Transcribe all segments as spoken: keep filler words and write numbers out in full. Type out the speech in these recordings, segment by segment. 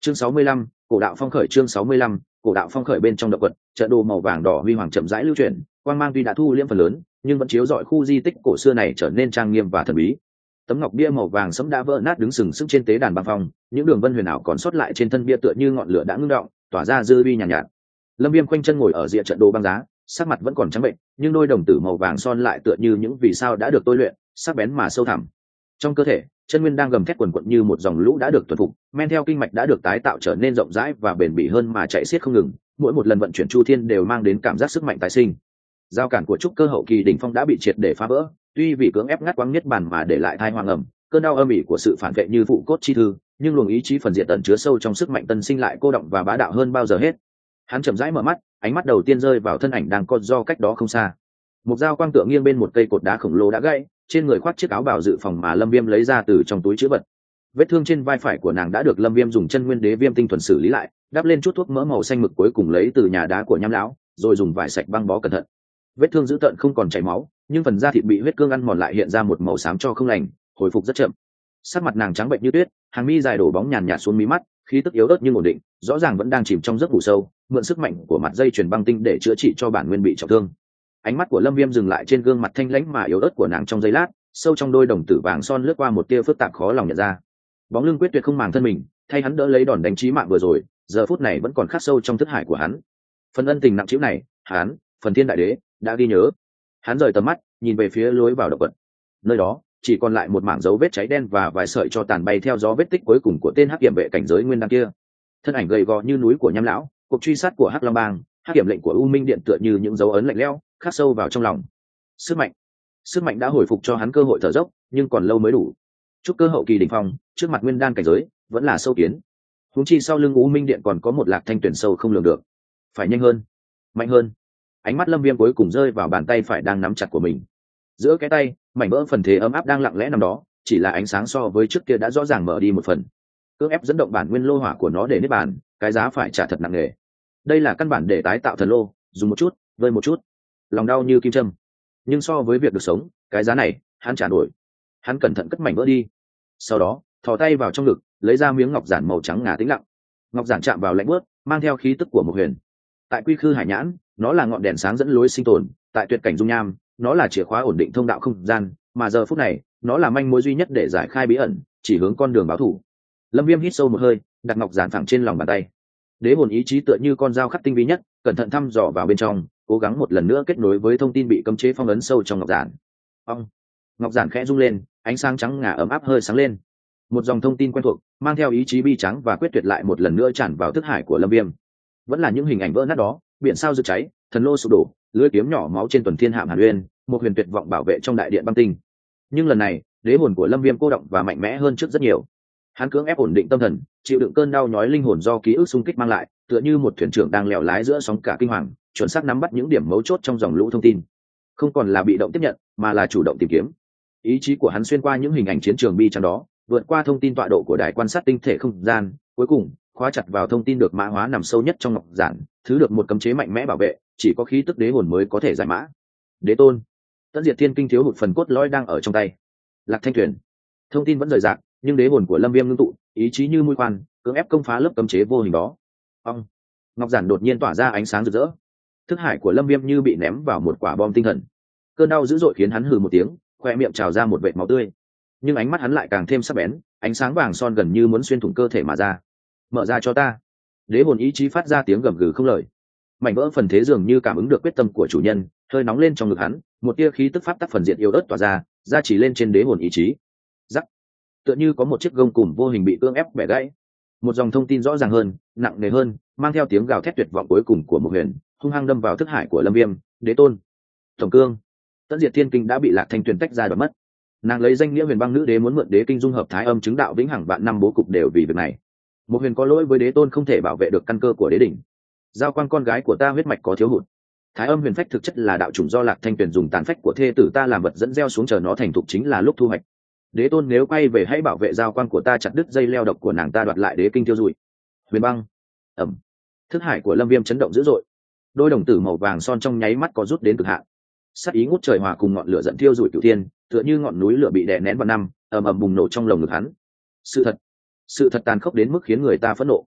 chương sáu mươi lăm, cổ đạo phong khởi. Chương sáu mươi lăm, cổ đạo phong khởi. Bên trong động quật, trận đồ màu vàng đỏ huy hoàng chậm rãi lưu chuyển, quang mang tuy đã thu liễm phần lớn, nhưng vẫn chiếu rọi khu di tích cổ xưa này trở nên trang nghiêm và thần bí. Tấm ngọc bia màu vàng sẫm đã vỡ nát đứng sừng sững trên tế đàn băng phong, những đường vân huyền ảo còn sót lại trên thân bia tựa như ngọn lửa đã ngưng đọng, tỏa ra dư uy nhàn nhạt, nhạt. Lâm Viêm quanh chân ngồi ở rìa trận đồ băng giá, sắc mặt vẫn còn trắng bệnh, nhưng đôi đồng tử màu vàng son lại tựa như những vì sao đã được tôi luyện, sắc bén mà sâu thẳm. Trong cơ thể, chân nguyên đang gầm thét quần quật như một dòng lũ đã được thuần phục, men theo kinh mạch đã được tái tạo trở nên rộng rãi và bền bỉ hơn mà chạy xiết không ngừng, mỗi một lần vận chuyển chu thiên đều mang đến cảm giác sức mạnh tái sinh. Giao cản của trúc cơ hậu kỳ đỉnh phong đã bị triệt để phá vỡ, tuy vì cưỡng ép ngắt quãng niết bàn mà để lại thai hoàng ẩm, cơn đau âm ỉ của sự phản vệ như phụ cốt chi thư, nhưng luồng ý chí phần diệt tận chứa sâu trong sức mạnh tân sinh lại cô động và bá đạo hơn bao giờ hết. Hắn chậm rãi mở mắt, ánh mắt đầu tiên rơi vào thân ảnh đang co do cách đó không xa. Một dao quang tựa nghiêng bên một cây cột đá khổng lồ đã gãy, trên người khoác chiếc áo bào dự phòng mà Lâm Viêm lấy ra từ trong túi trữ vật. Vết thương trên vai phải của nàng đã được Lâm Viêm dùng chân nguyên đế viêm tinh thuần xử lý lại, đắp lên chút thuốc mỡ màu xanh mực cuối cùng lấy từ nhà đá của Nham lão, rồi dùng vải sạch băng bó cẩn thận. Vết thương dữ tợn không còn chảy máu, nhưng phần da thịt bị huyết cương ăn mòn lại hiện ra một màu xám cho không lành, hồi phục rất chậm. Sắc mặt nàng trắng bệnh như tuyết, hàng mi dài đổ bóng nhàn nhạt xuống mí mắt, khí tức yếu ớt nhưng ổn định, rõ ràng vẫn đang chìm trong giấc ngủ sâu, mượn sức mạnh của mặt dây chuyền băng tinh để chữa trị cho bản nguyên bị trọng thương. Ánh mắt của Lâm Viêm dừng lại trên gương mặt thanh lãnh mà yếu ớt của nàng trong giây lát, sâu trong đôi đồng tử vàng son lướt qua một tia phức tạp khó lòng nhận ra. Bóng lưng quyết tuyệt không màng thân mình, thay hắn đỡ lấy đòn đánh chí mạng vừa rồi, giờ phút này vẫn còn khắc sâu trong thức hải của hắn. Phần ân tình nặng trĩu này, hắn, Phần Thiên Đại Đế đã ghi nhớ. Hắn rời tầm mắt, nhìn về phía lối vào động quật. Nơi đó chỉ còn lại một mảng dấu vết cháy đen và vài sợi tro tàn bay theo gió, vết tích cuối cùng của tên hắc kiểm vệ cảnh giới nguyên đan kia. Thân ảnh gầy gò như núi của Nham lão, cuộc truy sát của Hắc Long Bang, hắc kiểm lệnh của U Minh Điện tựa như những dấu ấn lạnh lẽo, khắc sâu vào trong lòng. Sức mạnh, sức mạnh đã hồi phục cho hắn cơ hội thở dốc, nhưng còn lâu mới đủ. Trúc cơ hậu kỳ đỉnh phong, trước mặt nguyên đan cảnh giới, vẫn là sâu kiến. Huống chi sau lưng U Minh Điện còn có một Lạc Thanh tuyển sâu không lường được. Phải nhanh hơn, mạnh hơn. Ánh mắt Lâm Viêm cuối cùng rơi vào bàn tay phải đang nắm chặt của mình. Giữa cái tay, mảnh vỡ phần thế ấm áp đang lặng lẽ nằm đó, chỉ là ánh sáng so với trước kia đã rõ ràng mở đi một phần. Cưỡng ép dẫn động bản nguyên lô hỏa của nó để niết bàn, cái giá phải trả thật nặng nề. Đây là căn bản để tái tạo thần lô, dùng một chút, vơi một chút. Lòng đau như kim châm. Nhưng so với việc được sống, cái giá này, hắn trả nổi. Hắn cẩn thận cất mảnh vỡ đi. Sau đó, thò tay vào trong ngực, lấy ra miếng ngọc giản màu trắng ngà tĩnh lặng. Ngọc giản chạm vào lạnh buốt, mang theo khí tức của một huyền. Tại Quy Khư Hải Nhãn, nó là ngọn đèn sáng dẫn lối sinh tồn, tại Tuyệt Cảnh Dung Nham, nó là chìa khóa ổn định thông đạo không gian, mà giờ phút này, nó là manh mối duy nhất để giải khai bí ẩn, chỉ hướng con đường báo thù. Lâm Viêm hít sâu một hơi, đặt ngọc giản phẳng trên lòng bàn tay. Đế hồn ý chí tựa như con dao khắc tinh vi nhất, cẩn thận thăm dò vào bên trong, cố gắng một lần nữa kết nối với thông tin bị cấm chế phong ấn sâu trong ngọc giản. Ong, ngọc giản khẽ rung lên, ánh sáng trắng ngà ấm áp hơi sáng lên. Một dòng thông tin quen thuộc, mang theo ý chí bi trắng và quyết tuyệt lại một lần nữa tràn vào thức hải của Lâm Viêm. Vẫn là những hình ảnh vỡ nát đó, biển sao rực cháy, thần lô sụp đổ, lưỡi kiếm nhỏ máu trên tuần thiên hạm Hàn Uyên, một huyền tuyệt vọng bảo vệ trong đại điện băng tinh. Nhưng lần này, đế hồn của Lâm Viêm cô động và mạnh mẽ hơn trước rất nhiều. Hắn cưỡng ép ổn định tâm thần, chịu đựng cơn đau nhói linh hồn do ký ức xung kích mang lại, tựa như một thuyền trưởng đang lèo lái giữa sóng cả kinh hoàng, chuẩn xác nắm bắt những điểm mấu chốt trong dòng lũ thông tin. Không còn là bị động tiếp nhận, mà là chủ động tìm kiếm. Ý chí của hắn xuyên qua những hình ảnh chiến trường bi trắng đó, vượt qua thông tin tọa độ của đài quan sát tinh thể không gian, cuối cùng khóa chặt vào thông tin được mã hóa nằm sâu nhất trong ngọc giản, thứ được một cấm chế mạnh mẽ bảo vệ, chỉ có khí tức đế hồn mới có thể giải mã. Đế tôn, Tận Diệt Thiên Kinh thiếu hụt phần cốt lõi đang ở trong tay. Lạc Thanh thuyền, thông tin vẫn rời rạc, nhưng đế hồn của Lâm Viêm ngưng tụ, ý chí như mũi khoan, cưỡng ép công phá lớp cấm chế vô hình đó. Ong, ngọc giản đột nhiên tỏa ra ánh sáng rực rỡ. Thức hải của Lâm Viêm như bị ném vào một quả bom tinh thần. Cơn đau dữ dội khiến hắn hừ một tiếng, khoe miệng trào ra một vệt máu tươi. Nhưng ánh mắt hắn lại càng thêm sắc bén, ánh sáng vàng son gần như muốn xuyên thủng cơ thể mà ra. Mở ra cho ta. Đế hồn ý chí phát ra tiếng gầm gừ không lời. Mảnh vỡ phần thế dường như cảm ứng được quyết tâm của chủ nhân, hơi nóng lên trong ngực hắn, một tia khí tức pháp tắc phần diện yếu ớt tỏa ra, ra chỉ lên trên đế hồn ý chí. Rắc, tựa như có một chiếc gông cùm vô hình bị cưỡng ép bẻ gãy. Một dòng thông tin rõ ràng hơn, nặng nề hơn, mang theo tiếng gào thét tuyệt vọng cuối cùng của một huyền, hung hăng đâm vào thức hải của Lâm Viêm. Đế tôn, tổng cương, Tận Diệt Thiên Kinh đã bị Lạc Thanh tuyền tách ra đoạt mất. Nàng lấy danh nghĩa Huyền Băng Nữ Đế muốn mượn đế kinh dung hợp thái âm chứng đạo vĩnh hằng vạn năm bố cục đều vì việc này. Một huyền có lỗi với đế tôn không thể bảo vệ được căn cơ của đế đỉnh. Giao quan con gái của ta huyết mạch có thiếu hụt. Thái âm huyền phách thực chất là đạo chủng do Lạc Thanh tuyền dùng tàn phách của thê tử ta làm vật dẫn gieo xuống, chờ nó thành thục chính là lúc thu hoạch. Đế tôn nếu quay về hãy bảo vệ giao quan của ta, chặt đứt dây leo độc của nàng ta, đoạt lại đế kinh tiêu dụi. Huyền băng. Ẩm. Thức hải của Lâm Viêm chấn động dữ dội. Đôi đồng tử màu vàng son trong nháy mắt có rút đến cực hạn. Sát ý ngút trời hòa cùng ngọn lửa giận thiêu rụi cửu thiên, tựa như ngọn núi lửa bị đè nén vào năm, ầm ầm bùng nổ trong lồng ngực hắn. Sự thật, sự thật tàn khốc đến mức khiến người ta phẫn nộ.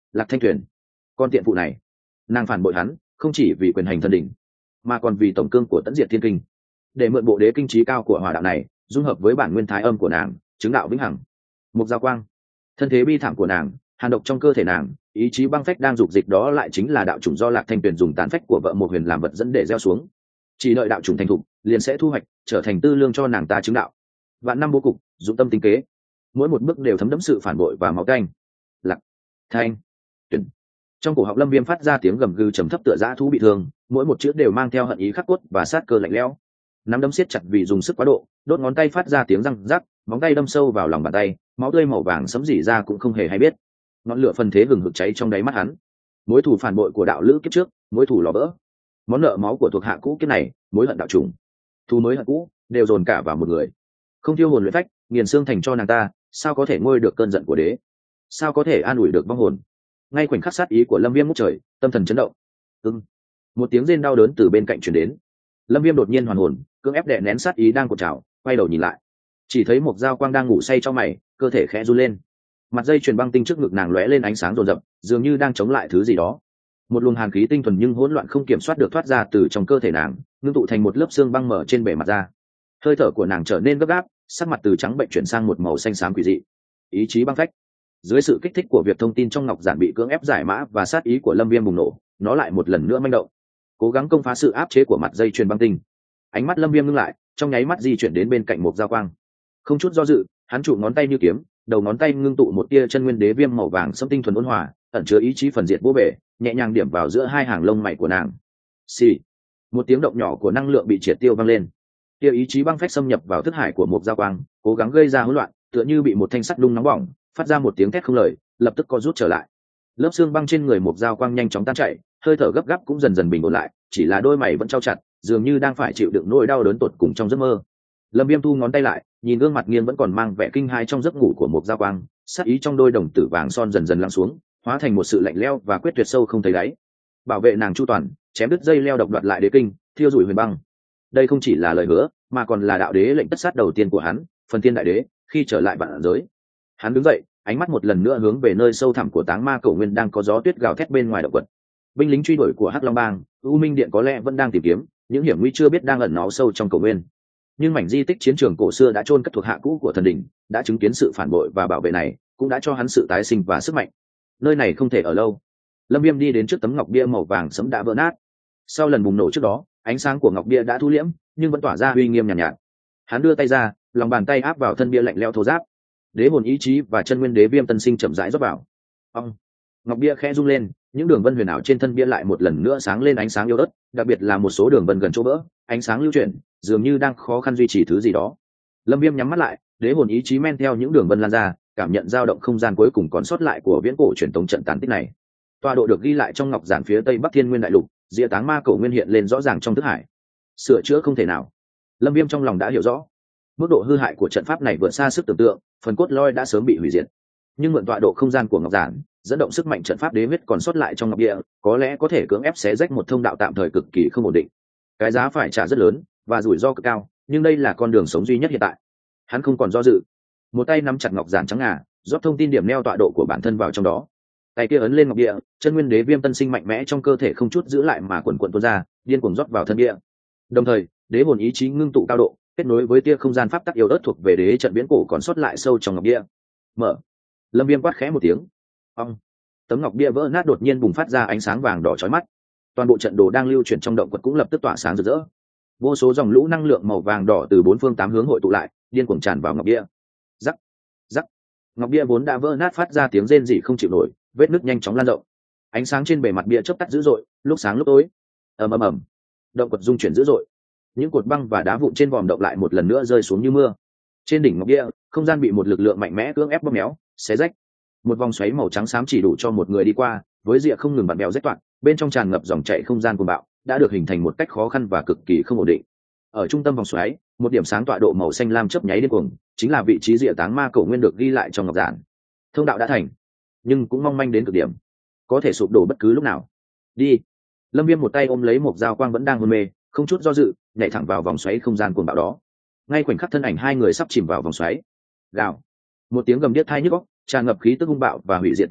Lạc Thanh Tuyền, con tiện phụ này, nàng phản bội hắn không chỉ vì quyền hành thần đỉnh, mà còn vì tổng cương của Tẫn Diệt Thiên Kinh, để mượn bộ đế kinh trí cao của hỏa đạo này dung hợp với bản nguyên thái âm của nàng, chứng đạo vĩnh hằng. Mục Giao Quang, thân thế bi thảm của nàng, hàn độc trong cơ thể nàng, ý chí băng phách đang dục dịch, đó lại chính là đạo chủng do Lạc Thanh Tuyền dùng tán phách của vợ một huyền làm vật dẫn để gieo xuống. Chỉ đợi đạo chủng thành thục, liền sẽ thu hoạch, trở thành tư lương cho nàng ta chứng đạo. Vạn năm bố cục, dụng tâm tính kế, mỗi một bước đều thấm đẫm sự phản bội và máu canh. Lạc Thanh Tuyền, trong cổ họng Lâm Viêm phát ra tiếng gầm gừ trầm thấp tựa dã thú bị thương, mỗi một chữ đều mang theo hận ý khắc cốt và sát cơ lạnh lẽo. Nắm đấm siết chặt vì dùng sức quá độ, đốt ngón tay phát ra tiếng răng rắc, móng tay đâm sâu vào lòng bàn tay, máu tươi màu vàng xấm rỉ ra cũng không hề hay biết. Ngọn lửa phần thế hừng hực cháy trong đáy mắt hắn. Mối thù phản bội của đạo lữ kiếp trước, mối thù lò vỡ, món nợ máu của thuộc hạ cũ kiếp này, mối hận đạo trùng, thù mới hận cũ đều dồn cả vào một người. Không tiêu hồn luyện phách, nghiền xương thành cho nàng ta, sao có thể ngôi được cơn giận của đế, sao có thể an ủi được vong hồn. Ngay khoảnh khắc sát ý của Lâm Viêm ngút trời, tâm thần chấn động. Ưng, một tiếng rên đau đớn từ bên cạnh truyền đến. Lâm Viêm đột nhiên hoàn hồn, cưỡng ép đè nén sát ý đang cột trào, quay đầu nhìn lại, chỉ thấy một Giao Quang đang ngủ say trong mày, cơ thể khẽ run lên. Mặt dây chuyền băng tinh trước ngực nàng lóe lên ánh sáng rồn rập, dường như đang chống lại thứ gì đó. Một luồng hàn khí tinh thuần nhưng hỗn loạn không kiểm soát được thoát ra từ trong cơ thể nàng, ngưng tụ thành một lớp xương băng mở trên bề mặt da. Hơi thở của nàng trở nên gấp gáp, sắc mặt từ trắng bệnh chuyển sang một màu xanh xám quỷ dị. Ý chí băng phách. Dưới sự kích thích của việc thông tin trong ngọc giản bị cưỡng ép giải mã và sát ý của Lâm Viêm bùng nổ, nó lại một lần nữa manh động, cố gắng công phá sự áp chế của mặt dây chuyền băng tinh. Ánh mắt Lâm Viêm ngưng lại, trong nháy mắt di chuyển đến bên cạnh một Giao Quang. Không chút do dự, hắn trụ ngón tay như kiếm, đầu ngón tay ngưng tụ một tia chân nguyên đế viêm màu vàng sẫm tinh thuần ôn hòa, ẩn chứa ý chí phần diệt vô bể, nhẹ nhàng điểm vào giữa hai hàng lông mày của nàng. Xì, một tiếng động nhỏ của năng lượng bị triệt tiêu vang lên. Tia ý chí băng phách xâm nhập vào thức hải của một Giao Quang, cố gắng gây ra hỗn loạn, tựa như bị một thanh sắt đung nóng bỏng, phát ra một tiếng thét không lời, lập tức co rút trở lại. Lớp xương băng trên người một Giao Quang nhanh chóng tan chảy, hơi thở gấp gáp cũng dần dần bình ổn lại, chỉ là đôi mày vẫn trao chặt, dường như đang phải chịu đựng nỗi đau đớn tột cùng trong giấc mơ. Lâm Viêm thu ngón tay lại, nhìn gương mặt nghiêng vẫn còn mang vẻ kinh hãi trong giấc ngủ của một Giao Quang, sát ý trong đôi đồng tử vàng son dần dần lắng xuống, hóa thành một sự lạnh lẽo và quyết tuyệt sâu không thấy đáy. Bảo vệ nàng chu toàn, chém đứt dây leo độc đoạt lại đế kinh, thiêu rủi huyền băng. Đây không chỉ là lời hứa, mà còn là đạo đế lệnh tất sát đầu tiên của hắn, phần thiên đại đế, khi trở lại vạn giới. Hắn đứng dậy, ánh mắt một lần nữa hướng về nơi sâu thẳm của Táng Ma Cổ Nguyên đang có gió tuyết gào thét bên ngoài động quật. Binh lính truy đuổi của Hắc Long Bang, U Minh Điện có lẽ vẫn đang tìm kiếm, những hiểm nguy chưa biết đang ẩn náu sâu trong cổ nguyên. Nhưng mảnh di tích chiến trường cổ xưa đã chôn cất thuộc hạ cũ của thần đỉnh, đã chứng kiến sự phản bội và bảo vệ này, cũng đã cho hắn sự tái sinh và sức mạnh. Nơi này không thể ở lâu. Lâm Viêm đi đến trước tấm ngọc bia màu vàng sẫm đã vỡ nát. Sau lần bùng nổ trước đó, ánh sáng của ngọc bia đã thu liễm, nhưng vẫn tỏa ra uy nghiêm nhàn nhạt, nhạt. Hắn đưa tay ra, lòng bàn tay áp vào thân bia lạnh lẽo thô ráp. Đế hồn ý chí và chân nguyên đế viêm tân sinh chậm rãi rót vào. Ông, ngọc bia khẽ rung lên, những đường vân huyền ảo trên thân bia lại một lần nữa sáng lên ánh sáng yếu ớt, đặc biệt là một số đường vân gần chỗ vỡ, ánh sáng lưu chuyển, dường như đang khó khăn duy trì thứ gì đó. Lâm Viêm nhắm mắt lại, đế hồn ý chí men theo những đường vân lan ra, cảm nhận dao động không gian cuối cùng còn sót lại của viễn cổ truyền thống trận tán tích này. Tọa độ được ghi lại trong ngọc giản phía tây bắc Thiên Nguyên đại lục, Diệp Táng Ma Cổ Nguyên hiện lên rõ ràng trong thức hải. Sửa chữa không thể nào. Lâm Viêm trong lòng đã hiểu rõ, mức độ hư hại của trận pháp này vượt xa sức tưởng tượng, phần cốt lõi đã sớm bị hủy diệt. Nhưng mượn tọa độ không gian của ngọc giản, dẫn động sức mạnh trận pháp đế huyết còn sót lại trong ngọc địa, có lẽ có thể cưỡng ép xé rách một thông đạo tạm thời cực kỳ không ổn định. Cái giá phải trả rất lớn và rủi ro cực cao, nhưng đây là con đường sống duy nhất hiện tại. Hắn không còn do dự, một tay nắm chặt ngọc giản trắng ngà, rót thông tin điểm neo tọa độ của bản thân vào trong đó. Tay kia ấn lên ngọc địa, chân nguyên đế viêm tân sinh mạnh mẽ trong cơ thể không chút giữ lại mà quần quần tuôn ra, điên cuồng rót vào thân địa. Đồng thời, đế hồn ý chí ngưng tụ cao độ, kết nối với tia không gian pháp tắc yếu ớt thuộc về đế trận viễn cổ còn sót lại sâu trong ngọc địa. Mở. Lâm Viêm quát khẽ một tiếng. Ong. Tấm ngọc bia vỡ nát đột nhiên bùng phát ra ánh sáng vàng đỏ chói mắt. Toàn bộ trận đồ đang lưu chuyển trong động quật cũng lập tức tỏa sáng rực rỡ. Vô số dòng lũ năng lượng màu vàng đỏ từ bốn phương tám hướng hội tụ lại, điên cuồng tràn vào ngọc bia. Rắc, rắc. Ngọc bia vốn đã vỡ nát phát ra tiếng rên rỉ không chịu nổi, vết nứt nhanh chóng lan rộng. Ánh sáng trên bề mặt bia chớp tắt dữ dội, lúc sáng lúc tối. Ầm ầm ầm. Động quật rung chuyển dữ dội. Những cột băng và đá vụn trên vòm động lại một lần nữa rơi xuống như mưa. Trên đỉnh ngọc bia, không gian bị một lực lượng mạnh mẽ cưỡng ép bóp méo, xé rách. Một vòng xoáy màu trắng xám chỉ đủ cho một người đi qua, với rìa không ngừng vặn vẹo rách toạc, bên trong tràn ngập dòng chảy không gian cuồng bạo, đã được hình thành một cách khó khăn và cực kỳ không ổn định. Ở trung tâm vòng xoáy, một điểm sáng tọa độ màu xanh lam chớp nháy điên cuồng, chính là vị trí Diệp Táng Ma Cổ Nguyên được ghi lại trong ngọc giản. Thông đạo đã thành, nhưng cũng mong manh đến cực điểm, có thể sụp đổ bất cứ lúc nào. Đi. Lâm Viêm một tay ôm lấy một Giao Quang vẫn đang hôn mê, không chút do dự, nhảy thẳng vào vòng xoáy không gian cuồng bạo đó. Ngay khoảnh khắc thân ảnh hai người sắp chìm vào vòng xoáy, gào, một tiếng gầm điếc tai nhức óc, tràn ngập khí tức hung bạo và hủy diệt vô tận,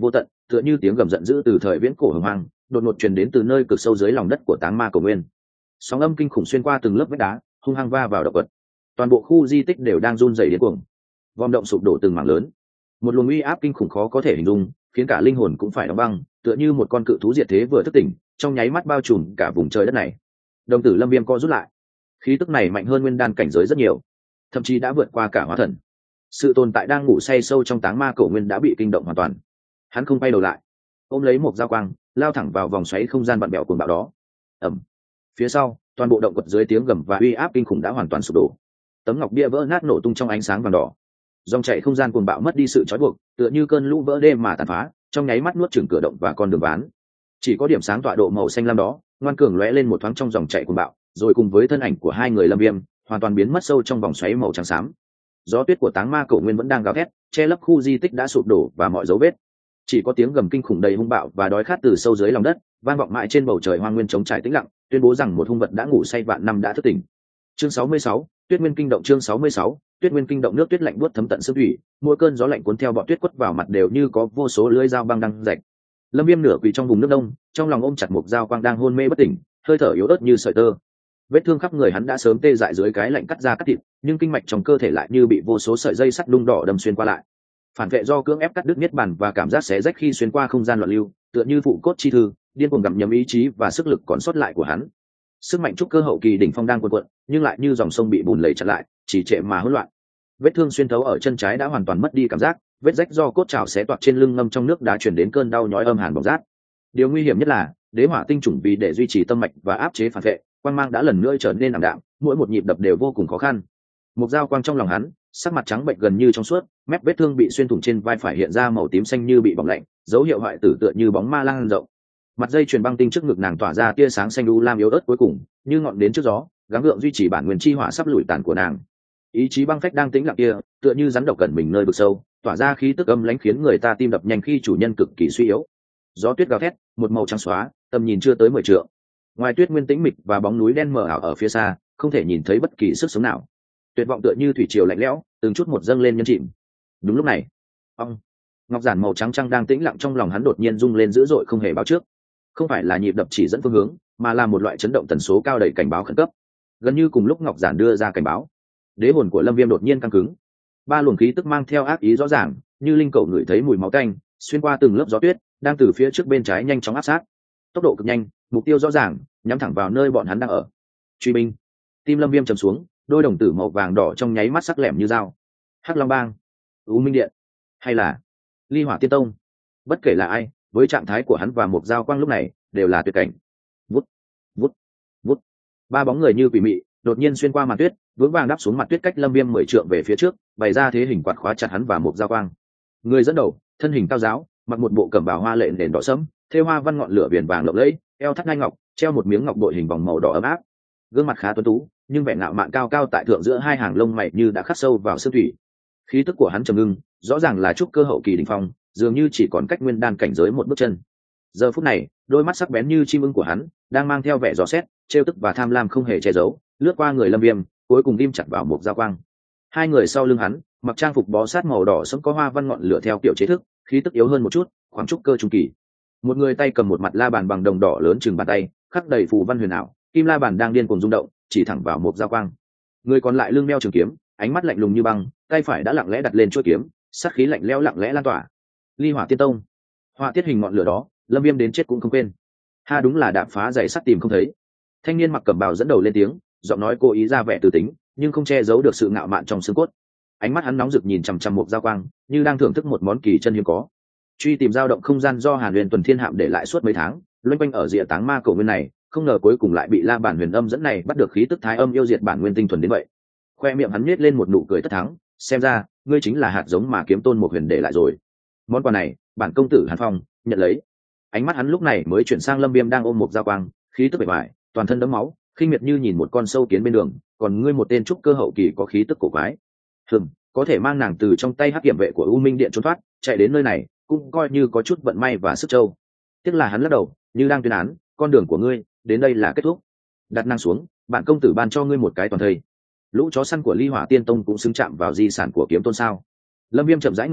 tựa như tiếng gầm giận dữ từ thời viễn cổ hồng hoang đột ngột truyền đến từ nơi cực sâu dưới lòng đất của táng ma cổ nguyên. Sóng âm kinh khủng xuyên qua từng lớp vách đá, hung hăng va vào động vật. Toàn bộ khu di tích đều đang run rẩy điên cuồng, vòm động sụp đổ từng mảng lớn. Một luồng uy áp kinh khủng khó có thể hình dung, khiến cả linh hồn cũng phải đóng băng, tựa như một con cự thú diệt thế vừa thức tỉnh, trong nháy mắt bao trùm cả vùng trời đất này. Đồng tử Lâm Viêm co rút lại. Khí tức này mạnh hơn nguyên đan cảnh giới rất nhiều, thậm chí đã vượt qua cả hóa thần. Sự tồn tại đang ngủ say sâu trong táng ma cổ nguyên đã bị kinh động hoàn toàn. Hắn không quay đầu lại, ôm lấy một dao quang, lao thẳng vào vòng xoáy không gian vặn bẹo cuồng bạo đó. Ầm. Phía sau, toàn bộ động quật dưới tiếng gầm và uy áp kinh khủng đã hoàn toàn sụp đổ. Tấm ngọc bia vỡ nát nổ tung trong ánh sáng vàng đỏ. Dòng chảy không gian cuồng bạo mất đi sự trói buộc, tựa như cơn lũ vỡ đê mà tàn phá, trong nháy mắt nuốt chửng cửa động và con đường ván. Chỉ có điểm sáng tọa độ màu xanh lam đó, ngoan cường lóe lên một thoáng trong dòng chảy cuồng bạo, rồi cùng với thân ảnh của hai người Lâm Viêm, hoàn toàn biến mất sâu trong vòng xoáy màu trắng xám. Gió tuyết của táng ma cổ nguyên vẫn đang gào thét, che lấp khu di tích đã sụp đổ và mọi dấu vết. Chỉ có tiếng gầm kinh khủng đầy hung bạo và đói khát từ sâu dưới lòng đất, vang vọng mãi trên bầu trời hoang nguyên trống trải tĩnh lặng, tuyên bố rằng một hung vật đã ngủ say vạn năm đã thức tỉnh. Chương sáu mươi sáu, Tuyết Nguyên kinh động. Chương sáu mươi sáu, Tuyết Nguyên kinh động. Nước tuyết lạnh buốt thấm tận xương thủy, mỗi cơn gió lạnh cuốn theo bọt tuyết quất vào mặt đều như có vô số lưỡi dao băng đang rạch. Lâm Viêm nửa quỳ trong vùng nước đông, trong lòng ôm chặt một dao quang đang hôn mê bất tỉnh, hơi thở yếu ớt như sợi tơ. Vết thương khắp người hắn đã sớm tê dại dưới cái lạnh cắt da cắt thịt, nhưng kinh mạch trong cơ thể lại như bị vô số sợi dây sắt đung đỏ đâm xuyên qua lại. Phản vệ do cưỡng ép cắt đứt niết bàn và cảm giác xé rách khi xuyên qua không gian loạn lưu, tựa như phụ cốt chi thư, điên cuồng gặm nhấm ý chí và sức lực còn sót lại của hắn. Sức mạnh trúc cơ hậu kỳ đỉnh phong đang cuộn cuộn, nhưng lại như dòng sông bị bùn lầy chặn lại, chỉ trệ mà hỗn loạn. Vết thương xuyên thấu ở chân trái đã hoàn toàn mất đi cảm giác, vết rách do cốt trào xé toạc trên lưng ngâm trong nước đã chuyển đến cơn đau nhói âm hàn bỏng rát. Điều nguy hiểm nhất là, đế hỏa tinh chủng vì để duy trì tâm mạch và áp chế phản vệ, quang mang đã lần nữa trở nên ảm đạm, mỗi một nhịp đập đều vô cùng khó khăn. Một dao quang trong lòng hắn, sắc mặt trắng bệnh gần như trong suốt, mép vết thương bị xuyên thủng trên vai phải hiện ra màu tím xanh như bị bỏng lạnh, dấu hiệu hoại tử tựa như bóng ma lan rộng. Mặt dây chuyền băng tinh trước ngực nàng tỏa ra tia sáng xanh u lam yếu ớt cuối cùng, như ngọn đến trước gió, gắng gượng duy trì bản nguyên chi hỏa sắp lùi tàn của nàng. Ý chí băng phách đang tĩnh lặng kia, tựa như rắn độc gần mình nơi vực sâu, tỏa ra khí tức âm lãnh khiến người ta tim đập nhanh khi chủ nhân cực kỳ suy yếu. Gió tuyết gào thét, một màu trắng xóa, tầm nhìn chưa tới mười trượng. Ngoài tuyết nguyên tĩnh mịch và bóng núi đen mờ ảo ở phía xa, không thể nhìn thấy bất kỳ sức sống nào. Tuyệt vọng tựa như thủy triều lạnh lẽo, từng chút một dâng lên nhân chìm. Đúng lúc này, ong, ngọc giản màu trắng trăng đang tĩnh lặng trong lòng hắn đột nhiên rung lên dữ dội không hề báo trước. Không phải là nhịp đập chỉ dẫn phương hướng, mà là một loại chấn động tần số cao đầy cảnh báo khẩn cấp. Gần như cùng lúc ngọc giản đưa ra cảnh báo, đế hồn của Lâm Viêm đột nhiên căng cứng. Ba luồng khí tức mang theo ác ý rõ ràng, như linh cầu ngửi thấy mùi máu tanh, xuyên qua từng lớp gió tuyết, đang từ phía trước bên trái nhanh chóng áp sát. Tốc độ cực nhanh, mục tiêu rõ ràng, nhắm thẳng vào nơi bọn hắn đang ở. Truy binh. Tim Lâm Viêm trầm xuống, đôi đồng tử màu vàng đỏ trong nháy mắt sắc lẻm như dao. Hắc Long Bang, U Minh Điện, hay là Ly Hỏa Tiên Tông, bất kể là ai, với trạng thái của hắn và một dao quang lúc này đều là tuyệt cảnh. Vút, vút, vút. Ba bóng người như quỷ mị đột nhiên xuyên qua màn tuyết, vững vàng đáp xuống mặt tuyết cách Lâm Viêm mười trượng về phía trước, bày ra thế hình quạt khóa chặt hắn và một dao quang. Người dẫn đầu, thân hình cao giáo, mặc một bộ cẩm bào hoa lệ nền đỏ sẫm, thêu hoa văn ngọn lửa viền vàng lộng lẫy, eo thắt ngai ngọc, treo một miếng ngọc bội hình vòng màu đỏ ấm áp. Gương mặt khá tuấn tú, nhưng vẻ ngạo mạn cao cao tại thượng giữa hai hàng lông mày như đã khắc sâu vào xương thủy. Khí tức của hắn trầm ngưng, rõ ràng là trúc cơ hậu kỳ đỉnh phong, dường như chỉ còn cách nguyên đan cảnh giới một bước chân. Giờ phút này, đôi mắt sắc bén như chim ưng của hắn đang mang theo vẻ gió xét, trêu tức và tham lam không hề che giấu, lướt qua người Lâm Viêm, cuối cùng ghim chặt vào một dao quang. Hai người sau lưng hắn, mặc trang phục bó sát màu đỏ sẫm có hoa văn ngọn lửa theo kiểu chế thức, khí tức yếu hơn một chút, khoảng trúc cơ trung kỳ. Một người tay cầm một mặt la bàn bằng đồng đỏ lớn chừng bàn tay, khắc đầy phù văn huyền ảo, kim la bàn đang điên cuồng rung động, chỉ thẳng vào một dao quang. Người còn lại lưng đeo trường kiếm, ánh mắt lạnh lùng như băng, tay phải đã lặng lẽ đặt lên chuôi kiếm, sát khí lạnh lẽo lặng lẽ lan tỏa. Ly Hỏa Tiên Tông, họa tiết hình ngọn lửa đó, Lâm Viêm đến chết cũng không quên. Ha, đúng là đạp phá giày sắt tìm không thấy. Thanh niên mặc cẩm bào dẫn đầu lên tiếng, giọng nói cố ý ra vẻ từ tính, nhưng không che giấu được sự ngạo mạn trong xương cốt. Ánh mắt hắn nóng rực nhìn chằm chằm một dao quang, như đang thưởng thức một món kỳ chân hiếm có. Truy tìm dao động không gian do Hàn Huyền Tuần Thiên Hạm để lại suốt mấy tháng, loanh quanh ở rìa táng ma cổ nguyên này, không ngờ cuối cùng lại bị La Bản Huyền Âm dẫn này bắt được khí tức thái âm yêu diệt bản nguyên tinh thuần đến vậy. Khoe miệng hắn nhếch lên một nụ cười tất thắng, xem ra ngươi chính là hạt giống mà Kiếm Tôn một huyền để lại rồi. Món quà này, bản công tử Hàn Phong nhận lấy. Ánh mắt hắn lúc này mới chuyển sang Lâm Viêm đang ôm một dao quang, khí tức bề ngoài, toàn thân đẫm máu, khinh miệt như nhìn một con sâu kiến bên đường, còn ngươi một tên trúc cơ hậu kỳ có khí tức cổ quái. Hừm, có thể mang nàng từ trong tay hắc kiểm vệ của U Minh Điện trốn thoát, chạy đến nơi này, cũng coi như có chút vận may và sức trâu. Tiếc là hắn lắc đầu, như đang tuyên án, con đường của ngươi đến đây là kết thúc. Đặt nàng xuống, bản công tử ban cho ngươi một cái toàn thây. Lũ chó săn của Ly Hỏa Tiên Tông cũng xứng chạm vào di sản của Kiếm Tôn sao? Lâm Viêm chậm rãi ngẩng đầu,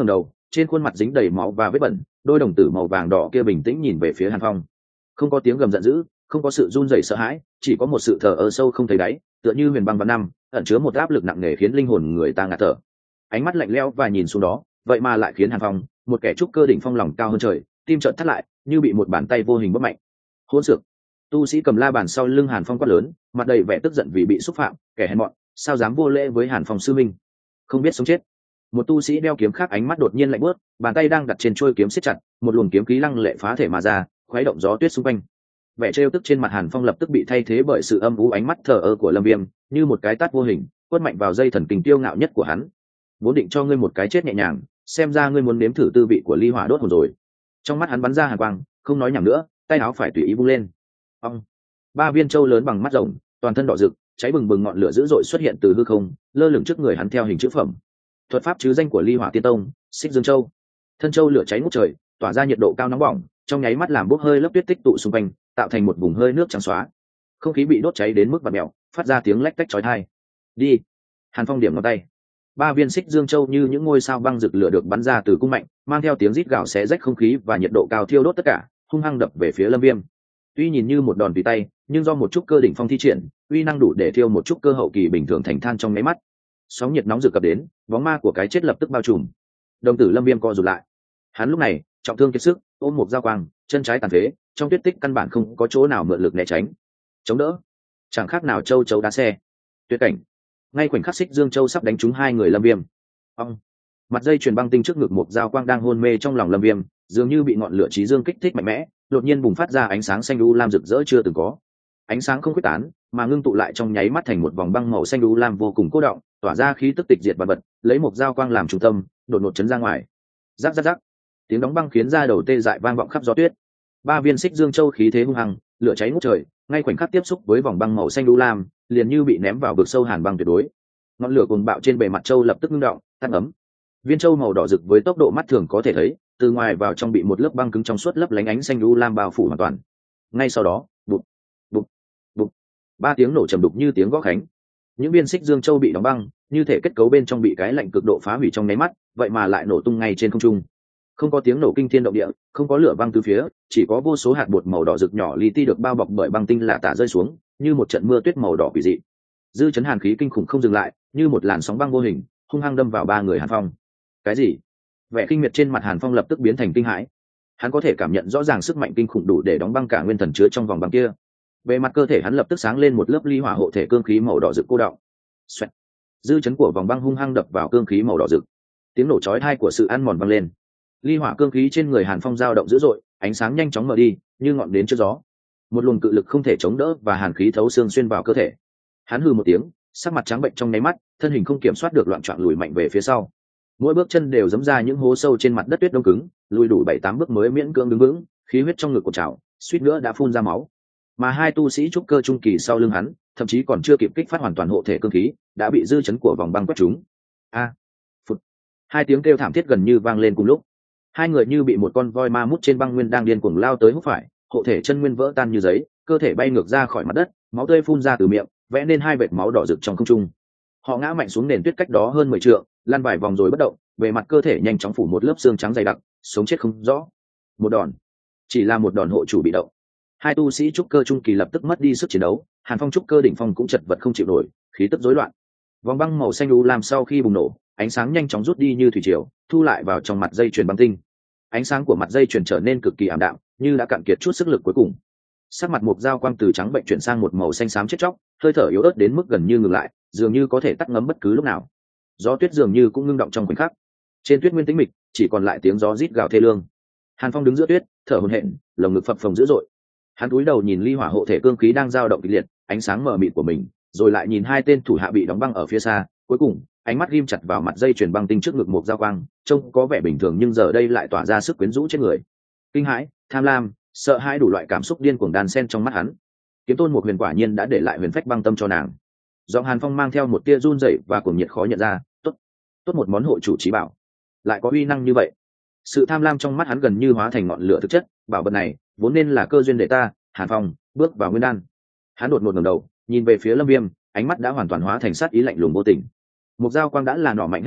trên khuôn mặt dính đầy máu và vết bẩn, đôi đồng tử màu vàng đỏ kia bình tĩnh nhìn về phía Hàn Phong. Không có tiếng gầm giận dữ, không có sự run rẩy sợ hãi, chỉ có một sự thờ ơ sâu không thấy đáy, tựa như huyền băng vạn năm, ẩn chứa một áp lực nặng nề khiến linh hồn người ta ngạt thở. Ánh mắt lạnh lẽo và nhìn xuống đó, vậy mà lại khiến Hàn Phong, một kẻ trúc cơ đỉnh phong lòng cao hơn trời, tim trợn thắt lại, như bị một bàn tay vô hình bóp mạnh. Hỗn xược! Tu sĩ cầm la bàn sau lưng Hàn Phong quát lớn, mặt đầy vẻ tức giận vì bị xúc phạm, kẻ hèn mọn, sao dám vô lễ với Hàn Phong sư minh? Không biết sống chết. Một tu sĩ đeo kiếm khác ánh mắt đột nhiên lạnh buốt, bàn tay đang đặt trên chuôi kiếm siết chặt, một luồng kiếm khí lăng lệ phá thể mà ra, khuấy động gió tuyết xung quanh. Vẻ trêu tức trên mặt Hàn Phong lập tức bị thay thế bởi sự âm u ánh mắt thờ ơ của Lâm Viêm, như một cái tát vô hình, quất mạnh vào dây thần kinh tiêu ngạo nhất của hắn. Vốn định cho ngươi một cái chết nhẹ nhàng, xem ra ngươi muốn nếm thử tư vị của ly hỏa đốt hồn rồi. Trong mắt hắn bắn ra hàn quang, không nói nhảm nữa, tay áo phải tùy ý vung lên. Ông, ba viên châu lớn bằng mắt rồng, toàn thân đỏ rực, cháy bừng bừng ngọn lửa dữ dội xuất hiện từ hư không, lơ lửng trước người hắn theo hình chữ phẩm. Thuật pháp chứ danh của ly hỏa tiên tông, xích dương châu. Thân châu lửa cháy ngút trời, tỏa ra nhiệt độ cao nóng bỏng, trong nháy mắt làm bốc hơi lớp tuyết tích tụ xung quanh, tạo thành một vùng hơi nước trắng xóa. Không khí bị đốt cháy đến mức bạt mèo, phát ra tiếng lách tách chói tai. Đi! Hàn Phong điểm ngón tay, ba viên xích dương châu như những ngôi sao băng rực lửa được bắn ra từ cung mạnh, mang theo tiếng rít gào xé rách không khí và nhiệt độ cao thiêu đốt tất cả, hung hăng đập về phía Lâm Viêm. Tuy nhìn như một đòn tùy tay, nhưng do một chút cơ đỉnh phong thi triển, uy năng đủ để thiêu một chút cơ hậu kỳ bình thường thành than trong nháy mắt. Sóng nhiệt nóng rực cập đến, bóng ma của cái chết lập tức bao trùm. Đồng tử Lâm Viêm co rụt lại. Hắn lúc này trọng thương kiệt sức, ôm một dao quang, chân trái tàn phế, trong tuyết tích căn bản không có chỗ nào mượn lực né tránh, chống đỡ, chẳng khác nào châu chấu đá xe. Tuyệt cảnh. Ngay khoảnh khắc xích dương châu sắp đánh trúng hai người Lâm Viêm, ông, mặt dây chuyền băng tinh trước ngực một dao quang đang hôn mê trong lòng Lâm Viêm, dường như bị ngọn lửa trí dương kích thích mạnh mẽ, đột nhiên bùng phát ra ánh sáng xanh u lam rực rỡ chưa từng có. Ánh sáng không quyết tán, mà ngưng tụ lại trong nháy mắt thành một vòng băng màu xanh u lam vô cùng cô đọng, tỏa ra khí tức tịch diệt vật vật, lấy một dao quang làm trung tâm, đột ngột chấn ra ngoài. Rắc rắc rắc. Tiếng đóng băng khiến da đầu tê dại vang vọng khắp gió tuyết. Ba viên xích dương châu khí thế hung hăng, lửa cháy ngút trời, ngay khoảnh khắc tiếp xúc với vòng băng màu xanh u lam, liền như bị ném vào vực sâu hàn băng tuyệt đối. Ngọn lửa cuồng bạo trên bề mặt châu lập tức ngưng động, tắt ấm. Viên châu màu đỏ rực với tốc độ mắt thường có thể thấy, từ ngoài vào trong bị một lớp băng cứng trong suốt lấp lánh ánh xanh u lam bao phủ hoàn toàn. Ngay sau đó, bụp, bụp, bụp, ba tiếng nổ trầm đục như tiếng gõ khánh. Những viên xích dương châu bị đóng băng, như thể kết cấu bên trong bị cái lạnh cực độ phá hủy trong nháy mắt, vậy mà lại nổ tung ngay trên không trung. Không có tiếng nổ kinh thiên động địa, không có lửa văng từ phía, chỉ có vô số hạt bột màu đỏ rực nhỏ li ti được bao bọc bởi băng tinh lạ tả rơi xuống, như một trận mưa tuyết màu đỏ quỷ dị. Dư chấn hàn khí kinh khủng không dừng lại, như một làn sóng băng vô hình, hung hăng đâm vào ba người Hàn Phong. Cái gì? Vẻ kinh miệt trên mặt Hàn Phong lập tức biến thành kinh hãi. Hắn có thể cảm nhận rõ ràng sức mạnh kinh khủng đủ để đóng băng cả nguyên thần chứa trong vòng băng kia. Bề mặt cơ thể hắn lập tức sáng lên một lớp ly hỏa hộ thể cương khí màu đỏ rực cô đọng. Xoẹt. Dư chấn của vòng băng hung hăng đập vào cương khí màu đỏ rực. Tiếng nổ chói tai của sự ăn mòn vang lên. Ly hỏa cương khí trên người Hàn Phong dao động dữ dội, ánh sáng nhanh chóng mở đi, như ngọn nến trước gió. Một luồng cự lực không thể chống đỡ và hàn khí thấu xương xuyên vào cơ thể. Hắn hừ một tiếng, sắc mặt trắng bệnh trong nháy mắt, thân hình không kiểm soát được loạn trọn lùi mạnh về phía sau. Mỗi bước chân đều giẫm ra những hố sâu trên mặt đất tuyết đông cứng, lùi đủ bảy tám bước mới miễn cưỡng đứng vững, khí huyết trong ngực cột trào, suýt nữa đã phun ra máu. Mà hai tu sĩ trúc cơ trung kỳ sau lưng hắn, thậm chí còn chưa kịp kích phát hoàn toàn hộ thể cương khí, đã bị dư chấn của vòng băng quét trúng. A! Phụt! Hai tiếng kêu thảm thiết gần như vang lên cùng lúc. Hai người như bị một con voi ma mút trên băng nguyên đang điên cuồng lao tới húc phải, hộ thể chân nguyên vỡ tan như giấy, cơ thể bay ngược ra khỏi mặt đất, máu tươi phun ra từ miệng, vẽ nên hai vệt máu đỏ rực trong không trung. Họ ngã mạnh xuống nền tuyết cách đó hơn mười trượng, lăn vài vòng rồi bất động, về mặt cơ thể nhanh chóng phủ một lớp xương trắng dày đặc, sống chết không rõ. Một đòn, chỉ là một đòn hộ chủ bị động. Hai tu sĩ trúc cơ trung kỳ lập tức mất đi sức chiến đấu, Hàn Phong trúc cơ đỉnh phong cũng chật vật không chịu nổi, khí tức rối loạn. Vòng băng màu xanh u lam sau khi bùng nổ, ánh sáng nhanh chóng rút đi như thủy triều, thu lại vào trong mặt dây chuyền băng tinh. Ánh sáng của mặt dây chuyền trở nên cực kỳ ảm đạm, như đã cạn kiệt chút sức lực cuối cùng. Sắc mặt Mục Dao quang từ trắng bệnh chuyển sang một màu xanh xám chết chóc, hơi thở yếu ớt đến mức gần như ngừng lại, dường như có thể tắt ngấm bất cứ lúc nào. Gió tuyết dường như cũng ngưng động trong khoảnh khắc. Trên tuyết nguyên tĩnh mịch, chỉ còn lại tiếng gió rít gào thê lương. Hàn Phong đứng giữa tuyết, thở hổn hển, lồng ngực phập phồng dữ dội. Hắn cúi đầu nhìn ly hỏa hộ thể cương khí đang dao động kịch liệt, ánh sáng mờ mịt của mình, rồi lại nhìn hai tên thủ hạ bị đóng băng ở phía xa, cuối cùng, ánh mắt ghim chặt vào mặt dây chuyền băng tinh trước ngực Mục Dao quang, trông có vẻ bình thường nhưng giờ đây lại tỏa ra sức quyến rũ trên người. Kinh hãi, tham lam, sợ hãi đủ loại cảm xúc điên cuồng đan xen trong mắt hắn. Kiếm tôn một huyền quả nhiên đã để lại huyền phách băng tâm cho nàng. Giọng Hàn Phong mang theo một tia run rẩy và cuồng nhiệt khó nhận ra, tốt, tốt một món hộ chủ trí bảo, lại có uy năng như vậy. Sự tham lam trong mắt hắn gần như hóa thành ngọn lửa thực chất, bảo vật này vốn nên là cơ duyên để ta, Hàn Phong, bước vào nguyên đan. Hắn đột ngột ngẩng đầu, nhìn về phía Lâm Viêm, ánh mắt đã hoàn toàn hóa thành sát ý lạnh lùng vô tình. Mục Dao quang đã là nỏ mạnh hết đà,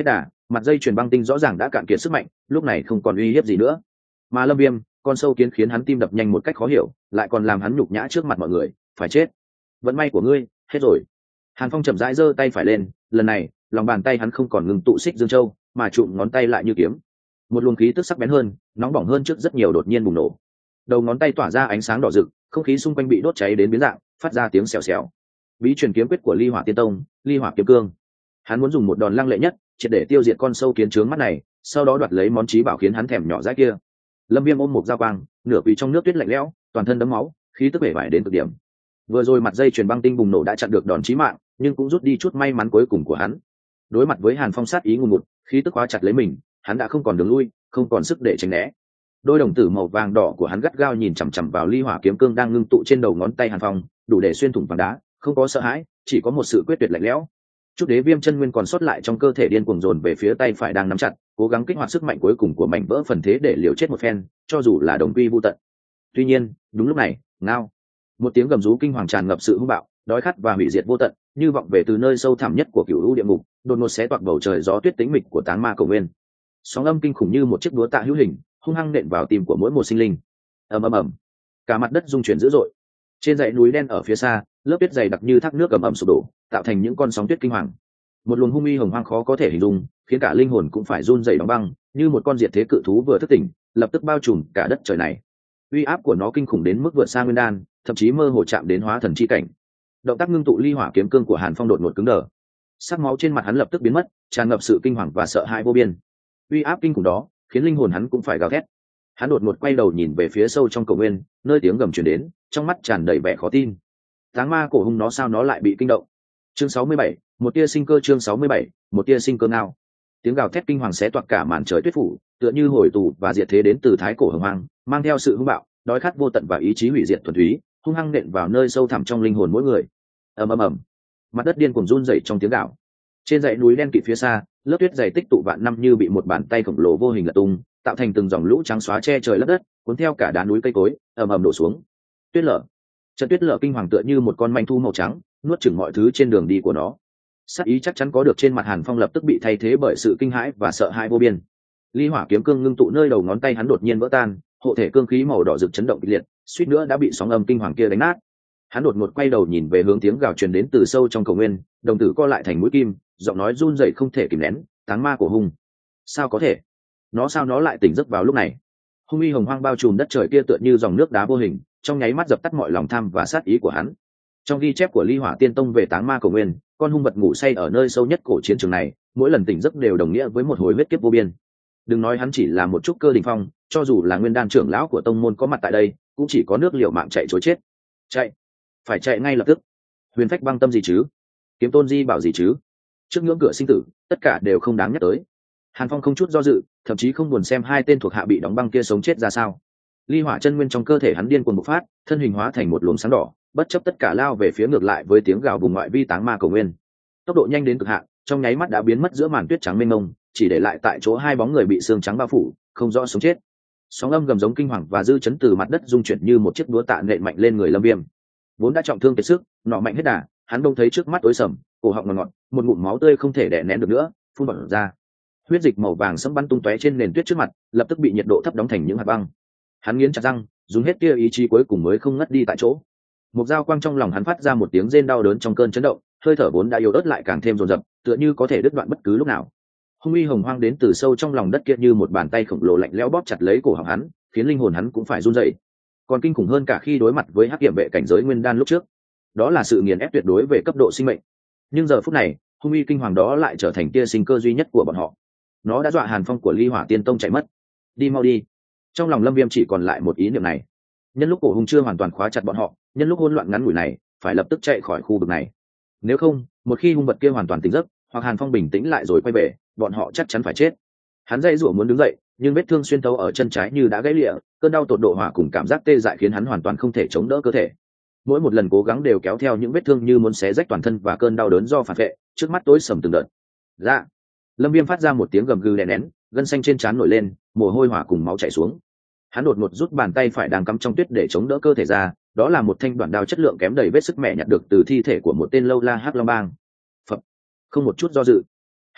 mặt dây chuyền băng tinh rõ ràng đã cạn kiệt sức mạnh, lúc này không còn uy hiếp gì nữa. Mà Lâm Viêm, con sâu kiến khiến hắn tim đập nhanh một cách khó hiểu, lại còn làm hắn nhục nhã trước mặt mọi người, phải chết. Vận may của ngươi hết rồi. Hàn Phong chậm rãi giơ tay phải lên, lần này lòng bàn tay hắn không còn ngừng tụ xích dương châu, mà trụm ngón tay lại như kiếm. Một luồng khí tức sắc bén hơn, nóng bỏng hơn trước rất nhiều đột nhiên bùng nổ. Đầu ngón tay tỏa ra ánh sáng đỏ rực, không khí xung quanh bị đốt cháy đến biến dạng, phát ra tiếng xèo xèo. Bí truyền kiếm quyết của Ly Hỏa Tiên Tông, Ly Hỏa Kiếm Cương. Hắn muốn dùng một đòn lăng lệ nhất, triệt để tiêu diệt con sâu kiến trướng mắt này, sau đó đoạt lấy món chí bảo khiến hắn thèm nhỏ dãi kia. Lâm Viêm ôm một dao quang, nửa quỳ trong nước tuyết lạnh lẽo, toàn thân đẫm máu, khí tức bể bại đến cực điểm. Vừa rồi mặt dây chuyền băng tinh bùng nổ đã chặn được đòn chí mạng, nhưng cũng rút đi chút may mắn cuối cùng của hắn. Đối mặt với Hàn Phong sát ý ngùn ngụt, khí tức khóa chặt lấy mình, hắn đã không còn đường lui, không còn sức để tránh né. Đôi đồng tử màu vàng đỏ của hắn gắt gao nhìn chằm chằm vào Ly Hỏa Kiếm Cương đang ngưng tụ trên đầu ngón tay Hàn Phong, đủ để xuyên thủng vàng đá, không có sợ hãi, chỉ có một sự quyết tuyệt lạnh lẽo. Chút đế viêm chân nguyên còn sót lại trong cơ thể điên cuồng dồn về phía tay phải đang nắm chặt, cố gắng kích hoạt sức mạnh cuối cùng của mảnh vỡ phần thế để liều chết một phen, cho dù là đồng quy vu tận. Tuy nhiên, đúng lúc này, ngao, một tiếng gầm rú kinh hoàng tràn ngập sự hung bạo, đói khát và hủy diệt vô tận, như vọng về từ nơi sâu thẳm nhất của cửu u địa ngục, đột ngột xé toạc bầu trời gió tuyết tĩnh mịch của Táng Ma Cổ Nguyên. Sóng âm kinh khủng như một chiếc búa tạ hữu hình, hung hăng nện vào tim của mỗi một sinh linh. Ầm ầm ầm, cả mặt đất rung chuyển dữ dội. Trên dãy núi đen ở phía xa, lớp tuyết dày đặc như thác nước ầm ầm sụp đổ, tạo thành những con sóng tuyết kinh hoàng. Một luồng hung uy hồng hoang khó có thể hình dung, khiến cả linh hồn cũng phải run rẩy đóng băng, như một con diệt thế cự thú vừa thức tỉnh, lập tức bao trùm cả đất trời này. Uy áp của nó kinh khủng đến mức vượt xa nguyên đan, thậm chí mơ hồ chạm đến hóa thần chi cảnh. Động tác ngưng tụ Ly Hỏa Kiếm Cương của Hàn Phong đột ngột cứng đờ, sắc máu trên mặt hắn lập tức biến mất, tràn ngập sự kinh hoàng và sợ hãi vô biên. Uy áp kinh khủng đó khiến linh hồn hắn cũng phải gào thét. Hắn đột ngột quay đầu nhìn về phía sâu trong cổ nguyên, nơi tiếng gầm truyền đến, trong mắt tràn đầy vẻ khó tin. Táng Ma Cổ Hung nó sao nó lại bị kinh động? Chương sáu mươi bảy, một tia sinh cơ. Chương sáu mươi bảy, một tia sinh cơ ngao. Tiếng gào thét kinh hoàng xé toạc cả màn trời tuyết phủ, tựa như hồi tù và diệt thế đến từ thái cổ hồng hoang, mang theo sự hung bạo, đói khát vô tận và ý chí hủy diệt thuần túy, hung hăng nện vào nơi sâu thẳm trong linh hồn mỗi người. Ầm ầm ầm, mặt đất điên cuồng run rẩy trong tiếng gào. Trên dãy núi đen kịt phía xa, lớp tuyết dày tích tụ vạn năm như bị một bàn tay khổng lồ vô hình lật tung, tạo thành từng dòng lũ trắng xóa che trời lấp đất, cuốn theo cả đá núi cây cối, ầm ầm đổ xuống. Tuyết lở, trận tuyết lở kinh hoàng tựa như một con manh thu màu trắng, nuốt chửng mọi thứ trên đường đi của nó. Sát ý chắc chắn có được trên mặt Hàn Phong lập tức bị thay thế bởi sự kinh hãi và sợ hãi vô biên. Ly Hỏa Kiếm Cương ngưng tụ nơi đầu ngón tay hắn đột nhiên vỡ tan, hộ thể cương khí màu đỏ rực chấn động kịch liệt, suýt nữa đã bị sóng âm kinh hoàng kia đánh nát. Hắn đột ngột quay đầu nhìn về hướng tiếng gào truyền đến từ sâu trong cầu nguyên, đồng tử co lại thành mũi kim, giọng nói run rẩy không thể kìm nén, Táng Ma Cổ Hung. Sao có thể? Nó sao nó lại tỉnh giấc vào lúc này? Hung uy hồng hoang bao trùm đất trời kia tựa như dòng nước đá vô hình, trong nháy mắt dập tắt mọi lòng tham và sát ý của hắn. Trong ghi chép của Ly Hỏa Tiên Tông về Táng Ma Cổ Nguyên, con hung vật ngủ say ở nơi sâu nhất cổ chiến trường này, mỗi lần tỉnh giấc đều đồng nghĩa với một hồi huyết kiếp vô biên. Đừng nói hắn chỉ là một trúc cơ đỉnh phong, cho dù là nguyên đan trưởng lão của tông môn có mặt tại đây, cũng chỉ có nước liều mạng chạy trối chết. Chạy, phải chạy ngay lập tức. Huyền Phách Băng Tâm gì chứ? Kiếm Tôn Di bảo gì chứ? Trước ngưỡng cửa sinh tử, tất cả đều không đáng nhắc tới. Hàn Phong không chút do dự, thậm chí không buồn xem hai tên thuộc hạ bị đóng băng kia sống chết ra sao. Ly Hỏa chân nguyên trong cơ thể hắn điên cuồng bộc phát, thân hình hóa thành một luồng sáng đỏ, bất chấp tất cả lao về phía ngược lại với tiếng gào vùng ngoại vi Táng Ma Cổ Nguyên. Tốc độ nhanh đến cực hạn, trong nháy mắt đã biến mất giữa màn tuyết trắng mênh mông, chỉ để lại tại chỗ hai bóng người bị xương trắng bao phủ, không rõ sống chết. Sóng âm gầm giống kinh hoàng và dư chấn từ mặt đất rung chuyển như một chiếc búa tạ nện mạnh lên người Lâm Viêm. Vốn đã trọng thương kiệt sức, nọ mạnh hết đà, hắn đông thấy trước mắt tối sầm, cổ họng ngọt ngọt, một ngụm máu tươi không thể đè nén được nữa, phun bật ra. Huyết dịch màu vàng sẫm bắn tung tóe trên nền tuyết trước mặt, lập tức bị nhiệt độ thấp đóng thành những hạt băng. Hắn nghiến chặt răng, dùng hết tia ý chí cuối cùng mới không ngất đi tại chỗ. Một dao quang trong lòng hắn phát ra một tiếng rên đau đớn trong cơn chấn động, hơi thở vốn đã yếu ớt lại càng thêm dồn dập, tựa như có thể đứt đoạn bất cứ lúc nào. Hung uy hồng hoang đến từ sâu trong lòng đất kia như một bàn tay khổng lồ lạnh lẽo bóp chặt lấy cổ họng hắn, khiến linh hồn hắn cũng phải run rẩy. Còn kinh khủng hơn cả khi đối mặt với hắc kiểm vệ cảnh giới nguyên đan lúc trước, đó là sự nghiền ép tuyệt đối về cấp độ sinh mệnh. Nhưng giờ phút này, hung uy kinh hoàng đó lại trở thành tia sinh cơ duy nhất của bọn họ. Nó đã dọa Hàn Phong của Ly Hỏa Tiên Tông chạy mất. Đi mau đi. Trong lòng Lâm Viêm chỉ còn lại một ý niệm này. Nhân lúc cổ hung chưa hoàn toàn khóa chặt bọn họ, nhân lúc hỗn loạn ngắn ngủi này, phải lập tức chạy khỏi khu vực này. Nếu không, một khi hung vật kia hoàn toàn tỉnh giấc, hoặc Hàn Phong bình tĩnh lại rồi quay về, bọn họ chắc chắn phải chết. Hắn dãy rủa muốn đứng dậy, nhưng vết thương xuyên thấu ở chân trái như đã gãy lìa, cơn đau tột độ hỏa cùng cảm giác tê dại khiến hắn hoàn toàn không thể chống đỡ cơ thể. Mỗi một lần cố gắng đều kéo theo những vết thương như muốn xé rách toàn thân và cơn đau đớn do phản vệ, trước mắt tối sầm từng đợt. Dạ. Lâm Viêm phát ra một tiếng gầm gừ đè nén, gân xanh trên trán nổi lên, mồ hôi hỏa cùng máu chảy xuống. Hắn đột ngột rút bàn tay phải đang cắm trong tuyết để chống đỡ cơ thể ra, đó là một thanh đoạn đao chất lượng kém đầy vết sức mẻ nhặt được từ thi thể của một tên lâu la hắc long bang. Phật. Không một chút do dự,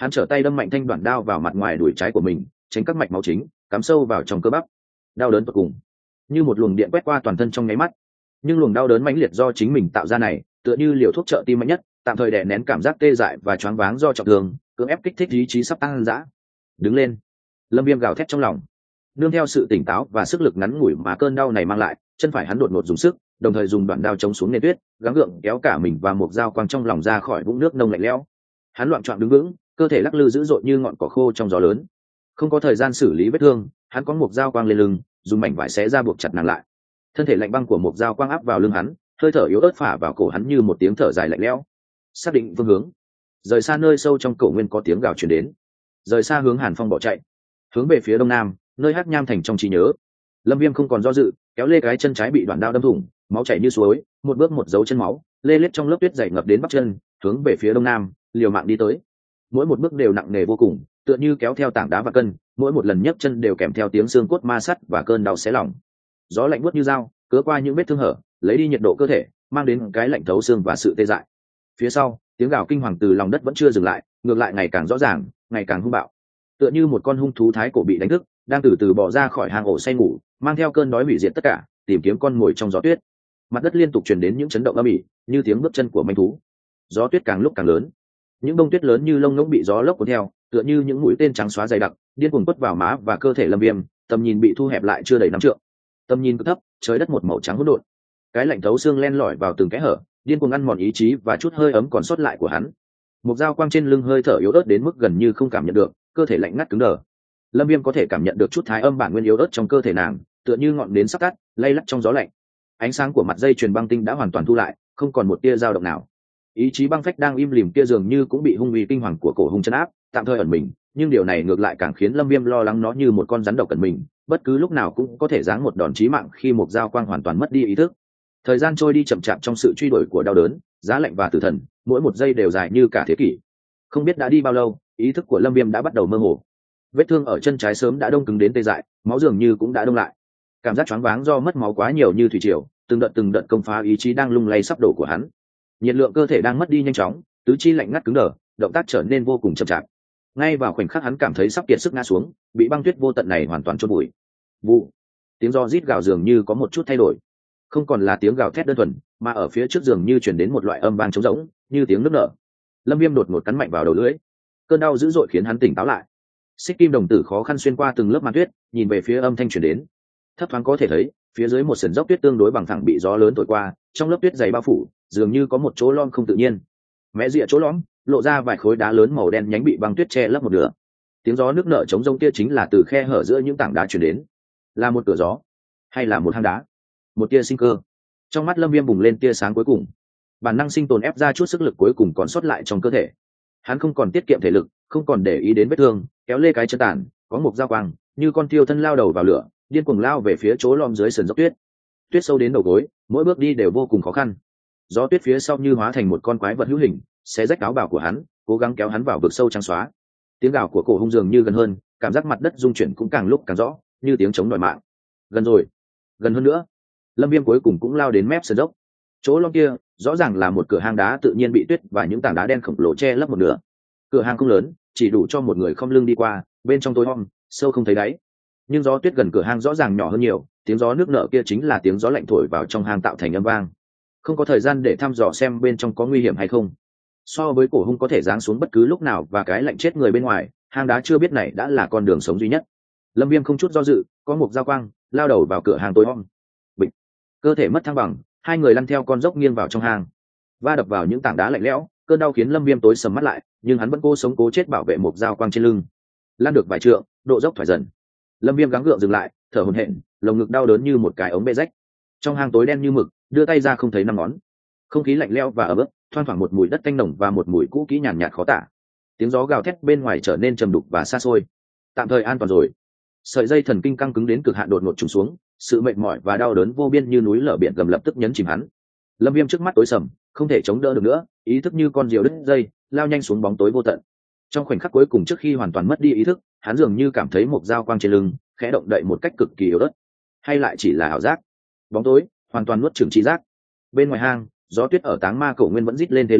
hắn trở tay đâm mạnh thanh đoạn đao vào mặt ngoài đùi trái của mình, tránh các mạch máu chính cắm sâu vào trong cơ bắp. Đau đớn tột cùng, như một luồng điện quét qua toàn thân trong nháy mắt. Nhưng luồng đau đớn mãnh liệt do chính mình tạo ra này, tựa như liều thuốc trợ tim mạnh nhất, tạm thời đè nén cảm giác tê dại và choáng váng do trọng thương, cưỡng ép kích thích ý chí sắp tăng dã. Đứng lên! Lâm Viêm gào thét trong lòng. Nương theo sự tỉnh táo và sức lực ngắn ngủi mà cơn đau này mang lại, chân phải hắn đột ngột dùng sức, đồng thời dùng đoạn đao chống xuống nền tuyết, gắng gượng kéo cả mình và một dao quang trong lòng ra khỏi vũng nước nông lạnh lẽo. Hắn loạng choạng đứng vững, cơ thể lắc lư dữ dội như ngọn cỏ khô trong gió lớn. Không có thời gian xử lý vết thương, hắn có một dao quang lên lưng, dùng mảnh vải xé ra buộc chặt nàng lại. Thân thể lạnh băng của một dao quang áp vào lưng hắn, hơi thở yếu ớt phả vào cổ hắn như một tiếng thở dài lạnh lẽo. Xác định phương hướng, rời xa nơi sâu trong cổ nguyên có tiếng gào truyền đến. Rời xa hướng Hàn Phong bỏ chạy, hướng về phía đông nam, nơi Hắc Nham thành trong trí nhớ. Lâm Viêm không còn do dự, kéo lê cái chân trái bị đoạn đao đâm thủng, máu chảy như suối, một bước một dấu chân máu, lê lết trong lớp tuyết dày ngập đến bắp chân, hướng về phía đông nam, liều mạng đi tới. Mỗi một bước đều nặng nề vô cùng, tựa như kéo theo tảng đá và cân, mỗi một lần nhấc chân đều kèm theo tiếng xương cốt ma sắt và cơn đau xé lòng. Gió lạnh buốt như dao, cứa qua những vết thương hở, lấy đi nhiệt độ cơ thể, mang đến cái lạnh thấu xương và sự tê dại. Phía sau, tiếng gào kinh hoàng từ lòng đất vẫn chưa dừng lại, ngược lại ngày càng rõ ràng, ngày càng hung bạo. Tựa như một con hung thú thái cổ bị đánh thức, đang từ từ bò ra khỏi hang ổ say ngủ, mang theo cơn đói hủy diệt tất cả, tìm kiếm con mồi trong gió tuyết. Mặt đất liên tục truyền đến những chấn động âm ỉ, như tiếng bước chân của manh thú. Gió tuyết càng lúc càng lớn, những bông tuyết lớn như lông ngỗng bị gió lốc cuốn theo, tựa như những mũi tên trắng xóa dày đặc, điên cuồng quất vào má và cơ thể Lâm Viêm, tầm nhìn bị thu hẹp lại chưa đầy năm trượng. Tầm nhìn cực thấp, trời đất một màu trắng hỗn độn. Cái lạnh thấu xương len lỏi vào từng kẽ hở, điên cuồng ăn mòn ý chí và chút hơi ấm còn sót lại của hắn. Một dao quang trên lưng hơi thở yếu ớt đến mức gần như không cảm nhận được, cơ thể lạnh ngắt cứng đờ. Lâm Viêm có thể cảm nhận được chút thái âm bản nguyên yếu ớt trong cơ thể nàng, tựa như ngọn nến sắp tắt, lay lắc trong gió lạnh. Ánh sáng của mặt dây chuyền băng tinh đã hoàn toàn thu lại, không còn một tia dao động nào. Ý chí băng phách đang im lìm kia dường như cũng bị hung uy kinh hoàng của cổ hung chân áp, tạm thời ẩn mình, nhưng điều này ngược lại càng khiến Lâm Viêm lo lắng nó như một con rắn độc cẩn mình, bất cứ lúc nào cũng có thể giáng một đòn chí mạng khi một dao quang hoàn toàn mất đi ý thức. Thời gian trôi đi chậm chạp trong sự truy đuổi của đau đớn, giá lạnh và tử thần, mỗi một giây đều dài như cả thế kỷ. Không biết đã đi bao lâu, ý thức của Lâm Viêm đã bắt đầu mơ hồ. Vết thương ở chân trái sớm đã đông cứng đến tê dại, máu dường như cũng đã đông lại. Cảm giác choáng váng do mất máu quá nhiều như thủy triều, từng đợt từng đợt công phá ý chí đang lung lay sắp đổ của hắn. Nhiệt lượng cơ thể đang mất đi nhanh chóng, tứ chi lạnh ngắt cứng đờ, động tác trở nên vô cùng chậm chạp. Ngay vào khoảnh khắc hắn cảm thấy sắp kiệt sức ngã xuống, bị băng tuyết vô tận này hoàn toàn chôn bụi. Vụ, tiếng do rít gào dường như có một chút thay đổi, không còn là tiếng gào thét đơn thuần, mà ở phía trước dường như truyền đến một loại âm vang trống rỗng, như tiếng nức nở. Lâm Viêm đột ngột cắn mạnh vào đầu lưỡi, cơn đau dữ dội khiến hắn tỉnh táo lại. Xích kim đồng tử khó khăn xuyên qua từng lớp màn tuyết, nhìn về phía âm thanh truyền đến. Thấp thoáng có thể thấy, phía dưới một sườn dốc tuyết tương đối bằng phẳng bị gió lớn thổi qua, trong lớp tuyết dày bao phủ, dường như có một chỗ lõm không tự nhiên. Mé rìa chỗ lõm, lộ ra vài khối đá lớn màu đen nhánh bị băng tuyết che lấp một nửa. Tiếng gió nước nở trống rông kia chính là từ khe hở giữa những tảng đá truyền đến. Là một cửa gió, hay là một hang đá? Một tia sinh cơ. Trong mắt Lâm Viêm bùng lên tia sáng cuối cùng. Bản năng sinh tồn ép ra chút sức lực cuối cùng còn sót lại trong cơ thể. Hắn không còn tiết kiệm thể lực, không còn để ý đến vết thương, kéo lê cái chân tàn, có một dao quang, như con thiêu thân lao đầu vào lửa, điên cuồng lao về phía chỗ lõm dưới sườn dốc tuyết. Tuyết sâu đến đầu gối, mỗi bước đi đều vô cùng khó khăn. Gió tuyết phía sau như hóa thành một con quái vật hữu hình, xé rách áo bào của hắn, cố gắng kéo hắn vào vực sâu trắng xóa. Tiếng gào của cổ hung dường như gần hơn, cảm giác mặt đất rung chuyển cũng càng lúc càng rõ, như tiếng chống đòi mạng. Gần rồi, gần hơn nữa. Lâm Viêm cuối cùng cũng lao đến mép sườn dốc. Chỗ lõm kia, rõ ràng là một cửa hang đá tự nhiên bị tuyết và những tảng đá đen khổng lồ che lấp một nửa. Cửa hang không lớn, chỉ đủ cho một người không lưng đi qua, bên trong tối om, sâu không thấy đáy. Nhưng gió tuyết gần cửa hang rõ ràng nhỏ hơn nhiều, tiếng gió nước nở kia chính là tiếng gió lạnh thổi vào trong hang tạo thành âm vang. Không có thời gian để thăm dò xem bên trong có nguy hiểm hay không. So với cổ hung có thể giáng xuống bất cứ lúc nào và cái lạnh chết người bên ngoài, hang đá chưa biết này đã là con đường sống duy nhất. Lâm Viêm không chút do dự, có một dao quang, lao đầu vào cửa hang tối om. Bịch, cơ thể mất thăng bằng, hai người lăn theo con dốc nghiêng vào trong hang, va đập vào những tảng đá lạnh lẽo. Cơn đau khiến Lâm Viêm tối sầm mắt lại, nhưng hắn vẫn cố sống cố chết bảo vệ một dao quang trên lưng. Lăn được vài trượng, độ dốc thoải dần. Lâm Viêm gắng gượng dừng lại, thở hổn hển, lồng ngực đau đớn như một cái ống bê rách. Trong hang tối đen như mực, đưa tay ra không thấy năm ngón. Không khí lạnh lẽo và ẩm ướt, thoang thoảng một mùi đất tanh nồng và một mùi cũ kỹ nhàn nhạt khó tả. Tiếng gió gào thét bên ngoài trở nên trầm đục và xa xôi. Tạm thời an toàn rồi. Sợi dây thần kinh căng cứng đến cực hạn đột ngột trùng xuống, sự mệt mỏi và đau đớn vô biên như núi lở biển gầm lập tức nhấn chìm hắn. Lâm Viêm trước mắt tối sầm, không thể chống đỡ được nữa, ý thức như con diều đứt dây, lao nhanh xuống bóng tối vô tận. Trong khoảnh khắc cuối cùng trước khi hoàn toàn mất đi ý thức, hắn dường như cảm thấy một dao quang trên lưng khẽ động đậy một cách cực kỳ yếu ớt, hay lại chỉ là ảo giác. Bóng tối hoàn toàn nuốt chửng trí giác. Bên ngoài hang, gió tuyết ở Táng Ma Cổ Nguyên vẫn rít lên thê lương,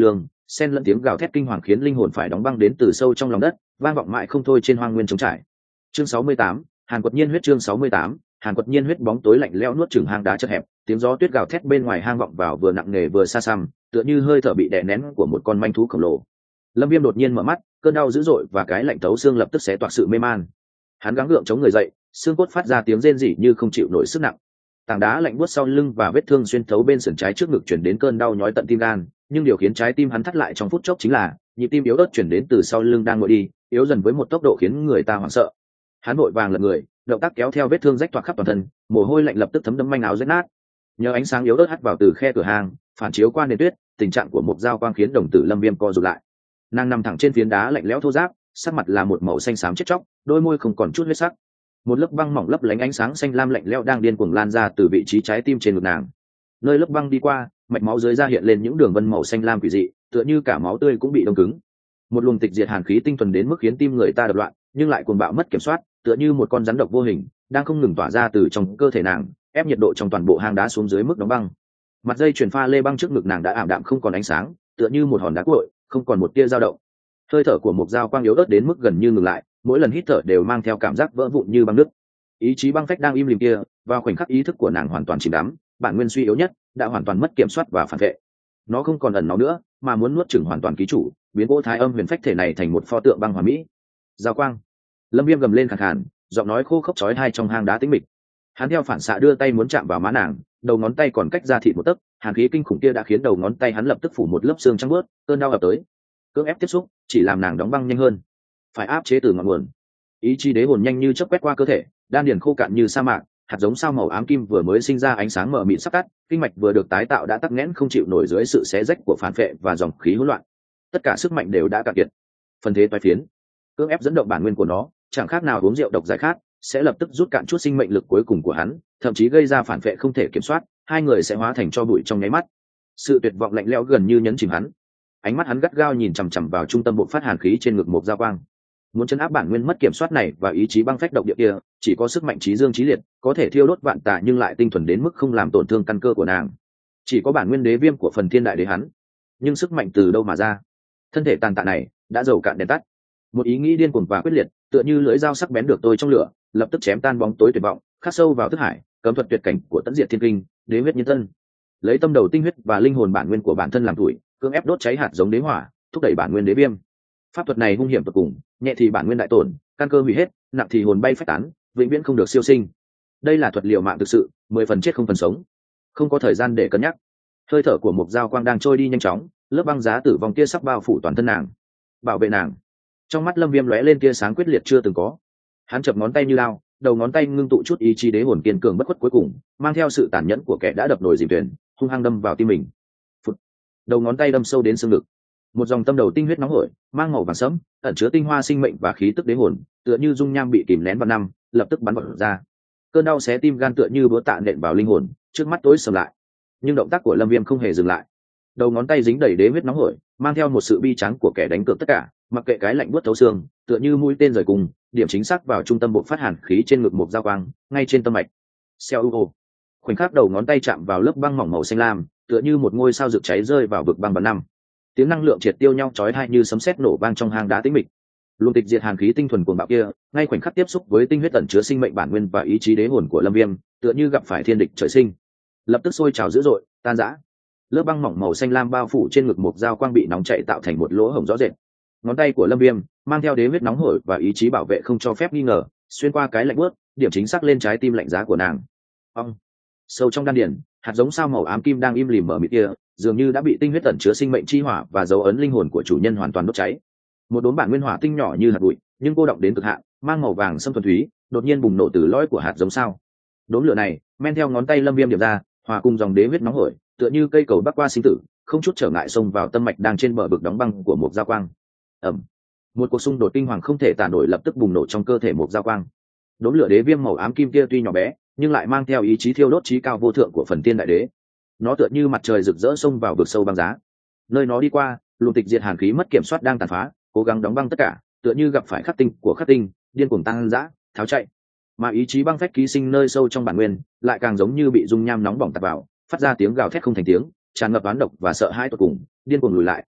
xen lẫn tiếng gào thét kinh hoàng khiến linh hồn phải đóng băng đến từ sâu trong lòng đất, vang vọng mãi không thôi trên hoang nguyên trống trải. Chương sáu mươi tám, Hàn Quật Nhiên huyết. Chương sáu mươi tám, Hàn Quật Nhiên huyết. Bóng tối lạnh lẽo nuốt chửng hang đá chật hẹp, tiếng gió tuyết gào thét bên ngoài hang vọng vào vừa nặng nề vừa xa xăm, tựa như hơi thở bị đè nén của một con manh thú khổng lồ. Lâm Viêm đột nhiên mở mắt, cơn đau dữ dội và cái lạnh thấu xương lập tức xé toạc sự mê man. Hắn gắng gượng chống người dậy, xương cốt phát ra tiếng rên rỉ như không chịu nổi sức nặng. Tảng đá lạnh buốt sau lưng và vết thương xuyên thấu bên sườn trái trước ngực truyền đến cơn đau nhói tận tim gan, nhưng điều khiến trái tim hắn thắt lại trong phút chốc chính là nhịp tim yếu ớt truyền đến từ sau lưng đang nguội đi, yếu dần với một tốc độ khiến người ta hoảng sợ. Hắn vội vàng lật người, động tác kéo theo vết thương rách toạc khắp toàn thân, mồ hôi lạnh lập tức thấm đẫm manh áo rách nát. Nhờ ánh sáng yếu ớt hắt vào từ khe cửa hàng, phản chiếu qua nền tuyết, tình trạng của Mục Dao Quang khiến đồng tử Lâm Viêm co rụt lại. Nàng nằm thẳng trên phiến đá lạnh lẽo thô ráp, sắc mặt là một màu xanh xám chết chóc, đôi môi không còn chút huyết sắc. Một lớp băng mỏng lấp lánh ánh sáng xanh lam lạnh lẽo đang điên cuồng lan ra từ vị trí trái tim trên ngực nàng. Nơi lớp băng đi qua, mạch máu dưới da hiện lên những đường vân màu xanh lam quỷ dị, tựa như cả máu tươi cũng bị đông cứng. Một luồng tịch diệt hàn khí tinh thuần đến mức khiến tim người ta đập loạn, nhưng lại cuồng bạo mất kiểm soát, tựa như một con rắn độc vô hình đang không ngừng tỏa ra từ trong cơ thể nàng, ép nhiệt độ trong toàn bộ hang đá xuống dưới mức đóng băng. Mặt dây chuyền pha lê băng trước ngực nàng đã ảm đạm không còn ánh sáng, tựa như một hòn đá cuội, không còn một tia dao động. Hơi thở của Mục Dao Quang yếu ớt đến mức gần như ngừng lại, mỗi lần hít thở đều mang theo cảm giác vỡ vụn như băng nứt. Ý chí băng phách đang im lìm kia, vào khoảnh khắc ý thức của nàng hoàn toàn chìm đắm, bản nguyên suy yếu nhất đã hoàn toàn mất kiểm soát và phản vệ. Nó không còn ẩn náu nữa, mà muốn nuốt chửng hoàn toàn ký chủ, biến cỗ thái âm huyền phách thể này thành một pho tượng băng hoàn mỹ. Dao Quang. Lâm Viêm gầm lên khàn khàn, giọng nói khô khốc chói tai trong hang đá tĩnh mịch. Hắn theo phản xạ đưa tay muốn chạm vào má nàng, đầu ngón tay còn cách ra thịt một tấc, hàn khí kinh khủng kia đã khiến đầu ngón tay hắn lập tức phủ một lớp xương trắng bớt, cơn đau ập tới. Cưỡng ép tiếp xúc, chỉ làm nàng đóng băng nhanh hơn. Phải áp chế từ ngọn nguồn. Ý chí đế hồn nhanh như chớp quét qua cơ thể, đan điền khô cạn như sa mạc, hạt giống sao màu ám kim vừa mới sinh ra ánh sáng mờ mịt sắp tắt, kinh mạch vừa được tái tạo đã tắc nghẽn không chịu nổi dưới sự xé rách của phản phệ và dòng khí hỗn loạn. Tất cả sức mạnh đều đã cạn kiệt. Phần thế toái phiến, cưỡng ép dẫn động bản nguyên của nó, chẳng khác nào uống rượu độc giải khát, sẽ lập tức rút cạn chút sinh mệnh lực cuối cùng của hắn, thậm chí gây ra phản phệ không thể kiểm soát, hai người sẽ hóa thành tro bụi trong nháy mắt. Sự tuyệt vọng lạnh lẽo gần như nhấn chìm hắn. Ánh mắt hắn gắt gao nhìn chằm chằm vào trung tâm bộ phát hàn khí trên ngực Mục Dao Quang. Muốn chấn áp bản nguyên mất kiểm soát này và ý chí băng phách độc địa kia, chỉ có sức mạnh trí dương trí liệt, có thể thiêu đốt vạn tà nhưng lại tinh thuần đến mức không làm tổn thương căn cơ của nàng. Chỉ có bản nguyên đế viêm của phần thiên đại đế hắn. Nhưng sức mạnh từ đâu mà ra? Thân thể tàn tạ này đã dầu cạn đèn tắt. Một ý nghĩ điên cuồng và quyết liệt, tựa như lưỡi dao sắc bén được tôi trong lửa, lập tức chém tan bóng tối tuyệt vọng, khắc sâu vào thức hải, cấm thuật tuyệt cảnh của Tẫn Diệt Thiên Kinh, đế huyết nhân thân. Lấy tâm đầu tinh huyết và linh hồn bản nguyên của bản thân làm tuổi, cưỡng ép đốt cháy hạt giống đế hỏa, thúc đẩy bản nguyên đế viêm. Pháp thuật này hung hiểm tột cùng, nhẹ thì bản nguyên đại tổn, căn cơ hủy hết, nặng thì hồn bay phách tán, vĩnh viễn không được siêu sinh. Đây là thuật liều mạng thực sự, mười phần chết không phần sống. Không có thời gian để cân nhắc. Hơi thở của Mục Dao Quang đang trôi đi nhanh chóng, lớp băng giá tử vong kia sắp bao phủ toàn thân nàng, bảo vệ nàng. Trong mắt Lâm Viêm lóe lên tia sáng quyết liệt chưa từng có. Hắn chập ngón tay như lao, đầu ngón tay ngưng tụ chút ý chí đế hồn kiên cường bất khuất cuối cùng, mang theo sự tàn nhẫn của kẻ đã đập nồi dìm thuyền, hung hăng đâm vào tim mình. Phụt. Đầu ngón tay đâm sâu đến xương ngực. Một dòng tâm đầu tinh huyết nóng hổi, mang màu vàng sẫm, ẩn chứa tinh hoa sinh mệnh và khí tức đế hồn, tựa như dung nham bị kìm nén vào năm, lập tức bắn bật ra. Cơn đau xé tim gan tựa như búa tạ nện vào linh hồn, trước mắt tối sầm lại. Nhưng động tác của Lâm Viêm không hề dừng lại. Đầu ngón tay dính đầy đế huyết nóng hổi, mang theo một sự bi tráng của kẻ đánh cược tất cả, mặc kệ cái lạnh buốt thấu xương, tựa như mũi tên rời cùng, điểm chính xác vào trung tâm bộ phát hàn khí trên ngực Mục Dao Quang, ngay trên tâm mạch. Xeo u. Khoảnh khắc đầu ngón tay chạm vào lớp băng mỏng màu xanh lam, tựa như một ngôi sao rực cháy rơi vào vực băng bắn năm. Tiếng năng lượng triệt tiêu nhau chói tai như sấm sét nổ vang trong hang đá tĩnh mịch. Luồng tịch diệt hàn khí tinh thuần cuồng bạo kia, ngay khoảnh khắc tiếp xúc với tinh huyết ẩn chứa sinh mệnh bản nguyên và ý chí đế hồn của Lâm Viêm, tựa như gặp phải thiên địch trời sinh, lập tức sôi trào dữ dội, tan rã. Lớp băng mỏng màu xanh lam bao phủ trên ngực Mục Dao Quang bị nóng chảy tạo thành một lỗ hổng rõ rệt. Ngón tay của Lâm Viêm mang theo đế huyết nóng hổi và ý chí bảo vệ không cho phép nghi ngờ, xuyên qua cái lạnh buốt, điểm chính xác lên trái tim lạnh giá của nàng. Ong. Sâu trong đan điền, hạt giống sao màu ám kim đang im lìm mở mịt kia, dường như đã bị tinh huyết ẩn chứa sinh mệnh chi hỏa và dấu ấn linh hồn của chủ nhân hoàn toàn đốt cháy. Một đốm bản nguyên hỏa tinh nhỏ như hạt bụi, nhưng cô động đến cực hạn, mang màu vàng sẫm thuần túy, đột nhiên bùng nổ từ lõi của hạt giống sao. Đốm lửa này, men theo ngón tay Lâm Viêm điểm ra, hòa cùng dòng đế huyết nóng hổi, tựa như cây cầu bắc qua sinh tử, không chút trở ngại xông vào tâm mạch đang trên bờ vực đóng băng của Mục Dao Quang. Ầm. Một cuộc xung đột kinh hoàng không thể tả nổi lập tức bùng nổ trong cơ thể Mục Dao Quang. Đốm lửa đế viêm màu ám kim kia tuy nhỏ bé, nhưng lại mang theo ý chí thiêu đốt chí cao vô thượng của phần tiên đại đế. Nó tựa như mặt trời rực rỡ xông vào vực sâu băng giá. Nơi nó đi qua, luồng tịch diệt hàn khí mất kiểm soát đang tàn phá, cố gắng đóng băng tất cả, tựa như gặp phải khắc tinh của khắc tinh, điên cuồng tăng dã, tháo chạy. Mà ý chí băng phách ký sinh nơi sâu trong bản nguyên, lại càng giống như bị dung nham nóng bỏng tạt vào, phát ra tiếng gào thét không thành tiếng, tràn ngập oán độc và sợ hãi tột cùng, điên cuồng lùi lại,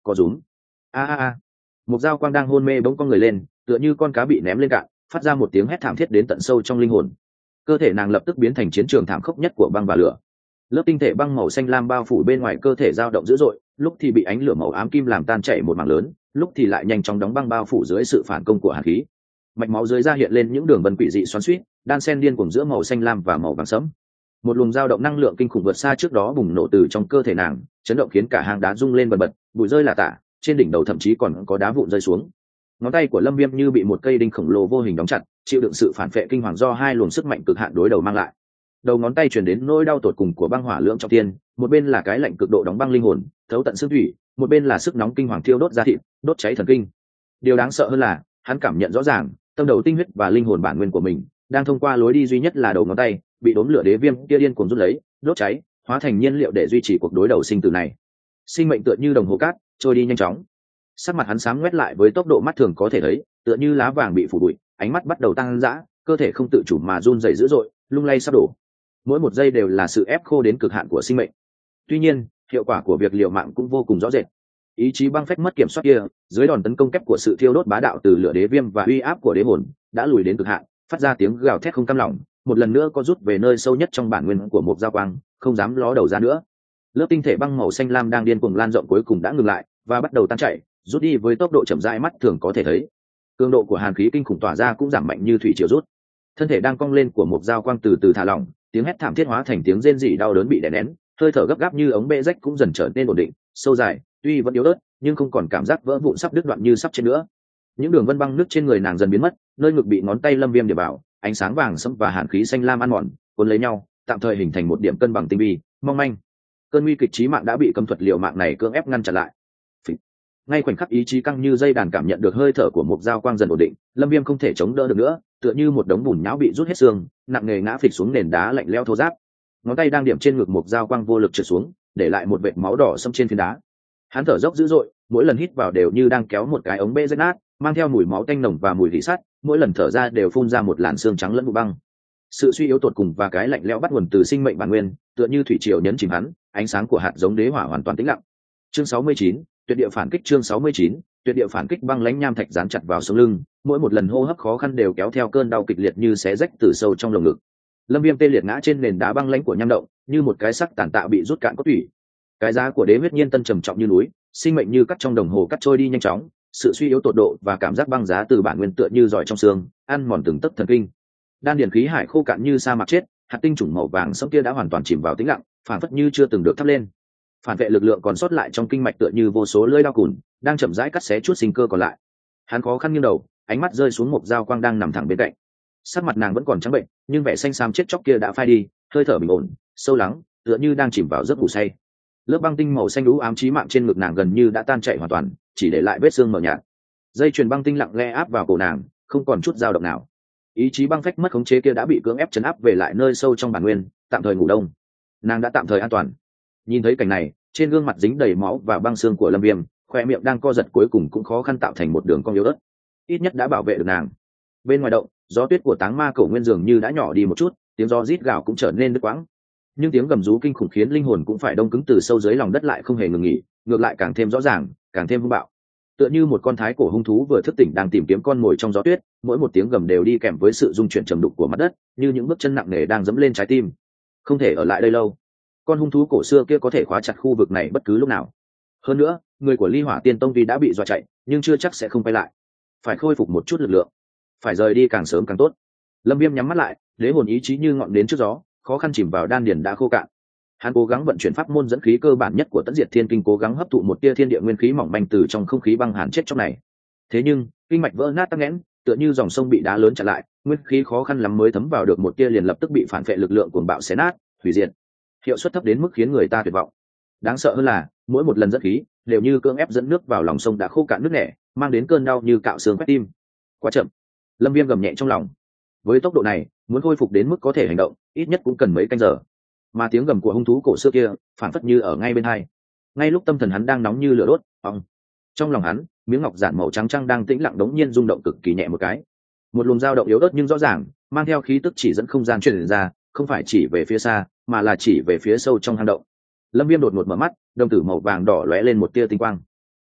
có rúm. A a a. Một dao quang đang hôn mê bỗng con người lên, tựa như con cá bị ném lên cạn, phát ra một tiếng hét thảm thiết đến tận sâu trong linh hồn. Cơ thể nàng lập tức biến thành chiến trường thảm khốc nhất của băng và lửa. Lớp tinh thể băng màu xanh lam bao phủ bên ngoài cơ thể dao động dữ dội, lúc thì bị ánh lửa màu ám kim làm tan chảy một mảng lớn, lúc thì lại nhanh chóng đóng băng bao phủ dưới sự phản công của hàn khí. Mạch máu dưới da hiện lên những đường vân quỷ dị xoắn xuýt, đan xen điên cuồng giữa màu xanh lam và màu vàng sẫm. Một luồng dao động năng lượng kinh khủng vượt xa trước đó bùng nổ từ trong cơ thể nàng, chấn động khiến cả hang đá rung lên bần bật, bụi rơi lả tả, trên đỉnh đầu thậm chí còn có đá vụn rơi xuống. Ngón tay của Lâm Viêm như bị một cây đinh khổng lồ vô hình đóng chặt, chịu đựng sự phản phệ kinh hoàng do hai luồng sức mạnh cực hạn đối đầu mang lại. Đầu ngón tay truyền đến nỗi đau tột cùng của băng hỏa lưỡng trọng thiên, một bên là cái lạnh cực độ đóng băng linh hồn, thấu tận xương thủy, một bên là sức nóng kinh hoàng thiêu đốt da thịt, đốt cháy thần kinh. Điều đáng sợ hơn là, hắn cảm nhận rõ ràng, tâm đầu tinh huyết và linh hồn bản nguyên của mình đang thông qua lối đi duy nhất là đầu ngón tay, bị đốm lửa đế viêm kia điên cuồng rút lấy, đốt cháy, hóa thành nhiên liệu để duy trì cuộc đối đầu sinh tử này. Sinh mệnh tựa như đồng hồ cát, trôi đi nhanh chóng. Sắc mặt hắn sáng ngoét lại với tốc độ mắt thường có thể thấy, tựa như lá vàng bị phủ bụi, ánh mắt bắt đầu tăng dã, cơ thể không tự chủ mà run rẩy dữ dội, lung lay sắp đổ. Mỗi một giây đều là sự ép khô đến cực hạn của sinh mệnh. Tuy nhiên, hiệu quả của việc liều mạng cũng vô cùng rõ rệt. Ý chí băng phách mất kiểm soát kia, dưới đòn tấn công kép của sự thiêu đốt bá đạo từ lửa đế viêm và uy áp của đế hồn, đã lùi đến cực hạn, phát ra tiếng gào thét không cam lòng, một lần nữa có rút về nơi sâu nhất trong bản nguyên của một giao quang, không dám ló đầu ra nữa. Lớp tinh thể băng màu xanh lam đang điên cuồng lan rộng cuối cùng đã ngừng lại và bắt đầu tan chảy, rút đi với tốc độ chậm rãi mắt thường có thể thấy. Cường độ của hàn khí kinh khủng tỏa ra cũng giảm mạnh như thủy triều rút. Thân thể đang cong lên của một giao quang từ từ thả lỏng, tiếng hét thảm thiết hóa thành tiếng rên rỉ đau đớn bị đè nén, hơi thở gấp gáp như ống bê rách cũng dần trở nên ổn định, sâu dài, tuy vẫn yếu ớt, nhưng không còn cảm giác vỡ vụn sắp đứt đoạn như sắp chết nữa. Những đường vân băng nước trên người nàng dần biến mất, nơi ngực bị ngón tay Lâm Viêm điểm vào, ánh sáng vàng sẫm và hàn khí xanh lam ăn mòn, cuốn lấy nhau, tạm thời hình thành một điểm cân bằng tinh vi, mong manh. Cơn nguy kịch chí mạng đã bị cấm thuật liều mạng này cưỡng ép ngăn chặn lại. Phịch. Ngay khoảnh khắc ý chí căng như dây đàn cảm nhận được hơi thở của một dao quang dần ổn định, Lâm Viêm không thể chống đỡ được nữa, tựa như một đống bùn nhão bị rút hết xương, nặng nề ngã phịch xuống nền đá lạnh lẽo thô ráp. Ngón tay đang điểm trên ngực một dao quang vô lực trượt xuống, để lại một vệt máu đỏ xâm trên phiến đá. Hắn thở dốc dữ dội, mỗi lần hít vào đều như đang kéo một cái ống bê rách nát, mang theo mùi máu tanh nồng và mùi rỉ sắt, mỗi lần thở ra đều phun ra một làn xương trắng lẫn bụi băng. Sự suy yếu tột cùng và cái lạnh lẽo bắt nguồn từ sinh mệnh bản nguyên, tựa như thủy triều nhấn chìm hắn, ánh sáng của hạt giống đế hỏa hoàn toàn tĩnh lặng. Chương sáu mươi chín, tuyệt địa phản kích. Chương sáu mươi chín, tuyệt địa phản kích. Băng lãnh nham thạch dán chặt vào sống lưng, mỗi một lần hô hấp khó khăn đều kéo theo cơn đau kịch liệt như xé rách từ sâu trong lồng ngực. Lâm Viêm tê liệt ngã trên nền đá băng lãnh của nham động, như một cái xác tàn tạ bị rút cạn cốt thủy. Cái giá của đế huyết nhiên tân trầm trọng như núi, sinh mệnh như cắt trong đồng hồ cắt trôi đi nhanh chóng, sự suy yếu tột độ và cảm giác băng giá từ bản nguyên tựa như giỏi trong xương, ăn mòn từng tấc thần kinh. Đan điền khí hải khô cạn như sa mạc chết, hạt tinh trùng màu vàng sẫm kia đã hoàn toàn chìm vào tĩnh lặng, phản phất như chưa từng được thắp lên. Phản vệ lực lượng còn sót lại trong kinh mạch tựa như vô số lưỡi dao cùn, đang chậm rãi cắt xé chút sinh cơ còn lại. Hắn khó khăn nghiêng đầu, ánh mắt rơi xuống một dao quang đang nằm thẳng bên cạnh. Sắc mặt nàng vẫn còn trắng bệnh, nhưng vẻ xanh xám chết chóc kia đã phai đi, hơi thở bình ổn, sâu lắng, tựa như đang chìm vào giấc ngủ say. Lớp băng tinh màu xanh lũ ám chí mạng trên ngực nàng gần như đã tan chảy hoàn toàn, chỉ để lại vết xương mờ nhạt. Dây chuyền băng tinh lặng lẽ áp vào cổ nàng, không còn chút dao động nào. Ý chí băng phách mất khống chế kia đã bị cưỡng ép chấn áp về lại nơi sâu trong bản nguyên, tạm thời ngủ đông. Nàng đã tạm thời an toàn. Nhìn thấy cảnh này, trên gương mặt dính đầy máu và băng xương của Lâm Viêm, khoe miệng đang co giật cuối cùng cũng khó khăn tạo thành một đường cong yếu ớt. Ít nhất đã bảo vệ được nàng. Bên ngoài động, gió tuyết của táng ma cổ nguyên dường như đã nhỏ đi một chút, tiếng gió rít gào cũng trở nên đứt quãng. Nhưng tiếng gầm rú kinh khủng khiến linh hồn cũng phải đông cứng từ sâu dưới lòng đất lại không hề ngừng nghỉ, ngược lại càng thêm rõ ràng, càng thêm hung bạo. Tựa như một con thái cổ hung thú vừa thức tỉnh đang tìm kiếm con mồi trong gió tuyết, mỗi một tiếng gầm đều đi kèm với sự rung chuyển trầm đục của mặt đất, như những bước chân nặng nề đang dẫm lên trái tim. Không thể ở lại đây lâu. Con hung thú cổ xưa kia có thể khóa chặt khu vực này bất cứ lúc nào. Hơn nữa, người của Ly Hỏa Tiên Tông tuy đã bị dọa chạy, nhưng chưa chắc sẽ không quay lại. Phải khôi phục một chút lực lượng, phải rời đi càng sớm càng tốt. Lâm Viêm nhắm mắt lại, đế hồn ý chí như ngọn nến trước gió, khó khăn chìm vào đan điền đã khô cạn. Hắn cố gắng vận chuyển pháp môn dẫn khí cơ bản nhất của Tẫn Diệt Thiên Kinh, cố gắng hấp thụ một tia thiên địa nguyên khí mỏng manh từ trong không khí băng hàn chết chóc này. Thế nhưng, kinh mạch vỡ nát tắc nghẽn, tựa như dòng sông bị đá lớn chặn lại, nguyên khí khó khăn lắm mới thấm vào được một tia liền lập tức bị phản phệ lực lượng cuồng bạo xé nát, hủy diệt. Hiệu suất thấp đến mức khiến người ta tuyệt vọng. Đáng sợ hơn là, mỗi một lần dẫn khí đều như cưỡng ép dẫn nước vào lòng sông đã khô cạn nước nẻ, mang đến cơn đau như cạo xương quét tim. Quá chậm. Lâm Viêm gầm nhẹ trong lòng. Với tốc độ này, muốn khôi phục đến mức có thể hành động, ít nhất cũng cần mấy canh giờ. Mà tiếng gầm của hung thú cổ xưa kia, phản phất như ở ngay bên tai. Ngay lúc tâm thần hắn đang nóng như lửa đốt, ong. Trong lòng hắn, miếng ngọc giản màu trắng trăng đang tĩnh lặng đống nhiên rung động cực kỳ nhẹ một cái. Một luồng dao động yếu ớt nhưng rõ ràng, mang theo khí tức chỉ dẫn không gian truyền ra, không phải chỉ về phía xa, mà là chỉ về phía sâu trong hang động. Lâm Viêm đột ngột mở mắt, đồng tử màu vàng đỏ lóe lên một tia tinh quang.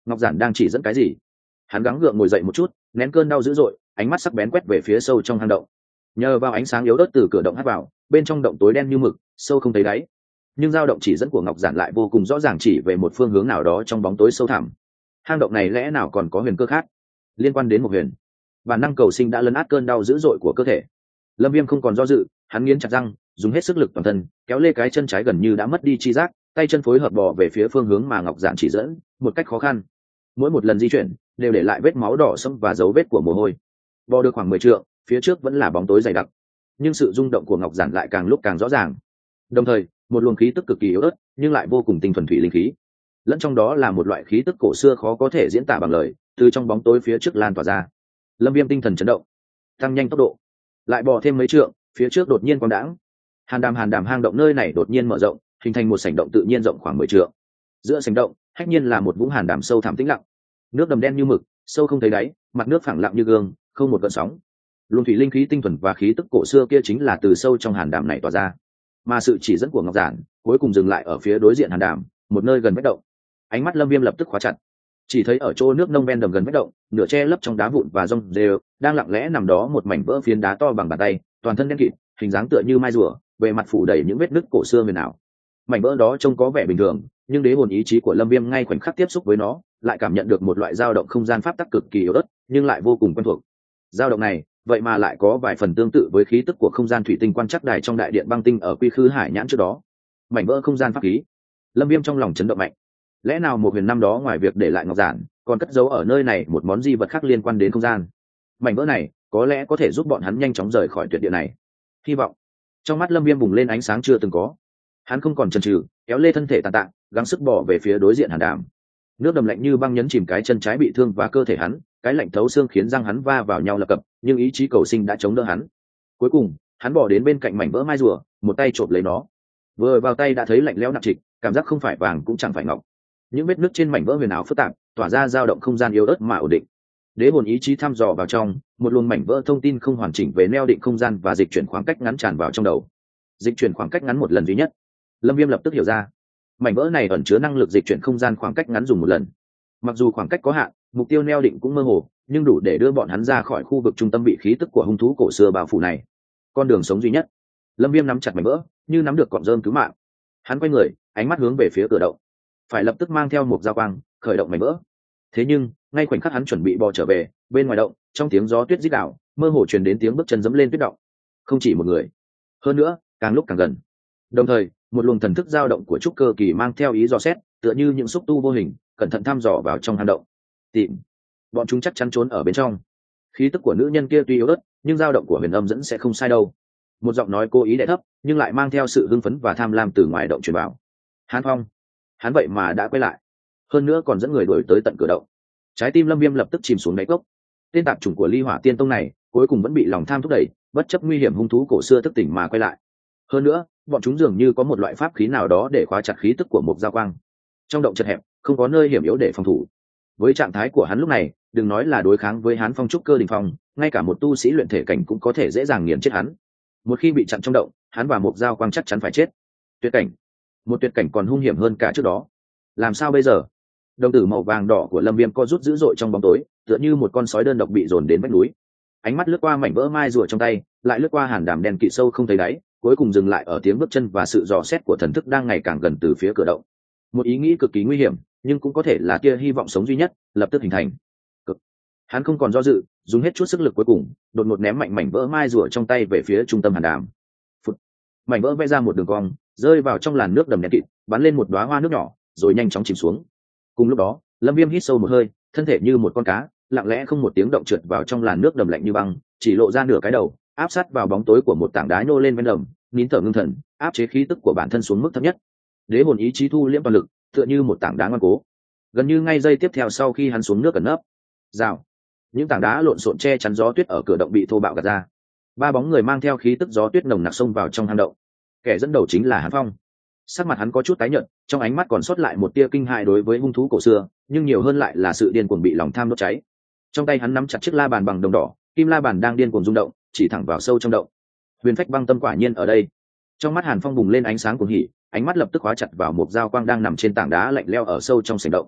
Ngọc Giản đang chỉ dẫn cái gì? Hắn gắng gượng ngồi dậy một chút, nén cơn đau dữ dội, ánh mắt sắc bén quét về phía sâu trong hang động. Nhờ vào ánh sáng yếu ớt từ cửa động hắt vào, bên trong động tối đen như mực, sâu không thấy đáy. Nhưng dao động chỉ dẫn của Ngọc Giản lại vô cùng rõ ràng, chỉ về một phương hướng nào đó trong bóng tối sâu thẳm. Hang động này lẽ nào còn có huyền cơ khác, liên quan đến một huyền? Bản năng cầu sinh đã lấn át cơn đau dữ dội của cơ thể. Lâm Viêm không còn do dự, hắn nghiến chặt răng, dùng hết sức lực toàn thân, kéo lê cái chân trái gần như đã mất đi chi giác, tay chân phối hợp bò về phía phương hướng mà Ngọc Giản chỉ dẫn, một cách khó khăn. Mỗi một lần di chuyển đều để lại vết máu đỏ sẫm và dấu vết của mồ hôi. Bò được khoảng mười trượng, phía trước vẫn là bóng tối dày đặc, nhưng sự rung động của Ngọc Giản lại càng lúc càng rõ ràng. Đồng thời, một luồng khí tức cực kỳ yếu ớt, nhưng lại vô cùng tinh thuần thủy linh khí. Lẫn trong đó là một loại khí tức cổ xưa khó có thể diễn tả bằng lời, từ trong bóng tối phía trước lan tỏa ra. Lâm Viêm tinh thần chấn động, tăng nhanh tốc độ, lại bò thêm mấy trượng, phía trước đột nhiên quang đãng. Hàn đàm hàn đàm hang động nơi này đột nhiên mở rộng, hình thành một sảnh động tự nhiên rộng khoảng mười trượng. Giữa sảnh động, hách nhiên là một vũng hàn đàm sâu thẳm tĩnh lặng. Nước đầm đen như mực, sâu không thấy đáy, mặt nước phẳng lặng như gương, không một gợn sóng. Luồng thủy linh khí tinh thuần và khí tức cổ xưa kia chính là từ sâu trong hàn đàm này tỏa ra. Mà sự chỉ dẫn của Ngọc Giản cuối cùng dừng lại ở phía đối diện hàn đàm, một nơi gần vách động. Ánh mắt Lâm Viêm lập tức khóa chặt. Chỉ thấy ở chỗ nước nông ven đầm gần vách động, nửa che lấp trong đá vụn và rong rêu, đang lặng lẽ nằm đó một mảnh vỡ phiến đá to bằng bàn tay, toàn thân đen kịt, hình dáng tựa như mai rùa, bề mặt phủ đầy những vết nứt cổ xưa huyền ảo. Mảnh vỡ đó trông có vẻ bình thường, nhưng đế hồn ý chí của Lâm Viêm ngay khoảnh khắc tiếp xúc với nó, lại cảm nhận được một loại dao động không gian pháp tắc cực kỳ yếu ớt, nhưng lại vô cùng quen thuộc. Dao động này, vậy mà lại có vài phần tương tự với khí tức của không gian thủy tinh quan trắc đài trong đại điện băng tinh ở Quy Khư Hải Nhãn trước đó. Mảnh vỡ không gian pháp khí. Lâm Viêm trong lòng chấn động mạnh. Lẽ nào một huyền năm đó ngoài việc để lại Ngọc Giản, còn cất giấu ở nơi này một món di vật khác liên quan đến không gian? Mảnh vỡ này có lẽ có thể giúp bọn hắn nhanh chóng rời khỏi tuyệt địa này. Hy vọng. Trong mắt Lâm Viêm bùng lên ánh sáng chưa từng có. Hắn không còn chần chừ, kéo lê thân thể tàn tạ, gắng sức bỏ về phía đối diện hàn đàm. Nước đầm lạnh như băng nhấn chìm cái chân trái bị thương và cơ thể hắn, cái lạnh thấu xương khiến răng hắn va vào nhau lập cập, nhưng ý chí cầu sinh đã chống đỡ hắn. Cuối cùng, hắn bỏ đến bên cạnh mảnh vỡ mai rùa, một tay chộp lấy nó. Vừa vào tay đã thấy lạnh lẽo nặng trịch, cảm giác không phải vàng cũng chẳng phải ngọc. Những vết nứt trên mảnh vỡ huyền ảo phức tạp, tỏa ra dao động không gian yếu ớt mà ổn định. Đế hồn ý chí thăm dò vào trong, một luồng mảnh vỡ thông tin không hoàn chỉnh về neo định không gian và dịch chuyển khoảng cách ngắn tràn vào trong đầu. Dịch chuyển khoảng cách ngắn một lần duy nhất. Lâm Viêm lập tức hiểu ra, mảnh vỡ này ẩn chứa năng lực dịch chuyển không gian khoảng cách ngắn dùng một lần. Mặc dù khoảng cách có hạn, mục tiêu neo định cũng mơ hồ, nhưng đủ để đưa bọn hắn ra khỏi khu vực trung tâm bị khí tức của hung thú cổ xưa bao phủ này. Con đường sống duy nhất. Lâm Viêm nắm chặt mảnh vỡ, như nắm được cọng rơm cứu mạng. Hắn quay người, ánh mắt hướng về phía cửa động, phải lập tức mang theo một dao quang, khởi động mảnh vỡ. Thế nhưng, ngay khoảnh khắc hắn chuẩn bị bò trở về, bên ngoài động, trong tiếng gió tuyết rít đảo, mơ hồ truyền đến tiếng bước chân dẫm lên tuyết động. Không chỉ một người, hơn nữa, càng lúc càng gần. Đồng thời, một luồng thần thức dao động của trúc cơ kỳ mang theo ý dò xét, tựa như những xúc tu vô hình, cẩn thận thăm dò vào trong hang động. Tìm, bọn chúng chắc chắn trốn ở bên trong. Khí tức của nữ nhân kia tuy yếu ớt, nhưng dao động của huyền âm dẫn sẽ không sai đâu. Một giọng nói cố ý đè thấp, nhưng lại mang theo sự hưng phấn và tham lam từ ngoài động truyền vào. Hán Phong, hắn vậy mà đã quay lại, hơn nữa còn dẫn người đuổi tới tận cửa động. Trái tim Lâm Viêm lập tức chìm xuống đáy cốc. Tên tạp chủng của Ly Hỏa Tiên Tông này, cuối cùng vẫn bị lòng tham thúc đẩy, bất chấp nguy hiểm hung thú cổ xưa thức tỉnh mà quay lại. Hơn nữa, bọn chúng dường như có một loại pháp khí nào đó để khóa chặt khí tức của một giao quang. Trong động chật hẹp, không có nơi hiểm yếu để phòng thủ. Với trạng thái của hắn lúc này, đừng nói là đối kháng với Hán Phong trúc cơ đỉnh phong, ngay cả một tu sĩ luyện thể cảnh cũng có thể dễ dàng nghiền chết hắn. Một khi bị chặn trong động, hắn và một giao quang chắc chắn phải chết. Tuyệt cảnh, một tuyệt cảnh còn hung hiểm hơn cả trước đó. Làm sao bây giờ? Đồng tử màu vàng đỏ của Lâm Viêm co rút dữ dội trong bóng tối, tựa như một con sói đơn độc bị dồn đến vách núi. Ánh mắt lướt qua mảnh vỡ mai rùa trong tay, lại lướt qua hàn đàm đen kịt sâu không thấy đáy, cuối cùng dừng lại ở tiếng bước chân và sự dò xét của thần thức đang ngày càng gần từ phía cửa động. Một ý nghĩ cực kỳ nguy hiểm, nhưng cũng có thể là tia hy vọng sống duy nhất, lập tức hình thành. Cực. Hắn không còn do dự, dùng hết chút sức lực cuối cùng, đột ngột ném mạnh mảnh vỡ mai rùa trong tay về phía trung tâm hàn đàm. Phụt. Mảnh vỡ vẽ ra một đường cong, rơi vào trong làn nước đầm đen kịt, bắn lên một đóa hoa nước nhỏ, rồi nhanh chóng chìm xuống. Cùng lúc đó, Lâm Viêm hít sâu một hơi, thân thể như một con cá, lặng lẽ không một tiếng động trượt vào trong làn nước đầm lạnh như băng, chỉ lộ ra nửa cái đầu, áp sát vào bóng tối của một tảng đá nhô lên bên đầm, nín thở ngưng thần, áp chế khí tức của bản thân xuống mức thấp nhất. Đế hồn ý chí thu liễm toàn lực, tựa như một tảng đá ngoan cố. Gần như ngay giây tiếp theo sau khi hắn xuống nước ẩn nấp, rào, những tảng đá lộn xộn che chắn gió tuyết ở cửa động bị thô bạo gạt ra. Ba bóng người mang theo khí tức gió tuyết nồng nặc xông vào trong hang động. Kẻ dẫn đầu chính là Hán Phong. Sắc mặt hắn có chút tái nhợt, trong ánh mắt còn sót lại một tia kinh hãi đối với hung thú cổ xưa, nhưng nhiều hơn lại là sự điên cuồng bị lòng tham đốt cháy. Trong tay hắn nắm chặt chiếc la bàn bằng đồng đỏ, kim la bàn đang điên cuồng rung động, chỉ thẳng vào sâu trong động. Huyền phách băng tâm quả nhiên ở đây. Trong mắt Hàn Phong bùng lên ánh sáng cuồng hỉ, ánh mắt lập tức khóa chặt vào một dao quang đang nằm trên tảng đá lạnh lẽo ở sâu trong sảnh động.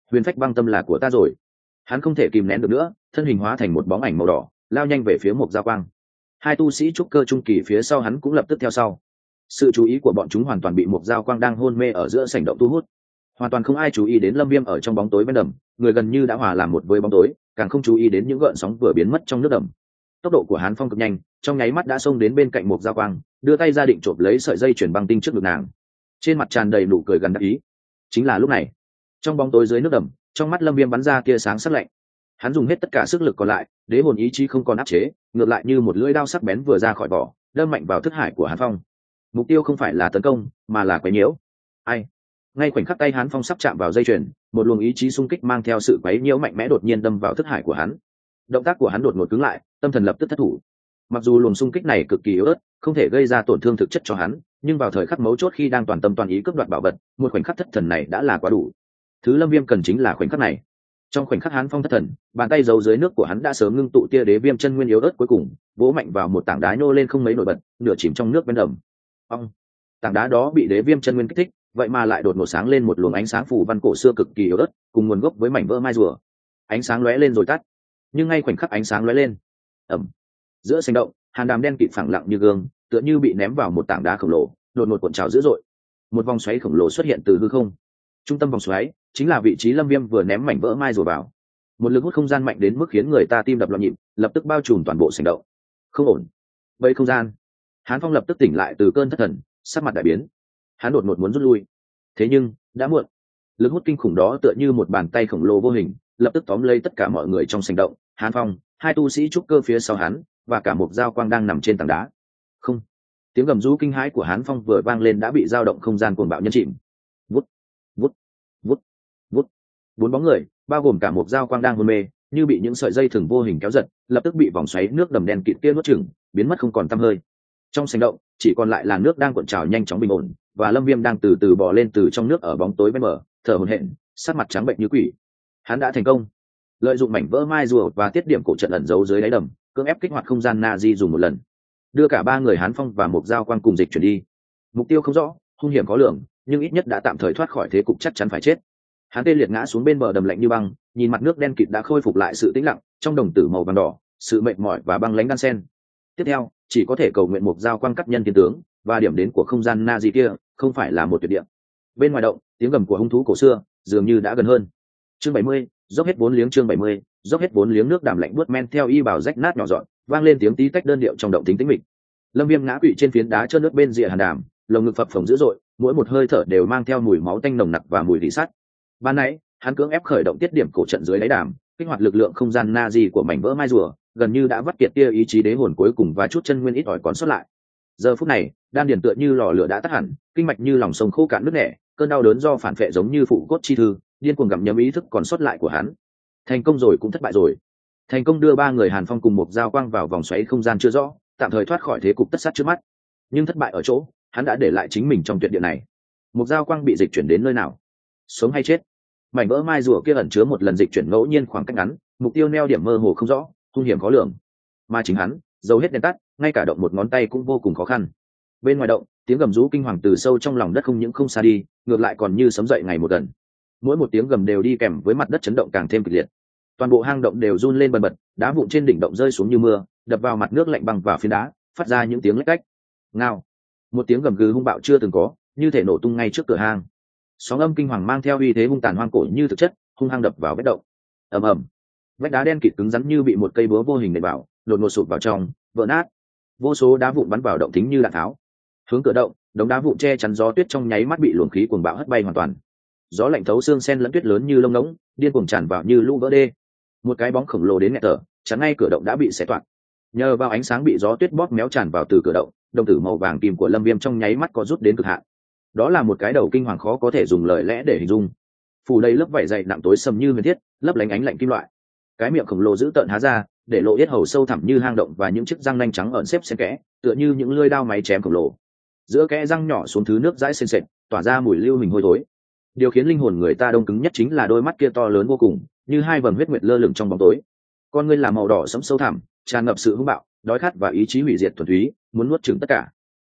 Huyền phách băng tâm là của ta rồi. Hắn không thể kìm nén được nữa, thân hình hóa thành một bóng ảnh màu đỏ, lao nhanh về phía Mộc Giao Quang. Hai tu sĩ trúc cơ trung kỳ phía sau hắn cũng lập tức theo sau. Sự chú ý của bọn chúng hoàn toàn bị Mộc Giao Quang đang hôn mê ở giữa sảnh động thu hút. Hoàn toàn không ai chú ý đến Lâm Viêm ở trong bóng tối bên đầm, người gần như đã hòa làm một với bóng tối, càng không chú ý đến những gợn sóng vừa biến mất trong nước đầm. Tốc độ của Hán Phong cực nhanh, trong nháy mắt đã xông đến bên cạnh Mộc Giao Quang, đưa tay ra định chộp lấy sợi dây chuyền băng tinh trước ngực nàng. Trên mặt tràn đầy nụ cười gần đắc ý. Chính là lúc này, trong bóng tối dưới nước đầm, trong mắt Lâm Viêm bắn ra tia sáng sắc lạnh. Hắn dùng hết tất cả sức lực còn lại, đế hồn ý chí không còn áp chế, ngược lại như một lưỡi đao sắc bén vừa ra khỏi vỏ, đâm mạnh vào thức hải của Hán Phong. Mục tiêu không phải là tấn công, mà là quấy nhiễu. Ai? Ngay khoảnh khắc tay Hán Phong sắp chạm vào dây chuyền, một luồng ý chí xung kích mang theo sự quấy nhiễu mạnh mẽ đột nhiên đâm vào thức hải của hắn. Động tác của hắn đột ngột cứng lại, tâm thần lập tức thất thủ. Mặc dù luồng xung kích này cực kỳ yếu ớt, không thể gây ra tổn thương thực chất cho hắn, nhưng vào thời khắc mấu chốt khi đang toàn tâm toàn ý cướp đoạt bảo vật, một khoảnh khắc thất thần này đã là quá đủ. Thứ Lâm Viêm cần chính là khoảnh khắc này. Trong khoảnh khắc Hán Phong thất thần, bàn tay giấu dưới nước của hắn đã sớm ngưng tụ tia đế viêm chân nguyên yếu ớt cuối cùng, vỗ mạnh vào một tảng đá nhô lên không mấy nổi bật, nửa chìm trong nước bên đầm. Ong! Tảng đá đó bị đế viêm chân nguyên kích thích, vậy mà lại đột ngột sáng lên một luồng ánh sáng phù văn cổ xưa cực kỳ yếu ớt, cùng nguồn gốc với mảnh vỡ mai rùa. Ánh sáng lóe lên rồi tắt, nhưng ngay khoảnh khắc ánh sáng lóe lên, ầm, giữa sảnh động, hàn đàm đen kịt phẳng lặng như gương, tựa như bị ném vào một tảng đá khổng lồ, đột ngột cuộn trào dữ dội. Một vòng xoáy khổng lồ xuất hiện từ hư không. Trung tâm vòng xoáy chính là vị trí Lâm Viêm vừa ném mảnh vỡ mai rùa vào. Một lực hút không gian mạnh đến mức khiến người ta tim đập loạn nhịp, lập tức bao trùm toàn bộ sảnh động. Không ổn. Vây không gian. Hán Phong lập tức tỉnh lại từ cơn thất thần, sắc mặt đại biến. Hắn đột ngột muốn rút lui. Thế nhưng, đã muộn. Lực hút kinh khủng đó tựa như một bàn tay khổng lồ vô hình, lập tức tóm lấy tất cả mọi người trong sảnh động, Hán Phong, hai tu sĩ trúc cơ phía sau hắn, và cả một Giao Quang đang nằm trên tảng đá. Không. Tiếng gầm rú kinh hãi của Hán Phong vừa vang lên đã bị dao động không gian cuồng bạo nhân chìm. Vút, vút, vút, vút. Bốn bóng người, bao gồm cả một Giao Quang đang hôn mê, như bị những sợi dây thừng vô hình kéo giật, lập tức bị vòng xoáy nước đầm đen kịt kia nuốt chửng, biến mất không còn tăm hơi. Trong sảnh động, chỉ còn lại là nước đang cuộn trào nhanh chóng bình ổn, và Lâm Viêm đang từ từ bò lên từ trong nước ở bóng tối bên bờ, thở hổn hển, sắc mặt trắng bệnh như quỷ. Hắn đã thành công, lợi dụng mảnh vỡ mai rùa và tiết điểm cổ trận ẩn giấu dưới đáy đầm, cưỡng ép kích hoạt không gian Nazi dùng một lần, đưa cả ba người Hán Phong và một Giao Quang cùng dịch chuyển đi. Mục tiêu không rõ, hung hiểm khó lường, nhưng ít nhất đã tạm thời thoát khỏi thế cục chắc chắn phải chết. Hắn tê liệt ngã xuống bên bờ đầm lạnh như băng, nhìn mặt nước đen kịt đã khôi phục lại sự tĩnh lặng, trong đồng tử màu vàng đỏ, sự mệt mỏi và băng lãnh đan xen. Tiếp theo, chỉ có thể cầu nguyện một Giao Quang cắt nhân thiên tướng, và điểm đến của không gian Nazi kia không phải là một tuyệt địa. Bên ngoài động, tiếng gầm của hung thú cổ xưa dường như đã gần hơn. Chương bảy mươi, dốc hết vốn liếng chương bảy mươi, dốc hết vốn liếng nước đàm lạnh buốt men theo y bảo rách nát nhỏ dọn, vang lên tiếng tí tách đơn điệu trong động tính tĩnh mịch. Lâm Viêm ngã quỵ trên phiến đá trơn nước bên rìa hàn đàm, lồng ngực phập phồng dữ dội, mỗi một hơi thở đều mang theo mùi máu tanh nồng nặc và mùi rỉ sắt. Ban nãy, hắn cưỡng ép khởi động tiết điểm cổ trận dưới đáy đàm, kích hoạt lực lượng không gian Nazi của mảnh vỡ mai rùa, gần như đã vắt kiệt tia ý chí đế hồn cuối cùng và chút chân nguyên ít ỏi còn sót lại. Giờ phút này, đan điền tựa như lò lửa đã tắt hẳn, kinh mạch như lòng sông khô cạn nứt nẻ, cơn đau đớn do phản phệ giống như phụ cốt chi thư, điên cuồng gặm nhấm ý thức còn sót lại của hắn. Thành công rồi cũng thất bại rồi. Thành công đưa ba người Hàn Phong cùng một Giao Quang vào vòng xoáy không gian chưa rõ, tạm thời thoát khỏi thế cục tất sát trước mắt. Nhưng thất bại ở chỗ, hắn đã để lại chính mình trong tuyệt địa này. Một Giao Quang bị dịch chuyển đến nơi nào? Sống hay chết? Mảnh vỡ mai rùa kia ẩn chứa một lần dịch chuyển ngẫu nhiên khoảng cách ngắn, mục tiêu neo điểm mơ hồ không rõ, hung hiểm khó lường. Mà chính hắn, dầu hết đèn tắt, ngay cả động một ngón tay cũng vô cùng khó khăn. Bên ngoài động, tiếng gầm rú kinh hoàng từ sâu trong lòng đất không những không xa đi, ngược lại còn như sấm dậy ngày một gần. Mỗi một tiếng gầm đều đi kèm với mặt đất chấn động càng thêm kịch liệt. Toàn bộ hang động đều run lên bần bật, đá vụn trên đỉnh động rơi xuống như mưa, đập vào mặt nước lạnh băng vào phiến đá, phát ra những tiếng lách cách. Ngao, một tiếng gầm gừ hung bạo chưa từng có, như thể nổ tung ngay trước cửa hang. Sóng âm kinh hoàng mang theo uy thế hung tàn hoang cổ như thực chất, hung hăng đập vào vết động. Ầm ầm, vách đá đen kịt cứng rắn như bị một cây búa vô hình nện vào, đột ngột sụp vào trong, vỡ nát. Vô số đá vụn bắn vào động thính như đạn tháo. Hướng cửa động, đống đá vụn che chắn gió tuyết trong nháy mắt bị luồng khí cuồng bạo hất bay hoàn toàn. Gió lạnh thấu xương sen lẫn tuyết lớn như lông ngỗng, điên cuồng tràn vào như lũ vỡ đê. Một cái bóng khổng lồ đến nghẹt thở, chắn ngay cửa động đã bị xé toạc. Nhờ vào ánh sáng bị gió tuyết bóp méo tràn vào từ cửa động, đồng tử màu vàng kim của Lâm Viêm trong nháy mắt có rút đến cực hạn. Đó là một cái đầu kinh hoàng khó có thể dùng lời lẽ để hình dung. Phủ đầy lớp vảy dày nặng tối sầm như huyền thiết, lấp lánh ánh lạnh kim loại. Cái miệng khổng lồ dữ tợn há ra, để lộ yết hầu sâu thẳm như hang động và những chiếc răng nanh trắng ẩn xếp xen kẽ, tựa như những lưỡi dao máy chém khổng lồ. Giữa kẽ răng nhỏ xuống thứ nước dãi sền sệt, tỏa ra mùi lưu hình hôi thối. Điều khiến linh hồn người ta đông cứng nhất chính là đôi mắt kia to lớn vô cùng, như hai vầng huyết nguyệt lơ lửng trong bóng tối. Con ngươi là màu đỏ sẫm sâu thẳm, tràn ngập sự hung bạo, đói khát và ý chí hủy diệt thuần túy, muốn nuốt chửng tất cả.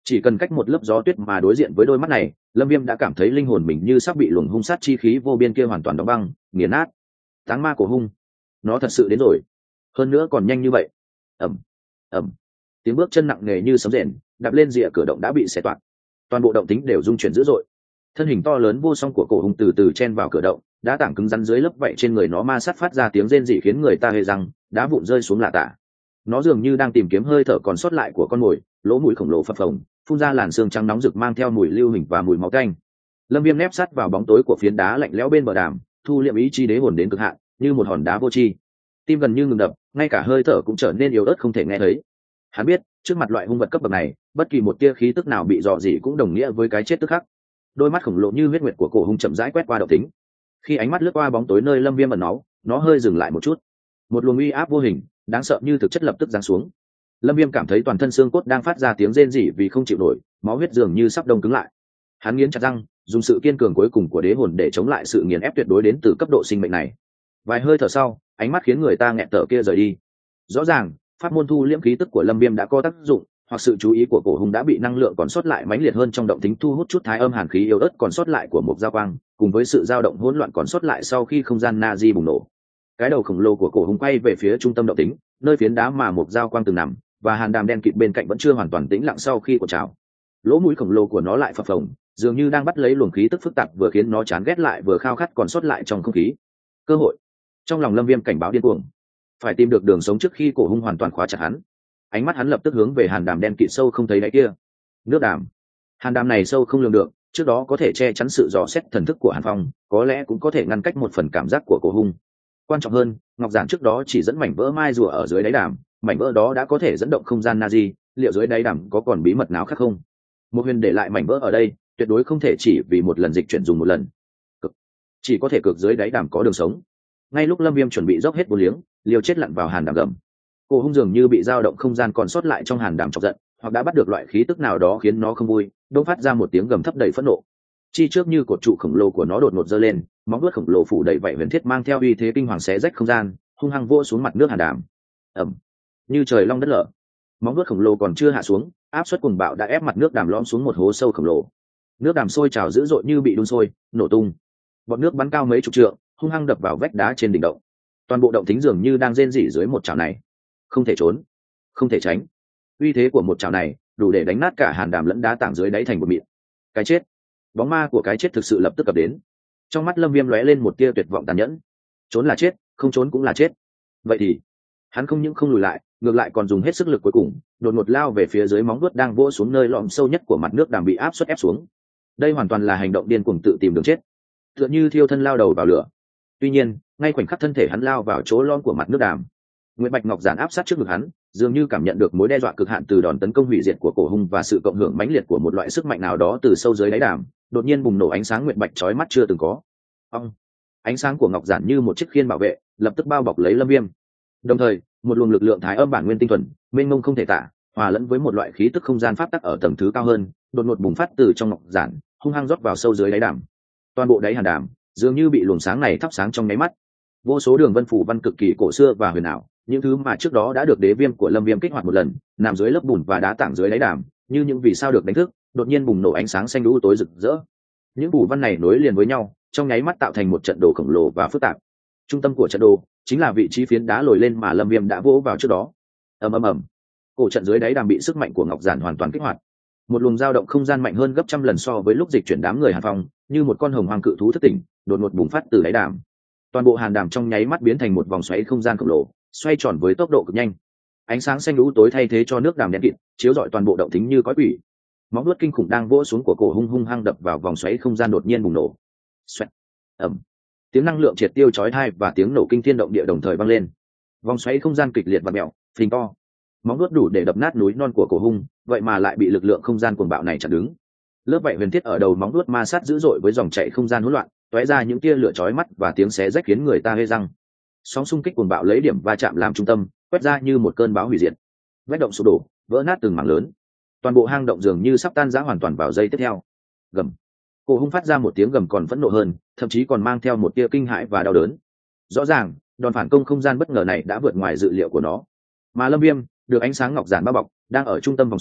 Chỉ cần cách một lớp gió tuyết mà đối diện với đôi mắt này, Lâm Viêm đã cảm thấy linh hồn mình như sắp bị luồng hung sát chi khí vô biên kia hoàn toàn đóng băng, nghiền nát. Táng ma cổ hung, nó thật sự đến rồi, hơn nữa còn nhanh như vậy. Ầm, ầm, tiếng bước chân nặng nề như sấm rền đạp lên rìa cửa động đã bị xé toạc, toàn bộ động tính đều rung chuyển dữ dội. Thân hình to lớn vô song của cổ hung từ từ chen vào cửa động, đá tảng cứng rắn dưới lớp vậy trên người nó ma sát phát ra tiếng rên rỉ khiến người ta hề răng, đá vụn rơi xuống lạ tả. Nó dường như đang tìm kiếm hơi thở còn sót lại của con mồi, lỗ mũi khổng lồ phập phồng, phun ra làn xương trắng nóng rực mang theo mùi lưu hình và mùi máu tanh. Lâm Viêm nép sát vào bóng tối của phiến đá lạnh lẽo bên bờ đàm, thu liệm ý chí đế hồn đến cực hạn, như một hòn đá vô tri. Tim gần như ngừng đập, ngay cả hơi thở cũng trở nên yếu ớt không thể nghe thấy. Hắn biết, trước mặt loại hung vật cấp bậc này, bất kỳ một tia khí tức nào bị dò dỉ cũng đồng nghĩa với cái chết tức khắc. Đôi mắt khổng lồ như huyết nguyệt của cổ hung chậm rãi quét qua động tính. Khi ánh mắt lướt qua bóng tối nơi Lâm Viêm ẩn náu, nó hơi dừng lại một chút. Một luồng uy áp vô hình, đáng sợ như thực chất lập tức giáng xuống. Lâm Viêm cảm thấy toàn thân xương cốt đang phát ra tiếng rên rỉ vì không chịu nổi, máu huyết dường như sắp đông cứng lại. Hắn nghiến chặt răng, dùng sự kiên cường cuối cùng của đế hồn để chống lại sự nghiền ép tuyệt đối đến từ cấp độ sinh mệnh này. Vài hơi thở sau, ánh mắt khiến người ta nghẹt thở kia rời đi. Rõ ràng, pháp môn thu liễm khí tức của Lâm Viêm đã có tác dụng, hoặc sự chú ý của cổ hung đã bị năng lượng còn sót lại mãnh liệt hơn trong động tính thu hút chút thái âm hàn khí yếu ớt còn sót lại của một giao quang, cùng với sự dao động hỗn loạn còn sót lại sau khi không gian Nazi bùng nổ. Cái đầu khổng lồ của cổ hung quay về phía trung tâm động tính, nơi phiến đá mà một giao quang từng nằm, và hàn đàm đen kịt bên cạnh vẫn chưa hoàn toàn tĩnh lặng sau khi cuộn trào. Lỗ mũi khổng lồ của nó lại phập phồng, dường như đang bắt lấy luồng khí tức phức tạp vừa khiến nó chán ghét lại vừa khao khát còn sót lại trong không khí. Cơ hội. Trong lòng Lâm Viêm cảnh báo điên cuồng, phải tìm được đường sống trước khi cổ hung hoàn toàn khóa chặt hắn. Ánh mắt hắn lập tức hướng về hàn đàm đen kịt sâu không thấy đáy kia. Nước đàm. Hàn đàm này sâu không lường được, trước đó có thể che chắn sự dò xét thần thức của Hàn Phong, có lẽ cũng có thể ngăn cách một phần cảm giác của cổ hung. Quan trọng hơn, ngọc giản trước đó chỉ dẫn mảnh vỡ mai rùa ở dưới đáy đàm, mảnh vỡ đó đã có thể dẫn động không gian Nazi, liệu dưới đáy đàm có còn bí mật nào khác không? Một huyền để lại mảnh vỡ ở đây, tuyệt đối không thể chỉ vì một lần dịch chuyển dùng một lần. Cực. Chỉ có thể cực dưới đáy đàm có đường sống. Ngay lúc Lâm Viêm chuẩn bị dốc hết vô liếng, liều chết lặn vào hàn đàm gầm. Cổ hung dường như bị dao động không gian còn sót lại trong hàn đàm chọc giận, hoặc đã bắt được loại khí tức nào đó khiến nó không vui, đột phát ra một tiếng gầm thấp đầy phẫn nộ. Chi trước như cột trụ khổng lồ của nó đột ngột giơ lên, móng vuốt khổng lồ phủ đầy vậy huyền thiết mang theo uy thế kinh hoàng xé rách không gian, hung hăng vỗ xuống mặt nước hàn đàm. Ầm, như trời long đất lở. Móng vuốt khổng lồ còn chưa hạ xuống, áp suất cuồng bạo đã ép mặt nước đàm lõm xuống một hố sâu khổng lồ. Nước đàm sôi trào dữ dội như bị đun sôi, nổ tung. Bọt nước bắn cao mấy chục trượng, hung hăng đập vào vách đá trên đỉnh động. Toàn bộ động tính dường như đang rên rỉ dưới một chảo này. Không thể trốn, không thể tránh. Uy thế của một chảo này đủ để đánh nát cả hàn đàm lẫn đá tảng dưới đáy thành một mịn. Cái chết, bóng ma của cái chết thực sự lập tức ập đến. Trong mắt Lâm Viêm lóe lên một tia tuyệt vọng tàn nhẫn. Trốn là chết, không trốn cũng là chết. Vậy thì hắn không những không lùi lại, ngược lại còn dùng hết sức lực cuối cùng, đột ngột lao về phía dưới móng vuốt đang vỗ xuống nơi lõm sâu nhất của mặt nước đàm bị áp suất ép xuống. Đây hoàn toàn là hành động điên cuồng tự tìm đường chết, tựa như thiêu thân lao đầu vào lửa. Tuy nhiên, ngay khoảnh khắc thân thể hắn lao vào chỗ lõm của mặt nước đàm, Nguyệt Bạch Ngọc giản áp sát trước ngực hắn, dường như cảm nhận được mối đe dọa cực hạn từ đòn tấn công hủy diệt của cổ hung và sự cộng hưởng mãnh liệt của một loại sức mạnh nào đó từ sâu dưới đáy đàm, đột nhiên bùng nổ ánh sáng nguyệt bạch chói mắt chưa từng có. Ong! Ánh sáng của ngọc giản như một chiếc khiên bảo vệ, lập tức bao bọc lấy Lâm Viêm. Đồng thời, một luồng lực lượng thái âm bản nguyên tinh thuần, mênh mông không thể tả, hòa lẫn với một loại khí tức không gian pháp tắc ở tầng thứ cao hơn, đột ngột bùng phát từ trong ngọc giản, hung hăng rót vào sâu dưới đáy đàm. Toàn bộ đáy hàn đàm dường như bị luồng sáng này thắp sáng trong nháy mắt. Vô số đường vân phủ văn cực kỳ cổ xưa và huyền ảo, những thứ mà trước đó đã được đế viêm của Lâm Viêm kích hoạt một lần, nằm dưới lớp bùn và đá tảng dưới đáy đàm, như những vì sao được đánh thức, đột nhiên bùng nổ ánh sáng xanh đu tối rực rỡ. Những phủ văn này nối liền với nhau, trong nháy mắt tạo thành một trận đồ khổng lồ và phức tạp. Trung tâm của trận đồ chính là vị trí phiến đá lồi lên mà Lâm Viêm đã vỗ vào trước đó. Ầm ầm ầm. Cổ trận dưới đáy đàm bị sức mạnh của ngọc giản hoàn toàn kích hoạt. Một luồng dao động không gian mạnh hơn gấp trăm lần so với lúc dịch chuyển đám người Hàn Phong, như một con hồng hoang cự thú thất tỉnh, đột ngột bùng phát từ đáy đàm. Toàn bộ hàn đàm trong nháy mắt biến thành một vòng xoáy không gian khổng lồ, xoay tròn với tốc độ cực nhanh. Ánh sáng xanh lũ tối thay thế cho nước đàm đen kịt, chiếu rọi toàn bộ động tính như cõi quỷ. Móng vuốt kinh khủng đang vỗ xuống của cổ hung hung hăng đập vào vòng xoáy không gian đột nhiên bùng nổ. Xoẹt. Ầm. Tiếng năng lượng triệt tiêu chói tai và tiếng nổ kinh thiên động địa đồng thời vang lên. Vòng xoáy không gian kịch liệt và mèo, phình to. Móng vuốt đủ để đập nát núi non của cổ hung, vậy mà lại bị lực lượng không gian cuồng bạo này chặn đứng. Lớp vảy huyền thiết ở đầu móng vuốt ma sát dữ dội với dòng chảy không gian hỗn loạn, tóe ra những tia lửa chói mắt và tiếng xé rách khiến người ta hê răng. Sóng xung kích cuồng bạo lấy điểm va chạm làm trung tâm, quét ra như một cơn bão hủy diệt. Vách động sụp đổ, vỡ nát từng mảng lớn. Toàn bộ hang động dường như sắp tan rã hoàn toàn vào giây tiếp theo. Gầm. Cổ hung phát ra một tiếng gầm còn phẫn nộ hơn, thậm chí còn mang theo một tia kinh hãi và đau đớn. Rõ ràng, đòn phản công không gian bất ngờ này đã vượt ngoài dự liệu của nó. Mà Lâm Viêm, được ánh sáng ngọc giản bao bọc, đang ở trung tâm vòng xoáy,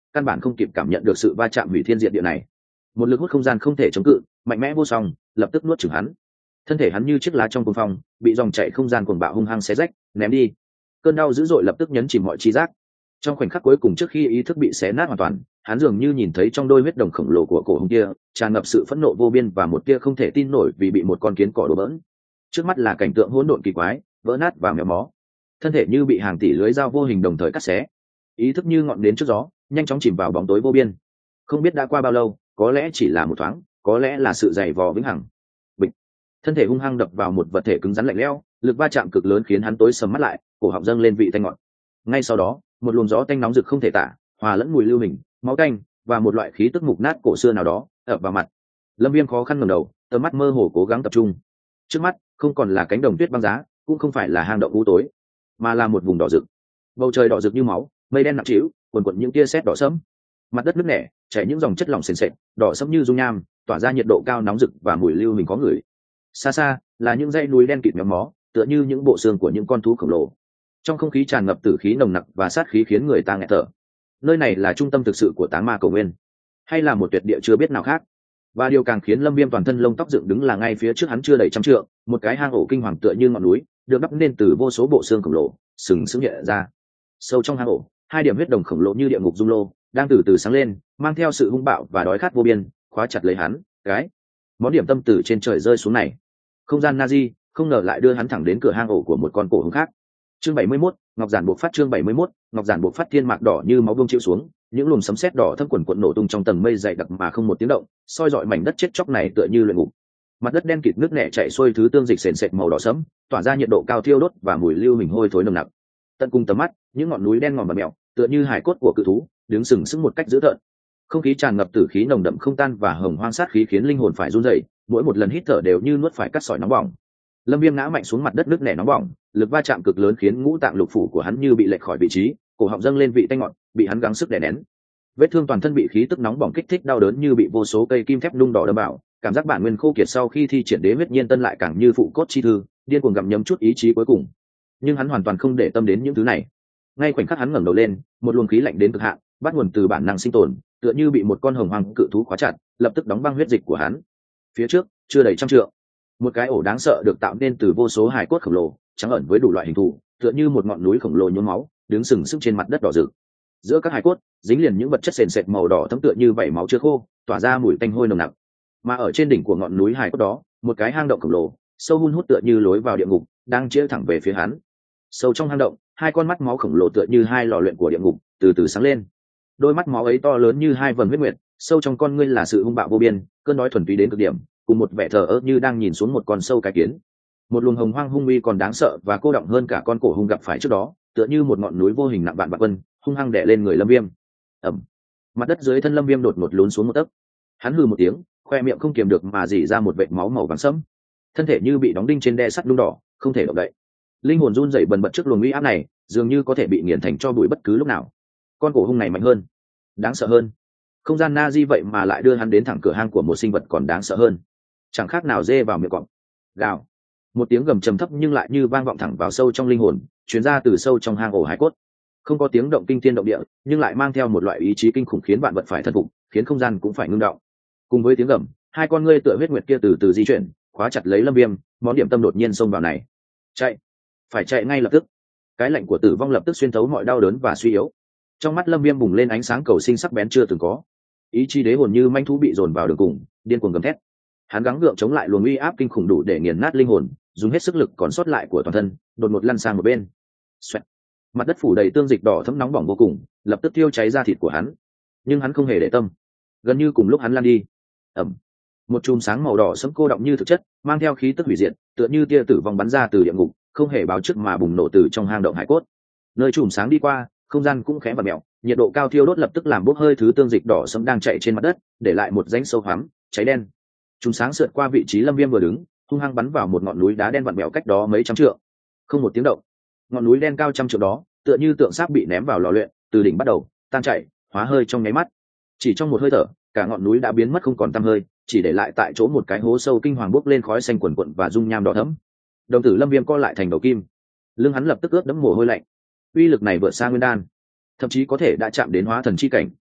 căn bản không kịp cảm nhận được sự va chạm hủy thiên diệt địa này. Một lực hút không gian không thể chống cự, mạnh mẽ vô song, lập tức nuốt chửng hắn. Thân thể hắn như chiếc lá trong cuồng phong, bị dòng chảy không gian cuồng bạo hung hăng xé rách, ném đi. Cơn đau dữ dội lập tức nhấn chìm mọi trí giác. Trong khoảnh khắc cuối cùng trước khi ý thức bị xé nát hoàn toàn, hắn dường như nhìn thấy trong đôi huyết đồng khổng lồ của cổ hùng kia tràn ngập sự phẫn nộ vô biên và một tia không thể tin nổi vì bị một con kiến cỏ đổ bỡn. Trước mắt là cảnh tượng hỗn độn kỳ quái, vỡ nát và méo mó, thân thể như bị hàng tỷ lưới dao vô hình đồng thời cắt xé, ý thức như ngọn nến trước gió nhanh chóng chìm vào bóng tối vô biên. Không biết đã qua bao lâu, có lẽ chỉ là một thoáng, có lẽ là sự dày vò vĩnh hằng. Bịch, thân thể hung hăng đập vào một vật thể cứng rắn lạnh lẽo, lực va chạm cực lớn khiến hắn tối sầm mắt lại, cổ họng dâng lên vị tanh ngọt. Ngay sau đó, một luồng gió tanh nóng rực không thể tả, hòa lẫn mùi lưu hình, máu tanh và một loại khí tức mục nát cổ xưa nào đó ập vào mặt. Lâm Viêm khó khăn ngẩng đầu, tầm mắt mơ hồ cố gắng tập trung. Trước mắt không còn là cánh đồng tuyết băng giá, cũng không phải là hang động u tối, mà là một vùng đỏ rực. Bầu trời đỏ rực như máu, mây đen nặng trĩu, cuồn cuộn những tia sét đỏ sẫm. Mặt đất nứt nẻ, chảy những dòng chất lỏng sền sệt, đỏ sẫm như dung nham, tỏa ra nhiệt độ cao nóng rực và mùi lưu hình có người. Xa xa là những dãy núi đen kịt méo mó, tựa như những bộ xương của những con thú khổng lồ. Trong không khí tràn ngập tử khí nồng nặc và sát khí khiến người ta nghẹt thở. Nơi này là trung tâm thực sự của táng ma cổ nguyên, hay là một tuyệt địa chưa biết nào khác? Và điều càng khiến Lâm Viêm toàn thân lông tóc dựng đứng là ngay phía trước hắn chưa đầy trăm trượng, một cái hang ổ kinh hoàng tựa như ngọn núi, được đắp nên từ vô số bộ xương khổng lồ, sừng sững hiện ra. Sâu trong hang ổ, hai điểm huyết đồng khổng lồ như địa ngục dung lô, đang từ từ sáng lên, mang theo sự hung bạo và đói khát vô biên, khóa chặt lấy hắn. Cái món điểm tâm từ trên trời rơi xuống này, không gian Nazi, không ngờ lại đưa hắn thẳng đến cửa hang ổ của một con cổ hung khác. Chương bảy mươi mốt, Ngọc Giản buộc phát chương bảy mươi mốt, Ngọc Giản buộc phát thiên mạc đỏ như máu buông chịu xuống, những luồng sấm sét đỏ thâm quần quần nổ tung trong tầng mây dày đặc mà không một tiếng động, soi rọi mảnh đất chết chóc này tựa như luyện ngục. Mặt đất đen kịt nước nẻ chảy xuôi thứ tương dịch sền sệt màu đỏ sẫm, tỏa ra nhiệt độ cao thiêu đốt và mùi lưu hình hôi thối nồng nặc. Tận cùng tầm mắt, những ngọn núi đen ngòm và mèo, tựa như hài cốt của cự thú, đứng sừng sững một cách dữ tợn. Không khí tràn ngập tử khí nồng đậm không tan và hồng hoang sát khí khiến linh hồn phải run rẩy, mỗi một lần hít thở đều như nuốt phải cắt sỏi nóng bỏng. Lâm Viêm ngã mạnh xuống mặt đất nước nẻ nóng bỏng, lực va chạm cực lớn khiến ngũ tạng lục phủ của hắn như bị lệch khỏi vị trí, cổ họng dâng lên vị tanh ngọt, bị hắn gắng sức đè nén. Vết thương toàn thân bị khí tức nóng bỏng kích thích đau đớn như bị vô số cây kim thép nung đỏ đâm vào, cảm giác bản nguyên khô kiệt sau khi thi triển đế huyết nhiên tân lại càng như phụ cốt chi thư, điên cuồng gặm nhấm chút ý chí cuối cùng. Nhưng hắn hoàn toàn không để tâm đến những thứ này. Ngay khoảnh khắc hắn ngẩng đầu lên, một luồng khí lạnh đến cực hạn, bắt nguồn từ bản năng sinh tồn, tựa như bị một con hồng hoang cự thú khóa chặt, lập tức đóng băng huyết dịch của hắn. Phía trước, chưa đầy trăm trượng, một cái ổ đáng sợ được tạo nên từ vô số hài cốt khổng lồ, trắng ẩn với đủ loại hình thù, tựa như một ngọn núi khổng lồ nhuốm máu, đứng sừng sững trên mặt đất đỏ rực. Giữa các hài cốt dính liền những vật chất sền sệt màu đỏ thấm tựa như vảy máu chưa khô, tỏa ra mùi tanh hôi nồng nặc. Mà ở trên đỉnh của ngọn núi hài cốt đó, một cái hang động khổng lồ, sâu hun hút tựa như lối vào địa ngục, đang chĩa thẳng về phía hắn. Sâu trong hang động, hai con mắt máu khổng lồ tựa như hai lò luyện của địa ngục, từ từ sáng lên. Đôi mắt máu ấy to lớn như hai vầng huyết nguyệt, sâu trong con ngươi là sự hung bạo vô biên, cơn đói thuần túy đến cực điểm, cùng một vẻ thờ ơ như đang nhìn xuống một con sâu cái kiến. Một luồng hồng hoang hung uy còn đáng sợ và cô động hơn cả con cổ hung gặp phải trước đó, tựa như một ngọn núi vô hình nặng vạn vạn cân, hung hăng đè lên người Lâm Viêm. Ầm. Mặt đất dưới thân Lâm Viêm đột ngột lún xuống một tấc. Hắn hừ một tiếng, khoe miệng không kiềm được mà rỉ ra một vệt máu màu vàng sẫm. Thân thể như bị đóng đinh trên đe sắt nung đỏ, không thể động đậy. Linh hồn run rẩy bần bật trước luồng uy áp này, dường như có thể bị nghiền thành tro bụi bất cứ lúc nào. Con cổ hung này mạnh hơn, đáng sợ hơn. Không gian Nazi vậy mà lại đưa hắn đến thẳng cửa hang của một sinh vật còn đáng sợ hơn. Chẳng khác nào dê vào miệng cọp. Gào. Một tiếng gầm trầm thấp nhưng lại như vang vọng thẳng vào sâu trong linh hồn, truyền ra từ sâu trong hang ổ hải cốt. Không có tiếng động kinh thiên động địa, nhưng lại mang theo một loại ý chí kinh khủng khiến vạn vật phải thần phục, khiến không gian cũng phải ngưng động. Cùng với tiếng gầm, hai con ngươi tựa huyết nguyệt kia từ từ di chuyển, khóa chặt lấy Lâm Viêm, món điểm tâm đột nhiên xông vào này. Chạy, phải chạy ngay lập tức. Cái lạnh của tử vong lập tức xuyên thấu mọi đau đớn và suy yếu. Trong mắt Lâm Viêm bùng lên ánh sáng cầu sinh sắc bén chưa từng có. Ý chí đế hồn như manh thú bị dồn vào đường cùng, điên cuồng gầm thét. Hắn gắng gượng chống lại luồng uy áp kinh khủng đủ để nghiền nát linh hồn, dùng hết sức lực còn sót lại của toàn thân, đột ngột lăn sang một bên. Xoẹt. Mặt đất phủ đầy tương dịch đỏ thẫm nóng bỏng vô cùng, lập tức thiêu cháy da thịt của hắn. Nhưng hắn không hề để tâm. Gần như cùng lúc hắn lăn đi, ầm, một chùm sáng màu đỏ sẫm cô động như thực chất, mang theo khí tức hủy diệt, tựa như tia tử vong bắn ra từ địa ngục, không hề báo trước mà bùng nổ từ trong hang động hải cốt. Nơi chùm sáng đi qua, không gian cũng khẽ vặn mèo, nhiệt độ cao thiêu đốt lập tức làm bốc hơi thứ tương dịch đỏ sẫm đang chạy trên mặt đất, để lại một rãnh sâu hoắm, cháy đen. Chùm sáng sượt qua vị trí Lâm Viêm vừa đứng, hung hăng bắn vào một ngọn núi đá đen vặn mèo cách đó mấy trăm trượng. Không một tiếng động. Ngọn núi đen cao trăm trượng đó, tựa như tượng sáp bị ném vào lò luyện, từ đỉnh bắt đầu tan chảy, hóa hơi trong nháy mắt. Chỉ trong một hơi thở, cả ngọn núi đã biến mất không còn tăm hơi, chỉ để lại tại chỗ một cái hố sâu kinh hoàng bốc lên khói xanh quần quần và dung nham đỏ thẫm. Đồng tử Lâm Viêm co lại thành đầu kim, lưng hắn lập tức ướt đẫm mồ hôi lạnh. Uy lực này vượt xa nguyên đan, thậm chí có thể đã chạm đến hóa thần chi cảnh.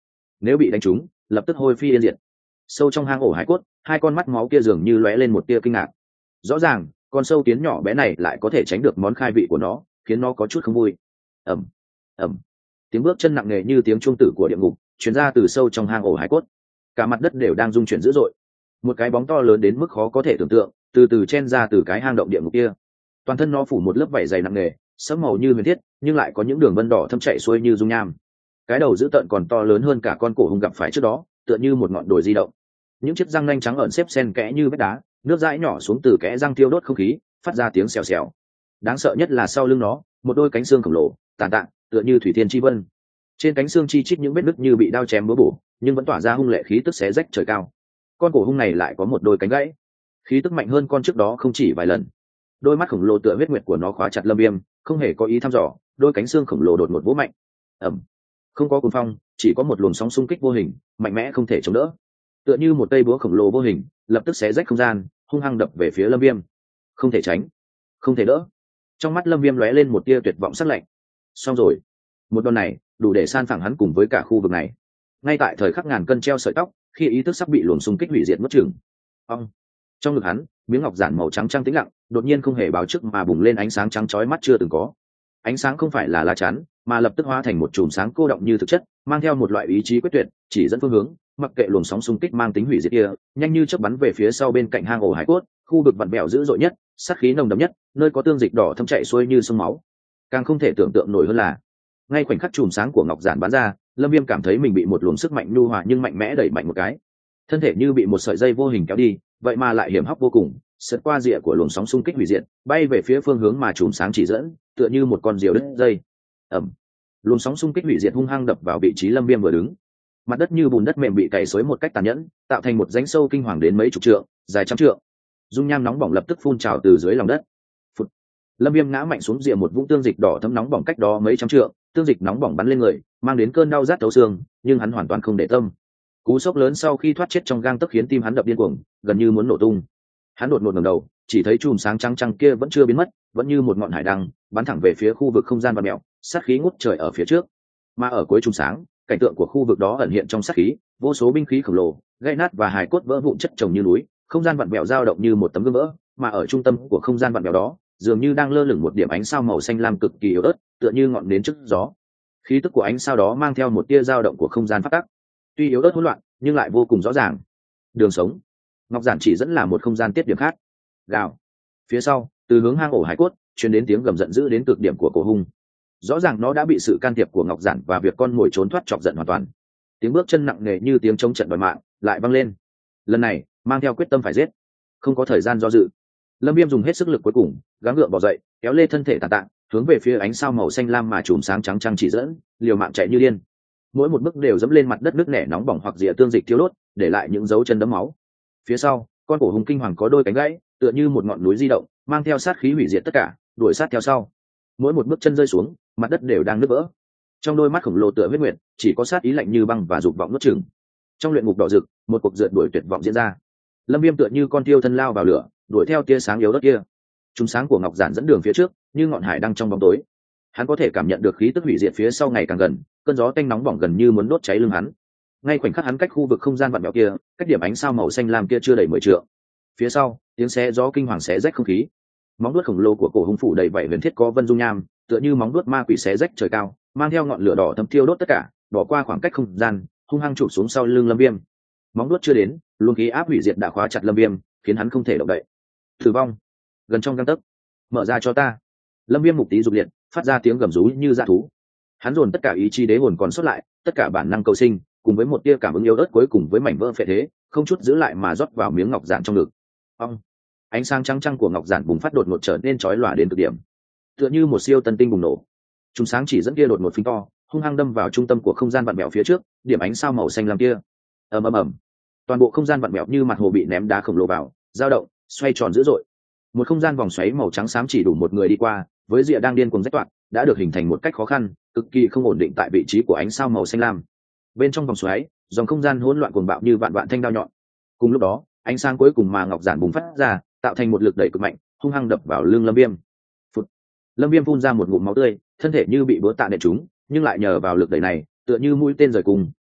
nếu bị đánh trúng lập tức hôi phi yên diệt. Sâu trong hang ổ hải cốt, hai con mắt máu kia dường như lóe lên một tia kinh ngạc. Rõ ràng con sâu kiến nhỏ bé này lại có thể tránh được món khai vị của nó, khiến nó có chút không vui. Ầm ầm, tiếng bước chân nặng nề như tiếng chuông tử của địa ngục truyền ra từ sâu trong hang ổ hải cốt. Cả mặt đất đều đang rung chuyển dữ dội. Một cái bóng to lớn đến mức khó có thể tưởng tượng từ từ chen ra từ cái hang động địa ngục kia. Toàn thân nó phủ một lớp vảy dày nặng nề, sẫm màu như huyền thiết, nhưng lại có những đường vân đỏ thâm chạy xuôi như dung nham. Cái đầu dữ tợn còn to lớn hơn cả con cổ hung gặp phải trước đó, tựa như một ngọn đồi di động. Những chiếc răng nanh trắng ẩn xếp xen kẽ như vết đá, nước dãi nhỏ xuống từ kẽ răng thiêu đốt không khí, phát ra tiếng xèo xèo. Đáng sợ nhất là sau lưng nó, một đôi cánh xương khổng lồ, tàn tạ, tựa như thủy thiên chi vân. Trên cánh xương chi chít những vết nứt như bị đao chém búa bổ, nhưng vẫn tỏa ra hung lệ khí tức xé rách trời cao. Con cổ hung này lại có một đôi cánh gãy, khí tức mạnh hơn con trước đó không chỉ vài lần. Đôi mắt khổng lồ tựa huyết nguyệt của nó khóa chặt Lâm Viêm, không hề có ý thăm dò, đôi cánh xương khổng lồ đột ngột vỗ mạnh. Ầm. Không có cuồng phong, chỉ có một luồng sóng xung kích vô hình, mạnh mẽ không thể chống đỡ. Tựa như một cây búa khổng lồ vô hình, lập tức xé rách không gian, hung hăng đập về phía Lâm Viêm. Không thể tránh, không thể đỡ. Trong mắt Lâm Viêm lóe lên một tia tuyệt vọng sắc lạnh. Xong rồi, một đòn này đủ để san phẳng hắn cùng với cả khu vực này. Ngay tại thời khắc ngàn cân treo sợi tóc, khi ý thức sắp bị luồng xung kích hủy diệt mất chừng. Ong. Trong ngực hắn, miếng ngọc giản màu trắng trăng tĩnh lặng, đột nhiên không hề báo trước mà bùng lên ánh sáng trắng chói mắt chưa từng có. Ánh sáng không phải là lá chắn, mà lập tức hóa thành một chùm sáng cô động như thực chất, mang theo một loại ý chí quyết tuyệt, chỉ dẫn phương hướng, mặc kệ luồng sóng xung kích mang tính hủy diệt kia, nhanh như chớp bắn về phía sau bên cạnh hang ổ hải cốt, khu vực vặn vẹo dữ dội nhất, sát khí nồng đậm nhất, nơi có tương dịch đỏ thâm chảy xuôi như sông máu. Càng không thể tưởng tượng nổi hơn là, ngay khoảnh khắc chùm sáng của ngọc giản bắn ra, Lâm Viêm cảm thấy mình bị một luồng sức mạnh nhu hòa nhưng mạnh mẽ đẩy mạnh một cái, thân thể như bị một sợi dây vô hình kéo đi, vậy mà lại hiểm hóc vô cùng, sượt qua rìa của luồng sóng xung kích hủy diệt, bay về phía phương hướng mà chùm sáng chỉ dẫn, tựa như một con diều đứt dây. Ầm. Luồng sóng xung kích hủy diệt hung hăng đập vào vị trí Lâm Viêm vừa đứng. Mặt đất như bùn đất mềm bị cày xới một cách tàn nhẫn, tạo thành một rãnh sâu kinh hoàng đến mấy chục trượng, dài trăm trượng. Dung nham nóng bỏng lập tức phun trào từ dưới lòng đất. Phụt. Lâm Viêm ngã mạnh xuống rìa một vũng tương dịch đỏ thấm nóng bỏng cách đó mấy trăm trượng, tương dịch nóng bỏng bắn lên người, mang đến cơn đau rát thấu xương, nhưng hắn hoàn toàn không để tâm. Cú sốc lớn sau khi thoát chết trong gang tấc khiến tim hắn đập điên cuồng, gần như muốn nổ tung. Hắn đột ngột ngẩng đầu, chỉ thấy chùm sáng trắng trắng kia vẫn chưa biến mất, vẫn như một ngọn hải đăng, bắn thẳng về phía khu vực không gian vặn mèo, sát khí ngút trời ở phía trước. Mà ở cuối chùm sáng, cảnh tượng của khu vực đó ẩn hiện trong sát khí, vô số binh khí khổng lồ, gãy nát và hài cốt vỡ vụn chất chồng như núi, không gian vặn vẹo dao động như một tấm gương vỡ, mà ở trung tâm của không gian vặn vẹo đó, dường như đang lơ lửng một điểm ánh sao màu xanh lam cực kỳ yếu ớt, tựa như ngọn nến trước gió. Khí tức của ánh sao đó mang theo một tia dao động của không gian phát tắc, tuy yếu ớt hỗn loạn, nhưng lại vô cùng rõ ràng. Đường sống. Ngọc giản chỉ dẫn là một không gian tiết điểm khác. Gào. Phía sau, từ hướng hang ổ hải cốt, truyền đến tiếng gầm giận dữ đến cực điểm của cổ hung. Rõ ràng nó đã bị sự can thiệp của Ngọc giản và việc con mồi trốn thoát chọc giận hoàn toàn. Tiếng bước chân nặng nề như tiếng chống trận đòi mạng lại vang lên. Lần này, mang theo quyết tâm phải giết, không có thời gian do dự. Lâm Viêm dùng hết sức lực cuối cùng, gắng gượng bò dậy, kéo lê thân thể tàn tạ, hướng về phía ánh sao màu xanh lam mà chùm sáng trắng trăng chỉ dẫn, liều mạng chạy như điên. Mỗi một bước đều dẫm lên mặt đất nước nẻ nóng bỏng hoặc rìa tương dịch thiêu đốt, để lại những dấu chân đẫm máu. Phía sau, con cổ hung kinh hoàng có đôi cánh gãy, tựa như một ngọn núi di động, mang theo sát khí hủy diệt tất cả, đuổi sát theo sau. Mỗi một bước chân rơi xuống, mặt đất đều đang nứt vỡ. Trong đôi mắt khổng lồ tựa huyết nguyệt, chỉ có sát ý lạnh như băng và dục vọng nuốt chửng. Trong luyện ngục đỏ rực, một cuộc rượt đuổi tuyệt vọng diễn ra. Lâm Viêm tựa như con tiêu thân lao vào lửa, đuổi theo tia sáng yếu ớt kia. Trùng sáng của ngọc giản dẫn đường phía trước, như ngọn hải đăng trong bóng tối. Hắn có thể cảm nhận được khí tức hủy diệt phía sau ngày càng gần, cơn gió tanh nóng bỏng gần như muốn đốt cháy lưng hắn. Ngay khoảnh khắc hắn cách khu vực không gian vặn vẹo kia, cách điểm ánh sao màu xanh lam kia chưa đầy mười trượng. Phía sau, tiếng xé gió kinh hoàng xé rách không khí. Móng vuốt khổng lồ của cổ hung phủ đầy vảy huyền thiết có vân dung nham, tựa như móng vuốt ma quỷ xé rách trời cao, mang theo ngọn lửa đỏ thấm thiêu đốt tất cả, bỏ qua khoảng cách không gian, hung hăng chụp xuống sau lưng Lâm Viêm. Móng vuốt chưa đến, luồng khí áp hủy diệt đã khóa chặt Lâm Viêm, khiến hắn không thể động đậy. Tử vong, gần trong gang tấc. Mở ra cho ta. Lâm Viêm mục tí dục liệt, phát ra tiếng gầm rú như dã thú. Hắn dồn tất cả ý chí đế hồn còn sót lại, tất cả bản năng cầu sinh, cùng với một tia cảm ứng yếu ớt cuối cùng với mảnh vỡ phệ thế, không chút giữ lại mà rót vào miếng ngọc giản trong ngực. Ong! Ánh sáng trắng trăng của ngọc giản bùng phát đột ngột trở nên chói lòa đến cực điểm, tựa như một siêu tân tinh bùng nổ. Chúng sáng chỉ dẫn kia đột ngột phình to, hung hăng đâm vào trung tâm của không gian vặn vẹo phía trước, điểm ánh sao màu xanh lam kia. Ầm ầm ầm. Toàn bộ không gian vặn vẹo như mặt hồ bị ném đá khổng lồ vào, dao động, xoay tròn dữ dội. Một không gian vòng xoáy màu trắng xám chỉ đủ một người đi qua, với rìa đang điên cuồng rách toạc, đã được hình thành một cách khó khăn, cực kỳ không ổn định tại vị trí của ánh sao màu xanh lam. Bên trong vòng xoáy, dòng không gian hỗn loạn cuồng bạo như vạn vạn thanh đao nhọn. Cùng lúc đó, ánh sáng cuối cùng mà ngọc giản bùng phát ra, tạo thành một lực đẩy cực mạnh, hung hăng đập vào lưng Lâm Viêm. Phụt. Lâm Viêm phun ra một ngụm máu tươi, thân thể như bị búa tạ nện trúng, nhưng lại nhờ vào lực đẩy này, tựa như mũi tên rời cùng,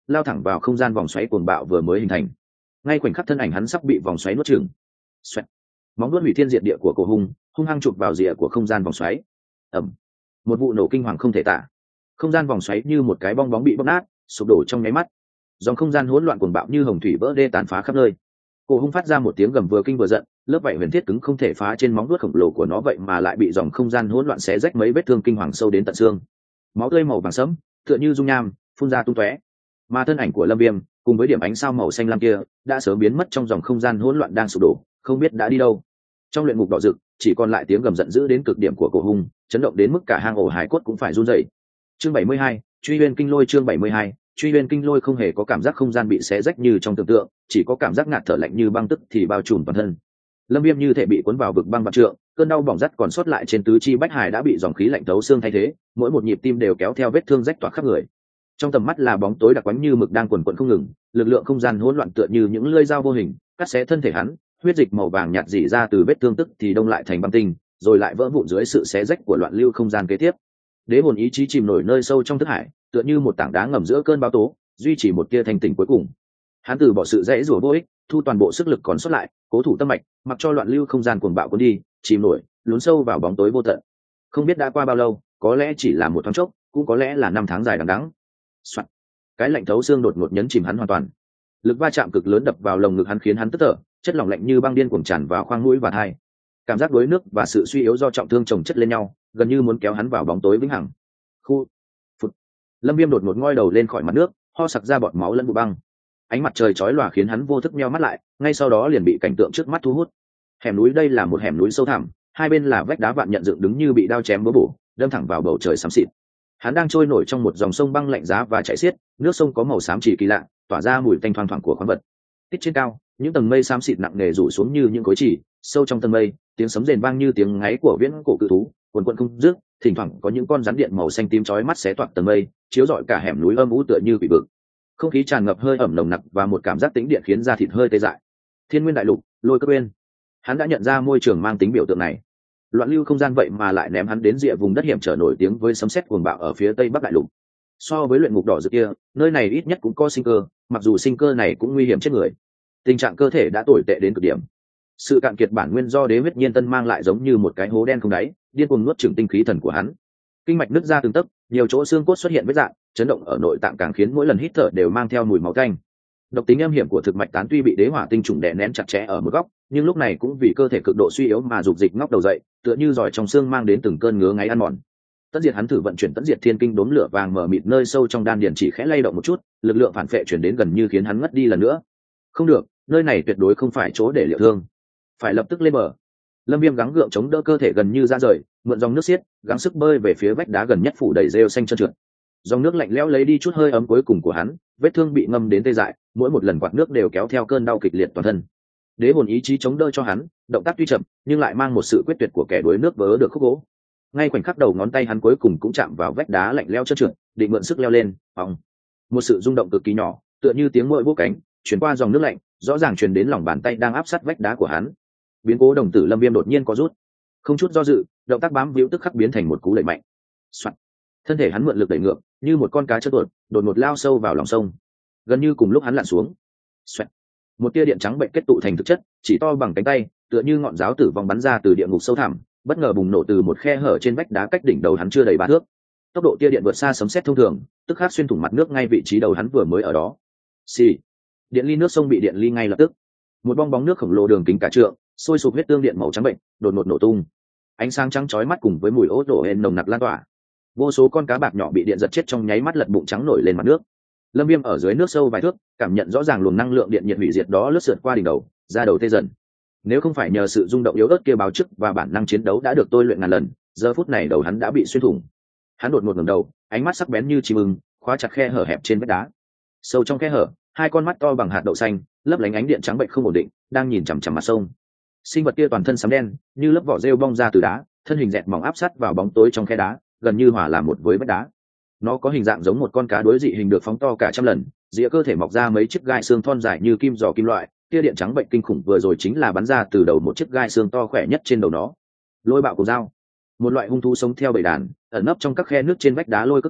lao thẳng vào không gian vòng xoáy cuồng bạo vừa mới hình thành. Ngay khoảnh khắc thân ảnh hắn sắp bị vòng xoáy nuốt chửng, xoẹt, móng vuốt hủy thiên diệt địa của cổ hung hung hăng chụp vào rìa của không gian vòng xoáy. Ầm, một vụ nổ kinh hoàng không thể tả. Không gian vòng xoáy như một cái bong bóng bị bóp nát, sụp đổ trong nháy mắt. Dòng không gian hỗn loạn cuồng bạo như hồng thủy vỡ đê tàn phá khắp nơi. Cổ hung phát ra một tiếng gầm vừa kinh vừa giận, lớp vảy huyền thiết cứng không thể phá trên móng vuốt khổng lồ của nó vậy mà lại bị dòng không gian hỗn loạn xé rách mấy vết thương kinh hoàng sâu đến tận xương. Máu tươi màu vàng sẫm, tựa như dung nham, phun ra tung tóe. Mà thân ảnh của Lâm Viêm, cùng với điểm ánh sao màu xanh lam kia, đã sớm biến mất trong dòng không gian hỗn loạn đang sụp đổ, không biết đã đi đâu. Trong luyện ngục đỏ rực, chỉ còn lại tiếng gầm giận dữ đến cực điểm của cổ hung, chấn động đến mức cả hang ổ hải cốt cũng phải run rẩy. Chương bảy mươi hai, Truy Uyên Kinh Lôi. Chương bảy mươi hai, Truy Uyên Kinh Lôi. Không hề có cảm giác không gian bị xé rách như trong tưởng tượng, chỉ có cảm giác ngạt thở lạnh như băng tức thì bao trùm toàn thân. Lâm Viêm như thể bị cuốn vào vực băng vạn trượng, cơn đau bỏng rát còn sót lại trên tứ chi bách hải đã bị dòng khí lạnh thấu xương thay thế, mỗi một nhịp tim đều kéo theo vết thương rách toạc khắp người. Trong tầm mắt là bóng tối đặc quánh như mực đang quần quật không ngừng, lực lượng không gian hỗn loạn tựa như những lưỡi dao vô hình, cắt xé thân thể hắn, huyết dịch màu vàng nhạt rỉ ra từ vết thương tức thì đông lại thành băng tinh, rồi lại vỡ vụn dưới sự xé rách của loạn lưu không gian kế tiếp. Đế hồn ý chí chìm nổi nơi sâu trong thức hải, tựa như một tảng đá ngầm giữa cơn bão tố, duy trì một tia thanh tỉnh cuối cùng. Hắn từ bỏ sự dãy rủa vô ích, thu toàn bộ sức lực còn sót lại, cố thủ tâm mạch, mặc cho loạn lưu không gian cuồng bạo cuốn đi, chìm nổi, lún sâu vào bóng tối vô tận. Không biết đã qua bao lâu, có lẽ chỉ là một thoáng chốc, cũng có lẽ là năm tháng dài đằng đẵng. Soạn. Cái lạnh thấu xương đột ngột nhấn chìm hắn hoàn toàn. Lực va chạm cực lớn đập vào lồng ngực hắn khiến hắn tức thở, chất lỏng lạnh như băng điên cuồng tràn vào khoang mũi và tai. Cảm giác đuối nước và sự suy yếu do trọng thương chồng chất lên nhau, gần như muốn kéo hắn vào bóng tối vĩnh hằng. Khu. Phụt. Lâm Viêm đột ngột ngoi đầu lên khỏi mặt nước, ho sặc ra bọt máu lẫn bụi băng. Ánh mặt trời chói lòa khiến hắn vô thức nheo mắt lại, ngay sau đó liền bị cảnh tượng trước mắt thu hút. Hẻm núi đây là một hẻm núi sâu thẳm, hai bên là vách đá vạn nhận dựng đứng như bị đao chém búa bổ, đâm thẳng vào bầu trời xám xịt. Hắn đang trôi nổi trong một dòng sông băng lạnh giá và chảy xiết, nước sông có màu xám chỉ kỳ lạ, tỏa ra mùi tanh thoang thoảng của khoáng vật. Tít trên cao, những tầng mây xám xịt nặng nề rủ xuống như những khối chỉ, sâu trong tầng mây, tiếng sấm rền vang như tiếng ngáy của viễn cổ cự thú, cuồn cuộn không dứt, thỉnh thoảng có những con rắn điện màu xanh tím chói mắt xé toạc tầng mây, chiếu rọi cả hẻm núi âm u tựa như quỷ vực. Không khí tràn ngập hơi ẩm nồng nặc và một cảm giác tĩnh điện khiến da thịt hơi tê dại. Thiên Nguyên Đại Lục, Lôi Cấp Uyên. Hắn đã nhận ra môi trường mang tính biểu tượng này. Loạn lưu không gian vậy mà lại ném hắn đến rìa vùng đất hiểm trở nổi tiếng với sấm sét cuồng bạo ở phía tây bắc đại lục. So với luyện ngục đỏ rực kia, nơi này ít nhất cũng có sinh cơ, mặc dù sinh cơ này cũng nguy hiểm chết người. Tình trạng cơ thể đã tồi tệ đến cực điểm. Sự cạn kiệt bản nguyên do đế huyết nhiên tân mang lại giống như một cái hố đen không đáy, điên cuồng nuốt chửng tinh khí thần của hắn. Kinh mạch nứt ra từng tấc, nhiều chỗ xương cốt xuất hiện vết rạn, chấn động ở nội tạng càng khiến mỗi lần hít thở đều mang theo mùi máu tanh. Độc tính âm hiểm của thực mạch tán tuy bị đế hỏa tinh trùng đè nén chặt chẽ ở một góc, nhưng lúc này cũng vì cơ thể cực độ suy yếu mà dục dịch ngóc đầu dậy, tựa như giỏi trong xương mang đến từng cơn ngứa ngáy ăn mòn. Tất diệt hắn thử vận chuyển tất diệt thiên kinh đốn lửa vàng mở mịt nơi sâu trong đan điền chỉ khẽ lay động một chút, lực lượng phản phệ chuyển đến gần như khiến hắn ngất đi lần nữa. Không được, nơi này tuyệt đối không phải chỗ để liệu thương, phải lập tức lên bờ. Lâm Viêm gắng gượng chống đỡ cơ thể gần như ra rời, mượn dòng nước xiết, gắng sức bơi về phía vách đá gần nhất phủ đầy rêu xanh trơn trượt. Dòng nước lạnh lẽo lấy đi chút hơi ấm cuối cùng của hắn, vết thương bị ngâm đến tê dại, mỗi một lần quạt nước đều kéo theo cơn đau kịch liệt toàn thân. Đế hồn ý chí chống đỡ cho hắn, động tác tuy chậm, nhưng lại mang một sự quyết tuyệt của kẻ đuối nước vớ được khúc gỗ. Ngay khoảnh khắc đầu ngón tay hắn cuối cùng cũng chạm vào vách đá lạnh lẽo trơn trượt, định mượn sức leo lên, ong. Một sự rung động cực kỳ nhỏ, tựa như tiếng muỗi vỗ cánh, truyền qua dòng nước lạnh, rõ ràng truyền đến lòng bàn tay đang áp sát vách đá của hắn. Biến cố đồng tử Lâm Viêm đột nhiên có rút, không chút do dự, động tác bám víu tức khắc biến thành một cú đẩy mạnh. Soạt. Thân thể hắn mượn lực đẩy ngược, như một con cá chớp tuột, đột ngột lao sâu vào lòng sông. Gần như cùng lúc hắn lặn xuống, xoẹt, một tia điện trắng bệnh kết tụ thành thực chất, chỉ to bằng cánh tay, tựa như ngọn giáo tử vong bắn ra từ địa ngục sâu thẳm, bất ngờ bùng nổ từ một khe hở trên vách đá cách đỉnh đầu hắn chưa đầy ba thước. Tốc độ tia điện vượt xa sấm sét thông thường, tức khắc xuyên thủng mặt nước ngay vị trí đầu hắn vừa mới ở đó. Xì, điện ly nước sông bị điện ly ngay lập tức. Một bong bóng nước khổng lồ đường kính cả trượng, sôi sục huyết tương điện màu trắng bệnh, đột ngột nổ tung. Ánh sáng trắng chói mắt cùng với mùi ố đổ hên nồng nặc lan tỏa. Vô số con cá bạc nhỏ bị điện giật chết trong nháy mắt lật bụng trắng nổi lên mặt nước. Lâm Viêm ở dưới nước sâu vài thước, cảm nhận rõ ràng luồng năng lượng điện nhiệt hủy diệt đó lướt sượt qua đỉnh đầu, da đầu tê dần. Nếu không phải nhờ sự rung động yếu ớt kia báo trước và bản năng chiến đấu đã được tôi luyện ngàn lần, giờ phút này đầu hắn đã bị xuyên thủng. Hắn đột ngột ngẩng đầu, ánh mắt sắc bén như chim ưng, khóa chặt khe hở hẹp trên vách đá. Sâu trong khe hở, hai con mắt to bằng hạt đậu xanh, lấp lánh ánh điện trắng bệnh không ổn định, đang nhìn chằm chằm mặt sông. Sinh vật kia toàn thân xám đen, như lớp vỏ rêu bong ra từ đá, thân hình dẹt mỏng áp sát vào bóng tối trong khe đá, gần như hòa làm một với vách đá. Nó có hình dạng giống một con cá đối dị hình được phóng to cả trăm lần, rìa cơ thể mọc ra mấy chiếc gai xương thon dài như kim giò kim loại, tia điện trắng bệnh kinh khủng vừa rồi chính là bắn ra từ đầu một chiếc gai xương to khỏe nhất trên đầu nó. Lôi bạo của dao, một loại hung thú sống theo bầy đàn, ẩn nấp trong các khe nước trên vách đá Lôi Cấp Uyên,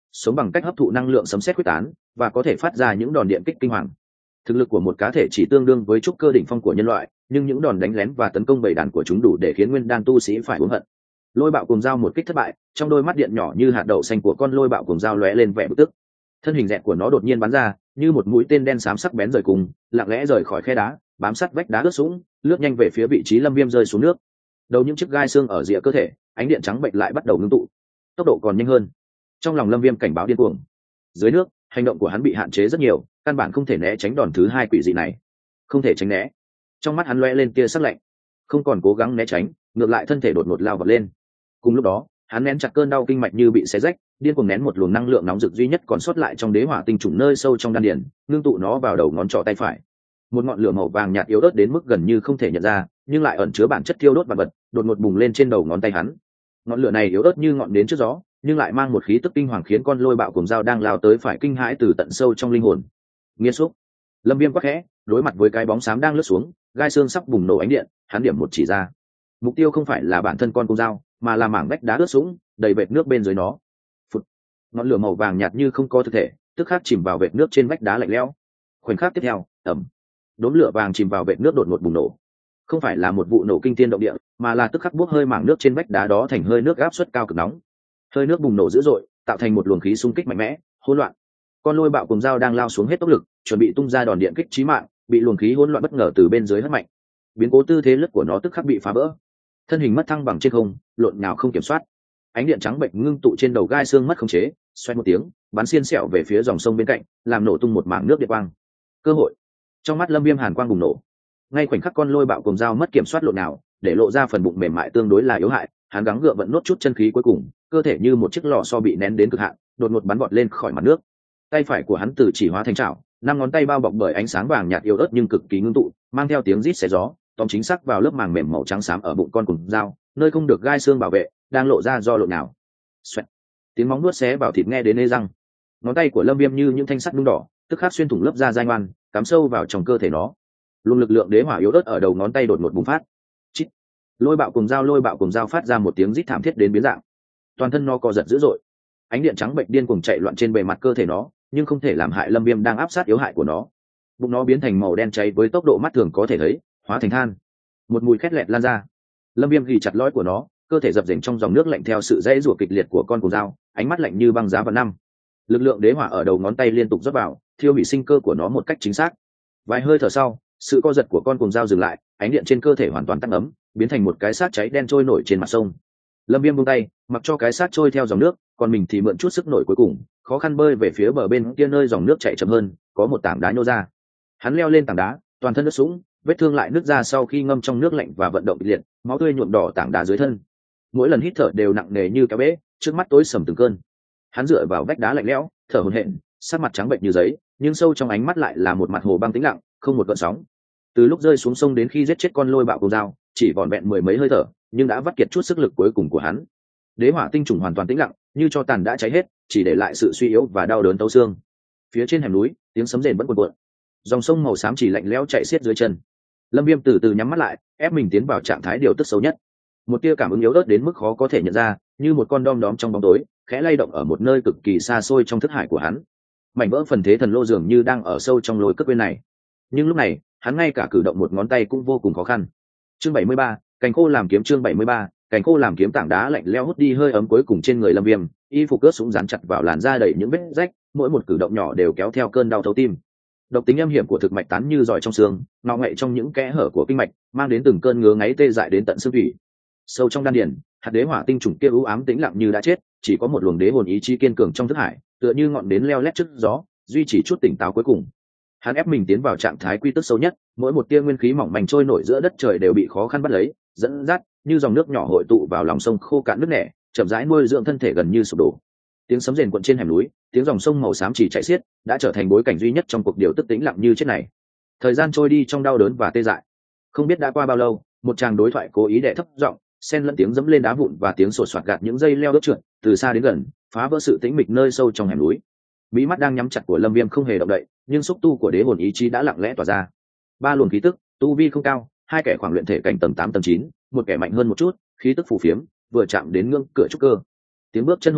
sống bằng cách hấp thụ năng lượng sấm sét quyết tán và có thể phát ra những đòn điện kích kinh hoàng. Thực lực của một cá thể chỉ tương đương với trúc cơ đỉnh phong của nhân loại, nhưng những đòn đánh lén và tấn công bầy đàn của chúng đủ để khiến nguyên đan tu sĩ phải uống hận. Lôi bạo cùng dao một kích thất bại, trong đôi mắt điện nhỏ như hạt đậu xanh của con lôi bạo cùng dao lóe lên vẻ bực tức. Thân hình dẹt của nó đột nhiên bắn ra như một mũi tên đen xám sắc bén rời cùng, lặng lẽ rời khỏi khe đá, bám sát vách đá ướt sũng, lướt nhanh về phía vị trí Lâm Viêm rơi xuống nước. Đầu những chiếc gai xương ở rìa cơ thể, ánh điện trắng bệnh lại bắt đầu ngưng tụ, tốc độ còn nhanh hơn. Trong lòng Lâm Viêm cảnh báo điên cuồng. Dưới nước, hành động của hắn bị hạn chế rất nhiều, căn bản không thể né tránh đòn thứ hai quỷ dị này. Không thể tránh né. Trong mắt hắn lóe lên tia sắc lạnh. Không còn cố gắng né tránh, ngược lại thân thể đột ngột lao vọt lên. Cùng lúc đó, hắn nén chặt cơn đau kinh mạch như bị xé rách, điên cuồng nén một luồng năng lượng nóng rực duy nhất còn sót lại trong đế hỏa tinh trùng nơi sâu trong đan điền, ngưng tụ nó vào đầu ngón trỏ tay phải. Một ngọn lửa màu vàng nhạt yếu ớt đến mức gần như không thể nhận ra, nhưng lại ẩn chứa bản chất thiêu đốt vật vật, đột ngột bùng lên trên đầu ngón tay hắn. Ngọn lửa này yếu ớt như ngọn nến trước gió, nhưng lại mang một khí tức kinh hoàng khiến con lôi bạo cùng dao đang lao tới phải kinh hãi từ tận sâu trong linh hồn. Nghiên xúc. Lâm Viêm quắc khẽ, đối mặt với cái bóng xám đang lướt xuống, gai xương sắp bùng nổ ánh điện, hắn điểm một chỉ ra. Mục tiêu không phải là bản thân con cung dao, mà là mảng vách đá ướt sũng, đầy vệt nước bên dưới nó. Phụt. Ngọn lửa màu vàng nhạt như không có thực thể, tức khắc chìm vào vệt nước trên vách đá lạnh lẽo. Khoảnh khắc tiếp theo, ầm. Đốm lửa vàng chìm vào vệt nước đột ngột bùng nổ. Không phải là một vụ nổ kinh thiên động địa, mà là tức khắc bốc hơi mảng nước trên vách đá đó thành hơi nước áp suất cao cực nóng. Hơi nước bùng nổ dữ dội, tạo thành một luồng khí xung kích mạnh mẽ, hỗn loạn. Con lôi bạo cùng dao đang lao xuống hết tốc lực, chuẩn bị tung ra đòn điện kích chí mạng, bị luồng khí hỗn loạn bất ngờ từ bên dưới hất mạnh. Biến cố tư thế lướt của nó tức khắc bị phá vỡ. Thân hình mất thăng bằng trên không, lộn nhào không kiểm soát. Ánh điện trắng bệnh ngưng tụ trên đầu gai xương mất khống chế, xoay một tiếng, bắn xiên xẹo về phía dòng sông bên cạnh, làm nổ tung một mảng nước điện quang. Cơ hội. Trong mắt Lâm Viêm hàn quang bùng nổ. Ngay khoảnh khắc con lôi bạo cùng dao mất kiểm soát lộn nào, để lộ ra phần bụng mềm mại tương đối là yếu hại, hắn gắng gượng vận nốt chút chân khí cuối cùng, cơ thể như một chiếc lò xo bị nén đến cực hạn, đột ngột bắn vọt lên khỏi mặt nước. Tay phải của hắn từ chỉ hóa thành chảo, năm ngón tay bao bọc bởi ánh sáng vàng nhạt yếu ớt nhưng cực kỳ ngưng tụ, mang theo tiếng rít xé gió, tóm chính xác vào lớp màng mềm màu trắng xám ở bụng con cùng dao, nơi không được gai xương bảo vệ, đang lộ ra do lộn nào. Xoẹt. Tiếng móng nuốt xé vào thịt nghe đến nê răng. Ngón tay của Lâm Viêm như những thanh sắt nung đỏ, tức khắc xuyên thủng lớp da dai ngoan, cắm sâu vào trong cơ thể nó. Luồng lực lượng đế hỏa yếu ớt ở đầu ngón tay đột ngột bùng phát. Chít. Lôi bạo cùng dao lôi bạo cùng dao phát ra một tiếng rít thảm thiết đến biến dạng. Toàn thân nó co giật dữ dội. Ánh điện trắng bệnh điên cuồng chạy loạn trên bề mặt cơ thể nó, nhưng không thể làm hại Lâm Viêm đang áp sát yếu hại của nó. Bụng nó biến thành màu đen cháy với tốc độ mắt thường có thể thấy, hóa thành than. Một mùi khét lẹt lan ra. Lâm Viêm ghi chặt lõi của nó, cơ thể dập dềnh trong dòng nước lạnh theo sự dãy rủa kịch liệt của con cùng dao, ánh mắt lạnh như băng giá vạn năm. Lực lượng đế hỏa ở đầu ngón tay liên tục rót vào, thiêu hủy sinh cơ của nó một cách chính xác. Vài hơi thở sau, sự co giật của con cùng dao dừng lại, ánh điện trên cơ thể hoàn toàn tắt ấm, biến thành một cái xác cháy đen trôi nổi trên mặt sông. Lâm Viêm buông tay, mặc cho cái xác trôi theo dòng nước, còn mình thì mượn chút sức nổi cuối cùng, khó khăn bơi về phía bờ bên kia nơi dòng nước chảy chậm hơn, có một tảng đá nhô ra. Hắn leo lên tảng đá, toàn thân ướt sũng, vết thương lại nứt ra sau khi ngâm trong nước lạnh và vận động kịch liệt, máu tươi nhuộm đỏ tảng đá dưới thân. Mỗi lần hít thở đều nặng nề như kéo bể, trước mắt tối sầm từng cơn. Hắn dựa vào vách đá lạnh lẽo, thở hổn hển, sắc mặt trắng bệnh như giấy, nhưng sâu trong ánh mắt lại là một mặt hồ băng tĩnh lặng, không một gợn sóng. Từ lúc rơi xuống sông đến khi giết chết con lôi bạo cùng dao, chỉ vỏn vẹn mười mấy hơi thở, nhưng đã vắt kiệt chút sức lực cuối cùng của hắn. Đế hỏa tinh trùng hoàn toàn tĩnh lặng, như cho tàn đã cháy hết, chỉ để lại sự suy yếu và đau đớn tấu xương. Phía trên hẻm núi, tiếng sấm rền vẫn cuồn cuộn. Dòng sông màu xám chỉ lạnh lẽo chảy xiết dưới chân. Lâm Viêm từ từ nhắm mắt lại, ép mình tiến vào trạng thái điều tức xấu nhất. Một tia cảm ứng yếu ớt đến mức khó có thể nhận ra, như một con đom đóm trong bóng tối, khẽ lay động ở một nơi cực kỳ xa xôi trong thức hải của hắn. Mảnh vỡ phần thế thần lô dường như đang ở sâu trong lối cất bên này. Nhưng lúc này, hắn ngay cả cử động một ngón tay cũng vô cùng khó khăn. Chương bảy mươi ba, cành khô làm kiếm. Chương bảy mươi ba, cành khô làm kiếm. Tảng đá lạnh lẽo hút đi hơi ấm cuối cùng trên người Lâm Viêm, y phục ướt sũng dán chặt vào làn da đầy những vết rách, mỗi một cử động nhỏ đều kéo theo cơn đau thấu tim. Độc tính âm hiểm của thực mạch tán như giỏi trong xương, ngọ ngậy trong những kẽ hở của kinh mạch, mang đến từng cơn ngứa ngáy tê dại đến tận xương thủy. Sâu trong đan điền, hạt đế hỏa tinh trùng kia u ám tĩnh lặng như đã chết, chỉ có một luồng đế hồn ý chí kiên cường trong thức hải, tựa như ngọn nến leo lét trước gió, duy trì chút tỉnh táo cuối cùng. Hắn ép mình tiến vào trạng thái quy tức sâu nhất, mỗi một tia nguyên khí mỏng manh trôi nổi giữa đất trời đều bị khó khăn bắt lấy, dẫn dắt như dòng nước nhỏ hội tụ vào lòng sông khô cạn nước nẻ, chậm rãi nuôi dưỡng thân thể gần như sụp đổ. Tiếng sấm rền cuộn trên hẻm núi, tiếng dòng sông màu xám chỉ chảy xiết, đã trở thành bối cảnh duy nhất trong cuộc điều tức tĩnh lặng như chết này. Thời gian trôi đi trong đau đớn và tê dại. Không biết đã qua bao lâu, một tràng đối thoại cố ý đè thấp giọng, xen lẫn tiếng dẫm lên đá vụn và tiếng sột soạt gạt những dây leo đứt trượt, từ xa đến gần, phá vỡ sự tĩnh mịch nơi sâu trong hẻm núi. Mí mắt đang nhắm chặt của Lâm Viêm không hề động đậy, nhưng xúc tu của đế hồn ý chí đã lặng lẽ tỏa ra. Ba luồng khí tức, tu vi không cao, hai kẻ khoảng luyện thể cảnh tầng tám tầng chín, một kẻ mạnh hơn một chút, khí tức phù phiếm, vừa chạm đến ngưỡng cửa trúc cơ. Tiếng bước chân hỗn loạn,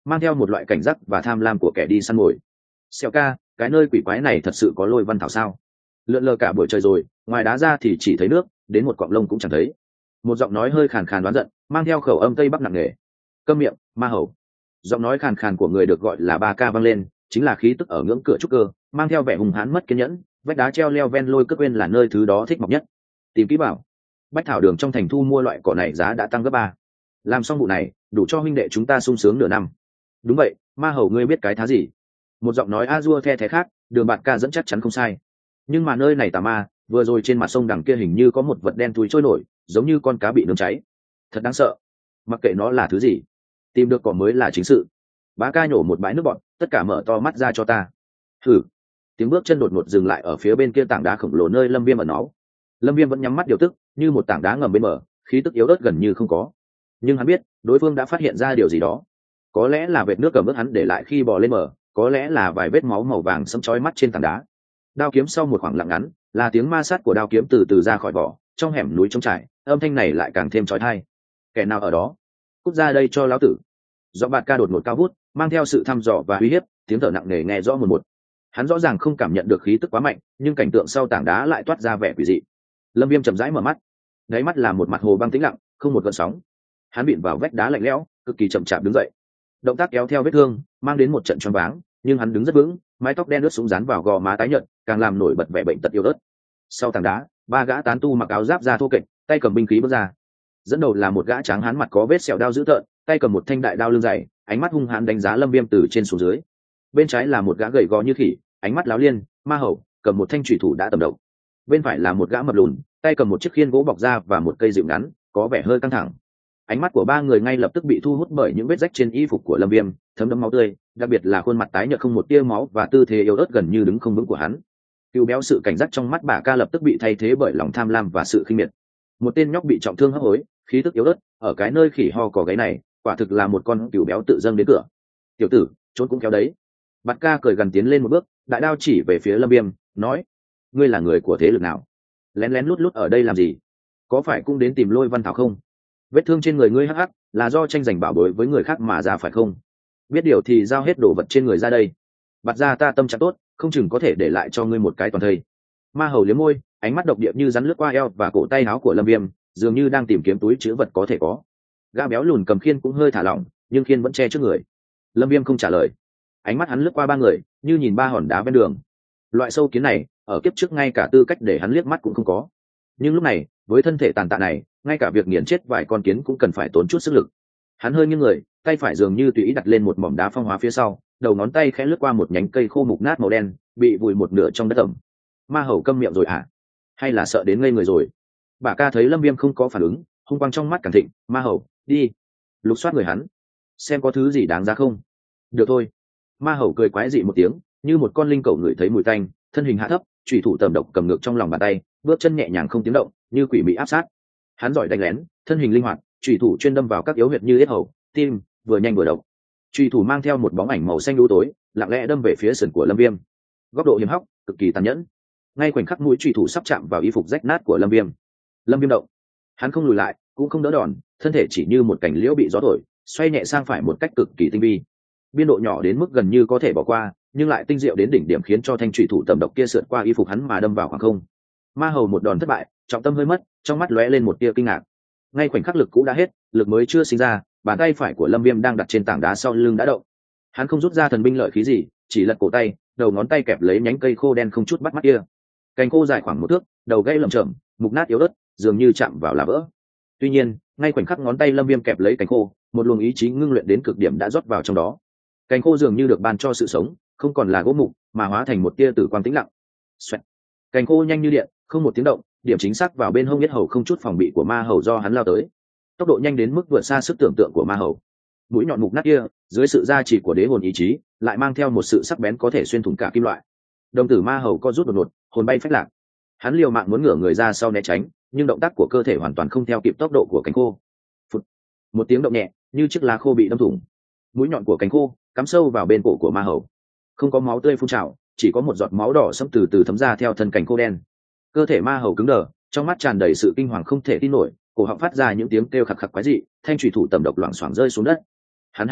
mang theo một loại cảnh giác và tham lam của kẻ đi săn mồi. Xẹo ca, cái nơi quỷ quái này thật sự có lôi văn thảo sao? Lượn lờ cả buổi trời rồi, ngoài đá ra thì chỉ thấy nước, đến một cọng lông cũng chẳng thấy. Một giọng nói hơi khàn khàn đoán giận, mang theo khẩu âm tây bắc nặng nề. Câm miệng, ma hầu. Giọng nói khàn khàn của người được gọi là Ba Ca vang lên, chính là khí tức ở ngưỡng cửa trúc cơ, mang theo vẻ hùng hãn mất kiên nhẫn. Vách đá treo leo ven lôi cất quên là nơi thứ đó thích mọc nhất. Tìm kỹ bảo, bách thảo đường trong thành thu mua loại cỏ này giá đã tăng gấp ba. Làm xong vụ này, đủ cho huynh đệ chúng ta sung sướng nửa năm. Đúng vậy, ma hầu ngươi biết cái thá gì? Một giọng nói a dua the thế khác, Đường Bạt Ca dẫn chắc chắn không sai. Nhưng mà nơi này tà ma, vừa rồi trên mặt sông đằng kia hình như có một vật đen thui trôi nổi, giống như con cá bị nướng cháy. Thật đáng sợ. Mặc kệ nó là thứ gì, tìm được cỏ mới là chính sự. Bá Ca nhổ một bãi nước bọt, tất cả mở to mắt ra cho ta. Thử. Tiếng bước chân đột ngột dừng lại ở phía bên kia tảng đá khổng lồ nơi Lâm Viêm ẩn náu. Lâm Viêm vẫn nhắm mắt điều tức, như một tảng đá ngầm bên bờ, khí tức yếu ớt gần như không có. Nhưng hắn biết, đối phương đã phát hiện ra điều gì đó. Có lẽ là vệt nước cầm ướt hắn để lại khi bò lên bờ, có lẽ là vài vết máu màu vàng sẫm chói mắt trên tảng đá. Đao kiếm sau một khoảng lặng ngắn, là tiếng ma sát của đao kiếm từ từ ra khỏi vỏ, trong hẻm núi trống trải, âm thanh này lại càng thêm chói tai. Kẻ nào ở đó? Cút ra đây cho lão tử. Giọng Bạt Ca đột ngột cao vút, mang theo sự thăm dò và uy hiếp, tiếng thở nặng nề nghe rõ một một. Hắn rõ ràng không cảm nhận được khí tức quá mạnh, nhưng cảnh tượng sau tảng đá lại toát ra vẻ quỷ dị. Lâm Viêm chậm rãi mở mắt, đáy mắt là một mặt hồ băng tĩnh lặng, không một gợn sóng. Hắn bịn vào vách đá lạnh lẽo, cực kỳ chậm chạp đứng dậy. Động tác kéo theo vết thương, mang đến một trận choáng váng, nhưng hắn đứng rất vững, mái tóc đen ướt sũng dán vào gò má tái nhợt, càng làm nổi bật vẻ bệnh tật yếu ớt. Sau tảng đá, ba gã tán tu mặc áo giáp da thô kệch, tay cầm binh khí bước ra. Dẫn đầu là một gã tráng hán mặt có vết sẹo đao dữ tợn, tay cầm một thanh đại đao lưng dày, ánh mắt hung hãn đánh giá Lâm Viêm từ trên xuống dưới. Bên trái là một gã gầy gò như khỉ, ánh mắt láo liên, ma hầu, cầm một thanh chủy thủ đã tầm độc. Bên phải là một gã mập lùn, tay cầm một chiếc khiên gỗ bọc da và một cây dịu ngắn, có vẻ hơi căng thẳng. Ánh mắt của ba người ngay lập tức bị thu hút bởi những vết rách trên y phục của Lâm Viêm, thấm đẫm máu tươi, đặc biệt là khuôn mặt tái nhợt không một tia máu và tư thế yếu ớt gần như đứng không vững của hắn. Cừu béo sự cảnh giác trong mắt Bà Ca lập tức bị thay thế bởi lòng tham lam và sự khinh miệt. Một tên nhóc bị trọng thương hấp hối, khí tức yếu ớt, ở cái nơi khỉ ho cò gáy này, quả thực là một con cừu béo tự dâng đến cửa. "Tiểu tử, trốn cũng kéo đấy." Bà Ca cười gần tiến lên một bước, đại đao chỉ về phía Lâm Viêm, nói: "Ngươi là người của thế lực nào? Lén lén lút lút ở đây làm gì? Có phải cũng đến tìm Lôi Văn Thảo không? Vết thương trên người ngươi hắc hắc, là do tranh giành bảo bối với người khác mà ra phải không? Biết điều thì giao hết đồ vật trên người ra đây. Bạt ra ta tâm trạng tốt, không chừng có thể để lại cho ngươi một cái toàn thây." Ma hầu liếm môi, ánh mắt độc địa như rắn lướt qua eo và cổ tay áo của Lâm Viêm, dường như đang tìm kiếm túi trữ vật có thể có. Gã béo lùn cầm khiên cũng hơi thả lỏng, nhưng khiên vẫn che trước người. Lâm Viêm không trả lời. Ánh mắt hắn lướt qua ba người, như nhìn ba hòn đá ven đường. Loại sâu kiến này, ở kiếp trước ngay cả tư cách để hắn liếc mắt cũng không có. Nhưng lúc này, với thân thể tàn tạ này, ngay cả việc nghiền chết vài con kiến cũng cần phải tốn chút sức lực. Hắn hơi nghiêng người, tay phải dường như tùy ý đặt lên một mỏm đá phong hóa phía sau, đầu ngón tay khẽ lướt qua một nhánh cây khô mục nát màu đen, bị vùi một nửa trong đất ẩm. Ma hầu câm miệng rồi à? Hay là sợ đến ngây người rồi? Bà Ca thấy Lâm Viêm không có phản ứng, hung quang trong mắt càng thịnh. Ma hầu, đi, lục soát người hắn, xem có thứ gì đáng giá không. Được thôi. Ma hầu cười quái dị một tiếng, như một con linh cẩu ngửi thấy mùi tanh, thân hình hạ thấp, chủy thủ tầm độc cầm ngược trong lòng bàn tay, bước chân nhẹ nhàng không tiếng động, như quỷ bị áp sát. Hắn giỏi đánh lén, thân hình linh hoạt, chủy thủ chuyên đâm vào các yếu huyệt như yết hầu, tim, vừa nhanh vừa độc. Chủy thủ mang theo một bóng ảnh màu xanh u tối, lặng lẽ đâm về phía sườn của Lâm Viêm. Góc độ hiểm hóc, cực kỳ tàn nhẫn. Ngay khoảnh khắc mũi chủy thủ sắp chạm vào y phục rách nát của Lâm Viêm. Lâm Viêm động, hắn không lùi lại, cũng không đỡ đòn, thân thể chỉ như một cành liễu bị gió thổi, xoay nhẹ sang phải một cách cực kỳ tinh vi. Biên độ nhỏ đến mức gần như có thể bỏ qua, nhưng lại tinh diệu đến đỉnh điểm khiến cho thanh chủy thủ tầm độc kia sượt qua y phục hắn mà đâm vào khoảng không. Ma hầu một đòn thất bại, trọng tâm hơi mất, trong mắt lóe lên một tia kinh ngạc. Ngay khoảnh khắc lực cũ đã hết, lực mới chưa sinh ra, bàn tay phải của Lâm Viêm đang đặt trên tảng đá sau lưng đã động. Hắn không rút ra thần binh lợi khí gì, chỉ lật cổ tay, đầu ngón tay kẹp lấy nhánh cây khô đen không chút bắt mắt kia. Cành khô dài khoảng một thước, đầu gãy lởm chởm, mục nát yếu ớt, dường như chạm vào là vỡ. Tuy nhiên, ngay khoảnh khắc ngón tay Lâm Viêm kẹp lấy cành khô, một luồng ý chí ngưng luyện đến cực điểm đã rót vào trong đó. Cành khô dường như được ban cho sự sống, không còn là gỗ mục, mà hóa thành một tia tử quang tĩnh lặng. Xoẹt. Cành khô nhanh như điện, không một tiếng động, điểm chính xác vào bên hông yết hầu không chút phòng bị của ma hầu do hắn lao tới. Tốc độ nhanh đến mức vượt xa sức tưởng tượng của ma hầu. Mũi nhọn mục nát kia, dưới sự gia trì của đế hồn ý chí, lại mang theo một sự sắc bén có thể xuyên thủng cả kim loại. Đồng tử ma hầu co rút đột ngột, hồn bay phách lạc. Hắn liều mạng muốn ngửa người ra sau né tránh, nhưng động tác của cơ thể hoàn toàn không theo kịp tốc độ của cánh khô. Phụt. Một tiếng động nhẹ, như chiếc lá khô bị đâm thủng. Mũi nhọn của cánh khô cắm sâu vào bên cổ của ma hầu. Không có máu tươi phun trào, chỉ có một giọt máu đỏ sẫm từ từ thấm ra theo thân cánh khô đen. Cơ thể ma hầu cứng đờ, trong mắt tràn đầy sự kinh hoàng không thể tin nổi, cổ họng phát ra những tiếng kêu khạc khạc quái dị, thanh thủy thủ tầm độc loảng xoảng rơi xuống đất. Hắn há miệng,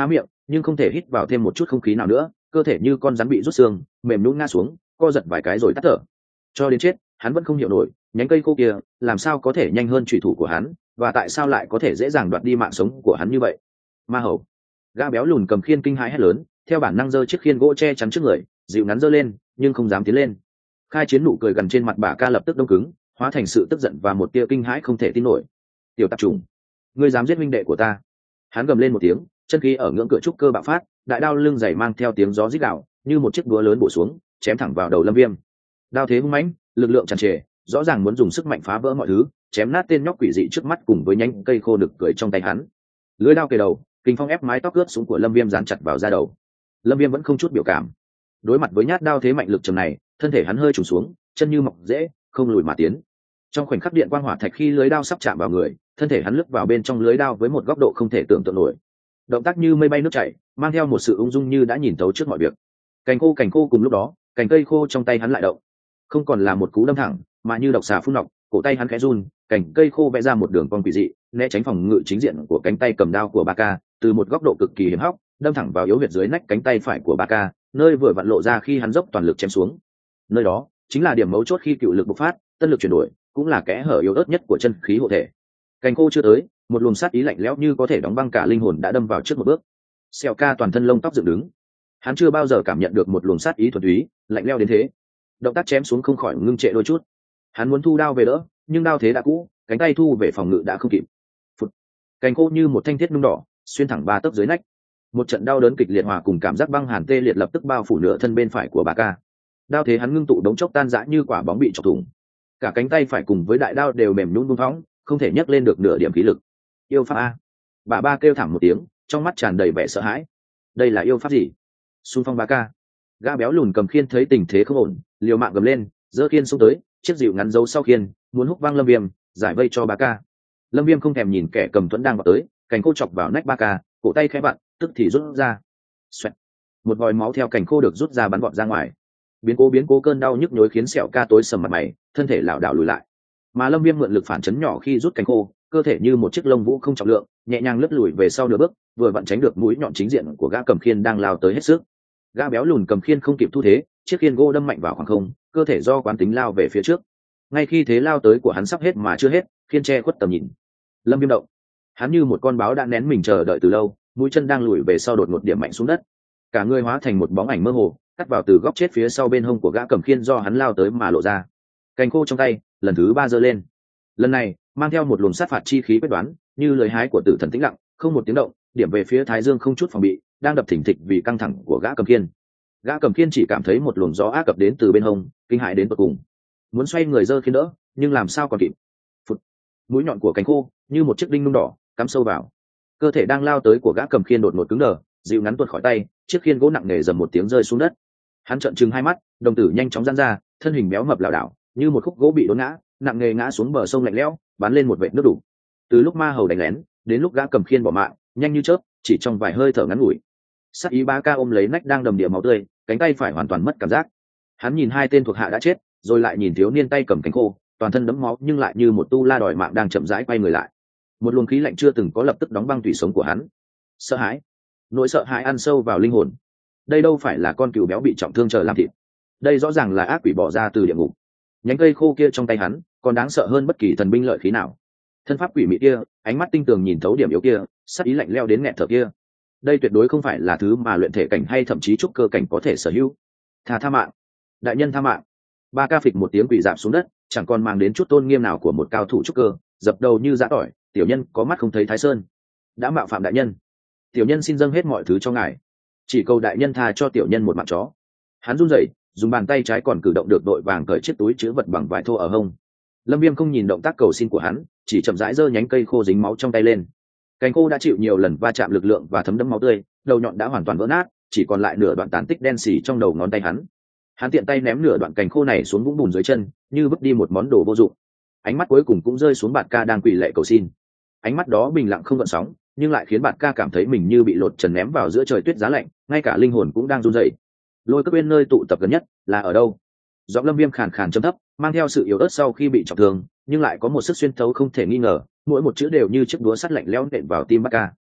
nhưng không thể hít vào thêm một chút không khí nào nữa, cơ thể như con rắn bị rút xương, mềm nhũn ngã xuống, co giật vài cái rồi tắt thở. Cho đến chết hắn vẫn không hiểu nổi, nhánh cây khô kia làm sao có thể nhanh hơn chủy thủ của hắn, và tại sao lại có thể dễ dàng đoạt đi mạng sống của hắn như vậy. Ma hầu. Gã béo lùn cầm khiên kinh hãi hét lớn, theo bản năng giơ chiếc khiên gỗ che chắn trước người, dịu ngắn giơ lên nhưng không dám tiến lên. Khai Chiến nụ cười gần trên mặt bà ca lập tức đông cứng, hóa thành sự tức giận và một tia kinh hãi không thể tin nổi. Tiểu tạp trùng, ngươi dám giết huynh đệ của ta? Hắn gầm lên một tiếng, chân khí ở ngưỡng cửa trúc cơ bạo phát, đại đao lưng dày mang theo tiếng gió rít gào, như một chiếc búa lớn bổ xuống, chém thẳng vào đầu Lâm Viêm. Đao thế hung mãnh, lực lượng tràn trề, rõ ràng muốn dùng sức mạnh phá vỡ mọi thứ, chém nát tên nhóc quỷ dị trước mắt cùng với nhánh cây khô nực cười trong tay hắn. Lưỡi đao kề đầu, kinh phong ép mái tóc ướt xuống của Lâm Viêm dán chặt vào da đầu. Lâm Viêm vẫn không chút biểu cảm. Đối mặt với nhát đao thế mạnh lực trầm này, thân thể hắn hơi trùng xuống, chân như mọc rễ, không lùi mà tiến. Trong khoảnh khắc điện quang hỏa thạch khi lưới đao sắp chạm vào người, thân thể hắn lướt vào bên trong lưới đao với một góc độ không thể tưởng tượng nổi. Động tác như mây bay nước chảy, mang theo một sự ung dung như đã nhìn thấu trước mọi việc. Cành khô cành khô cùng lúc đó, cành cây khô trong tay hắn lại động, không còn là một cú đâm thẳng, mà như độc xà phun nọc, cổ tay hắn khẽ run, cành cây khô vẽ ra một đường cong quỷ dị, né tránh phòng ngự chính diện của cánh tay cầm đao của Barca, từ một góc độ cực kỳ hiểm hóc, đâm thẳng vào yếu huyệt dưới nách cánh tay phải của Barca, nơi vừa vặn lộ ra khi hắn dốc toàn lực chém xuống. Nơi đó chính là điểm mấu chốt khi cựu lực bộc phát, tân lực chuyển đổi, cũng là kẽ hở yếu ớt nhất của chân khí hộ thể. Cành khô chưa tới, một luồng sát ý lạnh lẽo như có thể đóng băng cả linh hồn đã đâm vào trước một bước. Sẹo ca toàn thân lông tóc dựng đứng, hắn chưa bao giờ cảm nhận được một luồng sát ý thuần túy, lạnh lẽo đến thế. Động tác chém xuống không khỏi ngưng trệ đôi chút. Hắn muốn thu đao về đỡ, nhưng đao thế đã cũ, cánh tay thu về phòng ngự đã không kịp. Phụt. Cành khô như một thanh thiết nung đỏ, xuyên thẳng ba tấc dưới nách. Một trận đau đớn kịch liệt hòa cùng cảm giác băng hàn tê liệt lập tức bao phủ nửa thân bên phải của bà ca. Đao thế hắn ngưng tụ đống chốc tan rã như quả bóng bị chọc thủng. Cả cánh tay phải cùng với đại đao đều mềm nhũn buông phóng, không thể nhấc lên được nửa điểm khí lực. Yêu pháp a! Bà ba kêu thảm một tiếng, trong mắt tràn đầy vẻ sợ hãi. Đây là yêu pháp gì? Xung phong bà ca. Gã béo lùn cầm khiên thấy tình thế không ổn, liều mạng gầm lên, giơ khiên xông tới, chiếc dịu ngắn dấu sau khiên, muốn húc văng Lâm Viêm, giải vây cho bà ca. Lâm Viêm không thèm nhìn kẻ cầm thuẫn đang vào tới, cành khô chọc vào nách bà ca, cổ tay khẽ vặn, tức thì rút ra. Xoẹt. Một vòi máu theo cành khô được rút ra bắn vọt ra ngoài. Biến cố biến cố cơn đau nhức nhối khiến Sẹo ca tối sầm mặt mày, thân thể lảo đảo lùi lại. Mà Lâm Viêm mượn lực phản chấn nhỏ khi rút cành khô, cơ thể như một chiếc lông vũ không trọng lượng, nhẹ nhàng lướt lùi về sau nửa bước, vừa vặn tránh được mũi nhọn chính diện của gã cầm khiên đang lao tới hết sức. Gã béo lùn cầm khiên không kịp thu thế, chiếc khiên gỗ đâm mạnh vào khoảng không, cơ thể do quán tính lao về phía trước. Ngay khi thế lao tới của hắn sắp hết mà chưa hết, khiên che khuất tầm nhìn. Lâm Viêm động, hắn như một con báo đã nén mình chờ đợi từ lâu, mũi chân đang lùi về sau đột ngột điểm mạnh xuống đất. Cả người hóa thành một bóng ảnh mơ hồ, cắt vào từ góc chết phía sau bên hông của gã cầm khiên do hắn lao tới mà lộ ra. Cành khô trong tay lần thứ ba giơ lên, lần này mang theo một luồng sát phạt chi khí quyết đoán, như lời hái của tử thần tĩnh lặng, không một tiếng động, điểm về phía Thái Dương không chút phòng bị, đang đập thình thịch vì căng thẳng của gã cầm khiên. Gã cầm khiên chỉ cảm thấy một luồng gió ác cập đến từ bên hông, kinh hãi đến tột cùng, muốn xoay người giơ khiên đỡ, nhưng làm sao còn kịp. Phụt. Mũi nhọn của cành khô như một chiếc đinh nung đỏ cắm sâu vào cơ thể đang lao tới của gã cầm khiên, đột ngột cứng đờ, dịu ngắn tuột khỏi tay, chiếc khiên gỗ nặng nề dầm một tiếng rơi xuống đất. Hắn trợn trừng hai mắt, đồng tử nhanh chóng giãn ra, thân hình béo mập lảo đảo như một khúc gỗ bị đốn ngã, nặng nề ngã xuống bờ sông lạnh lẽo, bắn lên một vệt nước đủ. Từ lúc ma hầu đánh lén đến lúc gã cầm khiên bỏ mạng, nhanh như chớp, chỉ trong vài hơi thở ngắn ngủi. Sát ý ba ca ôm lấy nách đang đầm đìa máu tươi, cánh tay phải hoàn toàn mất cảm giác. Hắn nhìn hai tên thuộc hạ đã chết, rồi lại nhìn thiếu niên tay cầm cánh khô, toàn thân đẫm máu nhưng lại như một tu la đòi mạng đang chậm rãi quay người lại. Một luồng khí lạnh chưa từng có lập tức đóng băng tủy sống của hắn. Sợ hãi, nỗi sợ hãi ăn sâu vào linh hồn. Đây đâu phải là con cừu béo bị trọng thương chờ làm thịt, đây rõ ràng là ác quỷ bỏ ra từ địa ngục. Nhánh cây khô kia trong tay hắn còn đáng sợ hơn bất kỳ thần binh lợi khí nào. Thân pháp quỷ mị kia, ánh mắt tinh tường nhìn thấu điểm yếu kia, sát ý lạnh lẽo đến nghẹt thở kia, đây tuyệt đối không phải là thứ mà luyện thể cảnh hay thậm chí trúc cơ cảnh có thể sở hữu. Tha tha mạng, đại nhân tha mạng. Ba ca phịch một tiếng quỳ dạp xuống đất, chẳng còn mang đến chút tôn nghiêm nào của một cao thủ trúc cơ, dập đầu như giã tỏi. Tiểu nhân có mắt không thấy Thái Sơn, đã mạo phạm đại nhân, tiểu nhân xin dâng hết mọi thứ cho ngài, chỉ cầu đại nhân tha cho tiểu nhân một mạng chó. Hắn run rẩy, dùng bàn tay trái còn cử động được đội vàng cởi chiếc túi chứa vật bằng vải thô ở hông. Lâm Viêm không nhìn động tác cầu xin của hắn, chỉ chậm rãi giơ nhánh cây khô dính máu trong tay lên. Cành khô đã chịu nhiều lần va chạm lực lượng và thấm đẫm máu tươi, đầu nhọn đã hoàn toàn vỡ nát, chỉ còn lại nửa đoạn tán tích đen xì trong đầu ngón tay hắn. Hắn tiện tay ném nửa đoạn cành khô này xuống vũng bùn dưới chân, như vứt đi một món đồ vô dụng. Ánh mắt cuối cùng cũng rơi xuống Bạt Ca đang quỳ lạy cầu xin. Ánh mắt đó bình lặng không gợn sóng, nhưng lại khiến Bạt Ca cảm thấy mình như bị lột trần ném vào giữa trời tuyết giá lạnh, ngay cả linh hồn cũng đang run rẩy. Lôi Cấp Uyên nơi tụ tập gần nhất là ở đâu? Giọng Lâm Viêm khàn khàn trầm thấp, mang theo sự yếu ớt sau khi bị trọng thương, nhưng lại có một sức xuyên thấu không thể nghi ngờ, mỗi một chữ đều như chiếc đũa sắt lạnh lẽo nện vào tim Bạt Ca.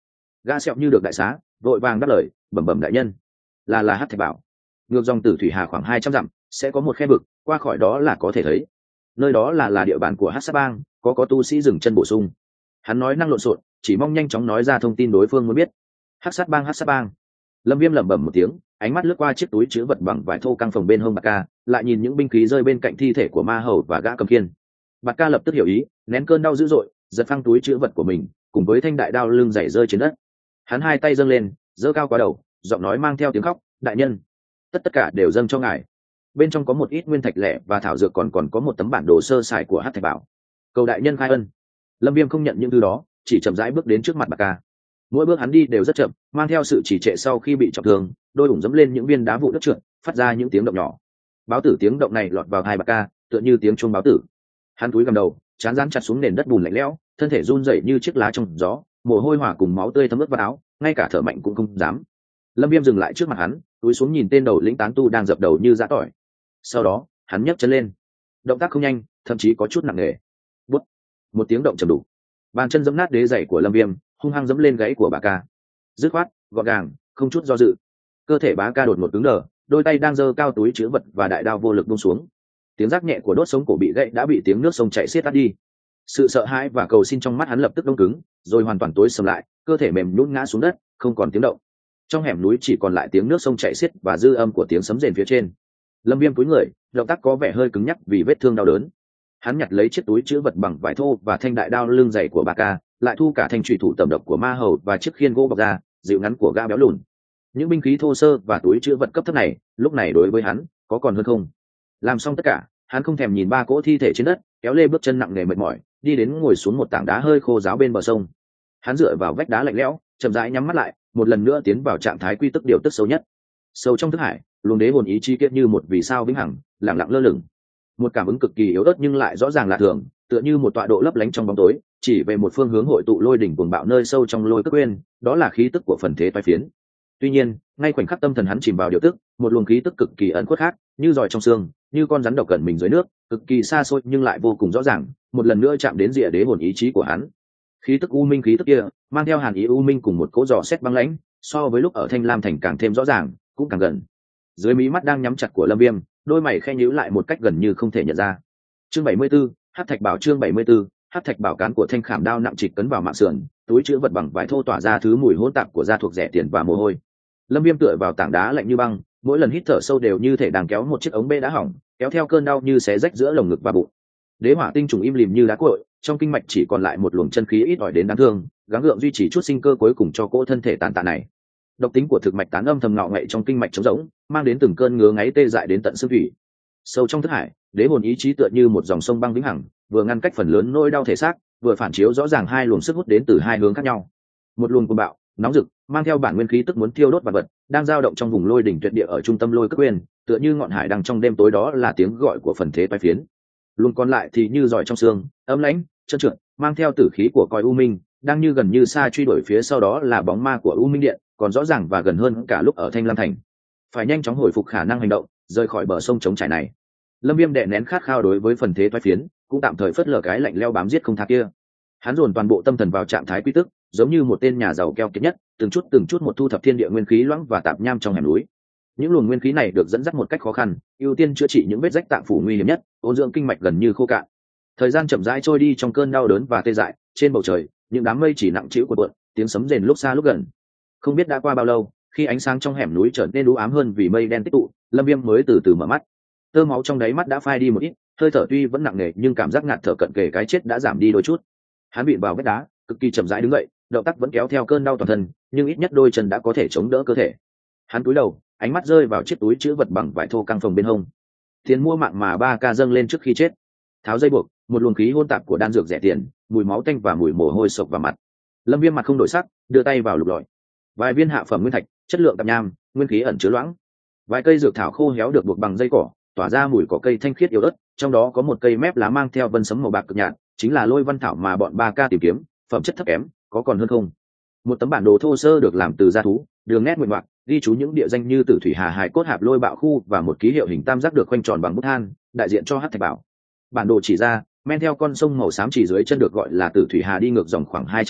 Gã sẹo như được đại xá, vội vàng đáp lời, bẩm bẩm đại nhân, là là hắc thạch bảo. Ngược dòng tử thủy hà khoảng hai trăm dặm sẽ có một khe vực, qua khỏi đó là có thể thấy. Nơi đó là là địa bàn của hắc sát bang, có có tu sĩ dừng chân bổ sung. Hắn nói năng lộn xộn, chỉ mong nhanh chóng nói ra thông tin đối phương muốn biết. Hắc sát bang, hắc sát bang. Lâm Viêm lẩm bẩm một tiếng, ánh mắt lướt qua chiếc túi chứa vật bằng vải thô căng phòng bên hông Bạc Ca, lại nhìn những binh khí rơi bên cạnh thi thể của ma hầu và gã cầm khiên. Bạc Ca lập tức hiểu ý, nén cơn đau dữ dội, giật phăng túi chứa vật của mình, cùng với thanh đại đao lưng rải rơi trên đất. Hắn hai tay dâng lên, giơ cao quá đầu, giọng nói mang theo tiếng khóc, đại nhân, tất tất cả đều dâng cho ngài. Bên trong có một ít nguyên thạch lẻ và thảo dược, còn còn có một tấm bản đồ sơ sài của hắc thạch bảo. Cầu đại nhân khai ân. Lâm Viêm không nhận những thứ đó, chỉ chậm rãi bước đến trước mặt Bạc Ca. Mỗi bước hắn đi đều rất chậm, mang theo sự trì trệ sau khi bị trọng thương, đôi ủng dẫm lên những viên đá vụn đất trượt, phát ra những tiếng động nhỏ. Báo tử tiếng động này lọt vào tai Bạc Ca, tựa như tiếng chuông báo tử. Hắn cúi gằm đầu, trán dán chặt xuống nền đất bùn lạnh lẽo, thân thể run rẩy như chiếc lá trong gió, mồ hôi hòa cùng máu tươi thấm ướt vào áo, ngay cả thở mạnh cũng không dám. Lâm Viêm dừng lại trước mặt hắn, cúi xuống nhìn tên đầu lĩnh tán tu đang dập đầu như giã tỏi. Sau đó, hắn nhấc chân lên, động tác không nhanh, thậm chí có chút nặng nề. Bút, một tiếng động trầm đủ, bàn chân giẫm nát đế giày của Lâm Viêm, hung hăng giẫm lên gáy của Bá Ca. Dứt khoát, gọn gàng, không chút do dự. Cơ thể Bá Ca đột ngột cứng đờ, đôi tay đang giơ cao túi chứa vật và đại đao vô lực buông xuống. Tiếng rắc nhẹ của đốt sống cổ bị gãy đã bị tiếng nước sông chảy xiết tắt đi. Sự sợ hãi và cầu xin trong mắt hắn lập tức đông cứng, rồi hoàn toàn tối sầm lại, cơ thể mềm nhũn ngã xuống đất, không còn tiếng động. Trong hẻm núi chỉ còn lại tiếng nước sông chảy xiết và dư âm của tiếng sấm rền phía trên. Lâm Viêm cúi người, động tác có vẻ hơi cứng nhắc vì vết thương đau đớn. Hắn nhặt lấy chiếc túi chứa vật bằng vải thô và thanh đại đao lưng dày của Bá Ca, lại thu cả thanh chủy thủ tẩm độc của ma hầu và chiếc khiên gỗ bọc da dịu ngắn của gã béo lùn. Những binh khí thô sơ và túi chứa vật cấp thấp này, lúc này đối với hắn, có còn hơn không? Làm xong tất cả, hắn không thèm nhìn ba cỗ thi thể trên đất, kéo lê bước chân nặng nề mệt mỏi, đi đến ngồi xuống một tảng đá hơi khô ráo bên bờ sông. Hắn dựa vào vách đá lạnh lẽo, chậm rãi nhắm mắt lại, một lần nữa tiến vào trạng thái quy tức điều tức sâu nhất. Sâu trong thức hải, luồng đế hồn ý chí kiệt như một vì sao vĩnh hằng, lặng lặng lơ lửng. Một cảm ứng cực kỳ yếu ớt nhưng lại rõ ràng lạ thường, tựa như một tọa độ lấp lánh trong bóng tối, chỉ về một phương hướng hội tụ lôi đỉnh cuồng bạo nơi sâu trong lôi cước uyên, đó là khí tức của phần thế toái phiến. Tuy nhiên, ngay khoảnh khắc tâm thần hắn chìm vào điều tức, một luồng khí tức cực kỳ ẩn khuất khác, như giòi trong xương, như con rắn độc cẩn mình dưới nước, cực kỳ xa xôi nhưng lại vô cùng rõ ràng, một lần nữa chạm đến rìa đế hồn ý chí của hắn. Khí tức u minh khí tức kia, mang theo hàn ý u minh cùng một cỗ giò xét băng lãnh, so với lúc ở Thanh Lam thành càng thêm rõ ràng, cũng càng gần. Dưới mí mắt đang nhắm chặt của Lâm Viêm, đôi mày khẽ nhíu lại một cách gần như không thể nhận ra. Chương bảy mươi tư, Hắc Thạch Bảo. Chương bảy mươi tư, Hắc Thạch Bảo. Cán của thanh khảm đao nặng trịch cấn vào mạng sườn, túi chứa vật bằng vải thô tỏa ra thứ mùi hỗn tạp của da thuộc rẻ tiền và mồ hôi. Lâm Viêm tựa vào tảng đá lạnh như băng, mỗi lần hít thở sâu đều như thể đang kéo một chiếc ống bê đã hỏng, kéo theo cơn đau như xé rách giữa lồng ngực và bụng. Đế hỏa tinh trùng im lìm như đá cuội, trong kinh mạch chỉ còn lại một luồng chân khí ít ỏi đến đáng thương, gắng gượng duy trì chút sinh cơ cuối cùng cho cỗ thân thể tàn tạ này. Độc tính của thực mạch tán âm thầm ngọ ngậy trong kinh mạch trống rỗng, mang đến từng cơn ngứa ngáy tê dại đến tận xương thủy. Sâu trong thức hải, đế hồn ý chí tựa như một dòng sông băng vĩnh hằng, vừa ngăn cách phần lớn nỗi đau thể xác, vừa phản chiếu rõ ràng hai luồng sức hút đến từ hai hướng khác nhau. Một luồng cuồng bạo, nóng rực, mang theo bản nguyên khí tức muốn thiêu đốt vật vật, đang dao động trong vùng lôi đỉnh tuyệt địa ở trung tâm lôi cước uyên, tựa như ngọn hải đằng trong đêm tối, đó là tiếng gọi của phần thế toái phiến. Luồng còn lại thì như giỏi trong xương, ấm lãnh, trơn trượt, mang theo tử khí của coi u minh, đang như gần như xa truy đuổi phía sau đó là bóng ma của u minh điện, còn rõ ràng và gần hơn cả lúc ở Thanh Lam thành. Phải nhanh chóng hồi phục khả năng hành động, rời khỏi bờ sông trống trải này. Lâm Viêm đè nén khát khao đối với phần thế toái phiến, cũng tạm thời phớt lờ cái lạnh lẽo bám giết không tha kia. Hắn dồn toàn bộ tâm thần vào trạng thái quy tức, giống như một tên nhà giàu keo kiệt nhất, từng chút từng chút một thu thập thiên địa nguyên khí loãng và tạp nham trong hẻm núi. Những luồng nguyên khí này được dẫn dắt một cách khó khăn, ưu tiên chữa trị những vết rách tạng phủ nguy hiểm nhất, ôn dưỡng kinh mạch gần như khô cạn. Thời gian chậm rãi trôi đi trong cơn đau đớn và tê dại, trên bầu trời, những đám mây chỉ nặng trĩu cuộn cuộn, tiếng sấm rền lúc xa lúc gần. Không biết đã qua bao lâu, khi ánh sáng trong hẻm núi trở nên u ám hơn vì mây đen tích tụ, Lâm Viêm mới từ từ mở mắt. Tơ máu trong đáy mắt đã phai đi một ít, hơi thở tuy vẫn nặng nề nhưng cảm giác ngạt thở cận kề cái chết đã giảm đi đôi chút. Hắn bị vào vách đá, cực kỳ chậm rãi đứng dậy, động tác vẫn kéo theo cơn đau toàn thân, nhưng ít nhất đôi chân đã có thể chống đỡ cơ thể. Hắn cúi đầu, ánh mắt rơi vào chiếc túi trữ vật bằng vải thô căng phòng bên hông. Tiền mua mạng mà ba ca dâng lên trước khi chết. Tháo dây buộc, một luồng khí hỗn tạp của đan dược rẻ tiền, mùi máu tanh và mùi mồ hôi sộc vào mặt. Lâm Viêm mặt không đổi sắc, đưa tay vào lục lọi. Vài viên hạ phẩm nguyên thạch, chất lượng tạp nham, nguyên khí ẩn chứa loãng. Vài cây dược thảo khô héo được buộc bằng dây cỏ, tỏa ra mùi cỏ cây thanh khiết yếu ớt, trong đó có một cây mép lá mang theo vân sấm màu bạc cực nhạt, chính là lôi văn thảo mà bọn ba ca tìm kiếm, phẩm chất thấp kém, có còn hơn không. Một tấm bản đồ thô sơ được làm từ da thú, đường nét nguyện ngoạc, ghi chú những địa danh như Tử Thủy Hà Hải Cốt Hạp Lôi Bạo Khu và một ký hiệu hình tam giác được khoanh tròn bằng bút than, đại diện cho Hắc Thạch Bảo. Bản đồ chỉ ra, men theo con sông màu xám chỉ dưới chân được gọi là Tử Thủy Hà đi ngược dòng khoảng hai trăm dặm,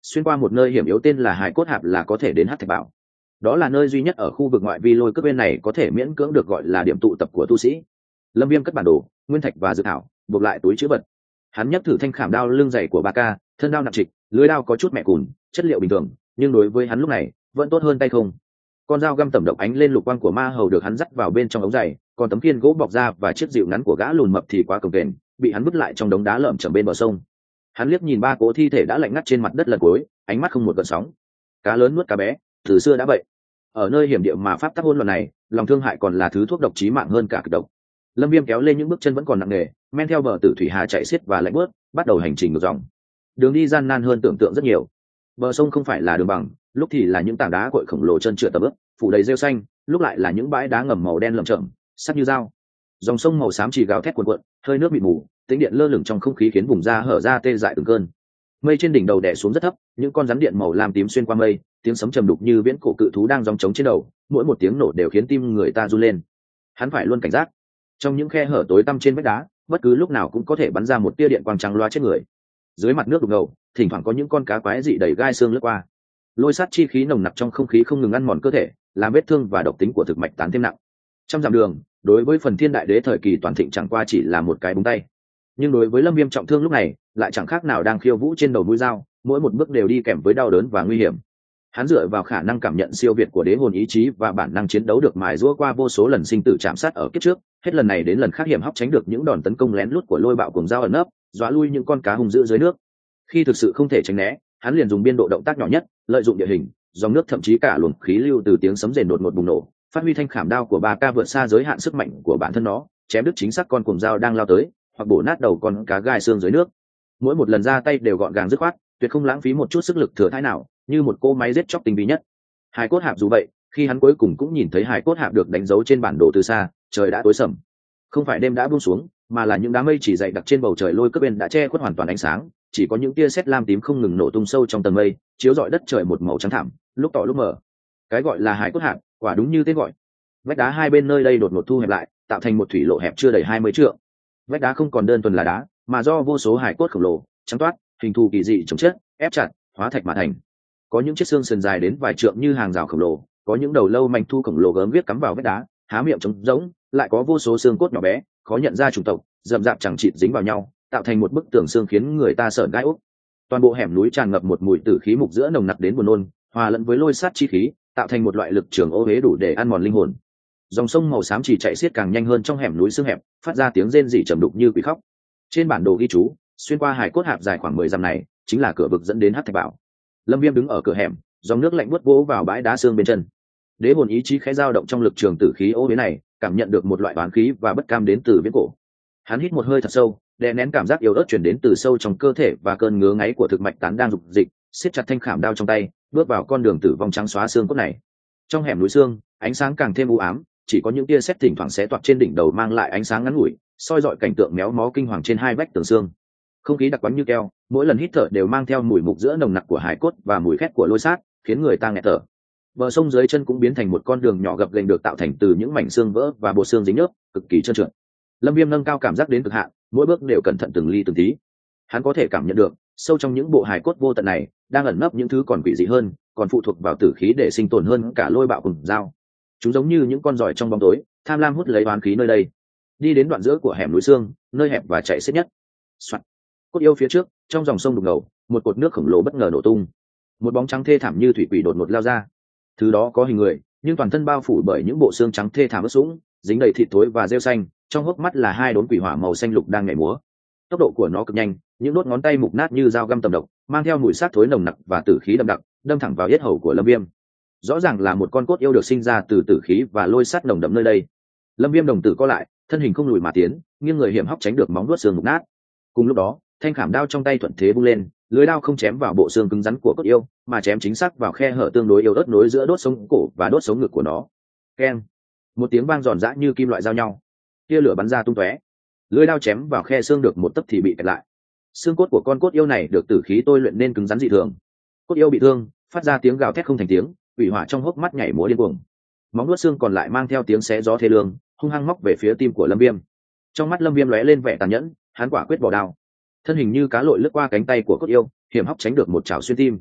xuyên qua một nơi hiểm yếu tên là Hải Cốt Hạp là có thể đến Hắc Thạch Bảo. Đó là nơi duy nhất ở khu vực ngoại vi lôi cướp bên này có thể miễn cưỡng được gọi là điểm tụ tập của tu sĩ. Lâm Viêm cất bản đồ, nguyên thạch và dược thảo, buộc lại túi trữ vật. Hắn nhấc thử thanh khảm đao lưng dày của ba ca, thân đao nặng trịch, lưỡi đao có chút mẹ cùn, chất liệu bình thường, nhưng đối với hắn lúc này vẫn tốt hơn tay không. Con dao găm tẩm độc ánh lên lục quang của ma hầu được hắn dắt vào bên trong ống giày, còn tấm khiên gỗ bọc ra và chiếc dịu ngắn của gã lùn mập thì quá cồng kềnh, bị hắn vứt lại trong đống đá lởm chởm bên bờ sông. Hắn liếc nhìn ba cỗ thi thể đã lạnh ngắt trên mặt đất lần cuối, ánh mắt không một gợn sóng. Cá lớn nuốt cá bé, từ xưa đã vậy. Ở nơi hiểm địa mà pháp tắc hỗn loạn này, lòng thương hại còn là thứ thuốc độc chí mạng hơn cả kịch độc. Lâm Viêm kéo lên những bước chân vẫn còn nặng nề, men theo bờ tử thủy hà chạy xiết và lạnh bước, bắt đầu hành trình ngược dòng. Đường đi gian nan hơn tưởng tượng rất nhiều. Bờ sông không phải là đường bằng, lúc thì là những tảng đá cội khổng lồ chân trượt tầm ướp, phủ đầy rêu xanh, lúc lại là những bãi đá ngầm màu đen lởm chởm, sắc như dao. Dòng sông màu xám chỉ gào thét cuồn cuộn, hơi nước mịt mù, tĩnh điện lơ lửng trong không khí khiến vùng da hở ra tê dại từng cơn. Mây trên đỉnh đầu đè xuống rất thấp, những con rắn điện màu lam tím xuyên qua mây, tiếng sấm trầm đục như viễn cổ cự thú đang gióng trống trên đầu, mỗi một tiếng nổ đều khiến tim người ta run lên. Hắn phải luôn cảnh giác. Trong những khe hở tối tăm trên vách đá, bất cứ lúc nào cũng có thể bắn ra một tia điện quang trắng loa chết người. Dưới mặt nước đục ngầu, thỉnh thoảng có những con cá quái dị đầy gai xương lướt qua. Lôi sát chi khí nồng nặc trong không khí không ngừng ăn mòn cơ thể, làm vết thương và độc tính của thực mạch tán thêm nặng. Trăm dặm đường, đối với phần thiên đại đế thời kỳ toàn thịnh chẳng qua chỉ là một cái búng tay, nhưng đối với Lâm Viêm trọng thương lúc này lại chẳng khác nào đang khiêu vũ trên đầu mũi dao, mỗi một bước đều đi kèm với đau đớn và nguy hiểm. Hắn dựa vào khả năng cảm nhận siêu việt của đế hồn ý chí và bản năng chiến đấu được mài giũa qua vô số lần sinh tử chạm sát ở kiếp trước, hết lần này đến lần khác hiểm hóc tránh được những đòn tấn công lén lút của lôi bạo cùng dao ẩn nấp, dọa lui những con cá hung dữ dưới nước. Khi thực sự không thể tránh né, hắn liền dùng biên độ động tác nhỏ nhất, lợi dụng địa hình, dòng nước thậm chí cả luồng khí lưu từ tiếng sấm rền đột ngột bùng nổ, phát huy thanh khảm đao của ba ca vượt xa giới hạn sức mạnh của bản thân nó, chém đứt chính xác con cuồng dao đang lao tới, hoặc bổ nát đầu con cá gai xương dưới nước. Mỗi một lần ra tay đều gọn gàng dứt khoát, tuyệt không lãng phí một chút sức lực thừa thãi nào, như một cỗ máy giết chóc tinh vi nhất. Hải Cốt Hạp dù vậy, khi hắn cuối cùng cũng nhìn thấy Hải Cốt Hạp được đánh dấu trên bản đồ từ xa, trời đã tối sầm. Không phải đêm đã buông xuống, mà là những đám mây chỉ dày đặc trên bầu trời lôi cấp bên đã che khuất hoàn toàn ánh sáng, chỉ có những tia sét lam tím không ngừng nổ tung sâu trong tầng mây, chiếu rọi đất trời một màu trắng thẳm, lúc tỏ lúc mờ. Cái gọi là Hải Cốt Hạp, quả đúng như tên gọi. Vách đá hai bên nơi đây đột ngột thu hẹp lại, tạo thành một thủy lộ hẹp chưa đầy hai mươi trượng. Vách đá không còn đơn thuần là đá, mà do vô số hải cốt khổng lồ, trắng toát, hình thù kỳ dị chồng chết, ép chặt, hóa thạch mà thành. Có những chiếc xương sườn dài đến vài trượng như hàng rào khổng lồ, có những đầu lâu manh thu khổng lồ gớm ghiếc cắm vào vách đá, há miệng trống rỗng, lại có vô số xương cốt nhỏ bé, khó nhận ra chủng tộc, rậm rạp chẳng chịt dính vào nhau, tạo thành một bức tường xương khiến người ta sởn gai ốc. Toàn bộ hẻm núi tràn ngập một mùi tử khí mục giữa nồng nặc đến buồn nôn, hòa lẫn với lôi sát chi khí, tạo thành một loại lực trường ô uế đủ để ăn mòn linh hồn. Dòng sông màu xám chỉ chạy xiết càng nhanh hơn trong hẻm núi xương hẹp, phát ra tiếng rên rỉ trầm đục như quỷ khóc. Trên bản đồ ghi chú, xuyên qua Hải Cốt Hạp dài khoảng mười dặm này, chính là cửa vực dẫn đến Hắc Thạch Bảo. Lâm Viêm đứng ở cửa hẻm, dòng nước lạnh buốt vỗ vào bãi đá xương bên chân. Đế hồn ý chí khẽ dao động trong lực trường tử khí ô uế này, cảm nhận được một loại oán khí và bất cam đến từ viễn cổ. Hắn hít một hơi thật sâu, đè nén cảm giác yếu ớt truyền đến từ sâu trong cơ thể và cơn ngứa ngáy của thực mạch tán đang dục dịch, siết chặt thanh khảm đao trong tay, bước vào con đường tử vong trắng xóa xương cốt này. Trong hẻm núi xương, ánh sáng càng thêm u ám, chỉ có những tia sét thỉnh thoảng xé toạc trên đỉnh đầu mang lại ánh sáng ngắn ngủi, soi dọi cảnh tượng méo mó kinh hoàng trên hai vách tường xương. Không khí đặc quánh như keo, mỗi lần hít thở đều mang theo mùi mục giữa nồng nặc của hải cốt và mùi khét của lôi sát, khiến người ta nghẹt thở. Bờ sông dưới chân cũng biến thành một con đường nhỏ gập ghềnh được tạo thành từ những mảnh xương vỡ và bột xương dính nhớp, cực kỳ trơn trượt. Lâm Viêm nâng cao cảm giác đến cực hạn, mỗi bước đều cẩn thận từng ly từng tí. Hắn có thể cảm nhận được, sâu trong những bộ hài cốt vô tận này, đang ẩn nấp những thứ còn quỷ dị hơn, còn phụ thuộc vào tử khí để sinh tồn hơn cả lôi bạo cùng dao. Chúng giống như những con giỏi trong bóng tối, tham lam hút lấy oán khí nơi đây. Đi đến đoạn giữa của hẻm núi xương, nơi hẹp và chạy xiết nhất. Soạt. Cốt yêu phía trước, trong dòng sông đục ngầu, một cột nước khổng lồ bất ngờ nổ tung. Một bóng trắng thê thảm như thủy quỷ đột ngột lao ra. Thứ đó có hình người, nhưng toàn thân bao phủ bởi những bộ xương trắng thê thảm ướt sũng, dính đầy thịt thối và rêu xanh, trong hốc mắt là hai đốm quỷ hỏa màu xanh lục đang nhảy múa. Tốc độ của nó cực nhanh, những đốt ngón tay mục nát như dao găm tầm độc, mang theo mùi xác thối nồng nặc và tử khí đậm đặc, đâm thẳng vào yết hầu của Lâm Viêm. Rõ ràng là một con cốt yêu được sinh ra từ tử khí và lôi sát nồng đậm nơi đây. Lâm Viêm đồng tử co lại, thân hình không lùi mà tiến, nghiêng người hiểm hóc tránh được móng vuốt xương mục nát. Cùng lúc đó, thanh khảm đao trong tay thuận thế vung lên, lưỡi đao không chém vào bộ xương cứng rắn của cốt yêu, mà chém chính xác vào khe hở tương đối yếu ớt nối giữa đốt sống cổ và đốt sống ngực của nó. Keng! Một tiếng vang giòn giã như kim loại giao nhau. Tia lửa bắn ra tung tóe. Lưỡi đao chém vào khe xương được một tấc thì bị kẹt lại. Xương cốt của con cốt yêu này được tử khí tôi luyện nên cứng rắn dị thường. Cốt yêu bị thương, phát ra tiếng gào thét không thành tiếng, quỷ hỏa trong hốc mắt nhảy múa điên cuồng. Móng vuốt xương còn lại mang theo tiếng xé gió thê lương, hung hăng móc về phía tim của Lâm Viêm. Trong mắt Lâm Viêm lóe lên vẻ tàn nhẫn, hắn quả quyết bỏ đao. Thân hình như cá lội lướt qua cánh tay của cốt yêu, hiểm hóc tránh được một chảo xuyên tim,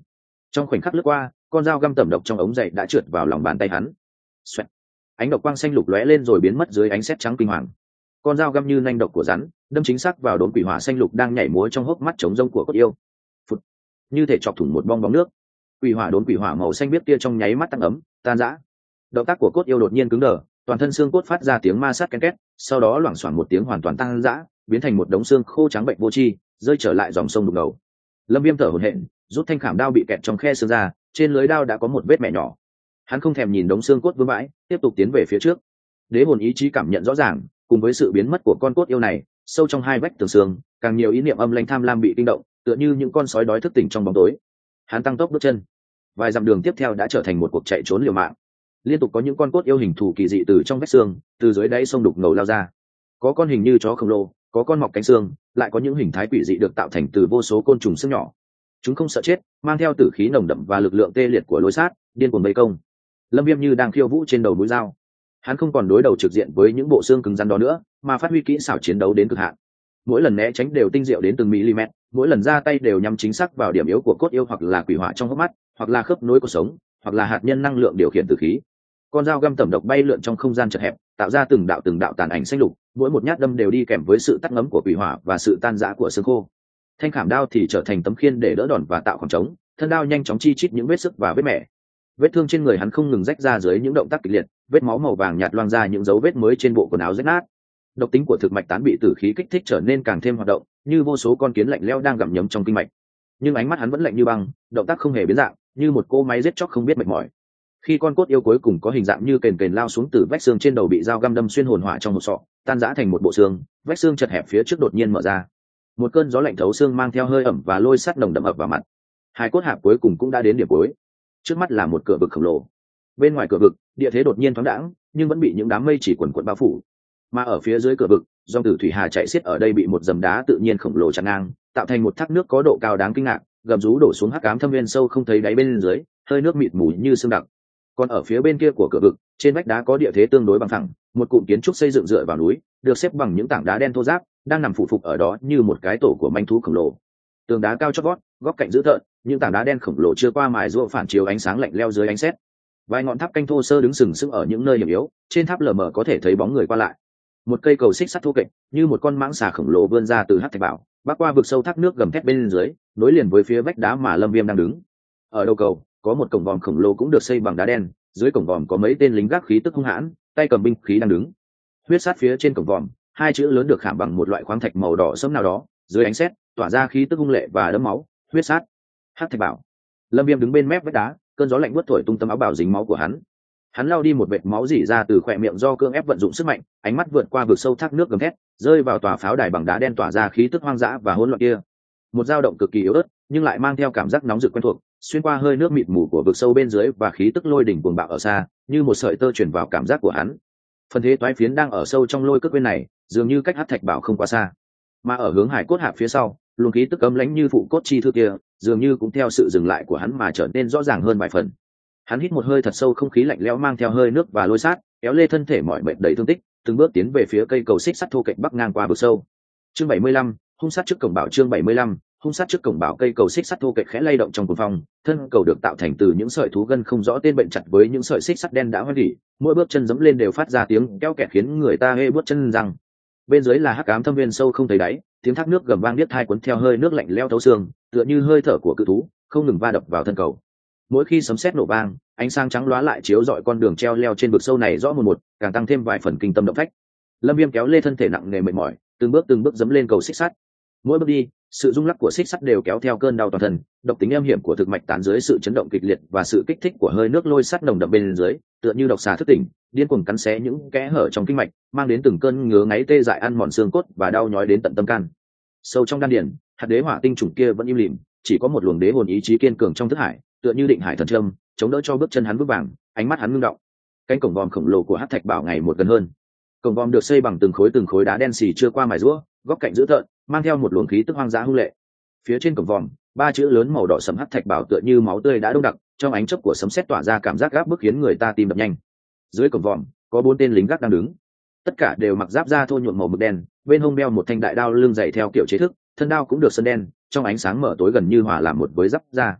Trong khoảnh khắc lướt qua, con dao găm tẩm độc trong ống giày đã trượt vào lòng bàn tay hắn. Xoẹt. Ánh độc quang xanh lục lóe lên rồi biến mất dưới ánh sét trắng kinh hoàng. Con dao găm như nanh độc của rắn, đâm chính xác vào đốm quỷ hỏa xanh lục đang nhảy múa trong hốc mắt trống rông của cốt yêu. Phụt. Như thể chọc thủng một bong bóng nước. Quỷ hỏa đốm quỷ hỏa màu xanh biếc kia trong nháy mắt tăng ấm, tan rã. Động tác của cốt yêu đột nhiên cứng đờ, toàn thân xương cốt phát ra tiếng ma sát ken két, sau đó loảng xoảng một tiếng hoàn toàn tan rã, biến thành một đống xương khô trắng bệnh vô tri, rơi trở lại dòng sông đục ngầu. Lâm Viêm thở hổn hển, rút thanh khảm đao bị kẹt trong khe xương ra, trên lưới đao đã có một vết mẹ nhỏ. Hắn không thèm nhìn đống xương cốt vương vãi, tiếp tục tiến về phía trước. Đế hồn ý chí cảm nhận rõ ràng, cùng với sự biến mất của con cốt yêu này, sâu trong hai vách tường xương, càng nhiều ý niệm âm lãnh tham lam bị kinh động, tựa như những con sói đói thức tỉnh trong bóng tối. Hắn tăng tốc bước chân, vài dặm đường tiếp theo đã trở thành một cuộc chạy trốn liều mạng. Liên tục có những con cốt yêu hình thù kỳ dị từ trong vách xương, từ dưới đáy sông đục ngầu lao ra. Có con hình như chó khổng lồ, có con mọc cánh xương, lại có những hình thái quỷ dị được tạo thành từ vô số côn trùng xương nhỏ. Chúng không sợ chết, mang theo tử khí nồng đậm và lực lượng tê liệt của lối sát, điên cuồng vây công. Lâm Viêm như đang khiêu vũ trên đầu núi dao. Hắn không còn đối đầu trực diện với những bộ xương cứng rắn đó nữa, mà phát huy kỹ xảo chiến đấu đến cực hạn. Mỗi lần né tránh đều tinh diệu đến từng mm, mỗi lần ra tay đều nhắm chính xác vào điểm yếu của cốt yêu, hoặc là quỷ hỏa trong hốc mắt, hoặc là khớp nối cuộc sống, hoặc là hạt nhân năng lượng điều khiển tử khí. Con dao găm tẩm độc bay lượn trong không gian chật hẹp, tạo ra từng đạo từng đạo tàn ảnh xanh lục, mỗi một nhát đâm đều đi kèm với sự tắt ngấm của quỷ hỏa và sự tan rã của xương khô. Thanh khảm đao thì trở thành tấm khiên để đỡ đòn và tạo khoảng trống, thân đao nhanh chóng chi chít những vết sức và vết mẻ. Vết thương trên người hắn không ngừng rách ra dưới những động tác kịch liệt, vết máu màu vàng nhạt loang ra những dấu vết mới trên bộ quần áo rách nát. Độc tính của thực mạch tán bị tử khí kích thích trở nên càng thêm hoạt động, như vô số con kiến lạnh lẽo đang gặm nhấm trong kinh mạch. Nhưng ánh mắt hắn vẫn lạnh như băng, động tác không hề biến dạng, như một cỗ máy giết chóc không biết mệt mỏi. Khi con cốt yêu cuối cùng có hình dạng như kền kền lao xuống từ vách xương trên đầu bị dao găm đâm xuyên hồn hỏa trong một sọ, tan rã thành một bộ xương, vách xương chật hẹp phía trước đột nhiên mở ra. Một cơn gió lạnh thấu xương mang theo hơi ẩm và lôi sắt nồng đậm ập vào mặt. Hai cốt hạp cuối cùng cũng đã đến điểm cuối. Trước mắt là một cửa vực khổng lồ. Bên ngoài cửa vực, địa thế đột nhiên thoáng đãng, nhưng vẫn bị những đám mây chỉ quần quần bao phủ. Mà ở phía dưới cửa vực, dòng tử thủy hà chạy xiết ở đây bị một dầm đá tự nhiên khổng lồ chặn ngang, tạo thành một thác nước có độ cao đáng kinh ngạc, gầm rú đổ xuống hắc ám thâm nguyên sâu không thấy đáy bên dưới, hơi nước mịt mù như sương đặc. Còn ở phía bên kia của cửa vực, trên vách đá có địa thế tương đối bằng phẳng, một cụm kiến trúc xây dựng dựa vào núi, được xếp bằng những tảng đá đen thô ráp, đang nằm phủ phục ở đó như một cái tổ của manh thú khổng lồ. Tường đá cao chót vót, góc cạnh dữ tợn, những tảng đá đen khổng lồ chưa qua mài giũa phản chiếu ánh sáng lạnh lẽo dưới ánh sét. Vài ngọn tháp canh thô sơ đứng sừng sững ở những nơi hiểm yếu, trên tháp lờ mờ có thể thấy bóng người qua lại. Một cây cầu xích sắt thô kệch, như một con mãng xà khổng lồ vươn ra từ hắc thạch bảo, bắc qua vực sâu thác nước gầm thét bên dưới, nối liền với phía vách đá mà Lâm Viêm đang đứng. Ở đầu cầu, có một cổng vòm khổng lồ cũng được xây bằng đá đen, dưới cổng vòm có mấy tên lính gác khí tức hung hãn, tay cầm binh khí đang đứng. Huyết sát phía trên cổng vòm, hai chữ lớn được khảm bằng một loại khoáng thạch màu đỏ sẫm nào đó, dưới ánh sét tỏa ra khí tức hung lệ và đẫm máu. Huyết sát, hắc thạch bảo. Lâm Viêm đứng bên mép vách đá, cơn gió lạnh buốt thổi tung tấm áo bào dính máu của hắn. Hắn lao đi một vệt máu rỉ ra từ khóe miệng do cưỡng ép vận dụng sức mạnh, ánh mắt vượt qua vực sâu thác nước gầm thét, rơi vào tòa pháo đài bằng đá đen tỏa ra khí tức hoang dã và hỗn loạn kia. Một dao động cực kỳ yếu ớt, nhưng lại mang theo cảm giác nóng rực quen thuộc, xuyên qua hơi nước mịt mù của vực sâu bên dưới và khí tức lôi đỉnh cuồng bạo ở xa, như một sợi tơ truyền vào cảm giác của hắn. Phần thế toái phiến đang ở sâu trong lôi cước bên này, dường như cách hắc thạch bảo không quá xa. Mà ở hướng hải cốt hạp phía sau, luồng khí tức ấm lãnh như phụ cốt chi thư kia, dường như cũng theo sự dừng lại của hắn mà trở nên rõ ràng hơn vài phần. Hắn hít một hơi thật sâu, không khí lạnh lẽo mang theo hơi nước và lôi sát, kéo lê thân thể mỏi mệt đầy thương tích, từng bước tiến về phía cây cầu xích sắt thô kệch bắc ngang qua vực sâu. Chương bảy mươi lăm, hung sát trước cổng bảo. Chương bảy mươi lăm, hung sát trước cổng bảo. Cây cầu xích sắt thô kệch khẽ lay động trong cuồng phong, thân cầu được tạo thành từ những sợi thú gân không rõ tên bệnh chặt với những sợi xích sắt đen đã hoen rỉ, mỗi bước chân giẫm lên đều phát ra tiếng keo kẹt khiến người ta hê bước chân răng. Bên dưới là hắc ám thâm viên sâu không thấy đáy, tiếng thác nước gầm vang điếc tai cuốn theo hơi nước lạnh lẽo thấu xương, tựa như hơi thở của cự thú không ngừng va đập vào thân cầu. Mỗi khi sấm sét nổ vang, ánh sáng trắng lóa lại chiếu rọi con đường treo leo trên vực sâu này rõ một một, càng tăng thêm vài phần kinh tâm động phách. Lâm Viêm kéo lê thân thể nặng nề mệt mỏi, từng bước từng bước dẫm lên cầu xích sắt. Mỗi bước đi, sự rung lắc của xích sắt đều kéo theo cơn đau toàn thân, độc tính âm hiểm của thực mạch tán dưới sự chấn động kịch liệt và sự kích thích của hơi nước lôi sắt nồng đậm bên dưới, tựa như độc xà thức tỉnh, điên cuồng cắn xé những kẽ hở trong kinh mạch, mang đến từng cơn ngứa ngáy tê dại ăn mòn xương cốt và đau nhói đến tận tâm can. Sâu trong đan điền, hạt đế hỏa tinh trùng kia vẫn im lìm, chỉ có một luồng đế hồn ý chí kiên cường trong thức hải, tựa như định hải thần trâm, chống đỡ cho bước chân hắn vững vàng. Ánh mắt hắn ngưng động. Cánh cổng vòm khổng lồ của hắc thạch bảo ngày một gần hơn. Cổng vòm được xây bằng từng khối từng khối đá đen xì chưa qua mài rũa, góc cạnh dữ tợn, mang theo một luồng khí tức hoang dã hung lệ. Phía trên cổng vòm, ba chữ lớn màu đỏ sẫm hắc thạch bảo tựa như máu tươi đã đông đặc, trong ánh chớp của sấm sét tỏa ra cảm giác gáp bức khiến người ta tim đập nhanh. Dưới cổng vòm, có bốn tên lính gác đang đứng. Tất cả đều mặc giáp da thô nhuộm màu mực đen, bên hông đeo một thanh đại đao lưng dày theo kiểu chế thức, thân đao cũng được sơn đen, trong ánh sáng mở tối gần như hòa làm một với giáp da.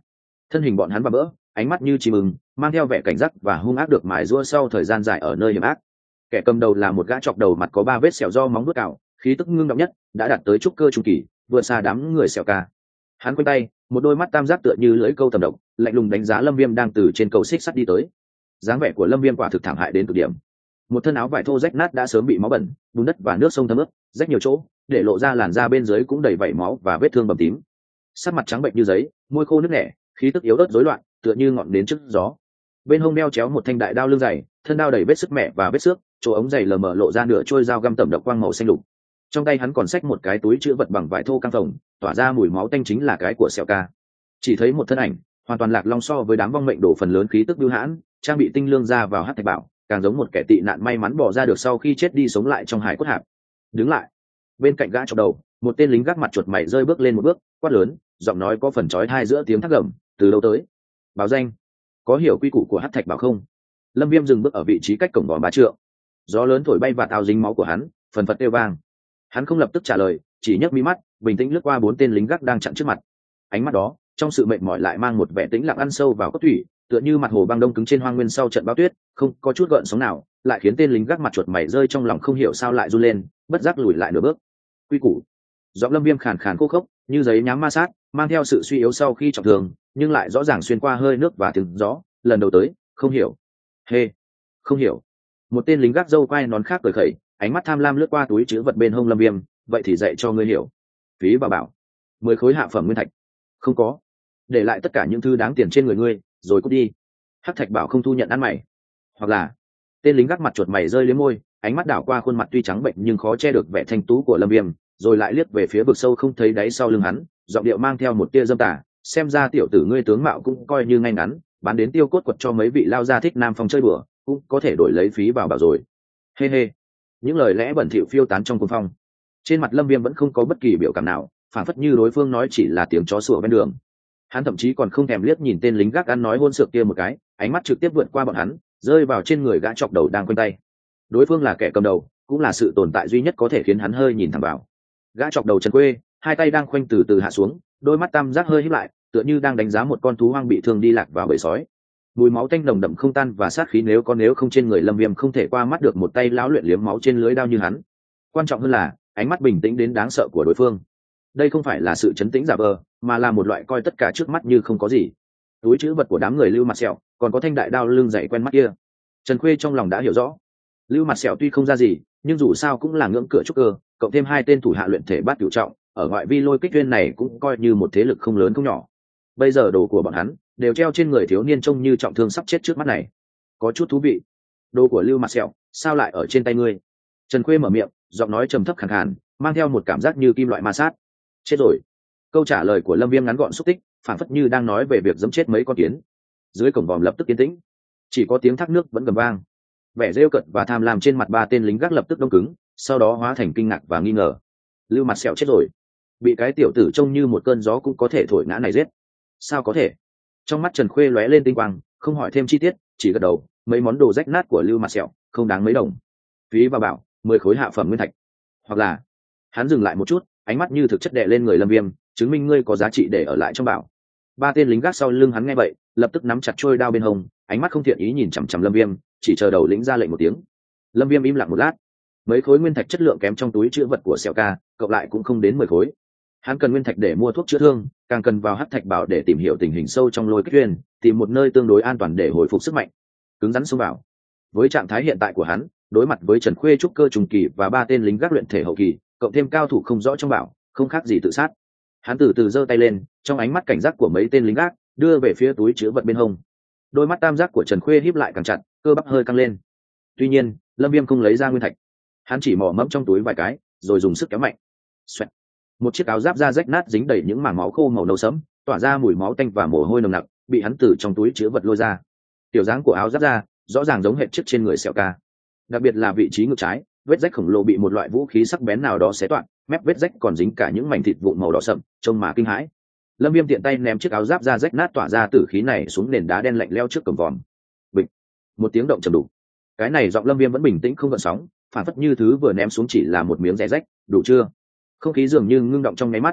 thân hình bọn hắn và bỡ, ánh mắt như chim ưng, mang theo vẻ cảnh giác và hung ác được mài giũa sau thời gian dài ở nơi hiểm ác. Kẻ cầm đầu là một gã chọc đầu mặt có ba vết sẹo do móng vuốt cào, khí tức ngưng động nhất, đã đạt tới trúc cơ trung kỳ, vượt xa đám người sẹo ca. Hắn quanh tay, một đôi mắt tam giác tựa như lưỡi câu tầm độc, lạnh lùng đánh giá Lâm Viêm đang từ trên cầu xích sắt đi tới. Dáng vẻ của Lâm Viêm quả thực thảm hại đến cực điểm. Một thân áo vải thô rách nát đã sớm bị máu bẩn, bùn đất và nước sông thấm ướt, rách nhiều chỗ, để lộ ra làn da bên dưới cũng đầy vảy máu và vết thương bầm tím. Sắc mặt trắng bệnh như giấy, môi khô nước nẻ, khí tức yếu ớt rối loạn, tựa như ngọn nến trước gió. Bên hông đeo chéo một thanh đại đao lưng dày, thân đao đầy vết sức mẹ và vết xước, chỗ ống dày lờ mờ lộ ra nửa trôi dao găm tẩm độc quang màu xanh lục. Trong tay hắn còn xách một cái túi chứa vật bằng vải thô căng phồng, tỏa ra mùi máu tanh chính là cái của Sẹo Ca. Chỉ thấy một thân ảnh, hoàn toàn lạc long so với đám vong mệnh đổ phần lớn khí tức bưu hãn, trang bị tinh lương ra vào hắc thạch bảo, càng giống một kẻ tị nạn may mắn bỏ ra được sau khi chết đi sống lại trong hải cốt hạp. Đứng lại. Bên cạnh gã chọc đầu, một tên lính gác mặt chuột mày rơi bước lên một bước, quát lớn, giọng nói có phần chói tai giữa tiếng thác gầm, từ đâu tới? Báo danh. Có hiểu quy củ của hắc thạch bảo không? Lâm Viêm dừng bước ở vị trí cách cổng vòm ba trượng. Gió lớn thổi bay và tao dính máu của hắn, phần phật kêu vang. Hắn không lập tức trả lời, chỉ nhấc mí mắt, bình tĩnh lướt qua bốn tên lính gác đang chặn trước mặt. Ánh mắt đó, trong sự mệt mỏi lại mang một vẻ tĩnh lặng ăn sâu vào cốt thủy, tựa như mặt hồ băng đông cứng trên hoang nguyên sau trận bão tuyết, không có chút gợn sóng nào, lại khiến tên lính gác mặt chuột mày rơi trong lòng không hiểu sao lại run lên, bất giác lùi lại nửa bước. Quy củ. Giọng Lâm Viêm khàn khàn khô khốc, như giấy nhám ma sát, mang theo sự suy yếu sau khi trọng thương, nhưng lại rõ ràng xuyên qua hơi nước và tiếng gió. Lần đầu tới, không hiểu. Hê, không hiểu. Một tên lính gác râu quai nón khác cười khẩy, ánh mắt tham lam lướt qua túi chứa vật bên hông Lâm Viêm, vậy thì dạy cho ngươi hiểu. Phí bảo bảo, mười khối hạ phẩm nguyên thạch. Không có, để lại tất cả những thứ đáng tiền trên người ngươi, rồi cút đi. Hắc thạch bảo không thu nhận ăn mày. Hoặc là, tên lính gác mặt chuột mày rơi liếm môi, ánh mắt đảo qua khuôn mặt tuy trắng bệnh nhưng khó che được vẻ thanh tú của Lâm Viêm, rồi lại liếc về phía vực sâu không thấy đáy sau lưng hắn, giọng điệu mang theo một tia dâm tà, xem ra tiểu tử ngươi tướng mạo cũng coi như ngay ngắn, bán đến tiêu cốt quật cho mấy vị lao gia thích nam phong chơi bừa, cũng có thể đổi lấy phí vào bảo rồi. Hê hê. Những lời lẽ bẩn thỉu phiêu tán trong cuồng phong. Trên mặt Lâm Viêm vẫn không có bất kỳ biểu cảm nào, phản phất như đối phương nói chỉ là tiếng chó sủa bên đường. Hắn thậm chí còn không thèm liếc nhìn tên lính gác ăn nói hôn sược kia một cái, ánh mắt trực tiếp vượt qua bọn hắn, rơi vào trên người gã chọc đầu đang quanh tay. Đối phương là kẻ cầm đầu, cũng là sự tồn tại duy nhất có thể khiến hắn hơi nhìn thẳng vào. Gã chọc đầu Trần Quê, hai tay đang khoanh từ từ hạ xuống, đôi mắt tam giác hơi híp lại, tựa như đang đánh giá một con thú hoang bị thương đi lạc vào bầy sói. Mùi máu tanh nồng đậm không tan và sát khí nếu có nếu không trên người Lâm Viêm không thể qua mắt được một tay lão luyện liếm máu trên lưới đao như hắn. Quan trọng hơn là ánh mắt bình tĩnh đến đáng sợ của đối phương. Đây không phải là sự trấn tĩnh giả vờ, mà là một loại coi tất cả trước mắt như không có gì. Túi trữ vật của đám người Lưu Mặt Sẹo, còn có thanh đại đao lưng dày quen mắt kia. Trần Khuê trong lòng đã hiểu rõ. Lưu Mặt Sẹo tuy không ra gì, nhưng dù sao cũng là ngưỡng cửa trúc cơ, cộng thêm hai tên thủ hạ luyện thể bát cửu trọng, ở ngoại vi lôi kích viên này cũng coi như một thế lực không lớn không nhỏ. Bây giờ đồ của bọn hắn đều treo trên người thiếu niên trông như trọng thương sắp chết trước mắt này. Có chút thú vị. Đồ của Lưu Mặt Sẹo, sao lại ở trên tay ngươi? Trần Khuê mở miệng, giọng nói trầm thấp khàn khàn, mang theo một cảm giác như kim loại ma sát. Chết rồi. Câu trả lời của Lâm Viêm ngắn gọn xúc tích, phảng phất như đang nói về việc giẫm chết mấy con kiến. Dưới cổng vòm lập tức yên tĩnh, chỉ có tiếng thác nước vẫn gầm vang. Vẻ rêu cợt và tham lam trên mặt ba tên lính gác lập tức đông cứng, sau đó hóa thành kinh ngạc và nghi ngờ. Lưu Mặt Sẹo chết rồi? Bị cái tiểu tử trông như một cơn gió cũng có thể thổi ngã này giết? Sao có thể? Trong mắt Trần Khuê lóe lên tinh quang, không hỏi thêm chi tiết, chỉ gật đầu. Mấy món đồ rách nát của Lưu Mặt Sẹo không đáng mấy đồng. Phí vào bảo, mười khối hạ phẩm nguyên thạch. Hoặc là, hắn dừng lại một chút, ánh mắt như thực chất đè lên người Lâm Viêm, chứng minh ngươi có giá trị để ở lại trong bảo. Ba tên lính gác sau lưng hắn nghe vậy, lập tức nắm chặt trôi đao bên hông, ánh mắt không thiện ý nhìn chằm chằm Lâm Viêm, chỉ chờ đầu lĩnh ra lệnh một tiếng. Lâm Viêm im lặng một lát. Mấy khối nguyên thạch chất lượng kém trong túi chứa vật của Sẹo Ca, cộng lại cũng không đến mười khối. Hắn cần nguyên thạch để mua thuốc chữa thương, càng cần vào hắc thạch bảo để tìm hiểu tình hình sâu trong lôi kích huyền, tìm một nơi tương đối an toàn để hồi phục sức mạnh. Cứng rắn xông vào. Với trạng thái hiện tại của hắn, đối mặt với Trần Khuê trúc cơ trùng kỳ và ba tên lính gác luyện thể hậu kỳ, cộng thêm cao thủ không rõ trong bảo, không khác gì tự sát. Hắn từ từ giơ tay lên, trong ánh mắt cảnh giác của mấy tên lính gác, đưa về phía túi chứa vật bên hông. Đôi mắt tam giác của Trần Khuê híp lại càng chặt, cơ bắp hơi căng lên. Tuy nhiên, Lâm Viêm không lấy ra nguyên thạch. Hắn chỉ mò mẫm trong túi vài cái, rồi dùng sức kéo mạnh. Xoẹt. Một chiếc áo giáp da rách nát dính đầy những mảng máu khô màu nâu sẫm, tỏa ra mùi máu tanh và mồ hôi nồng nặc, bị hắn từ trong túi chứa vật lôi ra. Tiểu dáng của áo giáp da rõ ràng giống hệt chiếc trên người Sẹo Ca. Đặc biệt là vị trí ngực trái, vết rách khổng lồ bị một loại vũ khí sắc bén nào đó xé toạc, mép vết rách còn dính cả những mảnh thịt vụn màu đỏ sậm, trông mà kinh hãi. Lâm Viêm tiện tay ném chiếc áo giáp da rách nát tỏa ra tử khí này xuống nền đá đen lạnh lẽo trước cổng vòm. Bịch. Một tiếng động trầm đục. Cái này giọng Lâm Viêm vẫn bình tĩnh không gợn sóng, phản phất như thứ vừa ném xuống chỉ là một miếng rẻ rách. Đủ chưa? Không khí dường như ngưng động trong nháy mắt.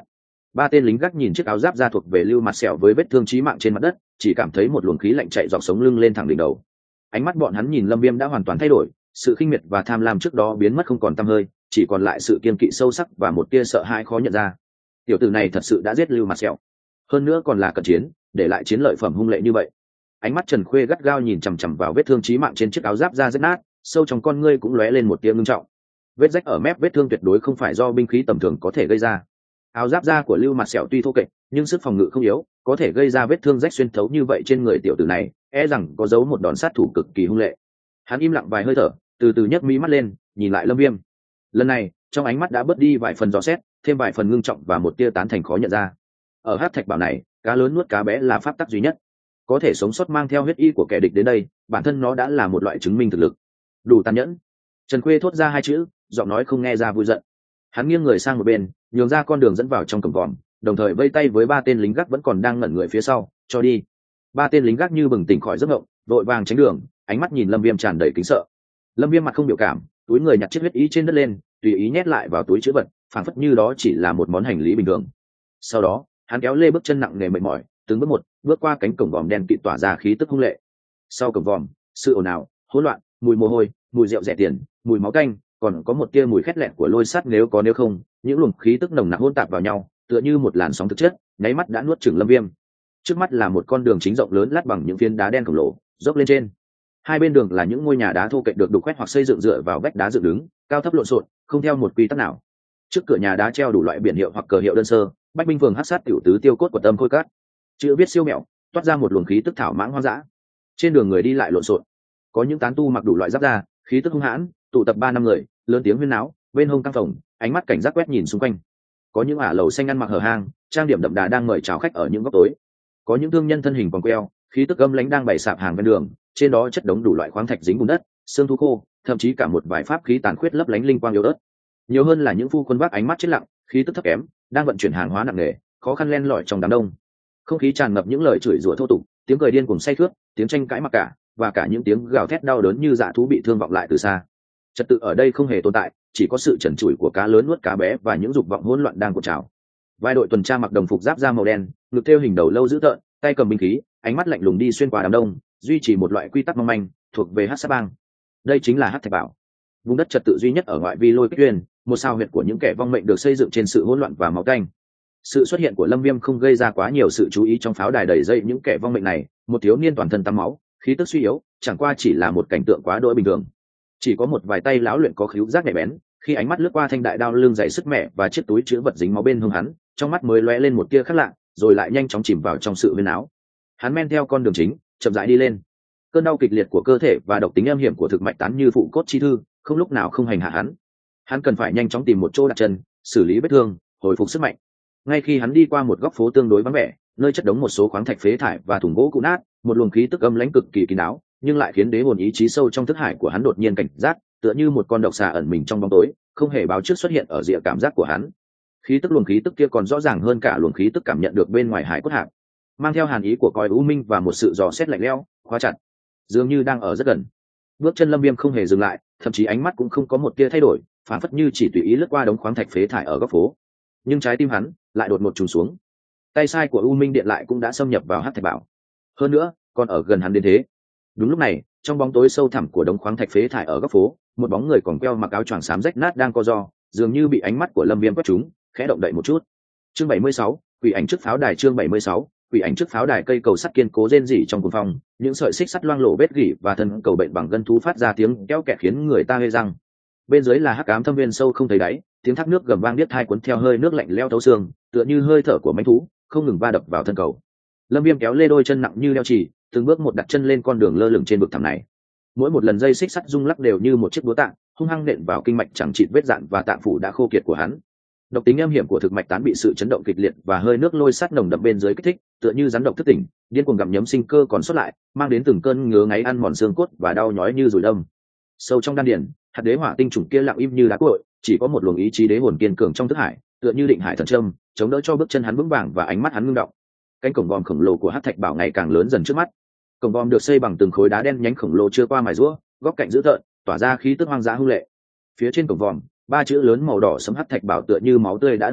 Ba tên lính gác nhìn chiếc áo giáp da thuộc về Lưu Mặt Sẹo với vết thương chí mạng trên mặt đất, chỉ cảm thấy một luồng khí lạnh chạy dọc sống lưng lên thẳng đỉnh đầu. Ánh mắt bọn hắn nhìn Lâm Viêm đã hoàn toàn thay đổi, sự khinh miệt và tham lam trước đó biến mất không còn tăm hơi, chỉ còn lại sự kiên kỵ sâu sắc và một tia sợ hãi khó nhận ra. Tiểu tử này thật sự đã giết Lưu Mặt Sẹo, hơn nữa còn là cận chiến, để lại chiến lợi phẩm hung lệ như vậy. Ánh mắt Trần Khuê gắt gao nhìn chằm chằm vào vết thương chí mạng trên chiếc áo giáp da rách nát, sâu trong con ngươi cũng lóe lên một tia ngưng trọng. Vết rách ở mép vết thương tuyệt đối không phải do binh khí tầm thường có thể gây ra. Áo giáp da của Lưu Mặt Sẹo tuy thô kệch, nhưng sức phòng ngự không yếu, có thể gây ra vết thương rách xuyên thấu như vậy trên người tiểu tử này, e rằng có giấu một đòn sát thủ cực kỳ hung lệ. Hắn im lặng vài hơi thở, từ từ nhấc mí mắt lên, nhìn lại Lâm Viêm. Lần này, trong ánh mắt đã bớt đi vài phần dò xét, thêm vài phần ngưng trọng và một tia tán thành khó nhận ra. Ở Hắc Thạch Bảo này, cá lớn nuốt cá bé là pháp tắc duy nhất. Có thể sống sót mang theo huyết y của kẻ địch đến đây, bản thân nó đã là một loại chứng minh thực lực. Đủ tàn nhẫn. Trần Khuê thốt ra hai chữ, giọng nói không nghe ra vui giận. Hắn nghiêng người sang một bên, nhường ra con đường dẫn vào trong cổng vòm, đồng thời vây tay với ba tên lính gác vẫn còn đang ngẩn người phía sau, cho đi. Ba tên lính gác như bừng tỉnh khỏi giấc mộng, vội vàng tránh đường, ánh mắt nhìn Lâm Viêm tràn đầy kính sợ. Lâm Viêm mặt không biểu cảm, túi người nhặt chiếc huyết y trên đất lên, tùy ý nhét lại vào túi trữ vật, phảng phất như đó chỉ là một món hành lý bình thường. Sau đó, hắn kéo lê bước chân nặng nề mệt mỏi, từng bước một, bước qua cánh cổng vòm đen kịt tỏa ra khí tức hung lệ. Sau cổng vòm, sự ồn ào, hỗn loạn, mùi mồ hôi, mùi rượu rẻ tiền, mùi máu canh, còn có một tia mùi khét lẹn của lôi sắt nếu có nếu không, những luồng khí tức nồng nặc hỗn tạp vào nhau, tựa như một làn sóng thực chất, nháy mắt đã nuốt chửng Lâm Viêm. Trước mắt là một con đường chính rộng lớn lát bằng những phiến đá đen khổng lồ, dốc lên trên. Hai bên đường là những ngôi nhà đá thô kệch được đục khoét hoặc xây dựng dựa vào vách đá dựng đứng, cao thấp lộn xộn, không theo một quy tắc nào. Trước cửa nhà đá treo đủ loại biển hiệu hoặc cờ hiệu đơn sơ, Bách binh phường Hắc Sát tiểu tứ tiêu cốt của tâm khôi cát. Chữ viết siêu mẹo, toát ra một luồng khí tức thảo mãng hoang dã. Trên đường người đi lại lộn xộn, có những tán tu mặc đủ loại giáp da, khí tức hung hãn, tụ tập ba năm người, lớn tiếng huyên náo, bên hông căng phồng, ánh mắt cảnh giác quét nhìn xung quanh. Có những ả lầu xanh ăn mặc hở hang, trang điểm đậm đà đang mời chào khách ở những góc tối. Có những thương nhân thân hình vòng queo, khí tức âm lãnh đang bày sạp hàng ven đường, trên đó chất đống đủ loại khoáng thạch dính bùn đất, xương thú khô, thậm chí cả một vài pháp khí tàn khuyết lấp lánh linh quang yếu ớt. Nhiều hơn là những phu quân vác ánh mắt chết lặng, khí tức thấp kém, đang vận chuyển hàng hóa nặng nề, khó khăn len lỏi trong đám đông. Không khí tràn ngập những lời chửi rủa thô tục, tiếng cười điên cuồng say khướt, tiếng tranh cãi mặc cả, và cả những tiếng gào thét đau đớn như dã thú bị thương vọng lại từ xa. Trật tự ở đây không hề tồn tại, chỉ có sự trần trụi của cá lớn nuốt cá bé và những dục vọng hỗn loạn đang cuộn trào. Vài đội tuần tra mặc đồng phục giáp da màu đen, ngực thêu hình đầu lâu dữ tợn, tay cầm binh khí, ánh mắt lạnh lùng đi xuyên qua đám đông, duy trì một loại quy tắc mong manh thuộc về Hắc Sát bang. Đây chính là Hắc Thạch Bảo, vùng đất trật tự duy nhất ở ngoại vi Lôi Kích Uyên, một sao huyệt của những kẻ vong mệnh được xây dựng trên sự hỗn loạn và máu tanh. Sự xuất hiện của Lâm Viêm không gây ra quá nhiều sự chú ý trong pháo đài đầy dây những kẻ vong mệnh này. Một thiếu niên toàn thân tắm máu, khí tức suy yếu, chẳng qua chỉ là một cảnh tượng quá đỗi bình thường. Chỉ có một vài tay lão luyện có khứu giác nhạy bén, khi ánh mắt lướt qua thanh đại đao lưng dày sức mẻ và chiếc túi chứa vật dính máu bên hông hắn, trong mắt mới lóe lên một tia khác lạ, rồi lại nhanh chóng chìm vào trong sự huyên áo. Hắn men theo con đường chính, chậm rãi đi lên. Cơn đau kịch liệt của cơ thể và độc tính âm hiểm của thực mạch tán như phụ cốt chi thư, không lúc nào không hành hạ hắn. Hắn cần phải nhanh chóng tìm một chỗ đặt chân, xử lý vết thương, hồi phục sức mạnh. Ngay khi hắn đi qua một góc phố tương đối vắng vẻ, nơi chất đống một số khoáng thạch phế thải và thùng gỗ cũ nát, một luồng khí tức âm lãnh cực kỳ kín đáo, nhưng lại khiến đế hồn ý chí sâu trong thức hải của hắn đột nhiên cảnh giác, tựa như một con độc xà ẩn mình trong bóng tối, không hề báo trước xuất hiện ở rìa cảm giác của hắn. Khí tức luồng khí tức kia còn rõ ràng hơn cả luồng khí tức cảm nhận được bên ngoài hải cốt hạp, mang theo hàn ý của cõi u minh và một sự dò xét lạnh lẽo, khóa chặt, dường như đang ở rất gần. Bước chân Lâm Viêm không hề dừng lại, thậm chí ánh mắt cũng không có một tia thay đổi, phản phất như chỉ tùy ý lướt qua đống khoáng thạch phế thải ở góc phố. Nhưng trái tim hắn lại đột ngột trùng xuống. Tay sai của U Minh Điện lại cũng đã xâm nhập vào Hắc Thạch Bảo. Hơn nữa, còn ở gần hắn đến thế. Đúng lúc này, trong bóng tối sâu thẳm của đống khoáng thạch phế thải ở góc phố, một bóng người còn queo mặc áo choàng xám rách nát đang co ro, dường như bị ánh mắt của Lâm Viêm quét trúng, khẽ động đậy một chút. Chương bảy mươi sáu, quỷ ảnh trước pháo đài. Chương bảy mươi sáu, quỷ ảnh trước pháo đài. Cây cầu sắt kiên cố rên rỉ trong cuồng phong, những sợi xích sắt loang lổ bết gỉ và thân cầu bệnh bằng gân thú phát ra tiếng kéo kẹt khiến người ta hê răng. Bên dưới là hắc ám thâm viên sâu không thấy đáy, tiếng thác nước gầm vang điếc tai cuốn theo hơi nước lạnh lẽo thấu xương, tựa như hơi thở của mãnh thú, không ngừng va đập vào thân cầu. Lâm Viêm kéo lê đôi chân nặng như đeo chì, từng bước một đặt chân lên con đường lơ lửng trên vực thẳm này. Mỗi một lần dây xích sắt rung lắc đều như một chiếc búa tạ, hung hăng nện vào kinh mạch chẳng chịt vết dạn và tạng phủ đã khô kiệt của hắn. Độc tính âm hiểm của thực mạch tán bị sự chấn động kịch liệt và hơi nước lôi sắt nồng đậm bên dưới kích thích, tựa như rắn độc thức tỉnh, điên cuồng gặm nhấm sinh cơ còn sót lại, mang đến từng cơn ngứa ngáy ăn mòn xương cốt và đau nhói như dùi đâm. Sâu trong đan điền, hạt đế hỏa tinh trùng kia lặng im như đá cuội, chỉ có một luồng ý chí đế hồn kiên cường trong thức hải, tựa như định hải thần châm, chống đỡ cho bước chân hắn vững vàng và ánh mắt hắn ngưng động. Cánh cổng vòm khổng lồ của Hắc Thạch Bảo ngày càng lớn dần trước mắt. Cổng vòm được xây bằng từng khối đá đen nhánh khổng lồ chưa qua mài rũa, góc cạnh dữ tợn, tỏa ra khí tức hoang dã hung lệ. Phía trên cổng vòm, ba chữ lớn màu đỏ sẫm Hắc Thạch Bảo tựa như máu tươi đã đông đặc,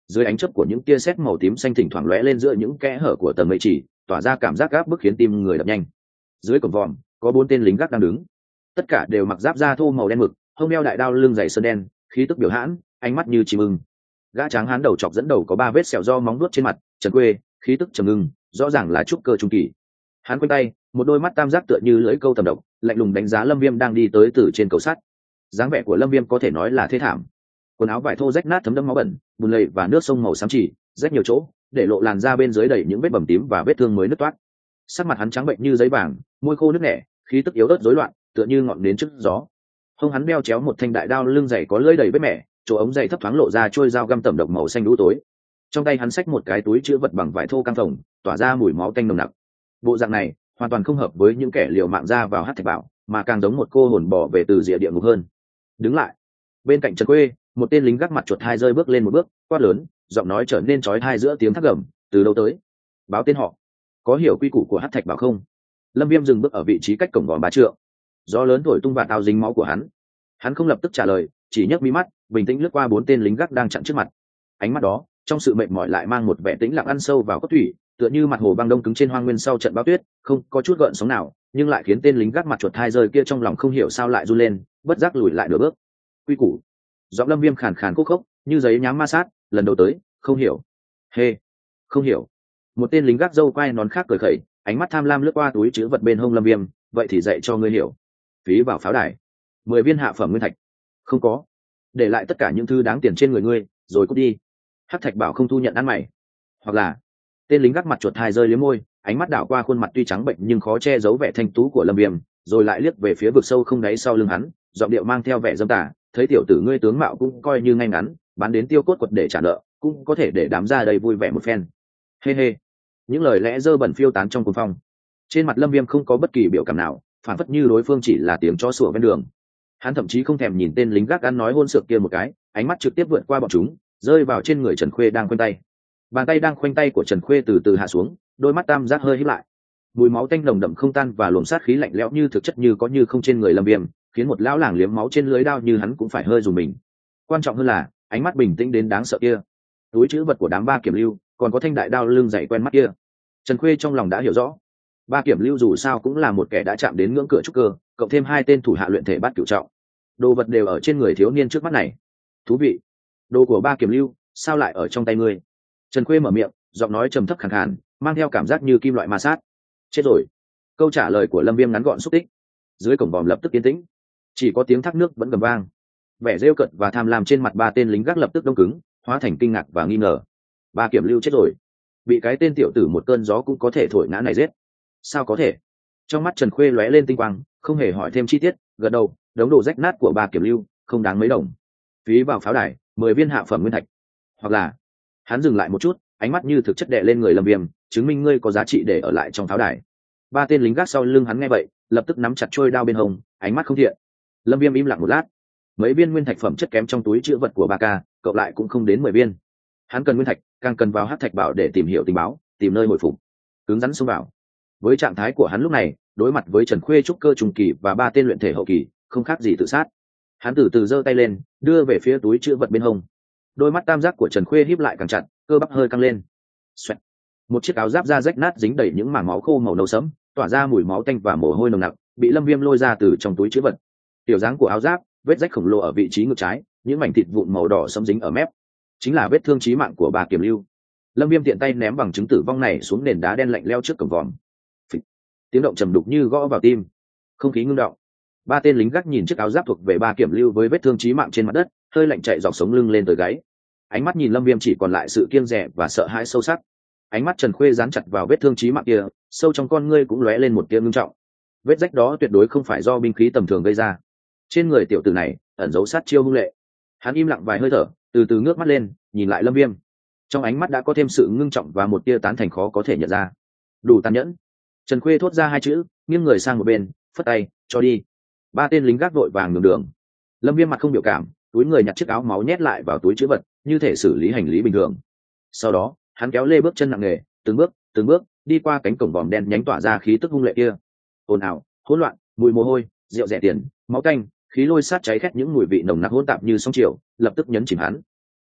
dưới ánh chớp của những tia sét màu tím xanh thỉnh thoảng lóe lên giữa những kẽ hở của tầng mây chỉ, tỏa ra cảm giác gáp bức khiến tim người đập nhanh. Dưới cổng vòm có bốn tên lính gác đang đứng, tất cả đều mặc giáp da thô màu đen mực, hông đeo đại đao, lưng dày sơn đen, khí tức biểu hãn, ánh mắt như chim ưng. Gã tráng hán đầu chọc dẫn đầu có ba vết sẹo do móng vuốt trên mặt, Trần Quê, khí tức trầm ngưng, rõ ràng là trúc cơ trung kỳ. Hắn quanh tay, một đôi mắt tam giác tựa như lưỡi câu tầm độc, lạnh lùng đánh giá Lâm Viêm đang đi tới từ trên cầu sắt. Dáng vẻ của Lâm Viêm có thể nói là thê thảm. Quần áo vải thô rách nát thấm đẫm máu bẩn, bùn lầy và nước sông màu xám chỉ, rách nhiều chỗ, để lộ làn da bên dưới đầy những vết bầm tím và vết thương mới nứt toát. Sắc mặt hắn trắng bệnh như giấy vàng, môi khô nứt nẻ, khí tức yếu ớt rối loạn, tựa như ngọn nến trước gió. Hông hắn đeo chéo một thanh đại đao, lưng dày có lưỡi đầy vết mẻ, chỗ ống dày thấp thoáng lộ ra trôi dao găm tẩm độc màu xanh đũ tối. Trong tay hắn xách một cái túi chứa vật bằng vải thô căng phồng, tỏa ra mùi máu tanh nồng nặc. Bộ dạng này hoàn toàn không hợp với những kẻ liều mạng ra vào Hắc Thạch Bảo, mà càng giống một cô hồn bỏ về từ rìa địa ngục hơn. Đứng lại. Bên cạnh Trần Quê, một tên lính gác mặt chuột hai rơi bước lên một bước, quát lớn, giọng nói trở nên chói tai giữa tiếng thác gầm, từ đâu tới? Báo tên họ. Có hiểu quy củ của Hắc Thạch Bảo không? Lâm Viêm dừng bước ở vị trí cách cổng vòm ba trượng. Gió lớn thổi tung vạt áo dính máu của hắn. Hắn không lập tức trả lời, chỉ nhấc mí mắt, bình tĩnh lướt qua bốn tên lính gác đang chặn trước mặt. Ánh mắt đó, trong sự mệt mỏi lại mang một vẻ tĩnh lặng ăn sâu vào cốt thủy, tựa như mặt hồ băng đông cứng trên hoang nguyên sau trận bão tuyết, không có chút gợn sóng nào, nhưng lại khiến tên lính gác mặt chuột hai rơi kia trong lòng không hiểu sao lại run lên, bất giác lùi lại nửa bước. Quy củ. Giọng Lâm Viêm khàn khàn khô khốc, như giấy nhám ma sát, lần đầu tới, không hiểu. Hê, không hiểu. Một tên lính gác râu quai nón khác cười khẩy, ánh mắt tham lam lướt qua túi trữ vật bên hông Lâm Viêm, vậy thì dạy cho ngươi hiểu. Phí vào pháo đài, mười viên hạ phẩm nguyên thạch. Không có. Để lại tất cả những thứ đáng tiền trên người ngươi, rồi cút đi. Hắc Thạch Bảo không thu nhận ăn mày. Hoặc là, tên lính gác mặt chuột hai rơi liếm môi, ánh mắt đảo qua khuôn mặt tuy trắng bệnh nhưng khó che giấu vẻ thanh tú của Lâm Viêm, rồi lại liếc về phía vực sâu không đáy sau lưng hắn, giọng điệu mang theo vẻ dâm tà, thấy tiểu tử ngươi tướng mạo cũng coi như ngay ngắn, bán đến tiêu cốt quật để trả nợ, cũng có thể để đám ra đây vui vẻ một phen. Hê hê. Những lời lẽ dơ bẩn phiêu tán trong cuồng phong. Trên mặt Lâm Viêm không có bất kỳ biểu cảm nào, phản phất như đối phương chỉ là tiếng chó sủa ven đường. Hắn thậm chí không thèm nhìn tên lính gác ăn nói hôn sược kia một cái, ánh mắt trực tiếp vượt qua bọn chúng, rơi vào trên người Trần Khuê đang khoanh tay. Bàn tay đang khoanh tay của Trần Khuê từ từ hạ xuống, đôi mắt tam giác hơi híp lại. Mùi máu tanh nồng đậm không tan và luồng sát khí lạnh lẽo như thực chất như có như không trên người Lâm Viêm, khiến một lão làng liếm máu trên lưới đao như hắn cũng phải hơi rùng mình. Quan trọng hơn là, ánh mắt bình tĩnh đến đáng sợ kia. Túi trữ vật của đám ba kiểm lưu, còn có thanh đại đao lưng dày quen mắt kia. Trần Khuê trong lòng đã hiểu rõ, ba kiểm lưu dù sao cũng là một kẻ đã chạm đến ngưỡng cửa trúc cơ, cộng thêm hai tên thủ hạ luyện thể bát cửu trọng. Đồ vật đều ở trên người thiếu niên trước mắt này. Thú vị. Đồ của ba kiểm lưu, sao lại ở trong tay ngươi? Trần Khuê mở miệng, giọng nói trầm thấp khàn khàn, mang theo cảm giác như kim loại ma sát. Chết rồi. Câu trả lời của Lâm Viêm ngắn gọn xúc tích. Dưới cổng vòm lập tức yên tĩnh, chỉ có tiếng thác nước vẫn gầm vang. Vẻ rêu cợt và tham lam trên mặt ba tên lính gác lập tức đông cứng, hóa thành kinh ngạc và nghi ngờ. Ba kiểm lưu chết rồi? Bị cái tên tiểu tử một cơn gió cũng có thể thổi ngã này giết? Sao có thể? Trong mắt Trần Khuê lóe lên tinh quang, không hề hỏi thêm chi tiết, gật đầu, đống đồ rách nát của ba kiểm lưu, không đáng mấy đồng. Phí vào pháo đài, mười viên hạ phẩm nguyên thạch. Hoặc là, hắn dừng lại một chút, ánh mắt như thực chất đè lên người Lâm Viêm, chứng minh ngươi có giá trị để ở lại trong pháo đài. Ba tên lính gác sau lưng hắn nghe vậy, lập tức nắm chặt trôi đao bên hông, ánh mắt không thiện. Lâm Viêm im lặng một lát. Mấy viên nguyên thạch phẩm chất kém trong túi trữ vật của ba ca, cộng lại cũng không đến mười viên. Hắn cần nguyên thạch, càng cần vào Hắc Thạch Bảo để tìm hiểu tình báo, tìm nơi hồi phục. Cứng rắn xông vào. Với trạng thái của hắn lúc này, đối mặt với Trần Khuê trúc cơ trung kỳ và ba tên luyện thể hậu kỳ, không khác gì tự sát. Hắn từ từ giơ tay lên, đưa về phía túi trữ vật bên hông. Đôi mắt tam giác của Trần Khuê híp lại càng chặt, cơ bắp hơi căng lên. Xoẹt. Một chiếc áo giáp da rách nát dính đầy những mảng máu khô màu nâu sẫm, tỏa ra mùi máu tanh và mồ hôi nồng nặc, bị Lâm Viêm lôi ra từ trong túi trữ vật. Tiểu dáng của áo giáp, vết rách khổng lồ ở vị trí ngực trái, những mảnh thịt vụn màu đỏ sẫm dính ở mép, chính là vết thương chí mạng của bà kiểm lưu. Lâm Viêm tiện tay ném bằng chứng tử vong này xuống nền đá đen lạnh lẽo trước cổng vòm. Phịch. Tiếng động trầm đục như gõ vào tim. Không khí ngưng động. Ba tên lính gác nhìn chiếc áo giáp thuộc về ba kiểm lưu với vết thương chí mạng trên mặt đất, hơi lạnh chạy dọc sống lưng lên tới gáy. Ánh mắt nhìn Lâm Viêm chỉ còn lại sự kiêng dè và sợ hãi sâu sắc. Ánh mắt Trần Khuê dán chặt vào vết thương chí mạng kia, sâu trong con ngươi cũng lóe lên một tia ngưng trọng. Vết rách đó tuyệt đối không phải do binh khí tầm thường gây ra. Trên người tiểu tử này ẩn giấu sát chiêu hung lệ. Hắn im lặng vài hơi thở, từ từ ngước mắt lên, nhìn lại Lâm Viêm. Trong ánh mắt đã có thêm sự ngưng trọng và một tia tán thành khó có thể nhận ra. Đủ tàn nhẫn. Trần Khuê thốt ra hai chữ, nghiêng người sang một bên, phất tay, cho đi. Ba tên lính gác vội vàng nhường đường. Lâm Viêm mặt không biểu cảm, túi người nhặt chiếc áo máu nhét lại vào túi trữ vật, như thể xử lý hành lý bình thường. Sau đó, hắn kéo lê bước chân nặng nề, từng bước, từng bước đi qua cánh cổng vòm đen nhánh tỏa ra khí tức hung lệ kia. Ồn ào, hỗn loạn, mùi mồ hôi, rượu rẻ tiền, máu tanh, khí lôi sát cháy khét những mùi vị nồng nặc hỗn tạp như sóng chiều, lập tức nhấn chìm hắn.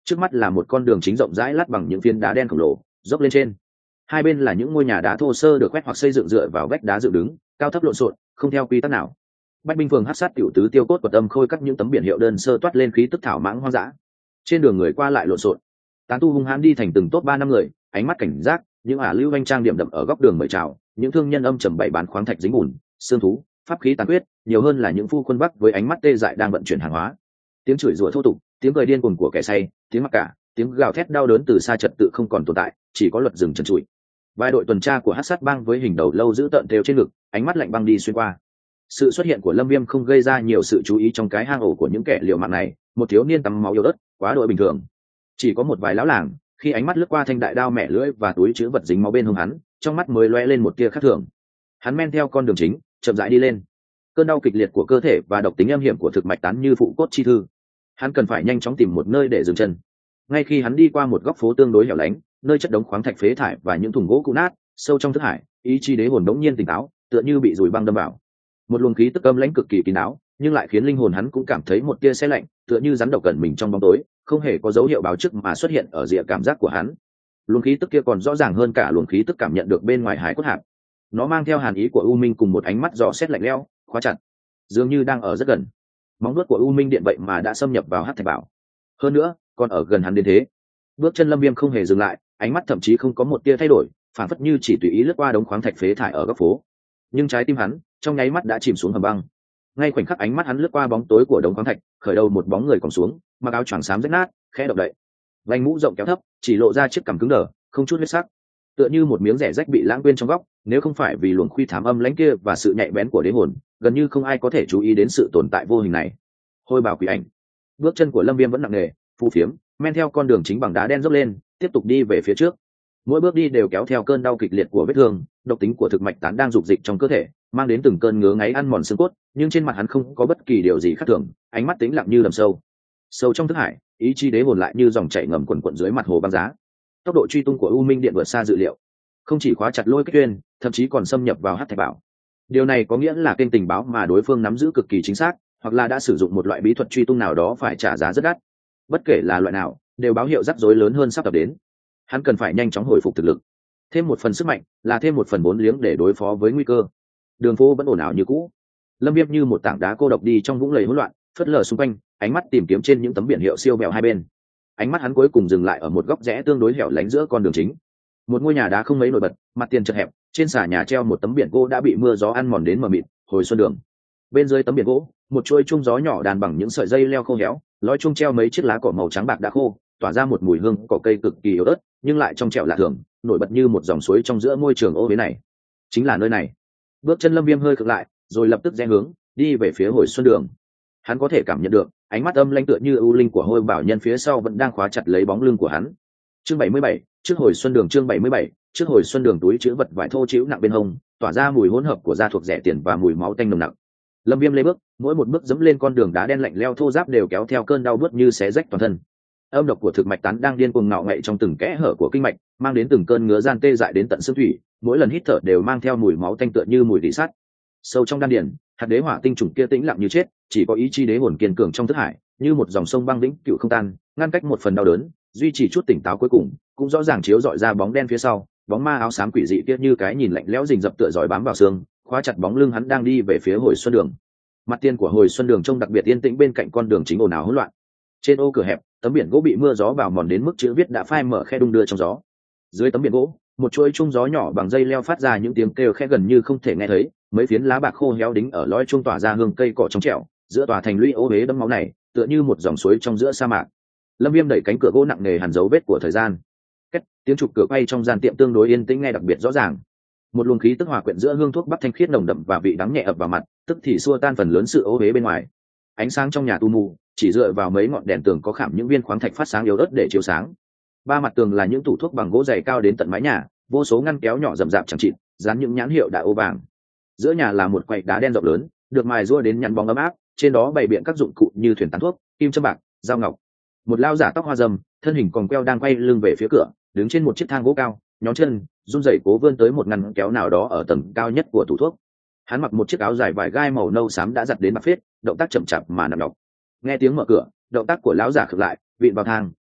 Trước mắt là một con đường chính rộng rãi lát bằng những phiến đá đen khổng lồ dốc lên trên, hai bên là những ngôi nhà đá thô sơ được quét hoặc xây dựng dựa vào vách đá dựng đứng cao thấp lộn xộn, không theo quy tắc nào. Bách binh phường hát sát tiểu tứ tiêu cốt quật âm khôi cắt những tấm biển hiệu đơn sơ toát lên khí tức thảo mãng hoang dã. Trên đường người qua lại lộn xộn, tán tu hung hãn đi thành từng tốt ba năm người, ánh mắt cảnh giác, những ả lưu anh trang điểm đậm ở góc đường mời chào, những thương nhân âm trầm bày bán khoáng thạch dính bùn xương thú pháp khí tàn huyết, nhiều hơn là những phu quân bắc với ánh mắt tê dại đang vận chuyển hàng hóa. Tiếng chửi rủa thô tục, tiếng cười điên cuồng của kẻ say, tiếng mặc cả, tiếng gào thét đau đớn từ xa trật tự không còn tồn tại, chỉ có luật rừng trần trụi. Vài đội tuần tra của hát sát bang với hình đầu lâu giữ tợn thêu trên ngực, ánh mắt lạnh băng đi xuyên qua. Sự xuất hiện của Lâm Viêm không gây ra nhiều sự chú ý trong cái hang ổ của những kẻ liều mạng này, một thiếu niên tắm máu yếu ớt, quá đội bình thường. Chỉ có một vài lão làng, khi ánh mắt lướt qua thanh đại đao mẹ lưỡi và túi chứa vật dính máu bên hông hắn, trong mắt mới lóe lên một tia khác thường. Hắn men theo con đường chính, chậm rãi đi lên. Cơn đau kịch liệt của cơ thể và độc tính âm hiểm của thực mạch tán như phụ cốt chi thư. Hắn cần phải nhanh chóng tìm một nơi để dừng chân. Ngay khi hắn đi qua một góc phố tương đối hẻo lánh, nơi chất đống khoáng thạch phế thải và những thùng gỗ cũ nát, sâu trong thức hải, ý chí đế hồn đống nhiên tỉnh táo, tựa như bị dùi băng đâm vào. Một luồng khí tức âm lãnh cực kỳ kín đáo, nhưng lại khiến linh hồn hắn cũng cảm thấy một tia se lạnh, tựa như rắn độc gần mình trong bóng tối, không hề có dấu hiệu báo trước mà xuất hiện ở rìa cảm giác của hắn. Luồng khí tức kia còn rõ ràng hơn cả luồng khí tức cảm nhận được bên ngoài hải cốt hạp. Nó mang theo hàn ý của u minh cùng một ánh mắt dò xét lạnh lẽo, khóa chặt, dường như đang ở rất gần. Móng vuốt của u minh điện vậy mà đã xâm nhập vào hắc thạch bảo, hơn nữa còn ở gần hắn đến thế. Bước chân Lâm Viêm không hề dừng lại, ánh mắt thậm chí không có một tia thay đổi, phản phất như chỉ tùy ý lướt qua đống khoáng thạch phế thải ở góc phố. Nhưng trái tim hắn trong nháy mắt đã chìm xuống hầm băng. Ngay khoảnh khắc ánh mắt hắn lướt qua bóng tối của đống khoáng thạch, khởi đầu một bóng người còn xuống, mặc áo choàng xám rách nát, khẽ động đậy, vành mũ rộng kéo thấp, chỉ lộ ra chiếc cằm cứng đờ, không chút huyết sắc, tựa như một miếng rẻ rách bị lãng quên trong góc. Nếu không phải vì luồng khuy thám âm lãnh kia và sự nhạy bén của đế hồn, gần như không ai có thể chú ý đến sự tồn tại vô hình này. Hôi bảo quỷ ảnh. Bước chân của Lâm Viêm vẫn nặng nề, phù phiếm, men theo con đường chính bằng đá đen dốc lên, tiếp tục đi về phía trước. Mỗi bước đi đều kéo theo cơn đau kịch liệt của vết thương, độc tính của thực mạch tán đang dục dịch trong cơ thể, mang đến từng cơn ngứa ngáy ăn mòn xương cốt, nhưng trên mặt hắn không có bất kỳ điều gì khác thường, ánh mắt tĩnh lặng như đầm sâu. Sâu trong thức hải, ý chí đế hồn lại như dòng chảy ngầm quần quật dưới mặt hồ băng giá. Tốc độ truy tung của U Minh Điện vượt xa dự liệu, không chỉ khóa chặt Lôi Kích Uyên, thậm chí còn xâm nhập vào Hắc Thạch Bảo. Điều này có nghĩa là kênh tình báo mà đối phương nắm giữ cực kỳ chính xác, hoặc là đã sử dụng một loại bí thuật truy tung nào đó phải trả giá rất đắt. Bất kể là loại nào, đều báo hiệu rắc rối lớn hơn sắp tập đến. Hắn cần phải nhanh chóng hồi phục thực lực, thêm một phần sức mạnh, là thêm một phần vốn liếng để đối phó với nguy cơ. Đường phố vẫn ồn ào như cũ. Lâm Viêm như một tảng đá cô độc đi trong vũng lầy hỗn loạn, phớt lờ xung quanh, ánh mắt tìm kiếm trên những tấm biển hiệu siêu vẹo hai bên. Ánh mắt hắn cuối cùng dừng lại ở một góc rẽ tương đối hẻo lánh giữa con đường chính. Một ngôi nhà đá không mấy nổi bật, mặt tiền chật hẹp, trên xà nhà treo một tấm biển gỗ đã bị mưa gió ăn mòn đến mờ mịt, Hồi Xuân Đường. Bên dưới tấm biển gỗ, một chuôi chuông gió nhỏ đàn bằng những sợi dây leo khô héo, lói chuông treo mấy chiếc lá cỏ màu trắng bạc đã khô, tỏa ra một mùi hương cỏ cây cực kỳ yếu ớt, nhưng lại trong trẻo lạ thường, nổi bật như một dòng suối trong giữa môi trường ô uế này. Chính là nơi này. Bước chân Lâm Viêm hơi khựng lại, rồi lập tức rẽ hướng, đi về phía Hồi Xuân Đường. Hắn có thể cảm nhận được, ánh mắt âm lãnh tựa như ưu linh của Hôi Bảo Nhân phía sau vẫn đang khóa chặt lấy bóng lưng của hắn. Chương bảy mươi bảy, trước Hồi Xuân Đường. Chương bảy mươi bảy, trước Hồi Xuân Đường. Túi trữ vật vải thô trĩu nặng bên hông, tỏa ra mùi hỗn hợp của da thuộc rẻ tiền và mùi máu tanh nồng nặc. Lâm Viêm lê bước, mỗi một bước dẫm lên con đường đá đen lạnh lẽo thô ráp đều kéo theo cơn đau buốt như xé rách toàn thân. Âm độc của thực mạch tán đang điên cuồng ngạo ngậy trong từng kẽ hở của kinh mạch, mang đến từng cơn ngứa gian tê dại đến tận xương thủy, mỗi lần hít thở đều mang theo mùi máu tanh tựa như mùi rỉ sắt. Sâu trong đan điền, hạt đế hỏa tinh trùng kia tĩnh lặng như chết, chỉ có ý chí đế hồn kiên cường trong thức hải, như một dòng sông băng vĩnh cửu không tan, ngăn cách một phần đau đớn, duy trì chút tỉnh táo cuối cùng, cũng rõ ràng chiếu rọi ra bóng đen phía sau, bóng ma áo xám quỷ dị kia như cái nhìn lạnh lẽo rình rập tựa dõi bám vào xương, khóa chặt bóng lưng hắn đang đi về phía Hồi Xuân Đường. Mặt tiền của Hồi Xuân Đường trông đặc biệt yên tĩnh bên cạnh con đường chính ồn ào hỗn loạn. Trên ô cửa hẹp, tấm biển gỗ bị mưa gió bào mòn đến mức chữ viết đã phai mở khe đung đưa trong gió. Dưới tấm biển gỗ, một chuỗi chuông gió nhỏ bằng dây leo phát ra những tiếng kêu khẽ gần như không thể nghe thấy, mấy phiến lá bạc khô héo đính ở lõi chuông tỏa ra hương cây cỏ trong trẻo, giữa tòa thành lũy ô uế đẫm máu này, tựa như một dòng suối trong giữa sa mạc. Lâm Viêm đẩy cánh cửa gỗ nặng nề hằn dấu vết của thời gian. Két, tiếng chụp cửa quay trong gian tiệm tương đối yên tĩnh nghe đặc biệt rõ ràng. Một luồng khí tức hòa quyện giữa hương thuốc bắc thanh khiết nồng đậm và vị đắng nhẹ ập vào mặt, tức thì xua tan phần lớn sự ô uế bên ngoài. Ánh sáng trong nhà tu mù, chỉ dựa vào mấy ngọn đèn tường có khảm những viên khoáng thạch phát sáng yếu ớt để chiếu sáng. Ba mặt tường là những tủ thuốc bằng gỗ dày cao đến tận mái nhà, vô số ngăn kéo nhỏ rậm rạp chẳng chịt, dán những nhãn hiệu đại ô vàng. Giữa nhà là một quầy đá đen rộng lớn, được mài rua đến nhăn bóng ấm áp, trên đó bày biện các dụng cụ như thuyền tán thuốc, kim châm bạc, dao ngọc. Một lao giả tóc hoa râm, thân hình còn queo đang quay lưng về phía cửa, đứng trên một chiếc thang gỗ cao, nhón chân, run rẩy cố vươn tới một ngăn kéo nào đó ở tầng cao nhất của tủ thuốc. Hắn mặc một chiếc áo dài vải gai màu nâu xám đã giặt đến bạc phết, động tác chậm chạp mà nặng nhọc. Nghe tiếng mở cửa, động tác của lão giả khựng lại, vịn vào thang,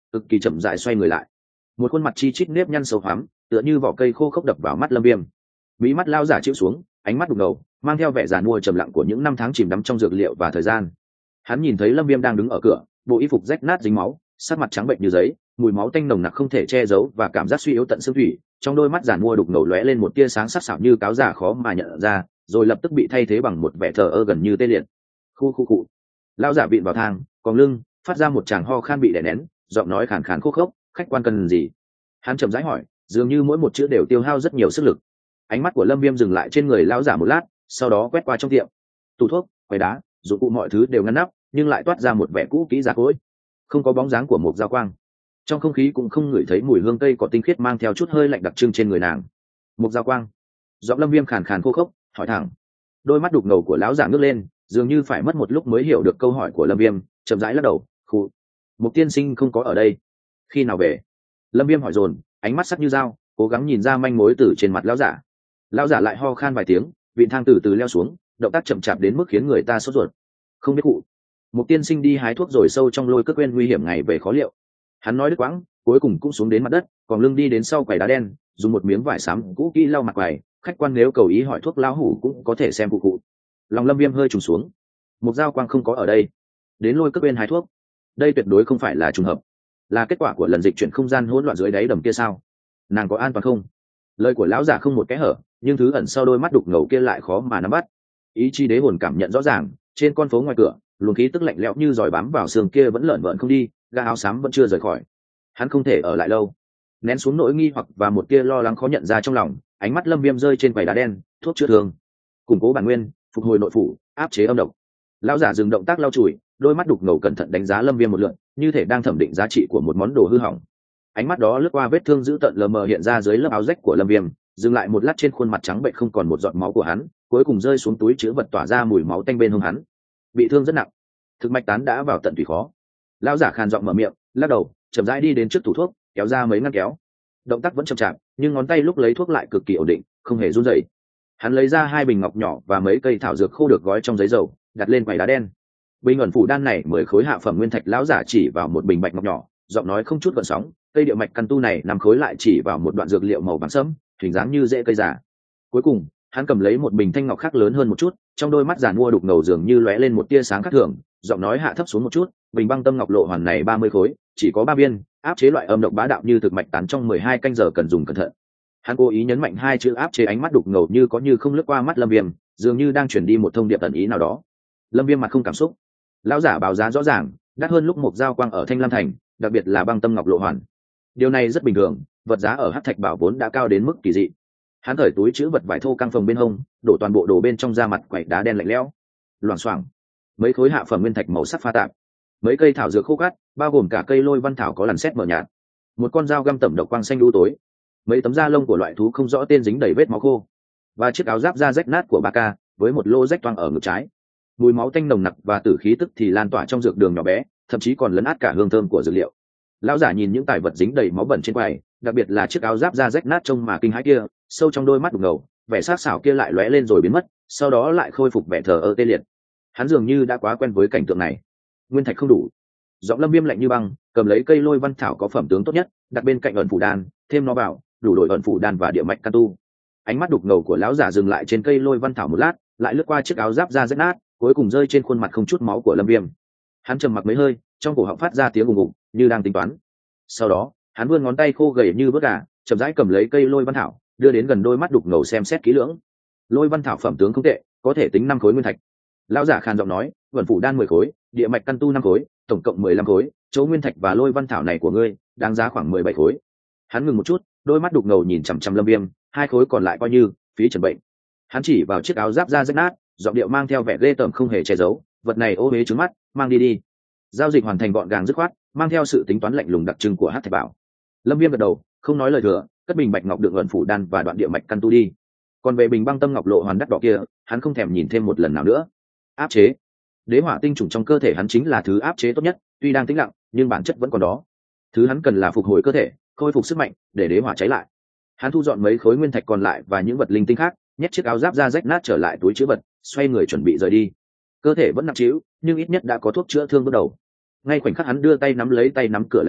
cực kỳ chậm rãi xoay người lại. Một khuôn mặt chi chít nếp nhăn sâu hoắm, tựa như vỏ cây khô khốc đập vào mắt Lâm Viêm. Mí mắt lao giả chịu xuống, ánh mắt đục ngầu, mang theo vẻ giàn mua trầm lặng của những năm tháng chìm đắm trong dược liệu và thời gian. Hắn nhìn thấy Lâm Viêm đang đứng ở cửa, bộ y phục rách nát dính máu, sắc mặt trắng bệnh như giấy, mùi máu tanh nồng nặc không thể che giấu và cảm giác suy yếu tận xương thủy, trong đôi mắt giàn mua đục ngầu lóe lên một tia sáng sắc sảo như cáo già khó mà nhận ra, rồi lập tức bị thay thế bằng một vẻ thờ ơ gần như tê liệt. Khu khu cụ. Lão giả vịn vào thang, còng lưng, phát ra một tràng ho khan bị đè nén, giọng nói khàn khàn khô khốc, "Khách quan cần gì?" Hắn chậm rãi hỏi, dường như mỗi một chữ đều tiêu hao rất nhiều sức lực. Ánh mắt của Lâm Viêm dừng lại trên người lão giả một lát, sau đó quét qua trong tiệm. Tủ thuốc, quầy đá, dụng cụ mọi thứ đều ngăn nắp, nhưng lại toát ra một vẻ cũ kỹ già cỗi. Không có bóng dáng của một Giao Quang. Trong không khí cũng không ngửi thấy mùi hương cây có tinh khiết mang theo chút hơi lạnh đặc trưng trên người nàng. Một Giao Quang. Giọng Lâm Viêm khàn khàn khô khốc, hỏi thẳng. Đôi mắt đục ngầu của lão giả ngước lên, dường như phải mất một lúc mới hiểu được câu hỏi của Lâm Viêm, chậm rãi lắc đầu, "Khụ, Mục tiên sinh không có ở đây. Khi nào về?" Lâm Viêm hỏi dồn, ánh mắt sắc như dao, cố gắng nhìn ra manh mối từ trên mặt lão giả. Lão giả lại ho khan vài tiếng, vịn thang từ từ leo xuống, động tác chậm chạp đến mức khiến người ta sốt ruột. "Không biết cụ. Mục tiên sinh đi hái thuốc rồi sâu trong lôi cước quên nguy hiểm ngày về khó liệu." Hắn nói đứt quãng, cuối cùng cũng xuống đến mặt đất, còn lưng đi đến sau quầy đá đen, dùng một miếng vải xám cũ kỹ lau mặt quầy, "Khách quan nếu cầu ý hỏi thuốc lão hủ cũng có thể xem cụ cụ." Lòng Lâm Viêm hơi trùng xuống. Một Giao Quang không có ở đây, đến lôi cước bên hái thuốc, đây tuyệt đối không phải là trùng hợp, là kết quả của lần dịch chuyển không gian hỗn loạn dưới đáy đầm kia sao? Nàng có an toàn không? Lời của lão giả không một kẽ hở, nhưng thứ ẩn sau đôi mắt đục ngầu kia lại khó mà nắm bắt. Ý chí đế hồn cảm nhận rõ ràng, trên con phố ngoài cửa, luồng khí tức lạnh lẽo như giỏi bám vào xương kia vẫn lởn vởn không đi, gã áo xám vẫn chưa rời khỏi. Hắn không thể ở lại lâu. Nén xuống nỗi nghi hoặc và một tia lo lắng khó nhận ra trong lòng, ánh mắt Lâm Viêm rơi trên quầy đá đen, thuốc chữa thương, củng cố bản nguyên, phục hồi nội phủ, áp chế âm độc. Lão giả dừng động tác lau chùi, đôi mắt đục ngầu cẩn thận đánh giá Lâm Viêm một lượt, như thể đang thẩm định giá trị của một món đồ hư hỏng. Ánh mắt đó lướt qua vết thương dữ tợn lờ mờ hiện ra dưới lớp áo rách của Lâm Viêm, dừng lại một lát trên khuôn mặt trắng bệnh không còn một giọt máu của hắn, cuối cùng rơi xuống túi trữ vật tỏa ra mùi máu tanh bên hông hắn. Bị thương rất nặng, thực mạch tán đã vào tận tủy khó. Lão giả khàn giọng mở miệng, lắc đầu, chậm rãi đi đến trước tủ thuốc, kéo ra mấy ngăn kéo. Động tác vẫn chậm chạp, nhưng ngón tay lúc lấy thuốc lại cực kỳ ổn định, không hề run rẩy. Hắn lấy ra hai bình ngọc nhỏ và mấy cây thảo dược khô được gói trong giấy dầu, đặt lên quầy đá đen. Bình ẩn phủ đan này mười khối hạ phẩm nguyên thạch, lão giả chỉ vào một bình bạch ngọc nhỏ, giọng nói không chút gợn sóng, cây địa mạch căn tu này năm khối lại chỉ vào một đoạn dược liệu màu vàng sẫm, hình dáng như rễ cây già. Cuối cùng, hắn cầm lấy một bình thanh ngọc khác lớn hơn một chút, trong đôi mắt giàn mua đục ngầu dường như lóe lên một tia sáng khác thường, giọng nói hạ thấp xuống một chút, bình băng tâm ngọc lộ hoàn này ba mươi khối, chỉ có ba viên, áp chế loại âm độc bá đạo như thực mạch tán trong mười hai canh giờ cần dùng cẩn thận. Hắn cố ý nhấn mạnh hai chữ áp chế, ánh mắt đục ngầu như có như không lướt qua mắt Lâm Viêm, dường như đang truyền đi một thông điệp tận ý nào đó. Lâm Viêm mặt không cảm xúc. Lão giả báo giá rõ ràng, đắt hơn lúc một Giao Quang ở Thanh Lam thành, đặc biệt là băng tâm ngọc lộ hoàn. Điều này rất bình thường, vật giá ở Hắc Thạch Bảo vốn đã cao đến mức kỳ dị. Hắn cởi túi trữ vật vải thô căng phòng bên hông, đổ toàn bộ đồ bên trong ra mặt quầy đá đen lạnh lẽo. Loảng xoảng, mấy khối hạ phẩm nguyên thạch màu sắc pha tạp, mấy cây thảo dược khô cát, bao gồm cả cây lôi văn thảo có làn sét mờ nhạt, một con dao găm tẩm độc quang xanh u tối, mấy tấm da lông của loại thú không rõ tên dính đầy vết máu khô, và chiếc áo giáp da rách nát của Ba Ca với một lô rách toang ở ngực trái. Mùi máu tanh nồng nặc và tử khí tức thì lan tỏa trong dược đường nhỏ bé, thậm chí còn lấn át cả hương thơm của dược liệu. Lão giả nhìn những tài vật dính đầy máu bẩn trên quầy, đặc biệt là chiếc áo giáp da rách nát trông mà kinh hãi kia, sâu trong đôi mắt đục ngầu, vẻ sắc sảo kia lại lóe lên rồi biến mất, sau đó lại khôi phục vẻ thờ ơ tê liệt. Hắn dường như đã quá quen với cảnh tượng này. Nguyên thạch không đủ. Giọng Lâm Viêm lạnh như băng, cầm lấy cây lôi văn thảo có phẩm tướng tốt nhất, đặt bên cạnh ẩn phủ đan, thêm nó vào, đủ đổi ẩn phủ đan và địa mạch căn tu. Ánh mắt đục ngầu của lão giả dừng lại trên cây lôi văn thảo một lát, lại lướt qua chiếc áo giáp da rách nát, cuối cùng rơi trên khuôn mặt không chút máu của Lâm Viêm. Hắn trầm mặc mấy hơi, trong cổ họng phát ra tiếng ùng ùng, như đang tính toán. Sau đó, hắn vươn ngón tay khô gầy như vớt gà, chậm rãi cầm lấy cây lôi văn thảo, đưa đến gần đôi mắt đục ngầu xem xét kỹ lưỡng. Lôi văn thảo phẩm tướng không tệ, có thể tính năm khối nguyên thạch. Lão giả khàn giọng nói, vận phủ đan mười khối, địa mạch căn tu năm khối, tổng cộng mười lăm khối, chỗ nguyên thạch và lôi văn thảo này của ngươi, đáng giá khoảng mười bảy khối. Hắn ngừng một chút, đôi mắt đục ngầu nhìn chằm chằm Lâm Viêm, hai khối còn lại coi như phí trần bệnh. Hắn chỉ vào chiếc áo giáp da rách nát, giọng điệu mang theo vẻ ghê tởm không hề che giấu, vật này ô uế trướng mắt, mang đi đi. Giao dịch hoàn thành gọn gàng dứt khoát, mang theo sự tính toán lạnh lùng đặc trưng của Hắc Thạch Bảo. Lâm Viêm gật đầu, không nói lời thừa, cất bình bạch ngọc đựng ẩn phủ đan và đoạn địa mạch căn tu đi. Còn về bình băng tâm ngọc lộ hoàn đắt đỏ kia, hắn không thèm nhìn thêm một lần nào nữa. Áp chế. Đế hỏa tinh trùng trong cơ thể hắn chính là thứ áp chế tốt nhất, tuy đang tĩnh lặng, nhưng bản chất vẫn còn đó. Thứ hắn cần là phục hồi cơ thể, khôi phục sức mạnh, để đế hỏa cháy lại. Hắn thu dọn mấy khối nguyên thạch còn lại và những vật linh tinh khác, nhét chiếc áo giáp da rách nát trở lại túi trữ vật, xoay người chuẩn bị rời đi. Cơ thể vẫn nặng trĩu, nhưng ít nhất đã có thuốc chữa thương bước đầu. Ngay khoảnh khắc hắn đưa tay nắm lấy tay nắm cửa lạnh lẽo,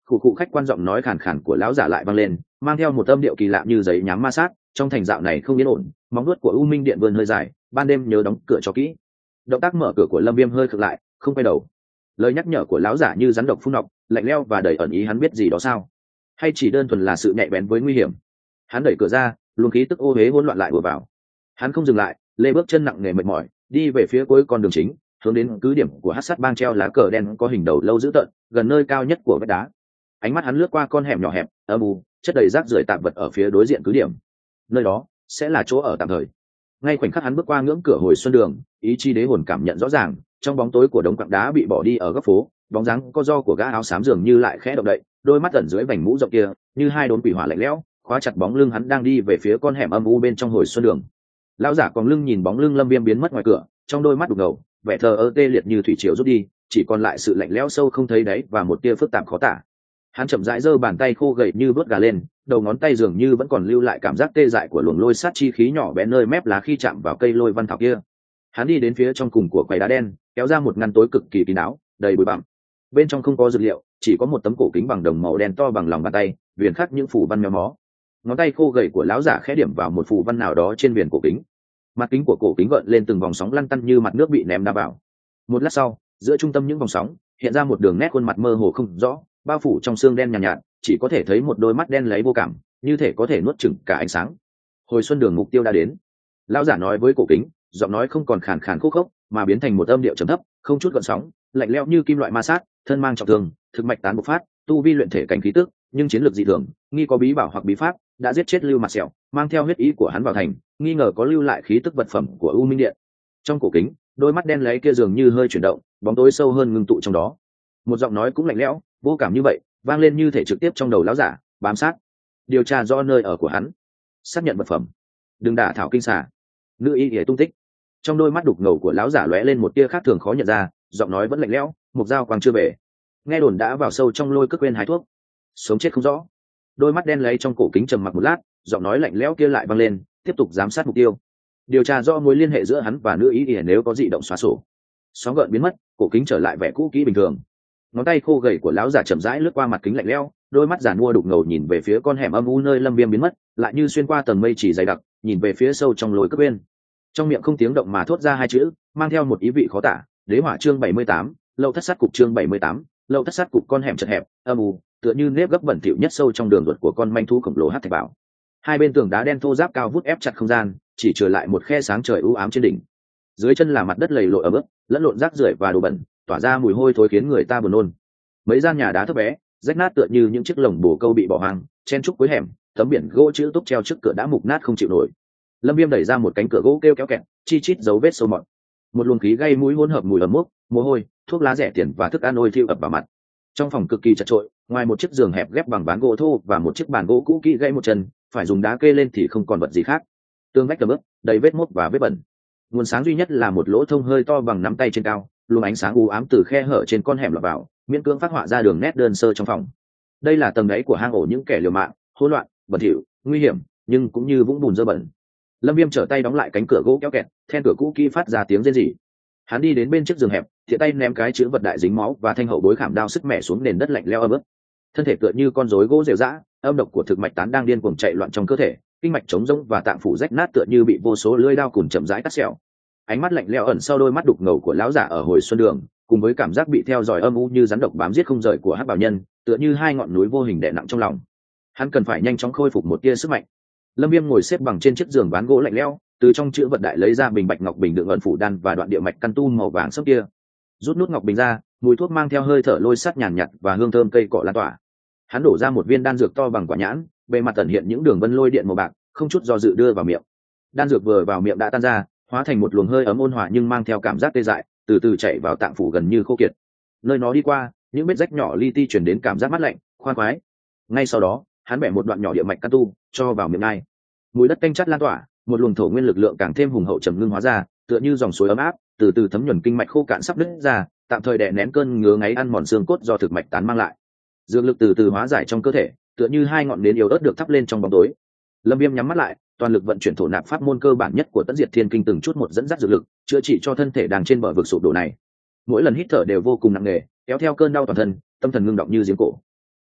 Khụ khụ khách quan giọng nói khàn khàn của lão giả lại vang lên, mang theo một âm điệu kỳ lạ như giấy nhám ma sát. Trong thành dạo này không yên ổn, móng vuốt của U Minh Điện vươn hơi dài, ban đêm nhớ đóng cửa cho kỹ. Động tác mở cửa của Lâm Viêm hơi khựng lại, không quay đầu. Lời nhắc nhở của lão giả như rắn độc phun nọc, lạnh lẽo và đầy ẩn ý. Hắn biết gì đó sao? Hay chỉ đơn thuần là sự nhạy bén với nguy hiểm? Hắn đẩy cửa ra, luồng khí tức ô uế hỗn loạn lại ùa vào. Hắn không dừng lại, lê bước chân nặng nề mệt mỏi, đi về phía cuối con đường chính, hướng đến cứ điểm của Hắc Sát Bang treo lá cờ đen có hình đầu lâu dữ tợn, gần nơi cao nhất của vách đá. Ánh mắt hắn lướt qua con hẻm nhỏ hẹp, âm u, chất đầy rác rưởi tạp vật ở phía đối diện cứ điểm. Nơi đó sẽ là chỗ ở tạm thời. Ngay khoảnh khắc hắn bước qua ngưỡng cửa hồi xuân đường, ý chí đế hồn cảm nhận rõ ràng, trong bóng tối của đống quặng đá bị bỏ đi ở góc phố, bóng dáng co do của gã áo xám dường như lại khẽ động đậy, đôi mắt ẩn dưới vành mũ rộng kia như hai đốm quỷ hỏa lạnh lẽo, khóa chặt bóng lưng hắn đang đi về phía con hẻm âm u bên trong hồi xuân đường. Lão giả còn lưng nhìn bóng lưng Lâm Viêm biến mất ngoài cửa, trong đôi mắt đục ngầu, vẻ thờ ơ tê liệt như thủy triều rút đi, chỉ còn lại sự lạnh lẽo sâu không thấy đáy và một tia phức tạp khó tả. Hắn chậm rãi giơ bàn tay khô gầy như vớt gà lên, đầu ngón tay dường như vẫn còn lưu lại cảm giác tê dại của luồng lôi sát chi khí nhỏ bé nơi mép lá khi chạm vào cây lôi văn thảo kia. Hắn đi đến phía trong cùng của quầy đá đen, kéo ra một ngăn tối cực kỳ kín đáo, đầy bụi bặm. Bên trong không có dược liệu, chỉ có một tấm cổ kính bằng đồng màu đen to bằng lòng bàn tay, viền khắc những phù văn méo mó. Ngón tay khô gầy của lão giả khẽ điểm vào một phù văn nào đó trên viền cổ kính. Mặt kính của cổ kính gợn lên từng vòng sóng lăn tăn như mặt nước bị ném đá vào. Một lát sau, giữa trung tâm những vòng sóng hiện ra một đường nét khuôn mặt mơ hồ không rõ, bao phủ trong xương đen nhàn nhạt, nhạt, chỉ có thể thấy một đôi mắt đen lấy vô cảm, như thể có thể nuốt chửng cả ánh sáng. Hồi xuân đường mục tiêu đã đến. Lão giả nói với cổ kính, giọng nói không còn khàn khàn khúc khốc, mà biến thành một âm điệu trầm thấp, không chút gợn sóng, lạnh lẽo như kim loại ma sát, thân mang trọng thương, thực mạch tán bộc phát, tu vi luyện thể cảnh khí tức, nhưng chiến lược dị thường, nghi có bí bảo hoặc bí pháp, đã giết chết Lưu Mặt Sẹo, mang theo huyết ý của hắn vào thành, nghi ngờ có lưu lại khí tức vật phẩm của U Minh Điện. Trong cổ kính, đôi mắt đen lấy kia dường như hơi chuyển động, bóng tối sâu hơn ngưng tụ trong đó. Một giọng nói cũng lạnh lẽo, vô cảm như vậy, vang lên như thể trực tiếp trong đầu lão giả, bám sát, điều tra rõ nơi ở của hắn, xác nhận vật phẩm, đừng đả thảo kinh xà. Nữ y ỉa tung tích. Trong đôi mắt đục ngầu của lão giả lóe lên một tia khác thường khó nhận ra, giọng nói vẫn lạnh lẽo, mục dao quang chưa về. Nghe đồn đã vào sâu trong lôi cước quên hái thuốc, sống chết không rõ. Đôi mắt đen lấy trong cổ kính trầm mặc một lát, giọng nói lạnh lẽo kia lại vang lên, tiếp tục giám sát mục tiêu, điều tra rõ mối liên hệ giữa hắn và nữ y ỉa, nếu có dị động xóa sổ. Sóng gợn biến mất, cổ kính trở lại vẻ cũ kỹ bình thường. Ngón tay khô gầy của lão giả chậm rãi lướt qua mặt kính lạnh lẽo, đôi mắt giàn mua đục ngầu nhìn về phía con hẻm âm u nơi Lâm Viêm biến mất, lại như xuyên qua tầng mây chỉ dày đặc, nhìn về phía sâu trong lối cướp bên. Trong miệng không tiếng động mà thốt ra hai chữ, mang theo một ý vị khó tả. Đế hỏa chương bảy mươi tám, Lậu Thất Sát cục chương bảy mươi tám, Lậu Thất Sát cục. Con hẻm chật hẹp, âm u, tựa như nếp gấp bẩn thỉu nhất sâu trong đường ruột của con manh thú khổng lồ hắc thạch bảo. Hai bên tường đá đen thô ráp cao vút ép chặt không gian, chỉ trừ lại một khe sáng trời u ám trên đỉnh. Dưới chân là mặt đất lầy lội ẩm ướt, lẫn lộn rác rưởi và đồ bẩn, tỏa ra mùi hôi thối khiến người ta buồn nôn. Mấy gian nhà đá thấp bé, rách nát tựa như những chiếc lồng bồ câu bị bỏ hoang, chen trúc cuối hẻm, tấm biển gỗ chữ túc treo trước cửa đã mục nát không chịu nổi. Lâm Viêm đẩy ra một cánh cửa gỗ kêu kéo kẹt, chi chít dấu vết sâu mọt. Một luồng khí gây mũi hỗn hợp mùi ẩm mốc, mồ hôi, thuốc lá rẻ tiền và thức ăn ôi thiêu ập vào mặt. Trong phòng cực kỳ chật chội, ngoài một chiếc giường hẹp ghép bằng ván gỗ thô và một chiếc bàn gỗ cũ kỹ gãy một chân, phải dùng đá kê lên thì không còn vật gì khác. Tường vách tầm ướt, đầy vết mốc và vết bẩn. Nguồn sáng duy nhất là một lỗ thông hơi to bằng nắm tay trên cao, luồng ánh sáng u ám từ khe hở trên con hẻm lọt vào, miễn cưỡng phát họa ra đường nét đơn sơ trong phòng. Đây là tầng đáy của hang ổ những kẻ liều mạng, hỗn loạn, bẩn thỉu, nguy hiểm, nhưng cũng như vũng bùn dơ bẩn. Lâm Viêm trở tay đóng lại cánh cửa gỗ kéo kẹt, then cửa cũ kỹ phát ra tiếng rên rỉ. Hắn đi đến bên chiếc giường hẹp, thiện tay ném cái chữ vật đại dính máu và thanh hậu bối khảm đao sức mẻ xuống nền đất lạnh lẽo ấm ướt. Thân thể tựa như con rối gỗ rệu rã, âm độc của thực mạch tán đang điên cuồng chạy loạn trong cơ thể, kinh mạch trống rỗng và tạng phủ rách nát tựa như bị vô số lưỡi dao cùn chậm rãi cắt xẻo. Ánh mắt lạnh lẽo ẩn sau đôi mắt đục ngầu của lão giả ở hồi xuân đường, cùng với cảm giác bị theo dõi âm u như rắn độc bám giết không rời của hắc bảo nhân, tựa như hai ngọn núi vô hình đè nặng trong lòng. Hắn cần phải nhanh chóng khôi phục một tia sức mạnh. Lâm Viêm ngồi xếp bằng trên chiếc giường ván gỗ lạnh lẽo, từ trong chữ vật đại lấy ra bình bạch ngọc bình đựng ẩn phủ đan và đoạn địa mạch căn tu màu vàng sẫm kia. Rút nút ngọc bình ra, mùi thuốc mang theo hơi thở lôi sắt nhàn nhạt và hương thơm cây cỏ lan tỏa. Hắn đổ ra một viên đan dược to bằng quả nhãn, bề mặt tẩn hiện những đường vân lôi điện màu bạc, không chút do dự đưa vào miệng. Đan dược vừa vào miệng đã tan ra, hóa thành một luồng hơi ấm ôn hòa nhưng mang theo cảm giác tê dại, từ từ chảy vào tạng phủ gần như khô kiệt. Nơi nó đi qua, những vết rách nhỏ li ti truyền đến cảm giác mát lạnh, khoan khoái. Ngay sau đó, hắn bẻ một đoạn nhỏ địa mạch căn tu, cho vào miệng ngay. Mùi đất tanh chát lan tỏa, một luồng thổ nguyên lực lượng càng thêm hùng hậu trầm ngưng hóa ra, tựa như dòng suối ấm áp, từ từ thấm nhuần kinh mạch khô cạn sắp đứt ra, tạm thời đè nén cơn ngứa ngáy ăn mòn xương cốt do thực mạch tán mang lại. Dược lực từ từ hóa giải trong cơ thể, tựa như hai ngọn nến yếu ớt được thắp lên trong bóng tối. Lâm Viêm nhắm mắt lại, toàn lực vận chuyển thổ nạp pháp môn cơ bản nhất của Tẫn Diệt Thiên Kinh từng chút một dẫn dắt dược lực, chữa trị cho thân thể đang trên bờ vực sụp đổ này. Mỗi lần hít thở đều vô cùng nặng nề, kéo theo cơn đau toàn thân, tâm thần ngưng động như giếng cổ.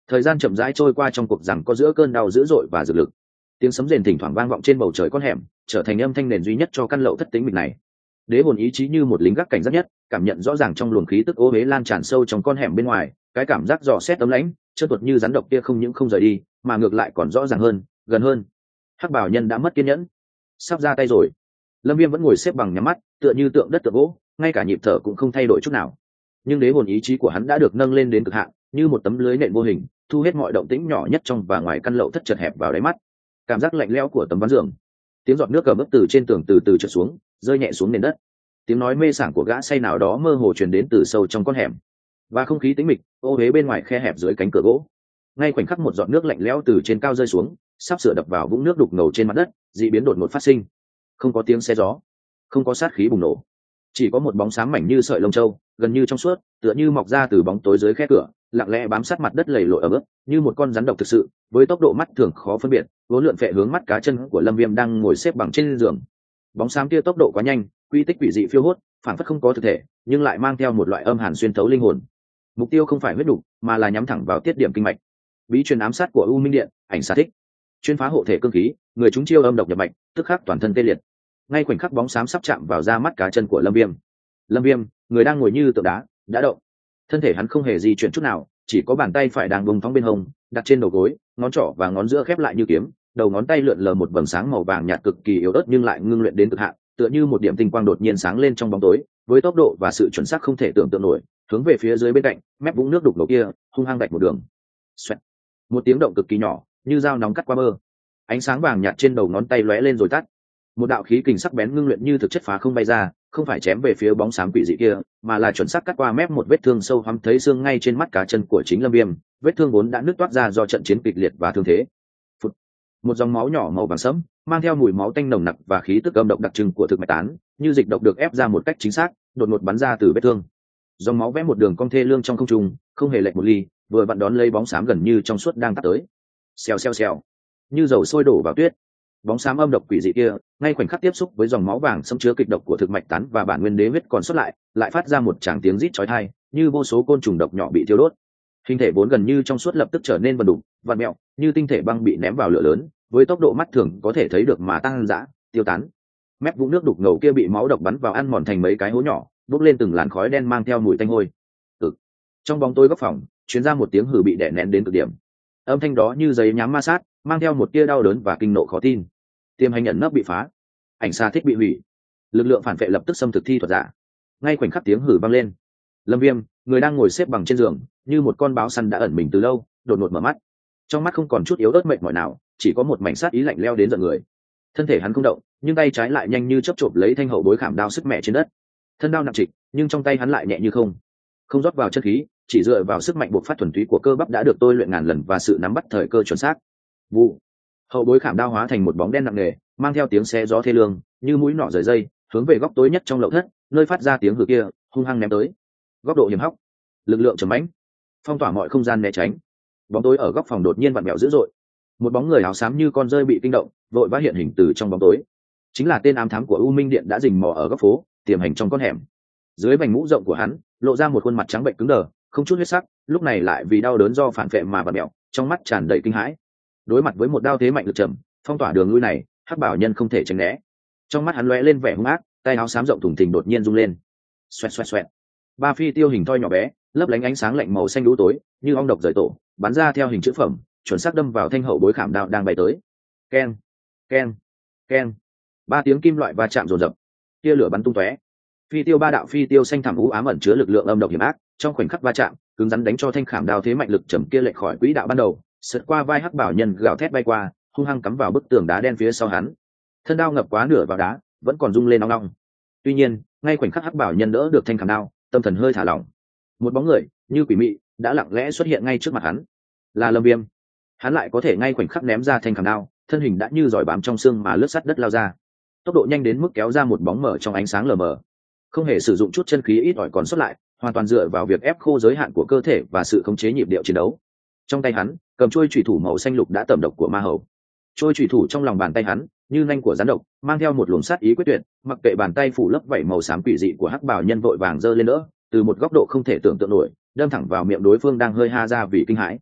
Thời gian chậm rãi trôi qua trong cuộc rằng có giữa cơn đau dữ dội và dược lực. Tiếng sấm rền thỉnh thoảng vang vọng trên bầu trời con hẻm, trở thành âm thanh nền duy nhất cho căn lậu thất tĩnh mịch này. Đế hồn ý chí như một lính gác cảnh giác nhất, cảm nhận rõ ràng trong luồng khí tức ô uế lan tràn sâu trong con hẻm bên ngoài, cái cảm giác dò xét ấm lãnh, chớp tuột như rắn độc kia không những không rời đi, mà ngược lại còn rõ ràng hơn, gần hơn. Hắc Bảo Nhân đã mất kiên nhẫn, sắp ra tay rồi. Lâm Viêm vẫn ngồi xếp bằng nhắm mắt, tựa như tượng đất tượng gỗ, ngay cả nhịp thở cũng không thay đổi chút nào. Nhưng đế hồn ý chí của hắn đã được nâng lên đến cực hạn, như một tấm lưới nện vô hình, thu hết mọi động tĩnh nhỏ nhất trong và ngoài căn lậu thất chật hẹp vào đáy mắt. Cảm giác lạnh lẽo của tấm ván giường, tiếng giọt nước gầm ướt từ trên tường từ từ trượt xuống, rơi nhẹ xuống nền đất. Tiếng nói mê sảng của gã say nào đó mơ hồ truyền đến từ sâu trong con hẻm, và không khí tĩnh mịch ô huế bên ngoài khe hẹp dưới cánh cửa gỗ. Ngay khoảnh khắc một giọt nước lạnh lẽo từ trên cao rơi xuống, sắp sửa đập vào vũng nước đục ngầu trên mặt đất, dị biến đột ngột phát sinh. Không có tiếng xé gió, không có sát khí bùng nổ, chỉ có một bóng xám mảnh như sợi lông châu, gần như trong suốt, tựa như mọc ra từ bóng tối dưới khe cửa, lặng lẽ bám sát mặt đất lầy lội ở bước, như một con rắn độc thực sự, với tốc độ mắt thường khó phân biệt, vốn lượn phệ hướng mắt cá chân của Lâm Viêm đang ngồi xếp bằng trên giường. Bóng xám kia tốc độ quá nhanh, quy tích quỷ dị phiêu hốt, phản phất không có thực thể, nhưng lại mang theo một loại âm hàn xuyên thấu linh hồn. Mục tiêu không phải huyết đủ, mà là nhắm thẳng vào tiết điểm kinh mạch. Bí truyền ám sát của U Minh Điện, ảnh xạ thích, chuyên phá hộ thể cương khí, người chúng chiêu âm độc nhập mạch, tức khắc toàn thân tê liệt. Ngay khoảnh khắc bóng xám sắp chạm vào da mắt cá chân của Lâm Viêm, Lâm Viêm, người đang ngồi như tượng đá, đã động. Thân thể hắn không hề di chuyển chút nào, chỉ có bàn tay phải đang bùng thóng bên hông, đặt trên đầu gối, ngón trỏ và ngón giữa khép lại như kiếm, đầu ngón tay lượn lờ một vầng sáng màu vàng nhạt cực kỳ yếu ớt nhưng lại ngưng luyện đến cực hạn, tựa như một điểm tinh quang đột nhiên sáng lên trong bóng tối, với tốc độ và sự chuẩn xác không thể tưởng tượng nổi, hướng về phía dưới bên cạnh, mép vũng nước đục ngầu kia, hung hăng đạch một đường. Xoẹt. Một tiếng động cực kỳ nhỏ, như dao nóng cắt qua bơ. Ánh sáng vàng nhạt trên đầu ngón tay lóe lên rồi tắt. Một đạo khí kình sắc bén ngưng luyện như thực chất phá không bay ra, không phải chém về phía bóng xám quỷ dị kia, mà là chuẩn xác cắt qua mép một vết thương sâu hoắm thấy xương ngay trên mắt cá chân của chính Lâm Viêm, vết thương vốn đã nứt toát ra do trận chiến kịch liệt và thương thế. Phụt. Một dòng máu nhỏ màu vàng sẫm, mang theo mùi máu tanh nồng nặc và khí tức âm độc đặc trưng của thực mạch tán, như dịch độc được ép ra một cách chính xác, đột ngột bắn ra từ vết thương. Dòng máu vẽ một đường cong thê lương trong không trung, không hề lệch một ly, vừa vặn đón lấy bóng xám gần như trong suốt đang tạt tới. Xèo xèo xèo, như dầu sôi đổ vào tuyết. Bóng xám âm độc quỷ dị kia, ngay khoảnh khắc tiếp xúc với dòng máu vàng xâm chứa kịch độc của thực mạch tán và bản nguyên đế huyết còn sót lại, lại phát ra một tràng tiếng rít chói tai, như vô số côn trùng độc nhỏ bị thiêu đốt. Hình thể vốn gần như trong suốt lập tức trở nên vần đục, vặn mèo, như tinh thể băng bị ném vào lửa lớn, với tốc độ mắt thường có thể thấy được mà tăng dã, tiêu tán. Mép vũng nước đục ngầu kia bị máu độc bắn vào ăn mòn thành mấy cái hố nhỏ, bốc lên từng làn khói đen mang theo mùi tanh hôi. Ừ. Trong bóng tối góc phòng, truyền ra một tiếng hừ bị đè nén đến cực điểm. Âm thanh đó như giấy nhám ma sát, mang theo một tia đau đớn và kinh nộ khó tin. Tiềm hành ẩn nấp bị phá, ảnh xạ thích bị hủy, lực lượng phản vệ lập tức xâm thực thi thuật giả. Ngay khoảnh khắc tiếng hử vang lên, Lâm Viêm, người đang ngồi xếp bằng trên giường, như một con báo săn đã ẩn mình từ lâu, đột ngột mở mắt. Trong mắt không còn chút yếu ớt mệt mỏi nào, chỉ có một mảnh sát ý lạnh leo đến giận người. Thân thể hắn không động, nhưng tay trái lại nhanh như chớp chộp lấy thanh hậu bối khảm đao sức mẹ trên đất. Thân đao nặng trịch, nhưng trong tay hắn lại nhẹ như không, không rót vào chân khí, chỉ dựa vào sức mạnh bộc phát thuần túy của cơ bắp đã được tôi luyện ngàn lần và sự nắm bắt thời cơ chuẩn xác. Vụ. Hậu bối khảm đao hóa thành một bóng đen nặng nề, mang theo tiếng xé gió thê lương, như mũi nọ rời dây, hướng về góc tối nhất trong lậu thất, nơi phát ra tiếng hừ kia, hung hăng ném tới. Góc độ hiểm hóc, lực lượng trầm mãnh, phong tỏa mọi không gian né tránh. Bóng tối ở góc phòng đột nhiên vặn vẹo dữ dội. Một bóng người áo xám như con rơi bị kinh động, vội vã hiện hình từ trong bóng tối. Chính là tên ám thám của U Minh Điện đã rình mò ở góc phố, tiềm hành trong con hẻm. Dưới vành mũ rộng của hắn, lộ ra một khuôn mặt trắng bệnh cứng đờ, không chút huyết sắc, lúc này lại vì đau đớn do phản vệ mà vặn vẹo, trong mắt tràn đầy kinh hãi. Đối mặt với một đao thế mạnh lực trầm, phong tỏa đường lui này, Hắc Bảo Nhân không thể tránh né. Trong mắt hắn lóe lên vẻ hung ác, tay áo xám rộng thùng thình đột nhiên rung lên. Xoẹt xoẹt xoẹt. Ba phi tiêu hình thoi nhỏ bé, lấp lánh ánh sáng lạnh màu xanh lũ tối, như ong độc rời tổ, bắn ra theo hình chữ phẩm, chuẩn xác đâm vào thanh hậu bối khảm đao đang bay tới. Keng, keng, keng. Ba tiếng kim loại va chạm rồn rập, tia lửa bắn tung tóe. Phi tiêu ba đạo phi tiêu xanh thẳm u ám ẩn chứa lực lượng âm độc hiểm ác, trong khoảnh khắc va chạm, cứng rắn đánh cho thanh khảm đao thế mạnh lực trầm kia lệch khỏi quỹ đạo ban đầu, sượt qua vai Hắc Bảo Nhân gào thét bay qua, hung hăng cắm vào bức tường đá đen phía sau hắn. Thân đao ngập quá nửa vào đá, vẫn còn rung lên nóng nóng. Tuy nhiên, ngay khoảnh khắc Hắc Bảo Nhân đỡ được thanh khảm đao, tâm thần hơi thả lỏng. Một bóng người, như quỷ mị, đã lặng lẽ xuất hiện ngay trước mặt hắn. Là Lâm Viêm. Hắn lại có thể ngay khoảnh khắc ném ra thanh khảm đao, thân hình đã như giỏi bám trong xương mà lướt sắt đất lao ra. Tốc độ nhanh đến mức kéo ra một bóng mở trong ánh sáng lờ mờ. Không hề sử dụng chút chân khí ít ỏi còn sót lại, hoàn toàn dựa vào việc ép khô giới hạn của cơ thể và sự khống chế nhịp điệu chiến đấu. Trong tay hắn cầm chuôi chủy thủ màu xanh lục đã tẩm độc của ma hầu. Chuôi chủy thủ trong lòng bàn tay hắn như nanh của rắn độc, mang theo một luồng sát ý quyết tuyệt, mặc kệ bàn tay phủ lớp vảy màu xám quỷ dị của Hắc Bảo Nhân vội vàng giơ lên đỡ, từ một góc độ không thể tưởng tượng nổi, đâm thẳng vào miệng đối phương đang hơi ha ra vì kinh hãi.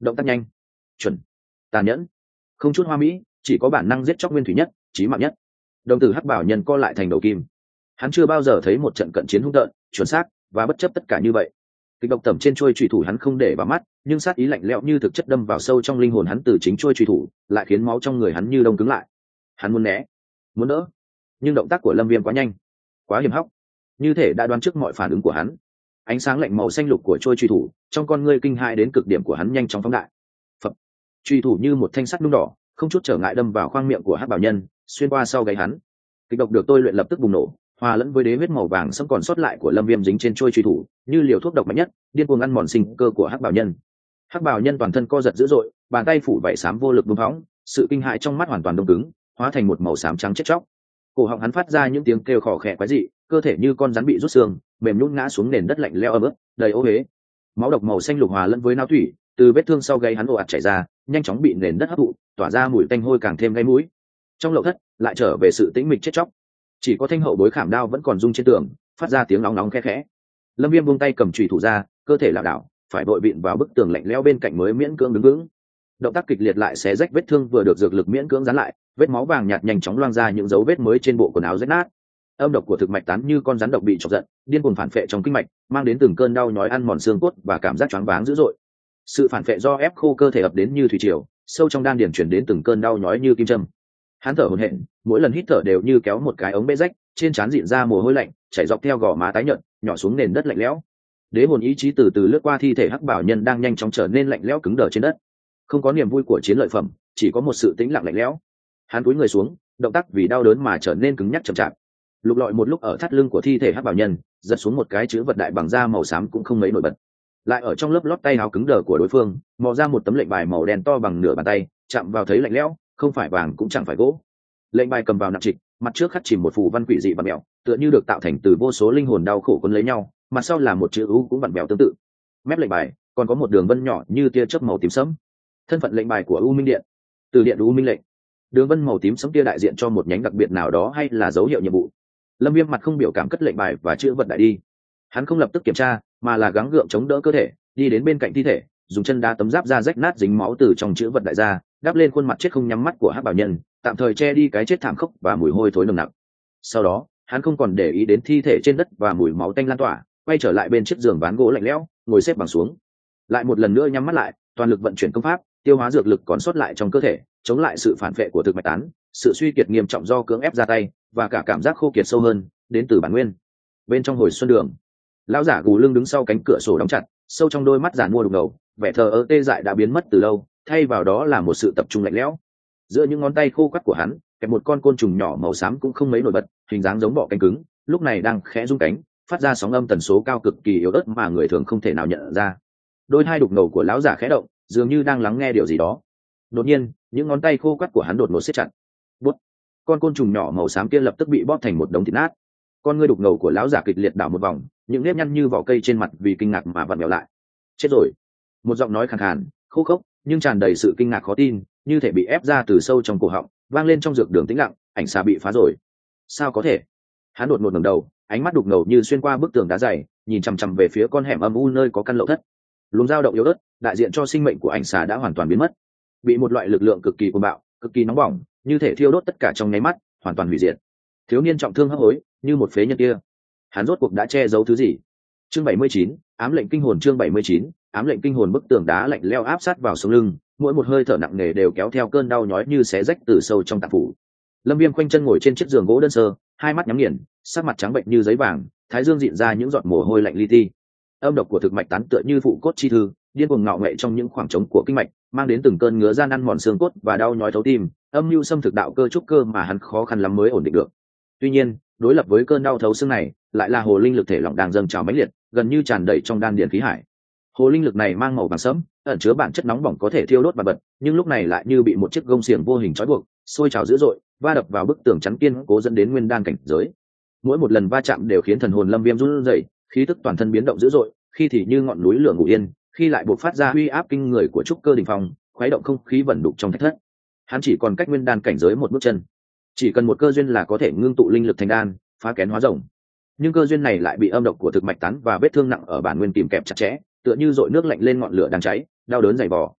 động tác nhanh, chuẩn, tàn nhẫn, không chút hoa mỹ, chỉ có bản năng giết chóc nguyên thủy nhất, chí mạng nhất. Đồng tử hắc bảo nhân co lại thành đầu kim. Hắn chưa bao giờ thấy một trận cận chiến hung tợn, chuẩn xác và bất chấp tất cả như vậy. Kịch độc tẩm trên chuôi chủy thủ hắn không để vào mắt, nhưng sát ý lạnh lẽo như thực chất đâm vào sâu trong linh hồn hắn từ chính chuôi chủy thủ, lại khiến máu trong người hắn như đông cứng lại. Hắn muốn né, muốn đỡ, nhưng động tác của Lâm Viêm quá nhanh, quá hiểm hóc, như thể đã đoán trước mọi phản ứng của hắn. Ánh sáng lạnh màu xanh lục của chuôi chủy thủ, trong con ngươi kinh hãi đến cực điểm của hắn nhanh chóng phóng đại. Phập, chủy thủ như một thanh sắt nung đỏ, không chút trở ngại đâm vào khoang miệng của hắc bảo nhân, xuyên qua sau gáy hắn. Kịch độc được tôi luyện lập tức bùng nổ, hòa lẫn với đế huyết màu vàng sẫm còn sót lại của Lâm Viêm dính trên chuôi truy thủ, như liều thuốc độc mạnh nhất, điên cuồng ăn mòn sinh cơ của hắc bảo nhân. Hắc bảo nhân toàn thân co giật dữ dội, bàn tay phủ vảy xám vô lực bùng phóng, sự kinh hãi trong mắt hoàn toàn đông cứng, hóa thành một màu xám trắng chết chóc. Cổ họng hắn phát ra những tiếng kêu khò khè quái dị, cơ thể như con rắn bị rút xương, mềm nhũn ngã xuống nền đất lạnh lẽo ẩm ướt, đầy ô uế. Máu độc màu xanh lục hòa lẫn với nao thủy, từ vết thương sau gáy hắn ồ ạt chảy ra, nhanh chóng bị nền đất hấp thụ, tỏa ra mùi tanh hôi càng thêm gai mũi. Trong lậu thất lại trở về sự tĩnh mịch chết chóc, chỉ có thanh hậu bối khảm đao vẫn còn rung trên tường, phát ra tiếng nóng nóng khẽ khẽ. Lâm Viêm buông tay cầm chùy thủ ra, cơ thể lảo đảo, phải vội vịn vào bức tường lạnh lẽo bên cạnh mới miễn cưỡng đứng vững. Động tác kịch liệt lại xé rách vết thương vừa được dược lực miễn cưỡng dán lại, vết máu vàng nhạt nhanh chóng loang ra những dấu vết mới trên bộ quần áo rách nát. Âm độc của thực mạch tán như con rắn độc bị chọc giận, điên cuồng phản phệ trong kinh mạch, mang đến từng cơn đau nhói ăn mòn xương cốt và cảm giác choáng váng dữ dội. Sự phản phệ do ép khô cơ thể ập đến như thủy triều, sâu trong đan điền truyền đến từng cơn đau nhói như kim châm. Hắn thở hổn hển, mỗi lần hít thở đều như kéo một cái ống bê rách, trên trán rịn ra mồ hôi lạnh, chảy dọc theo gò má tái nhợt, nhỏ xuống nền đất lạnh lẽo. Đế hồn ý chí từ từ lướt qua thi thể hắc bảo nhân đang nhanh chóng trở nên lạnh lẽo cứng đờ trên đất. Không có niềm vui của chiến lợi phẩm, chỉ có một sự tĩnh lặng lạnh lẽo. Hắn cúi người xuống, động tác vì đau đớn mà trở nên cứng nhắc chậm chạp. Lục lọi một lúc ở thắt lưng của thi thể hắc bảo nhân, giật xuống một cái chữ vật đại bằng da màu xám cũng không mấy nổi bật. Lại ở trong lớp lót tay áo cứng đờ của đối phương, mò ra một tấm lệnh bài màu đen to bằng nửa bàn tay, chạm vào thấy lạnh lẽo, không phải vàng cũng chẳng phải gỗ. Lệnh bài cầm vào nặng trịch, mặt trước khắc chìm một phù văn quỷ dị và mèo, tựa như được tạo thành từ vô số linh hồn đau khổ quấn lấy nhau, mặt sau là một chữ u cũng vặn vẹo tương tự. Mép lệnh bài còn có một đường vân nhỏ như tia chớp màu tím sẫm. Thân phận lệnh bài của U Minh Điện, từ điện U Minh lệnh. Đường vân màu tím sẫm kia đại diện cho một nhánh đặc biệt nào đó hay là dấu hiệu nhiệm vụ. Lâm Viêm mặt không biểu cảm cất lệnh bài và chữ vật đại đi. Hắn không lập tức kiểm tra, mà là gắng gượng chống đỡ cơ thể, đi đến bên cạnh thi thể, dùng chân đá tấm giáp da rách nát dính máu từ trong chữ vật đại ra, đắp lên khuôn mặt chết không nhắm mắt của hắc bảo nhân, tạm thời che đi cái chết thảm khốc và mùi hôi thối nồng nặc. Sau đó, hắn không còn để ý đến thi thể trên đất và mùi máu tanh lan tỏa, quay trở lại bên chiếc giường ván gỗ lạnh lẽo, ngồi xếp bằng xuống. Lại một lần nữa nhắm mắt lại, toàn lực vận chuyển công pháp, tiêu hóa dược lực còn sót lại trong cơ thể, chống lại sự phản phệ của thực mạch tán, sự suy kiệt nghiêm trọng do cưỡng ép ra tay, và cả cảm giác khô kiệt sâu hơn, đến từ bản nguyên. Bên trong hồi xuân đường, lão giả gù lưng đứng sau cánh cửa sổ đóng chặt, sâu trong đôi mắt giàn mua đục ngầu, vẻ thờ ơ tê dại đã biến mất từ lâu, thay vào đó là một sự tập trung lạnh lẽo. Giữa những ngón tay khô quắt của hắn, kẹp một con côn trùng nhỏ màu xám cũng không mấy nổi bật, hình dáng giống bọ cánh cứng, lúc này đang khẽ rung cánh, phát ra sóng âm tần số cao cực kỳ yếu ớt mà người thường không thể nào nhận ra. Đôi hai đục ngầu của lão giả khẽ động, dường như đang lắng nghe điều gì đó. Đột nhiên, những ngón tay khô quắt của hắn đột ngột siết chặt. Bút. Con côn trùng nhỏ màu xám kia lập tức bị bóp thành một đống thịt nát. Con ngươi đục ngầu của lão giả kịch liệt đảo một vòng, những nếp nhăn như vỏ cây trên mặt vì kinh ngạc mà vặn vẹo lại. Chết rồi. Một giọng nói khàn khàn, khô khốc, nhưng tràn đầy sự kinh ngạc khó tin, như thể bị ép ra từ sâu trong cổ họng, vang lên trong dược đường tĩnh lặng. Ảnh xà bị phá rồi. Sao có thể? Hắn đột ngột ngẩng đầu, ánh mắt đục ngầu như xuyên qua bức tường đá dày, nhìn chằm chằm về phía con hẻm âm u nơi có căn lậu thất. Luồng dao động yếu ớt, đại diện cho sinh mệnh của ảnh xà đã hoàn toàn biến mất, bị một loại lực lượng cực kỳ cuồng bạo, cực kỳ nóng bỏng, như thể thiêu đốt tất cả trong nháy mắt, hoàn toàn hủy diệt. Thiếu niên trọng thương hấp hối, như một phế nhân kia, hắn rốt cuộc đã che giấu thứ gì? Chương bảy mươi chín, ám lệnh kinh hồn. Chương bảy mươi chín, ám lệnh kinh hồn. Bức tường đá lạnh lẽo áp sát vào sống lưng, mỗi một hơi thở nặng nề đều kéo theo cơn đau nhói như xé rách từ sâu trong tạng phủ. Lâm Viêm khoanh chân ngồi trên chiếc giường gỗ đơn sơ, hai mắt nhắm nghiền, sắc mặt trắng bệnh như giấy vàng, thái dương rịn ra những giọt mồ hôi lạnh li ti. Âm độc của thực mạch tán tựa như phụ cốt chi thư, điên cuồng ngạo nghệ trong những khoảng trống của kinh mạch, mang đến từng cơn ngứa gian ăn mòn xương cốt và đau nhói thấu tim, âm mưu xâm thực đạo cơ trúc cơ mà hắn khó khăn lắm mới ổn định được. Tuy nhiên, đối lập với cơn đau thấu xương này, lại là hồ linh lực thể lỏng đang dâng trào mãnh liệt, gần như tràn đầy trong đan điền khí hải. Hồ linh lực này mang màu vàng sẫm, ẩn chứa bản chất nóng bỏng có thể thiêu đốt và bật, nhưng lúc này lại như bị một chiếc gông xiềng vô hình trói buộc, sôi trào dữ dội, va đập vào bức tường chắn kiên cố dẫn đến nguyên đan cảnh giới. Mỗi một lần va chạm đều khiến thần hồn Lâm Viêm run rẩy, khí tức toàn thân biến động dữ dội, khi thì như ngọn núi lửa ngủ yên, khi lại bộc phát ra uy áp kinh người của trúc cơ đỉnh phong, khuấy động không khí vẩn đục trong thạch thất. Hắn chỉ còn cách nguyên đan cảnh giới một bước chân, chỉ cần một cơ duyên là có thể ngưng tụ linh lực thành đan, phá kén hóa rồng. Nhưng cơ duyên này lại bị âm độc của thực mạch tán và vết thương nặng ở bản nguyên kìm kẹp chặt chẽ, tựa như dội nước lạnh lên ngọn lửa đang cháy, đau đớn dày vò.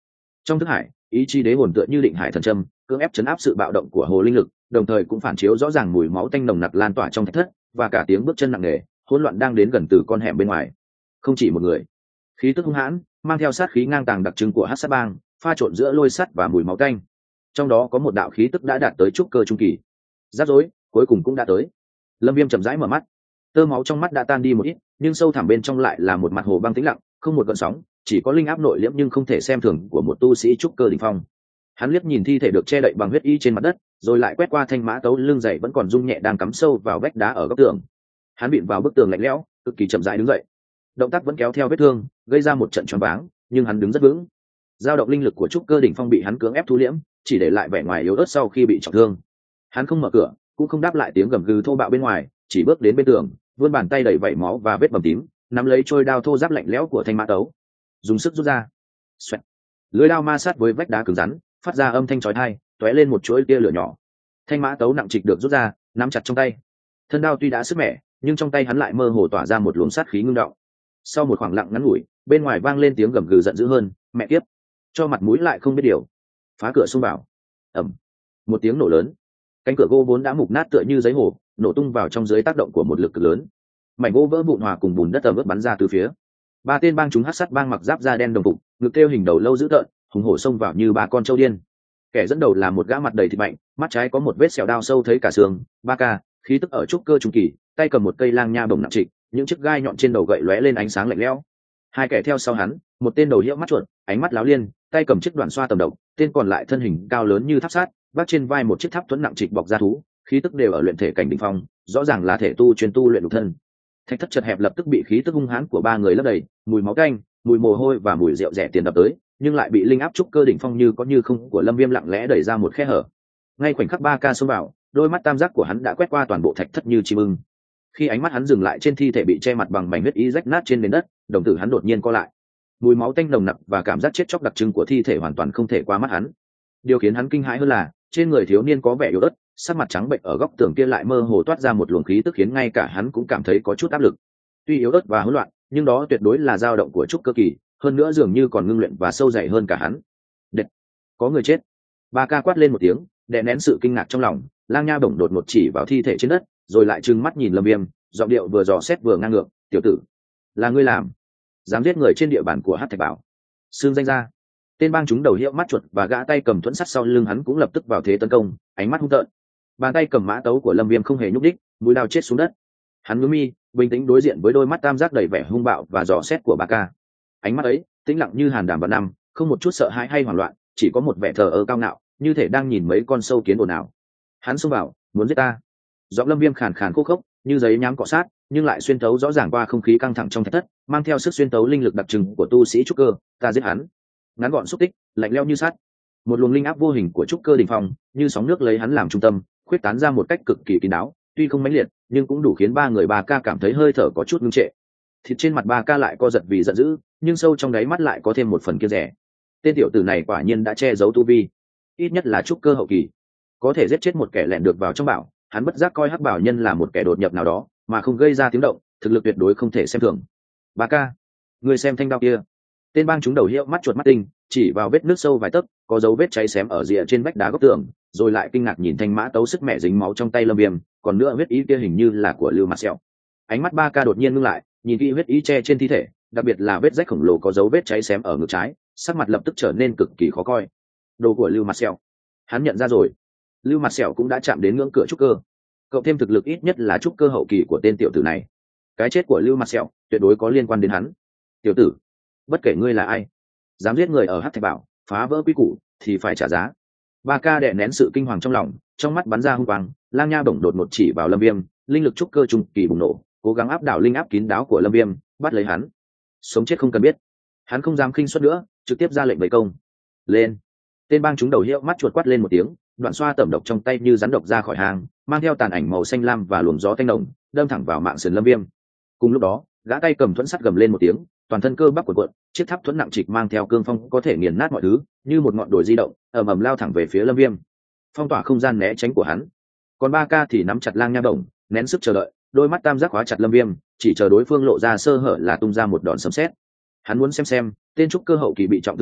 Trong thức hải, ý chí đế hồn tựa như định hải thần châm, cưỡng ép chấn áp sự bạo động của hồ linh lực, đồng thời cũng phản chiếu rõ ràng mùi máu tanh nồng nặc lan tỏa trong thạch thất, và cả tiếng bước chân nặng nề hỗn loạn đang đến gần từ con hẻm bên ngoài. Không chỉ một người, khí tức hung hãn mang theo sát khí ngang tàng đặc trưng của hắc sát bang, pha trộn giữa lôi sắt và mùi máu tanh. Trong đó có một đạo khí tức đã đạt tới trúc cơ trung kỳ. Rắc rối cuối cùng cũng đã tới. Lâm Viêm chậm rãi mở mắt, tơ máu trong mắt đã tan đi một ít, nhưng sâu thẳm bên trong lại là một mặt hồ băng tĩnh lặng, không một gợn sóng, chỉ có linh áp nội liễm nhưng không thể xem thường của một tu sĩ trúc cơ đỉnh phong. Hắn liếc nhìn thi thể được che đậy bằng huyết y trên mặt đất, rồi lại quét qua thanh mã tấu lưng dày vẫn còn rung nhẹ đang cắm sâu vào vách đá ở góc tường. Hắn bịn vào bức tường lạnh lẽo, cực kỳ chậm rãi đứng dậy. Động tác vẫn kéo theo vết thương, gây ra một trận choáng váng, nhưng hắn đứng rất vững. Dao động linh lực của trúc cơ đỉnh phong bị hắn cưỡng ép thu liễm, chỉ để lại vẻ ngoài yếu ớt sau khi bị trọng thương. Hắn không mở cửa, cũng không đáp lại tiếng gầm gừ thô bạo bên ngoài, chỉ bước đến bên tường, vươn bàn tay đầy vảy máu và vết bầm tím, nắm lấy trôi đao thô ráp lạnh lẽo của thanh mã tấu, dùng sức rút ra. Xoẹt. Lưỡi đao ma sát với vách đá cứng rắn, phát ra âm thanh chói tai, tóe lên một chuỗi tia lửa nhỏ. Thanh mã tấu nặng trịch được rút ra, nắm chặt trong tay. Thân đao tuy đã sức mẻ, nhưng trong tay hắn lại mơ hồ tỏa ra một luồng sát khí ngưng động. Sau một khoảng lặng ngắn ngủi, bên ngoài vang lên tiếng gầm gừ giận dữ hơn, mẹ kiếp, cho mặt mũi lại không biết điều. Phá cửa xông vào. Ầm. Một tiếng nổ lớn. Cánh cửa gỗ vốn đã mục nát tựa như giấy hồ, nổ tung vào trong dưới tác động của một lực cực lớn. Mảnh gỗ vỡ vụn hòa cùng bùn đất ầm ướt bắn ra từ phía. Ba tên bang chúng hắc sắt bang mặc giáp da đen đồng phục, ngực kêu hình đầu lâu dữ tợn, hùng hổ xông vào như ba con trâu điên. Kẻ dẫn đầu là một gã mặt đầy thịt mạnh, mắt trái có một vết sẹo đao sâu thấy cả xương, ba ca, khí tức ở trúc cơ trung kỳ, tay cầm một cây lang nha bổng nặng trịch, những chiếc gai nhọn trên đầu gậy lóe lên ánh sáng lạnh lẽo. Hai kẻ theo sau hắn, một tên đầu hiệu mắt chuột, ánh mắt láo liên, tay cầm chiếc đoạn xoa tầm độc, tên còn lại thân hình cao lớn như tháp sắt, vác trên vai một chiếc tháp thuẫn nặng trịch bọc da thú, khí tức đều ở luyện thể cảnh đỉnh phong, rõ ràng là thể tu chuyên tu luyện nhục thân. Thạch thất chật hẹp lập tức bị khí tức hung hãn của ba người lấp đầy, mùi máu canh, mùi mồ hôi và mùi rượu rẻ tiền đập tới, nhưng lại bị linh áp trúc cơ đỉnh phong như có như không của Lâm Viêm lặng lẽ đẩy ra một khe hở. Ngay khoảnh khắc ba ca xông vào, đôi mắt tam giác của hắn đã quét qua toàn bộ thạch thất như chim ưng. Khi ánh mắt hắn dừng lại trên thi thể bị che mặt bằng mảnh huyết y rách nát trên nền đất, đồng tử hắn đột nhiên co lại. Mùi máu tanh nồng nặc và cảm giác chết chóc đặc trưng của thi thể hoàn toàn không thể qua mắt hắn. Điều khiến hắn kinh hãi hơn là, trên người thiếu niên có vẻ yếu ớt, sắc mặt trắng bệnh ở góc tường kia lại mơ hồ toát ra một luồng khí tức khiến ngay cả hắn cũng cảm thấy có chút áp lực. Tuy yếu ớt và hỗn loạn, nhưng đó tuyệt đối là dao động của trúc cơ kỳ, hơn nữa dường như còn ngưng luyện và sâu dày hơn cả hắn. Đệt, có người chết. Ba ca quát lên một tiếng, đè nén sự kinh ngạc trong lòng, lang nha bổng đột ngột chỉ vào thi thể trên đất, rồi lại trừng mắt nhìn Lâm Viêm, giọng điệu vừa dò xét vừa ngang ngược, "Tiểu tử, là ngươi làm? Dám giết người trên địa bàn của Hắc Thạch Bảo?" Xương danh ra. Tên bang chúng đầu hiệu mắt chuột và gã tay cầm thuẫn sắt sau lưng hắn cũng lập tức vào thế tấn công, ánh mắt hung tợn. Bàn tay cầm mã tấu của Lâm Viêm không hề nhúc nhích, mũi đao chết xuống đất. Hắn nhướng mi, bình tĩnh đối diện với đôi mắt tam giác đầy vẻ hung bạo và dò xét của Ba Ca. Ánh mắt ấy, tĩnh lặng như hàn đàm vào năm, không một chút sợ hãi hay hoảng loạn, chỉ có một vẻ thờ ơ cao ngạo, như thể đang nhìn mấy con sâu kiến ồn ào. Hắn xông vào, muốn giết ta. Giọng Lâm Viêm khàn khàn khô khốc, như giấy nhám cọ sát, nhưng lại xuyên thấu rõ ràng qua không khí căng thẳng trong thạch thất, mang theo sức xuyên thấu linh lực đặc trưng của tu sĩ trúc cơ. Ta giết hắn. Ngắn gọn xúc tích, lạnh lẽo như sắt. Một luồng linh áp vô hình của trúc cơ đỉnh phong, như sóng nước lấy hắn làm trung tâm, khuyết tán ra một cách cực kỳ kín đáo, tuy không mãnh liệt, nhưng cũng đủ khiến ba người Ba Ca cảm thấy hơi thở có chút ngưng trệ. Thịt trên mặt Ba Ca lại co giật vì giận dữ, nhưng sâu trong đáy mắt lại có thêm một phần kiêng dè. Tên tiểu tử này quả nhiên đã che giấu tu vi, ít nhất là trúc cơ hậu kỳ, có thể giết chết một kẻ lẻn được vào trong bảo. Hắn bất giác coi Hắc Bảo nhân là một kẻ đột nhập nào đó, mà không gây ra tiếng động, thực lực tuyệt đối không thể xem thường. Ba Ca, người xem thanh đao kia. Tên bang chúng đầu hiệu mắt chuột mắt tinh, chỉ vào vết nước sâu vài tấc, có dấu vết cháy xém ở rìa trên vách đá góc tường, rồi lại kinh ngạc nhìn thanh mã tấu sức mẹ dính máu trong tay Lâm Viêm, còn nữa huyết ý kia hình như là của Lưu Mạt Sẹo. Ánh mắt Ba Ca đột nhiên ngưng lại, nhìn kỹ huyết ý che trên thi thể, đặc biệt là vết rách khổng lồ có dấu vết cháy xém ở ngực trái, sắc mặt lập tức trở nên cực kỳ khó coi. Đồ của Lưu Mạt Sẹo. Hắn nhận ra rồi. Lưu Mạt Sẹo cũng đã chạm đến ngưỡng cửa trúc cơ. Cậu thêm thực lực ít nhất là trúc cơ hậu kỳ của tên tiểu tử này. Cái chết của Lưu Mạt Sẹo tuyệt đối có liên quan đến hắn. Tiểu tử, bất kể ngươi là ai, dám giết người ở Hắc Thạch Bảo, phá vỡ quy củ thì phải trả giá. Ba Ca đè nén sự kinh hoàng trong lòng, trong mắt bắn ra hung quang, lang nha bổng đột ngột chỉ vào Lâm Viêm, linh lực trúc cơ trung kỳ bùng nổ, cố gắng áp đảo linh áp kín đáo của Lâm Viêm, bắt lấy hắn. Sống chết không cần biết. Hắn không dám khinh suất nữa, trực tiếp ra lệnh vây công. Lên. Tên bang chúng đầu hiệu mắt chuột quát lên một tiếng, đoạn xoa tẩm độc trong tay như rắn độc ra khỏi hàng, mang theo tàn ảnh màu xanh lam và luồng gió tanh nồng, đâm thẳng vào mạng sườn Lâm Viêm. Cùng lúc đó, gã tay cầm thuẫn sắt gầm lên một tiếng, toàn thân cơ bắp cuộn cuộn, chiếc tháp thuẫn nặng trịch mang theo cương phong có thể nghiền nát mọi thứ, như một ngọn đồi di động, ầm ầm lao thẳng về phía Lâm Viêm, phong tỏa không gian né tránh của hắn. Còn Ba Ca thì nắm chặt lang nha bổng, nén sức chờ đợi, đôi mắt tam giác khóa chặt Lâm Viêm, chỉ chờ đối phương lộ ra sơ hở là tung ra một đòn sấm sét. Hắn muốn xem xem, tên trúc cơ hậu kỳ bị trọng thương này,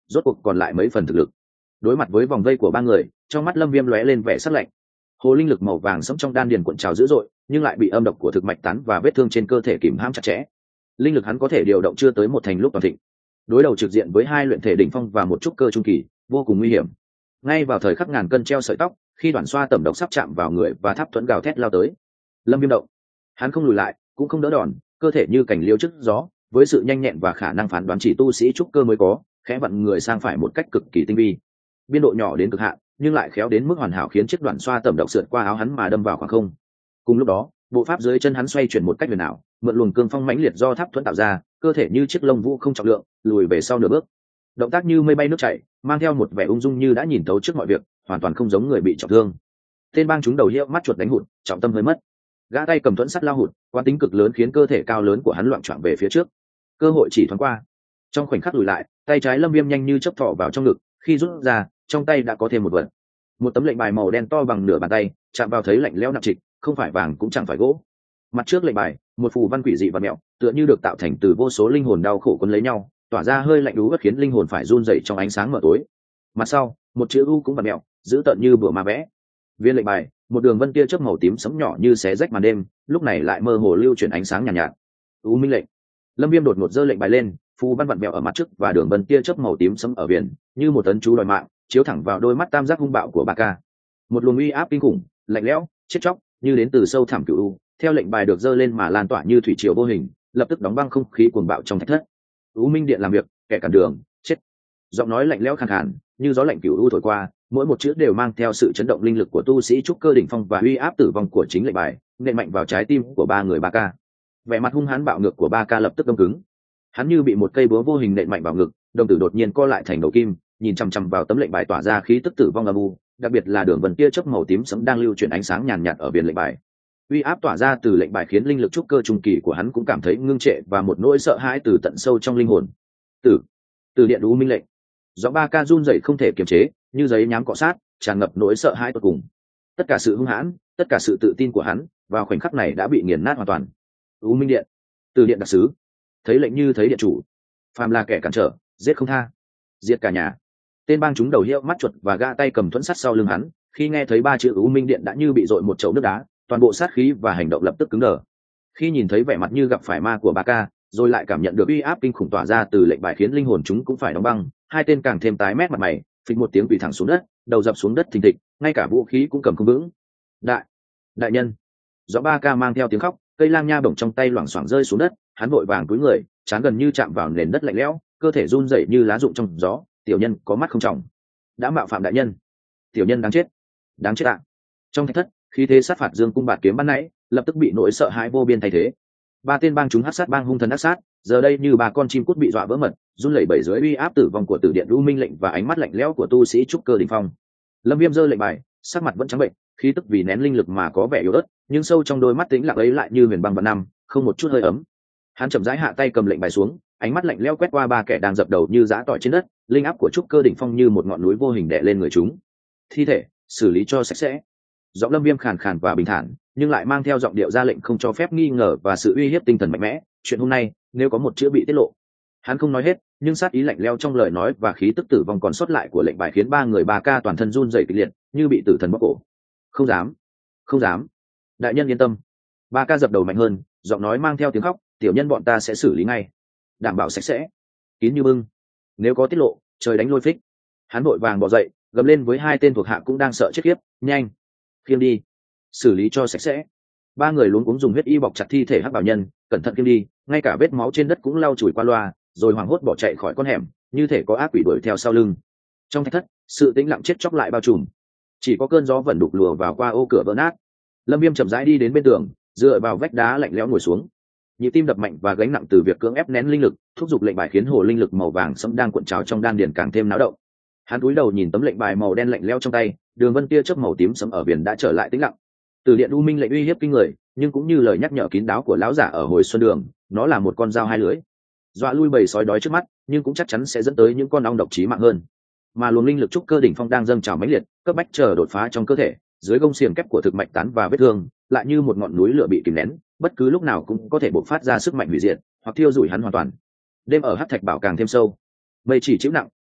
rốt cuộc còn lại mấy phần thực lực. Đối mặt với vòng vây của ba người, trong mắt Lâm Viêm lóe lên vẻ sắc lạnh. Hồ linh lực màu vàng sẫm trong đan điền cuộn trào dữ dội, nhưng lại bị âm độc của thực mạch tán và vết thương trên cơ thể kìm hãm chặt chẽ. Linh lực hắn có thể điều động chưa tới một thành lúc toàn thịnh. Đối đầu trực diện với hai luyện thể đỉnh phong và một trúc cơ trung kỳ, vô cùng nguy hiểm. Ngay vào thời khắc ngàn cân treo sợi tóc, khi đoạn xoa tẩm độc sắp chạm vào người và tháp thuẫn gào thét lao tới, Lâm Viêm động. Hắn không lùi lại, cũng không đỡ đòn, cơ thể như cành liễu trước gió, với sự nhanh nhẹn và khả năng phán đoán chỉ tu sĩ trúc cơ mới có, khẽ vặn người sang phải một cách cực kỳ tinh vi. Biên độ nhỏ đến cực hạn, nhưng lại khéo đến mức hoàn hảo khiến chiếc đoạn xoa tẩm độc sượt qua áo hắn mà đâm vào khoảng không. Cùng lúc đó, bộ pháp dưới chân hắn xoay chuyển một cách huyền ảo, mượn luồng cương phong mãnh liệt do tháp thuẫn tạo ra, cơ thể như chiếc lông vũ không trọng lượng, lùi về sau nửa bước. Động tác như mây bay nước chảy, mang theo một vẻ ung dung như đã nhìn thấu trước mọi việc, hoàn toàn không giống người bị trọng thương. Tên bang chúng đầu hiệu mắt chuột đánh hụt, trọng tâm hơi mất. Gã tay cầm thuẫn sắt lao hụt, quán tính cực lớn khiến cơ thể cao lớn của hắn loạng choạng về phía trước. Cơ hội chỉ thoáng qua. Trong khoảnh khắc lùi lại, tay trái Lâm Viêm nhanh như chớp thọ vào trong ngực, khi rút ra, trong tay đã có thêm một vật. Một tấm lệnh bài màu đen to bằng nửa bàn tay, chạm vào thấy lạnh lẽo nặng trịch, không phải vàng cũng chẳng phải gỗ. Mặt trước lệnh bài, một phù văn quỷ dị và mẹo, tựa như được tạo thành từ vô số linh hồn đau khổ quấn lấy nhau, tỏa ra hơi lạnh đú khiến linh hồn phải run rẩy trong ánh sáng mờ tối. Mặt sau, một chữ u cũng vặn mẹo, giữ tợn như bùa ma vẽ. Viên lệnh bài, một đường vân tia chớp màu tím sẫm nhỏ như xé rách màn đêm, lúc này lại mơ hồ lưu chuyển ánh sáng nhàn nhạt, nhạt. U minh lệnh. Lâm Viêm đột ngột giơ lệnh bài lên, phù văn vặn vẹo ở mặt trước và đường vân tia chớp màu tím sẫm ở viền, như một tấn chú đòi mạng, chiếu thẳng vào đôi mắt tam giác hung bạo của bà ca. Một luồng uy áp kinh khủng, lạnh lẽo, chết chóc, như đến từ sâu thẳm cửu u, theo lệnh bài được giơ lên mà lan tỏa như thủy triều vô hình, lập tức đóng băng không khí cuồng bạo trong thạch thất. U minh điện làm việc, kẻ cản đường, chết. Giọng nói lạnh lẽo khàn khàn, như gió lạnh cửu u thổi qua, mỗi một chữ đều mang theo sự chấn động linh lực của tu sĩ trúc cơ đỉnh phong và uy áp tử vong của chính lệnh bài, nện mạnh vào trái tim của ba người ba ca. Vẻ mặt hung hãn bạo ngược của ba ca lập tức đông cứng. Hắn như bị một cây búa vô hình nện mạnh vào ngực, đồng tử đột nhiên co lại thành đầu kim, nhìn chằm chằm vào tấm lệnh bài tỏa ra khí tức tử vong âm u, đặc biệt là đường vân tia chớp màu tím sẫm đang lưu chuyển ánh sáng nhàn nhạt ở viền lệnh bài. Uy áp tỏa ra từ lệnh bài khiến linh lực trúc cơ trung kỳ của hắn cũng cảm thấy ngưng trệ và một nỗi sợ hãi từ tận sâu trong linh hồn. Tử, từ điện u minh lệnh. Giọng ba ca run rẩy không thể kiềm chế, như giấy nhám cọ sát, tràn ngập nỗi sợ hãi tột cùng. Tất cả sự hung hãn, tất cả sự tự tin của hắn, vào khoảnh khắc này đã bị nghiền nát hoàn toàn. U minh điện, từ điện đặc sứ, thấy lệnh như thấy điện chủ, phàm là kẻ cản trở, giết không tha, diệt cả nhà. Tên bang chúng đầu hiệu mắt chuột và gã tay cầm thuẫn sắt sau lưng hắn, khi nghe thấy ba chữ U minh điện đã như bị dội một chậu nước đá, toàn bộ sát khí và hành động lập tức cứng đờ. Khi nhìn thấy vẻ mặt như gặp phải ma của ba ca, rồi lại cảm nhận được uy áp kinh khủng tỏa ra từ lệnh bài khiến linh hồn chúng cũng phải đóng băng, hai tên càng thêm tái mét mặt mày, phịch một tiếng quỳ thẳng xuống đất, đầu dập xuống đất thình thịch, ngay cả vũ khí cũng cầm không vững. Đại, đại nhân. Gió ba ca mang theo tiếng khóc, cây lang nha bổng trong tay loảng xoảng rơi xuống đất, hắn vội vàng cúi người, trán gần như chạm vào nền đất lạnh lẽo, cơ thể run rẩy như lá rụng trong gió. Tiểu nhân có mắt không trọng, đã mạo phạm đại nhân, tiểu nhân đáng chết, đáng chết ạ. Trong thạch thất, khí thế sát phạt dương cung bạt kiếm ban nãy lập tức bị nỗi sợ hãi vô biên thay thế. Ba tên bang chúng hắc sát bang hung thần ác sát, giờ đây như ba con chim cút bị dọa vỡ mật, run lẩy bẩy dưới uy áp tử vong của tử điện u minh lệnh và ánh mắt lạnh lẽo của tu sĩ trúc cơ đỉnh phong. Lâm Viêm giơ lệnh bài, sắc mặt vẫn trắng bệnh, khí tức vì nén linh lực mà có vẻ yếu ớt, nhưng sâu trong đôi mắt tĩnh lặng ấy lại như huyền băng vạn năm, không một chút hơi ấm. Hắn chậm rãi hạ tay cầm lệnh bài xuống, ánh mắt lạnh lẽo quét qua ba kẻ đang dập đầu như giã tỏi trên đất, linh áp của trúc cơ đỉnh phong như một ngọn núi vô hình đè lên người chúng. Thi thể, xử lý cho sạch sẽ. Giọng Lâm Viêm khàn khàn và bình thản, nhưng lại mang theo giọng điệu ra lệnh không cho phép nghi ngờ và sự uy hiếp tinh thần mạnh mẽ. Chuyện hôm nay, nếu có một chữ bị tiết lộ, hắn không nói hết, nhưng sát ý lạnh lẽo trong lời nói và khí tức tử vong còn sót lại của lệnh bài khiến ba người ba ca toàn thân run rẩy kịch liệt, như bị tử thần bóp cổ. Không dám, không dám. Đại nhân yên tâm. Ba ca dập đầu mạnh hơn, giọng nói mang theo tiếng khóc, tiểu nhân bọn ta sẽ xử lý ngay, đảm bảo sạch sẽ, kín như bưng. Nếu có tiết lộ, trời đánh lôi phích. Hắn vội vàng bỏ dậy, gầm lên với hai tên thuộc hạ cũng đang sợ chết khiếp, nhanh, khiêng đi, xử lý cho sạch sẽ. Ba người luống cuống dùng huyết y bọc chặt thi thể hắc bảo nhân, cẩn thận khiêng đi, ngay cả vết máu trên đất cũng lau chùi qua loa, rồi hoảng hốt bỏ chạy khỏi con hẻm, như thể có ác quỷ đuổi theo sau lưng. Trong thạch thất, sự tĩnh lặng chết chóc lại bao trùm, chỉ có cơn gió vẩn đục lùa vào qua ô cửa vỡ nát. Lâm Viêm chậm rãi đi đến bên tường, dựa vào vách đá lạnh lẽo ngồi xuống. Nhịp tim đập mạnh và gánh nặng từ việc cưỡng ép nén linh lực, thúc giục lệnh bài khiến hồ linh lực màu vàng sẫm đang cuộn trào trong đan điền càng thêm náo động. Hắn cúi đầu nhìn tấm lệnh bài màu đen lạnh lẽo trong tay, đường vân tia chớp màu tím sẫm ở viền đã trở lại tĩnh lặng. Từ điện u minh lệnh uy hiếp kinh người, nhưng cũng như lời nhắc nhở kín đáo của lão giả ở hồi xuân đường, nó là một con dao hai lưỡi, dọa lui bầy sói đói trước mắt, nhưng cũng chắc chắn sẽ dẫn tới những con ong độc chí mạng hơn. Mà luồng linh lực trúc cơ đỉnh phong đang dâng trào mãnh liệt, cấp bách chờ đột phá trong cơ thể, dưới gông xiềng kép của thực mạch tán và vết thương, lại như một ngọn núi lửa bị kìm nén, bất cứ lúc nào cũng có thể bộc phát ra sức mạnh hủy diệt, hoặc thiêu rụi hắn hoàn toàn. Đêm ở hắc thạch bảo càng thêm sâu, mây chỉ chịu nặng,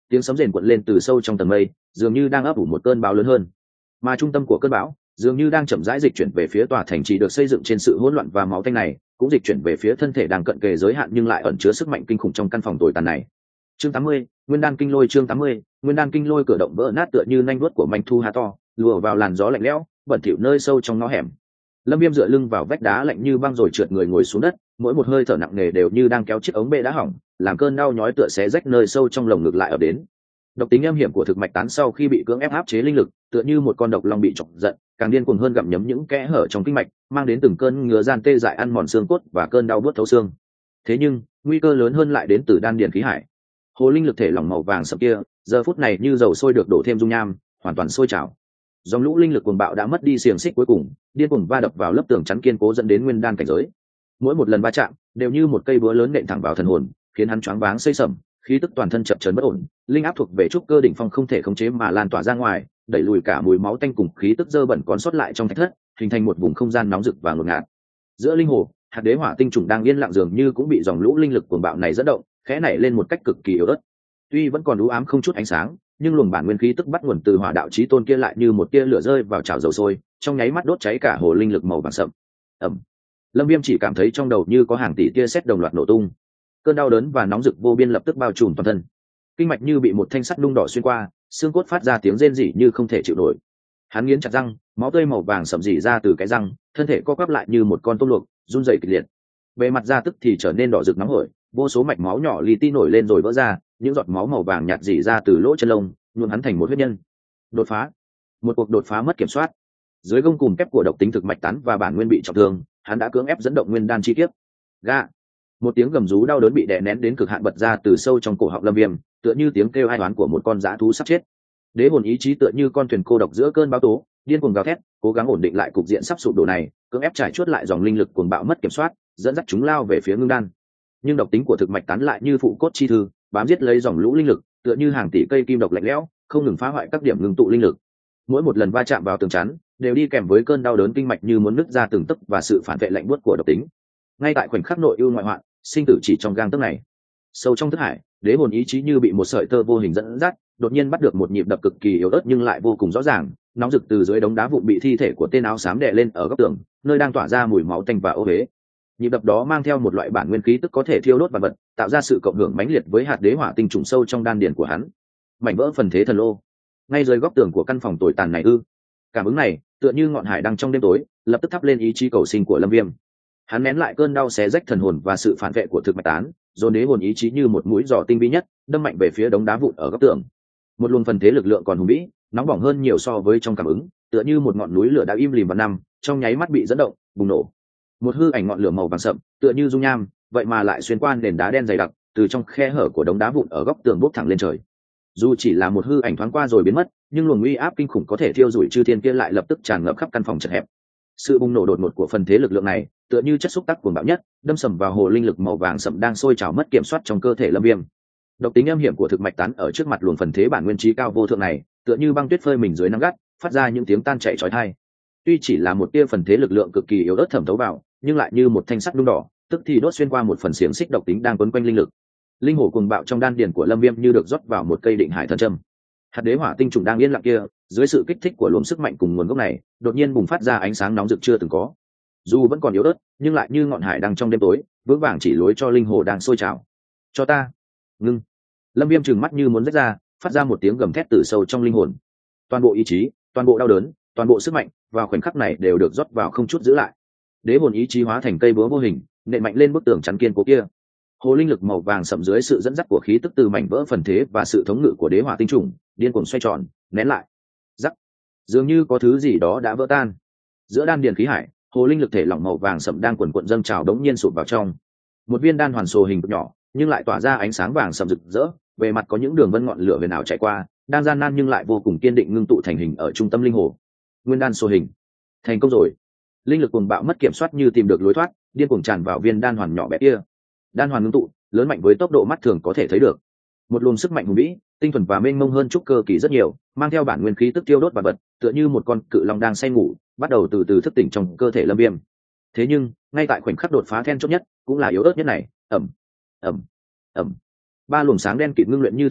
tiếng sấm rền cuộn lên từ sâu trong tầng mây, dường như đang ấp ủ một cơn bão lớn hơn. Mà trung tâm của cơn bão dường như đang chậm rãi dịch chuyển về phía tòa thành trì được xây dựng trên sự hỗn loạn và máu tanh này, cũng dịch chuyển về phía thân thể đang cận kề giới hạn nhưng lại ẩn chứa sức mạnh kinh khủng trong căn phòng tồi tàn này. Chương tám mươi, Nguyên đan kinh lôi. Chương tám mươi, Nguyên đan kinh lôi. Cửa động vỡ nát tựa như nanh vuốt của manh thu hà to, lùa vào làn gió lạnh lẽo, bẩn thỉu nơi sâu trong ngõ hẻm. Lâm Viêm dựa lưng vào vách đá lạnh như băng rồi trượt người ngồi xuống đất, mỗi một hơi thở nặng nề đều như đang kéo chiếc ống bê đã hỏng, làm cơn đau nhói tựa xé rách nơi sâu trong lồng ngực lại ập đến. Độc tính âm hiểm của thực mạch tán sau khi bị cưỡng ép áp chế linh lực, tựa như một con độc long bị chọc giận, càng điên cuồng hơn gặm nhấm những kẽ hở trong kinh mạch, mang đến từng cơn ngứa gian tê dại ăn mòn xương cốt và cơn đau buốt thấu xương. Thế nhưng, nguy cơ lớn hơn lại đến từ đan điền khí hải. Hồ linh lực thể lỏng màu vàng sậm kia, giờ phút này như dầu sôi được đổ thêm dung nham, hoàn toàn sôi trào. Dòng lũ linh lực cuồng bạo đã mất đi xiềng xích cuối cùng, điên cuồng va đập vào lớp tường chắn kiên cố dẫn đến nguyên đan cảnh giới. Mỗi một lần va chạm, đều như một cây búa lớn nện thẳng vào thần hồn, khiến hắn choáng váng xây sẩm, khí tức toàn thân chập chờn bất ổn, linh áp thuộc về trúc cơ đỉnh phong không thể khống chế mà lan tỏa ra ngoài, đẩy lùi cả mùi máu tanh cùng khí tức dơ bẩn còn sót lại trong thạch thất, hình thành một vùng không gian nóng rực và ngột ngạt. Giữa linh hồ, hạt đế hỏa tinh trùng đang yên lặng dường như cũng bị dòng lũ linh lực cuồng bạo này dẫn động, khẽ nảy lên một cách cực kỳ yếu ớt. Tuy vẫn còn u ám không chút ánh sáng, nhưng luồng bản nguyên khí tức bắt nguồn từ hỏa đạo chí tôn kia lại như một tia lửa rơi vào chảo dầu sôi, trong nháy mắt đốt cháy cả hồ linh lực màu vàng sậm. Ầm. Lâm Viêm chỉ cảm thấy trong đầu như có hàng tỷ tia sét đồng loạt nổ tung. Cơn đau đớn và nóng rực vô biên lập tức bao trùm toàn thân. Kinh mạch như bị một thanh sắt nung đỏ xuyên qua, xương cốt phát ra tiếng rên rỉ như không thể chịu nổi. Hắn nghiến chặt răng, máu tươi màu vàng sậm rỉ ra từ cái răng, thân thể co quắp lại như một con tôm luộc, run rẩy kịch liệt. Bề mặt da tức thì trở nên đỏ rực nóng hổi, vô số mạch máu nhỏ li ti nổi lên rồi vỡ ra, những giọt máu màu vàng nhạt rỉ ra từ lỗ chân lông, nhuộm hắn thành một huyết nhân. Đột phá, một cuộc đột phá mất kiểm soát. Dưới gông cùm kép của độc tính thực mạch tán và bản nguyên bị trọng thương, hắn đã cưỡng ép dẫn động nguyên đan chi kiếp. Ga, một tiếng gầm rú đau đớn bị đè nén đến cực hạn bật ra từ sâu trong cổ họng Lâm Viêm, tựa như tiếng kêu ai oán của một con dã thú sắp chết. Đế hồn ý chí tựa như con thuyền cô độc giữa cơn bão tố, điên cuồng gào thét, cố gắng ổn định lại cục diện sắp sụp đổ này, cưỡng ép trải chuốt lại dòng linh lực cuồng bạo mất kiểm soát, dẫn dắt chúng lao về phía ngưng đan. Nhưng độc tính của thực mạch tán lại như phụ cốt chi thư, bám giết lấy dòng lũ linh lực, tựa như hàng tỷ cây kim độc lạnh lẽo, không ngừng phá hoại các điểm ngưng tụ linh lực. Mỗi một lần va chạm vào tường chắn, đều đi kèm với cơn đau đớn kinh mạch như muốn nứt ra từng tấc và sự phản vệ lạnh buốt của độc tính. Ngay tại khoảnh khắc nội ưu ngoại hoạn, sinh tử chỉ trong gang tấc này. Sâu trong thức hải, đế hồn ý chí như bị một sợi tơ vô hình dẫn dắt, đột nhiên bắt được một nhịp đập cực kỳ yếu ớt nhưng lại vô cùng rõ ràng, nóng rực từ dưới đống đá vụn bị thi thể của tên áo xám đè lên ở góc tường, nơi đang tỏa ra mùi máu tanh và ô uế. Nhịp đập đó mang theo một loại bản nguyên khí tức có thể thiêu đốt vật vật, tạo ra sự cộng hưởng mãnh liệt với hạt đế hỏa tinh trùng sâu trong đan điền của hắn. Mảnh vỡ phần thế thần lô, ngay dưới góc tường của căn phòng tồi tàn này ư? Cảm ứng này, tựa như ngọn hải đăng trong đêm tối, lập tức thắp lên ý chí cầu sinh của Lâm Viêm. Hắn nén lại cơn đau xé rách thần hồn và sự phản vệ của thực mạch tán, dồn đế hồn ý chí như một mũi giò tinh vi nhất, đâm mạnh về phía đống đá vụn ở góc tường. Một luồng phần thế lực lượng còn hùng vĩ, nóng bỏng hơn nhiều so với trong cảm ứng, tựa như một ngọn núi lửa đã im lìm vào năm, trong nháy mắt bị dẫn động, bùng nổ. Một hư ảnh ngọn lửa màu vàng sậm, tựa như dung nham, vậy mà lại xuyên qua nền đá đen dày đặc, từ trong khe hở của đống đá vụn ở góc tường bốc thẳng lên trời. Dù chỉ là một hư ảnh thoáng qua rồi biến mất, nhưng luồng uy áp kinh khủng có thể thiêu rụi chư thiên kia lại lập tức tràn ngập khắp căn phòng chật hẹp. Sự bùng nổ đột ngột của phần thế lực lượng này, tựa như chất xúc tác cuồng bạo nhất, đâm sầm vào hồ linh lực màu vàng sậm đang sôi trào mất kiểm soát trong cơ thể Lâm Viêm. Độc tính âm hiểm của thực mạch tán ở trước mặt luồng phần thế bản nguyên trí cao vô thượng này, tựa như băng tuyết phơi mình dưới nắng gắt, phát ra những tiếng tan chảy chói tai. Tuy chỉ là một tia phần thế lực lượng cực kỳ yếu ớt thẩm thấu vào, nhưng lại như một thanh sắt nung đỏ, tức thì đốt xuyên qua một phần xiềng xích độc tính đang quấn quanh linh lực. Linh hồn cuồng bạo trong đan điền của Lâm Viêm như được rót vào một cây định hải thần châm. Hạt đế hỏa tinh trùng đang yên lặng kia, dưới sự kích thích của luồng sức mạnh cùng nguồn gốc này, đột nhiên bùng phát ra ánh sáng nóng rực chưa từng có. Dù vẫn còn yếu ớt, nhưng lại như ngọn hải đang trong đêm tối, vững vàng chỉ lối cho linh hồn đang sôi trào. Cho ta, ngưng. Lâm Viêm trừng mắt như muốn rách ra, phát ra một tiếng gầm thét từ sâu trong linh hồn. Toàn bộ ý chí, toàn bộ đau đớn, toàn bộ sức mạnh, vào khoảnh khắc này đều được rót vào không chút giữ lại. Đế hồn ý chí hóa thành cây búa vô hình, nện mạnh lên bức tường chắn kiên cố kia. Hồ linh lực màu vàng sậm dưới sự dẫn dắt của khí tức từ mảnh vỡ phần thế và sự thống ngự của đế hỏa tinh trùng, điên cuồng xoay tròn, nén lại. Rắc. Dường như có thứ gì đó đã vỡ tan. Giữa đan điền khí hải, hồ linh lực thể lỏng màu vàng sậm đang quần quần dâng trào đống nhiên sụp vào trong. Một viên đan hoàn sồ hình cực nhỏ, nhưng lại tỏa ra ánh sáng vàng sậm rực rỡ, về mặt có những đường vân ngọn lửa huyền ảo chạy qua, đang gian nan nhưng lại vô cùng kiên định ngưng tụ thành hình ở trung tâm linh hồ. Nguyên đan sồ hình. Thành công rồi. Linh lực cuồng bạo mất kiểm soát như tìm được lối thoát, điên cuồng tràn vào viên đan hoàn nhỏ bé kia. Đan hoàn ngưng tụ, lớn mạnh với tốc độ mắt thường có thể thấy được. Một luồng sức mạnh hùng vĩ, tinh thuần và mênh mông hơn trúc cơ kỳ rất nhiều, mang theo bản nguyên khí tức tiêu đốt vật vật, tựa như một con cự long đang say ngủ, bắt đầu từ từ thức tỉnh trong cơ thể Lâm Viêm. Thế nhưng, ngay tại khoảnh khắc đột phá then chốt nhất, cũng là yếu ớt nhất này, ầm, ầm, ầm. Ba luồng sáng đen kịt ngưng luyện như thực chất,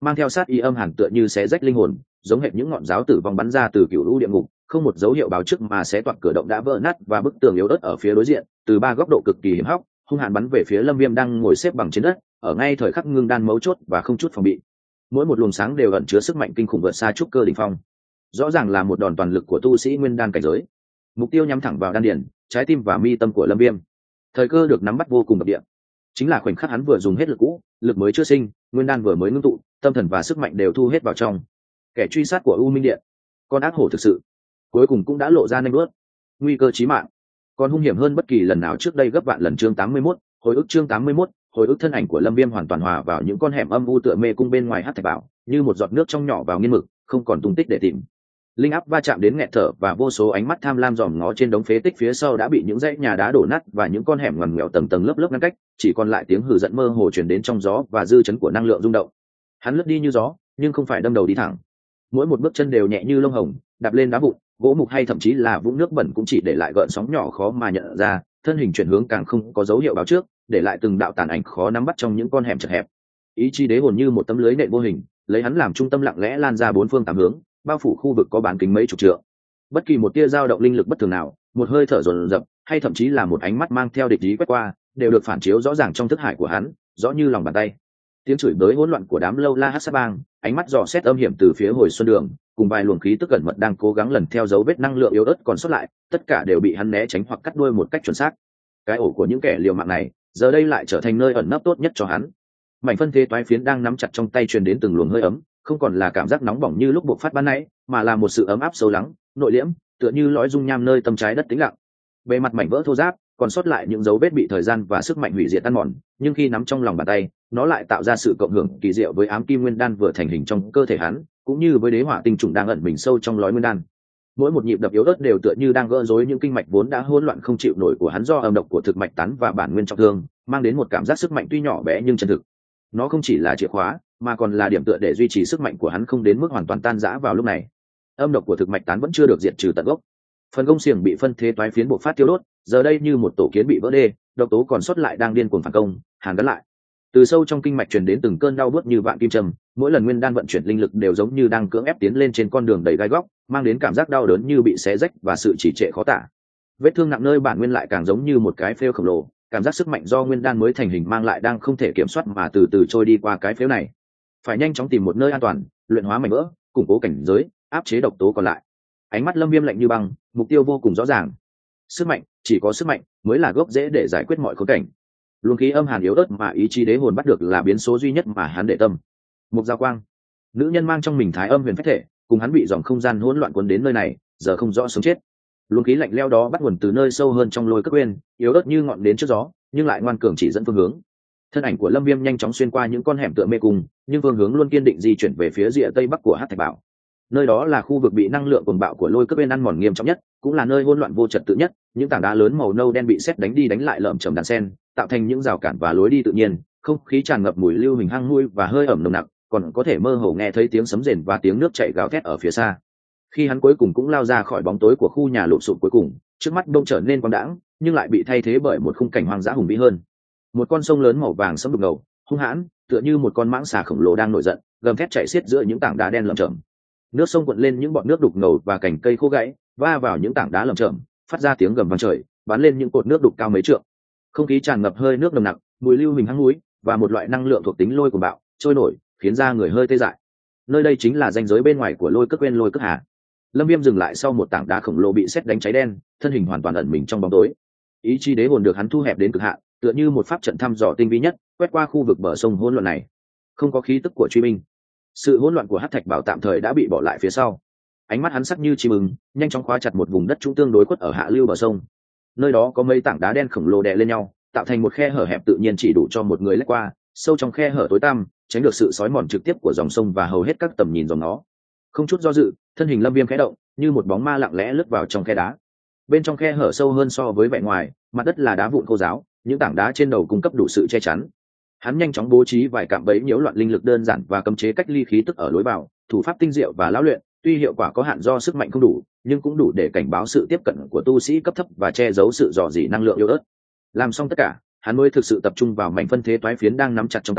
mang theo sát y âm hàn tựa như xé rách linh hồn, giống hệt những ngọn giáo tử vong bắn ra từ cựu lũ địa ngục, không một dấu hiệu báo trước mà xé toạc cửa động đã vỡ nát và bức tường yếu ớt ở phía đối diện, từ ba góc độ cực kỳ hiểm hóc, hung hãn bắn về phía Lâm Viêm đang ngồi xếp bằng trên đất, ở ngay thời khắc ngưng đan mấu chốt và không chút phòng bị. Mỗi một luồng sáng đều ẩn chứa sức mạnh kinh khủng vượt xa trúc cơ đỉnh phong. Rõ ràng là một đòn toàn lực của tu sĩ nguyên đan cảnh giới. Mục tiêu nhắm thẳng vào đan điền, trái tim và mi tâm của Lâm Viêm. Thời cơ được nắm bắt vô cùng độc địa. Chính là khoảnh khắc hắn vừa dùng hết lực cũ, lực mới chưa sinh, nguyên đan vừa mới ngưng tụ, tâm thần và sức mạnh đều thu hết vào trong. Kẻ truy sát của U Minh Điện, con ác hổ thực sự, cuối cùng cũng đã lộ ra nanh bước. Nguy cơ chí mạng, còn hung hiểm hơn bất kỳ lần nào trước đây gấp vạn lần. Chương tám mươi mốt, hồi ức. Chương tám mươi mốt, hồi ức. Thân ảnh của Lâm Viêm hoàn toàn hòa vào những con hẻm âm u tựa mê cung bên ngoài Hắc Thạch Bảo, như một giọt nước trong nhỏ vào nghiên mực, không còn tung tích để tìm. Linh áp va chạm đến nghẹt thở, và vô số ánh mắt tham lam dòm ngó trên đống phế tích phía sau đã bị những dãy nhà đá đổ nát và những con hẻm ngoằn nghèo tầng tầng lớp lớp ngăn cách, chỉ còn lại tiếng hừ giận mơ hồ truyền đến trong gió và dư chấn của năng lượng rung động. Hắn lướt đi như gió, nhưng không phải đâm đầu đi thẳng. Mỗi một bước chân đều nhẹ như lông hồng, đạp lên đá vụn, gỗ mục hay thậm chí là vũng nước bẩn cũng chỉ để lại gợn sóng nhỏ khó mà nhận ra, thân hình chuyển hướng càng không có dấu hiệu báo trước, để lại từng đạo tàn ảnh khó nắm bắt trong những con hẻm chật hẹp. Ý chí đế hồn như một tấm lưới nện vô hình, lấy hắn làm trung tâm lặng lẽ lan ra bốn phương tám hướng, bao phủ khu vực có bán kính mấy chục trượng. Bất kỳ một tia dao động linh lực bất thường nào, một hơi thở dồn dập, hay thậm chí là một ánh mắt mang theo địch ý quét qua, đều được phản chiếu rõ ràng trong thức hải của hắn, rõ như lòng bàn tay. Tiếng chửi bới hỗn loạn của đám lâu la hắc sát bang, ánh mắt dò xét âm hiểm từ phía hồi xuân đường, cùng vài luồng khí tức cẩn mật đang cố gắng lần theo dấu vết năng lượng yếu ớt còn sót lại, tất cả đều bị hắn né tránh hoặc cắt đuôi một cách chuẩn xác. Cái ổ của những kẻ liều mạng này, giờ đây lại trở thành nơi ẩn nấp tốt nhất cho hắn. Mảnh phân thế toái phiến đang nắm chặt trong tay truyền đến từng luồng hơi ấm, không còn là cảm giác nóng bỏng như lúc buộc phát ban nãy, mà là một sự ấm áp sâu lắng, nội liễm, tựa như lõi dung nham nơi tâm trái đất tĩnh lặng. Bề mặt mảnh vỡ thô ráp, còn sót lại những dấu vết bị thời gian và sức mạnh hủy diệt tan mòn, nhưng khi nắm trong lòng bàn tay, nó lại tạo ra sự cộng hưởng kỳ diệu với ám kim nguyên đan vừa thành hình trong cơ thể hắn, cũng như với đế hỏa tinh trùng đang ẩn mình sâu trong lói nguyên đan. Mỗi một nhịp đập yếu ớt đều tựa như đang gỡ rối những kinh mạch vốn đã hỗn loạn không chịu nổi của hắn do âm độc của thực mạch tán và bản nguyên trọng thương, mang đến một cảm giác sức mạnh tuy nhỏ bé nhưng chân thực. Nó không chỉ là chìa khóa, mà còn là điểm tựa để duy trì sức mạnh của hắn không đến mức hoàn toàn tan rã vào lúc này. Âm độc của thực mạch tán vẫn chưa được diệt trừ tận gốc. Phần gông xiềng bị phân thế toái phiến bộc phát tiêu đốt, giờ đây như một tổ kiến bị vỡ đê, độc tố còn sót lại đang điên cuồng phản công, hàn gắn lại. Từ sâu trong kinh mạch truyền đến từng cơn đau buốt như vạn kim châm, mỗi lần nguyên đan vận chuyển linh lực đều giống như đang cưỡng ép tiến lên trên con đường đầy gai góc, mang đến cảm giác đau đớn như bị xé rách và sự trì trệ khó tả. Vết thương nặng nơi bản nguyên lại càng giống như một cái phêu khổng lồ, cảm giác sức mạnh do nguyên đan mới thành hình mang lại đang không thể kiểm soát mà từ từ trôi đi qua cái phếu này. Phải nhanh chóng tìm một nơi an toàn, luyện hóa mảnh vỡ, củng cố cảnh giới, áp chế độc tố còn lại. Ánh mắt Lâm Viêm lạnh như băng, mục tiêu vô cùng rõ ràng. Sức mạnh, chỉ có sức mạnh mới là gốc rễ để giải quyết mọi khốn cảnh. Luồng khí âm hàn yếu ớt mà ý chí đế hồn bắt được là biến số duy nhất mà hắn để tâm. Mục Giao Quang, nữ nhân mang trong mình thái âm huyền phách thể, cùng hắn bị dòng không gian hỗn loạn cuốn đến nơi này, giờ không rõ sống chết. Luồng khí lạnh lẽo đó bắt nguồn từ nơi sâu hơn trong lôi cất nguyên, yếu ớt như ngọn đến trước gió, nhưng lại ngoan cường chỉ dẫn phương hướng. Thân ảnh của Lâm Viêm nhanh chóng xuyên qua những con hẻm tựa mê cung, nhưng phương hướng luôn kiên định di chuyển về phía rìa tây bắc của Hắc Thạch Bảo. Nơi đó là khu vực bị năng lượng cuồng bạo của lôi cất bên ăn mòn nghiêm trọng nhất, cũng là nơi hỗn loạn vô trật tự nhất. Những tảng đá lớn màu nâu đen bị sét đánh đi đánh lại lởm chởm đan sen, tạo thành những rào cản và lối đi tự nhiên. Không khí tràn ngập mùi lưu huỳnh hăng hôi và hơi ẩm nồng nặc, còn có thể mơ hồ nghe thấy tiếng sấm rền và tiếng nước chảy gào thét ở phía xa. Khi hắn cuối cùng cũng lao ra khỏi bóng tối của khu nhà lụp sụp cuối cùng, trước mắt bỗng trở nên quang đãng, nhưng lại bị thay thế bởi một khung cảnh hoang dã hùng vĩ hơn. Một con sông lớn màu vàng sẫm đục ngầu, hung hãn, tựa như một con mãng xà khổng lồ đang nổi giận, gầm thét chảy xiết giữa những tảng đá đen lởm chởm. Nước sông cuộn lên những bọt nước đục ngầu và cành cây khô gãy, va vào những tảng đá lởm chởm, phát ra tiếng gầm vang trời, bắn lên những cột nước đục cao mấy trượng. Không khí tràn ngập hơi nước nồng nặc, mùi lưu huỳnh hăng núi và một loại năng lượng thuộc tính lôi cuồng bạo trôi nổi, khiến da người hơi tê dại. Nơi đây chính là ranh giới bên ngoài của lôi cước quên lôi cước hà. Lâm Viêm dừng lại sau một tảng đá khổng lồ bị sét đánh cháy đen, thân hình hoàn toàn ẩn mình trong bóng tối. Ý chí đế hồn được hắn thu hẹp đến cực hạn, tựa như một pháp trận thăm dò tinh vi nhất, quét qua khu vực bờ sông hỗn loạn này. Không có khí tức của truy binh, sự hỗn loạn của Hắc Thạch Bảo tạm thời đã bị bỏ lại phía sau. Ánh mắt hắn sắc như chim ưng, nhanh chóng khóa chặt một vùng đất trung tương đối quất ở hạ lưu bờ sông. Nơi đó có mấy tảng đá đen khổng lồ đè lên nhau, tạo thành một khe hở hẹp tự nhiên chỉ đủ cho một người lách qua. Sâu trong khe hở tối tăm, tránh được sự xói mòn trực tiếp của dòng sông và hầu hết các tầm nhìn dòng nó. Không chút do dự, thân hình Lâm Viêm khẽ động, như một bóng ma lặng lẽ lướt vào trong khe đá. Bên trong khe hở sâu hơn so với vẻ ngoài, mặt đất là đá vụn khô ráo, những tảng đá trên đầu cung cấp đủ sự che chắn. Hắn nhanh chóng bố trí vài cạm bẫy nhiễu loạn linh lực đơn giản và cấm chế cách ly khí tức ở lối vào, thủ pháp tinh diệu và lão luyện, tuy hiệu quả có hạn do sức mạnh không đủ, nhưng cũng đủ để cảnh báo sự tiếp cận của tu sĩ cấp thấp và che giấu sự dò dỉ năng lượng yếu ớt. Làm xong tất cả, hắn mới thực sự tập trung vào mảnh phân thế toái phiến đang nắm chặt trong tay,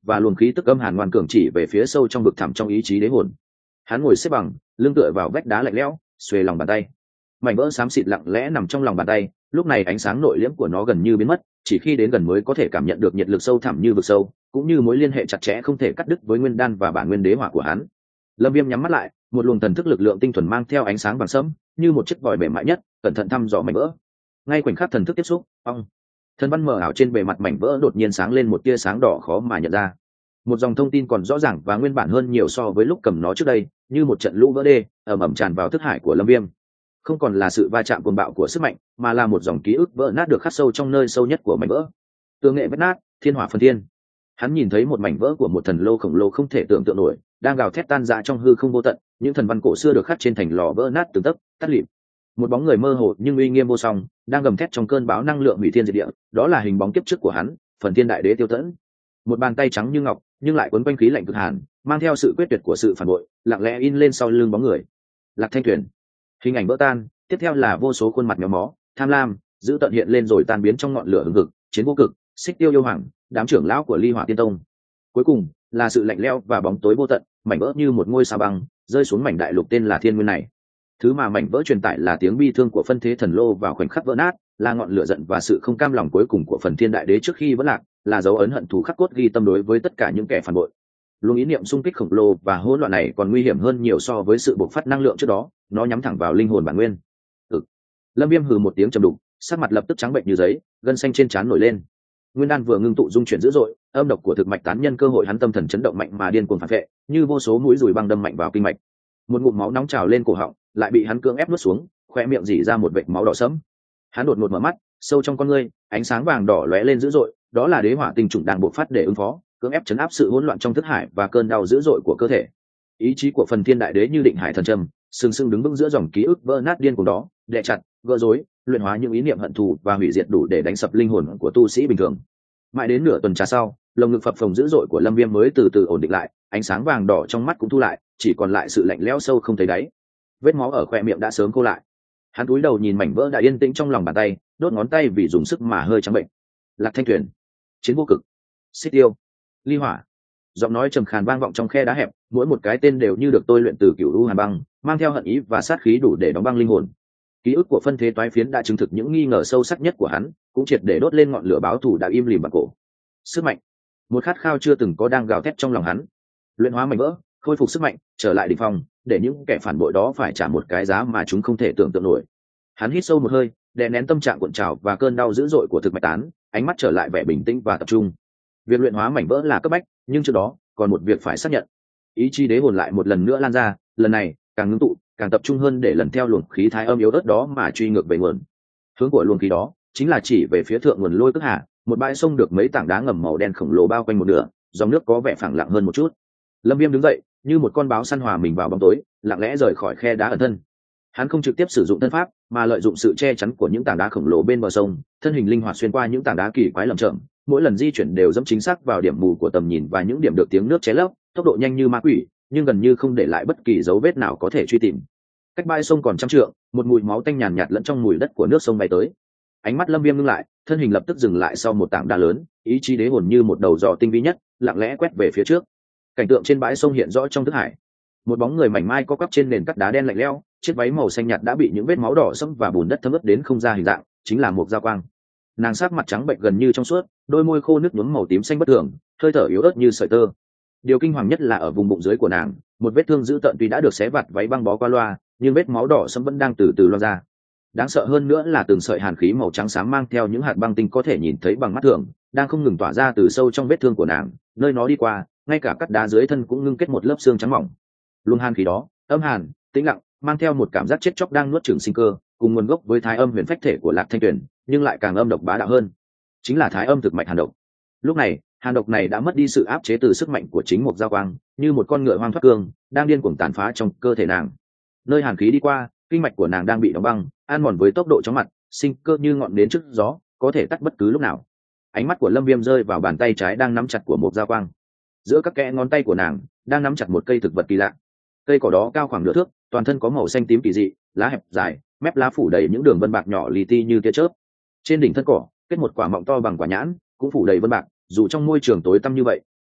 và luồng khí tức âm hàn ngoan cường chỉ về phía sâu trong vực thẳm trong ý chí đế hồn. Hắn ngồi xếp bằng, lưng tựa vào vách đá lạnh lẽo, xuề lòng bàn tay. Mảnh vỡ xám xịt lặng lẽ nằm trong lòng bàn tay, lúc này ánh sáng nội liễm của nó gần như biến mất, chỉ khi đến gần mới có thể cảm nhận được nhiệt lực sâu thẳm như vực sâu, cũng như mối liên hệ chặt chẽ không thể cắt đứt với nguyên đan và bản nguyên đế hỏa của hắn. Lâm Viêm nhắm mắt lại, một luồng thần thức lực lượng tinh thuần mang theo ánh sáng vàng sẫm, như một chiếc vòi mềm mại nhất, cẩn thận thăm dò mảnh vỡ. Ngay khoảnh khắc thần thức tiếp xúc, ong, thần văn mờ ảo trên bề mặt mảnh vỡ đột nhiên sáng lên một tia sáng đỏ khó mà nhận ra. Một dòng thông tin còn rõ ràng và nguyên bản hơn nhiều so với lúc cầm nó trước đây, như một trận lũ vỡ đê, ầm ầm tràn vào thức hải của Lâm Viêm. Không còn là sự va chạm cuồng bạo của sức mạnh, mà là một dòng ký ức vỡ nát được khắc sâu trong nơi sâu nhất của mảnh vỡ. Tường nghệ vỡ nát, thiên hỏa phân thiên. Hắn nhìn thấy một mảnh vỡ của một thần lô khổng lồ không thể tưởng tượng nổi, đang gào thét tan rã trong hư không vô tận, những thần văn cổ xưa được khắc trên thành lò vỡ nát từng tấc, tắt lịm. Một bóng người mơ hồ nhưng uy nghiêm vô song, đang gầm thét trong cơn bão năng lượng hủy thiên diệt địa, đó là hình bóng kiếp trước của hắn, Phần Thiên Đại Đế Tiêu Tẫn. Một bàn tay trắng như ngọc, nhưng lại quấn quanh khí lạnh cực hàn, mang theo sự quyết tuyệt của sự phản bội, lặng lẽ in lên sau lưng bóng người. Lạc Thanh Tuyền. Hình ảnh vỡ tan, tiếp theo là vô số khuôn mặt méo mó, tham lam, giữ tận hiện lên rồi tan biến trong ngọn lửa hừng hực, chiến vô cực, Xích Tiêu yêu hoàng, đám trưởng lão của Ly Hỏa Tiên Tông. Cuối cùng là sự lạnh lẽo và bóng tối vô tận, mảnh vỡ như một ngôi sao băng rơi xuống mảnh đại lục tên là Thiên Nguyên này. Thứ mà mảnh vỡ truyền tải là tiếng bi thương của phân thế thần lô vào khoảnh khắc vỡ nát, là ngọn lửa giận và sự không cam lòng cuối cùng của Phần Thiên Đại Đế trước khi vỡ lạc, là dấu ấn hận thù khắc cốt ghi tâm đối với tất cả những kẻ phản bội. Luồng ý niệm xung kích khổng lồ và hỗn loạn này còn nguy hiểm hơn nhiều so với sự bộc phát năng lượng trước đó, nó nhắm thẳng vào linh hồn bản nguyên. Ừ. Lâm Viêm hừ một tiếng trầm đục, sắc mặt lập tức trắng bệnh như giấy, gân xanh trên trán nổi lên. Nguyên đan vừa ngưng tụ dung chuyển dữ dội, âm độc của thực mạch tán nhân cơ hội hắn tâm thần chấn động mạnh mà điên cuồng phản vệ, như vô số mũi dùi băng đâm mạnh vào kinh mạch. Một ngụm máu nóng trào lên cổ họng, lại bị hắn cưỡng ép nuốt xuống, khóe miệng rỉ ra một vệt máu đỏ sẫm. Hắn đột ngột mở mắt, sâu trong con ngươi, ánh sáng vàng đỏ lóe lên dữ dội, đó là đế hỏa tinh trùng đang bộc phát để ứng phó, cưỡng ép chấn áp sự hỗn loạn trong thức hải và cơn đau dữ dội của cơ thể. Ý chí của Phần Thiên Đại Đế như định hải thần châm, sừng sững đứng vững giữa dòng ký ức vỡ nát điên cuồng đó, đè chặt, gỡ rối, luyện hóa những ý niệm hận thù và hủy diệt đủ để đánh sập linh hồn của tu sĩ bình thường. Mãi đến nửa tuần trà sau, lồng ngực phập phồng dữ dội của Lâm Viêm mới từ từ ổn định lại, ánh sáng vàng đỏ trong mắt cũng thu lại, chỉ còn lại sự lạnh lẽo sâu không thấy đáy. Vết máu ở khóe miệng đã sớm khô lại. Hắn cúi đầu nhìn mảnh vỡ đã yên tĩnh trong lòng bàn tay, đốt ngón tay vì dùng sức mà hơi trắng bệnh. Lạc Thanh Tuyền, Chiến Vô Cực, Xích Tiêu, Ly Hỏa. Giọng nói trầm khàn vang vọng trong khe đá hẹp, mỗi một cái tên đều như được tôi luyện từ cửu u hàn băng, mang theo hận ý và sát khí đủ để đóng băng linh hồn. Ký ức của phân thế toái phiến đã chứng thực những nghi ngờ sâu sắc nhất của hắn, cũng triệt để đốt lên ngọn lửa báo thù đã im lìm bằng cổ. Sức mạnh, một khát khao chưa từng có đang gào thét trong lòng hắn. Luyện hóa mảnh vỡ, khôi phục sức mạnh, trở lại đỉnh phong, để những kẻ phản bội đó phải trả một cái giá mà chúng không thể tưởng tượng nổi. Hắn hít sâu một hơi, đè nén tâm trạng cuộn trào và cơn đau dữ dội của thực mạch tán, ánh mắt trở lại vẻ bình tĩnh và tập trung. Việc luyện hóa mảnh vỡ là cấp bách, nhưng trước đó còn một việc phải xác nhận. Ý chí đế hồn lại một lần nữa lan ra, lần này càng ngưng tụ, càng tập trung hơn để lần theo luồng khí thái âm yếu ớt đó mà truy ngược về nguồn. Hướng của luồng khí đó chính là chỉ về phía thượng nguồn Lôi Cước Hà, một bãi sông được mấy tảng đá ngầm màu đen khổng lồ bao quanh một nửa, dòng nước có vẻ phẳng lặng hơn một chút. Lâm Viêm đứng dậy, như một con báo săn hòa mình vào bóng tối, lặng lẽ rời khỏi khe đá ẩn thân. Hắn không trực tiếp sử dụng thân pháp, mà lợi dụng sự che chắn của những tảng đá khổng lồ bên bờ sông, thân hình linh hoạt xuyên qua những tảng đá kỳ quái lởm chởm, mỗi lần di chuyển đều dẫm chính xác vào điểm mù của tầm nhìn và những điểm được tiếng nước ché lấp, tốc độ nhanh như ma quỷ, nhưng gần như không để lại bất kỳ dấu vết nào có thể truy tìm. Cách bãi sông còn trăm trượng, một mùi máu tanh nhàn nhạt lẫn trong mùi đất của nước sông bay tới. Ánh mắt Lâm Viêm ngưng lại, thân hình lập tức dừng lại sau một tảng đá lớn, ý chí đế hồn như một đầu giò tinh vi nhất, lặng lẽ quét về phía trước. Cảnh tượng trên bãi sông hiện rõ trong thức hải. Một bóng người mảnh mai co quắp trên nền cắt đá đen lạnh lẽo, chiếc váy màu xanh nhạt đã bị những vết máu đỏ sẫm và bùn đất thấm ướt đến không ra hình dạng, chính là Mộc Giao Quang. Nàng sắc mặt trắng bệch gần như trong suốt, đôi môi khô nước nhuốm màu tím xanh bất thường, hơi thở yếu ớt như sợi tơ. Điều kinh hoàng nhất là ở vùng bụng dưới của nàng, một vết thương dữ tợn tuy đã được xé vặt váy băng bó qua loa, nhưng vết máu đỏ sẫm vẫn đang từ từ loang ra. Đáng sợ hơn nữa là từng sợi hàn khí màu trắng xám mang theo những hạt băng tinh có thể nhìn thấy bằng mắt thường, đang không ngừng tỏa ra từ sâu trong vết thương của nàng, nơi nó đi qua, ngay cả cắt đá dưới thân cũng ngưng kết một lớp xương trắng mỏng. Luồng hàn khí đó, âm hàn, tĩnh lặng, mang theo một cảm giác chết chóc đang nuốt chửng sinh cơ, cùng nguồn gốc với thái âm huyền phách thể của Lạc Thanh Tuyền, nhưng lại càng âm độc bá đạo hơn. Chính là thái âm thực mạch hàn độc. Lúc này, hàn độc này đã mất đi sự áp chế từ sức mạnh của chính Mộc Giao Quang, như một con ngựa hoang thoát cương, đang điên cuồng tàn phá trong cơ thể nàng. Nơi hàn khí đi qua, kinh mạch của nàng đang bị đóng băng, ăn mòn với tốc độ chóng mặt, sinh cơ như ngọn nến trước gió, có thể tắt bất cứ lúc nào. Ánh mắt của Lâm Viêm rơi vào bàn tay trái đang nắm chặt của Mộc Giao Quang. Giữa các kẽ ngón tay của nàng đang nắm chặt một cây thực vật kỳ lạ. Cây cỏ đó cao khoảng nửa thước, toàn thân có màu xanh tím kỳ dị, lá hẹp dài, mép lá phủ đầy những đường vân bạc nhỏ li ti như tia chớp. Trên đỉnh thân cỏ kết một quả mọng to bằng quả nhãn, cũng phủ đầy vân bạc, dù trong môi trường tối tăm như vậy,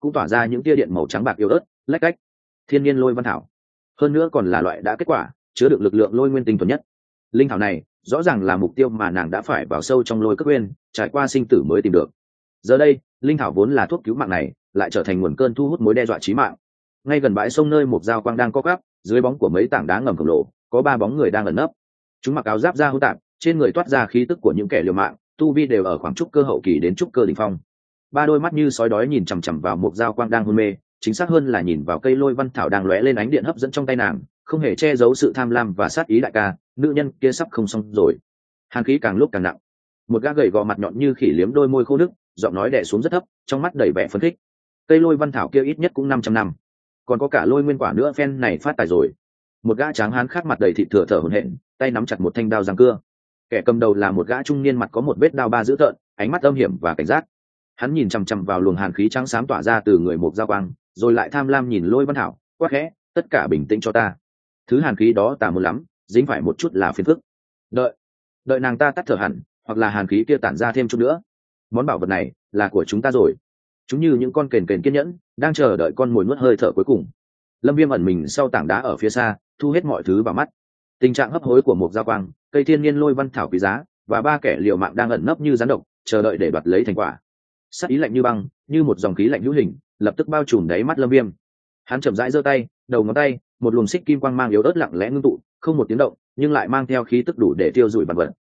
cũng tỏa ra những tia điện màu trắng bạc yếu ớt lách cách. Thiên nhiên lôi văn thảo, hơn nữa còn là loại đã kết quả, chứa được lực lượng lôi nguyên tinh thuần nhất. Linh thảo này rõ ràng là mục tiêu mà nàng đã phải vào sâu trong lôi cất nguyên, trải qua sinh tử mới tìm được. Giờ đây linh thảo vốn là thuốc cứu mạng này lại trở thành nguồn cơn thu hút mối đe dọa chí mạng. Ngay gần bãi sông nơi một dao quang đang co cắp, dưới bóng của mấy tảng đá ngầm khổng lồ có ba bóng người đang ẩn nấp. Chúng mặc áo giáp da hỗn tạp, trên người toát ra khí tức của những kẻ liều mạng, tu vi đều ở khoảng trúc cơ hậu kỳ đến trúc cơ đỉnh phong. Ba đôi mắt như sói đói nhìn chằm chằm vào một dao quang đang hôn mê, chính xác hơn là nhìn vào cây lôi văn thảo đang lóe lên ánh điện hấp dẫn trong tay nàng, không hề che giấu sự tham lam và sát ý. Đại ca, nữ nhân kia sắp không xong rồi. Hàn khí càng lúc càng nặng. Một gã gầy gò mặt nhọn như khỉ liếm đôi môi khô nức, giọng nói đè xuống rất thấp, trong mắt đầy vẻ phấn khích. Cây lôi văn thảo kia ít nhất cũng năm trăm năm, còn có cả lôi nguyên quả nữa, phen này phát tài rồi. Một gã tráng hán khác mặt đầy thịt thừa thở hổn hển, tay nắm chặt một thanh đao răng cưa. Kẻ cầm đầu là một gã trung niên mặt có một vết đao ba dữ tợn, ánh mắt âm hiểm và cảnh giác. Hắn nhìn chằm chằm vào luồng hàn khí trắng xám tỏa ra từ người một dao quang, rồi lại tham lam nhìn lôi văn thảo, quát khẽ, tất cả bình tĩnh cho ta. Thứ hàn khí đó tà muốn lắm, dính phải một chút là phiền phức. Đợi, đợi nàng ta tắt thở hẳn, hoặc là hàn khí kia tản ra thêm chút nữa. Món bảo vật này là của chúng ta rồi. Chúng như những con kền kền kiên nhẫn, đang chờ đợi con mồi nuốt hơi thở cuối cùng. Lâm Viêm ẩn mình sau tảng đá ở phía xa, thu hết mọi thứ vào mắt. Tình trạng hấp hối của một dao quang, cây thiên nhiên lôi văn thảo quý giá và ba kẻ liều mạng đang ẩn nấp như rắn độc, chờ đợi để đoạt lấy thành quả. Sát ý lạnh như băng, như một dòng khí lạnh hữu hình, lập tức bao trùm đáy mắt Lâm Viêm. Hắn chậm rãi giơ tay, đầu ngón tay, một luồng xích kim quang mang yếu ớt lặng lẽ ngưng tụ, không một tiếng động, nhưng lại mang theo khí tức đủ để tiêu rụi vạn vật.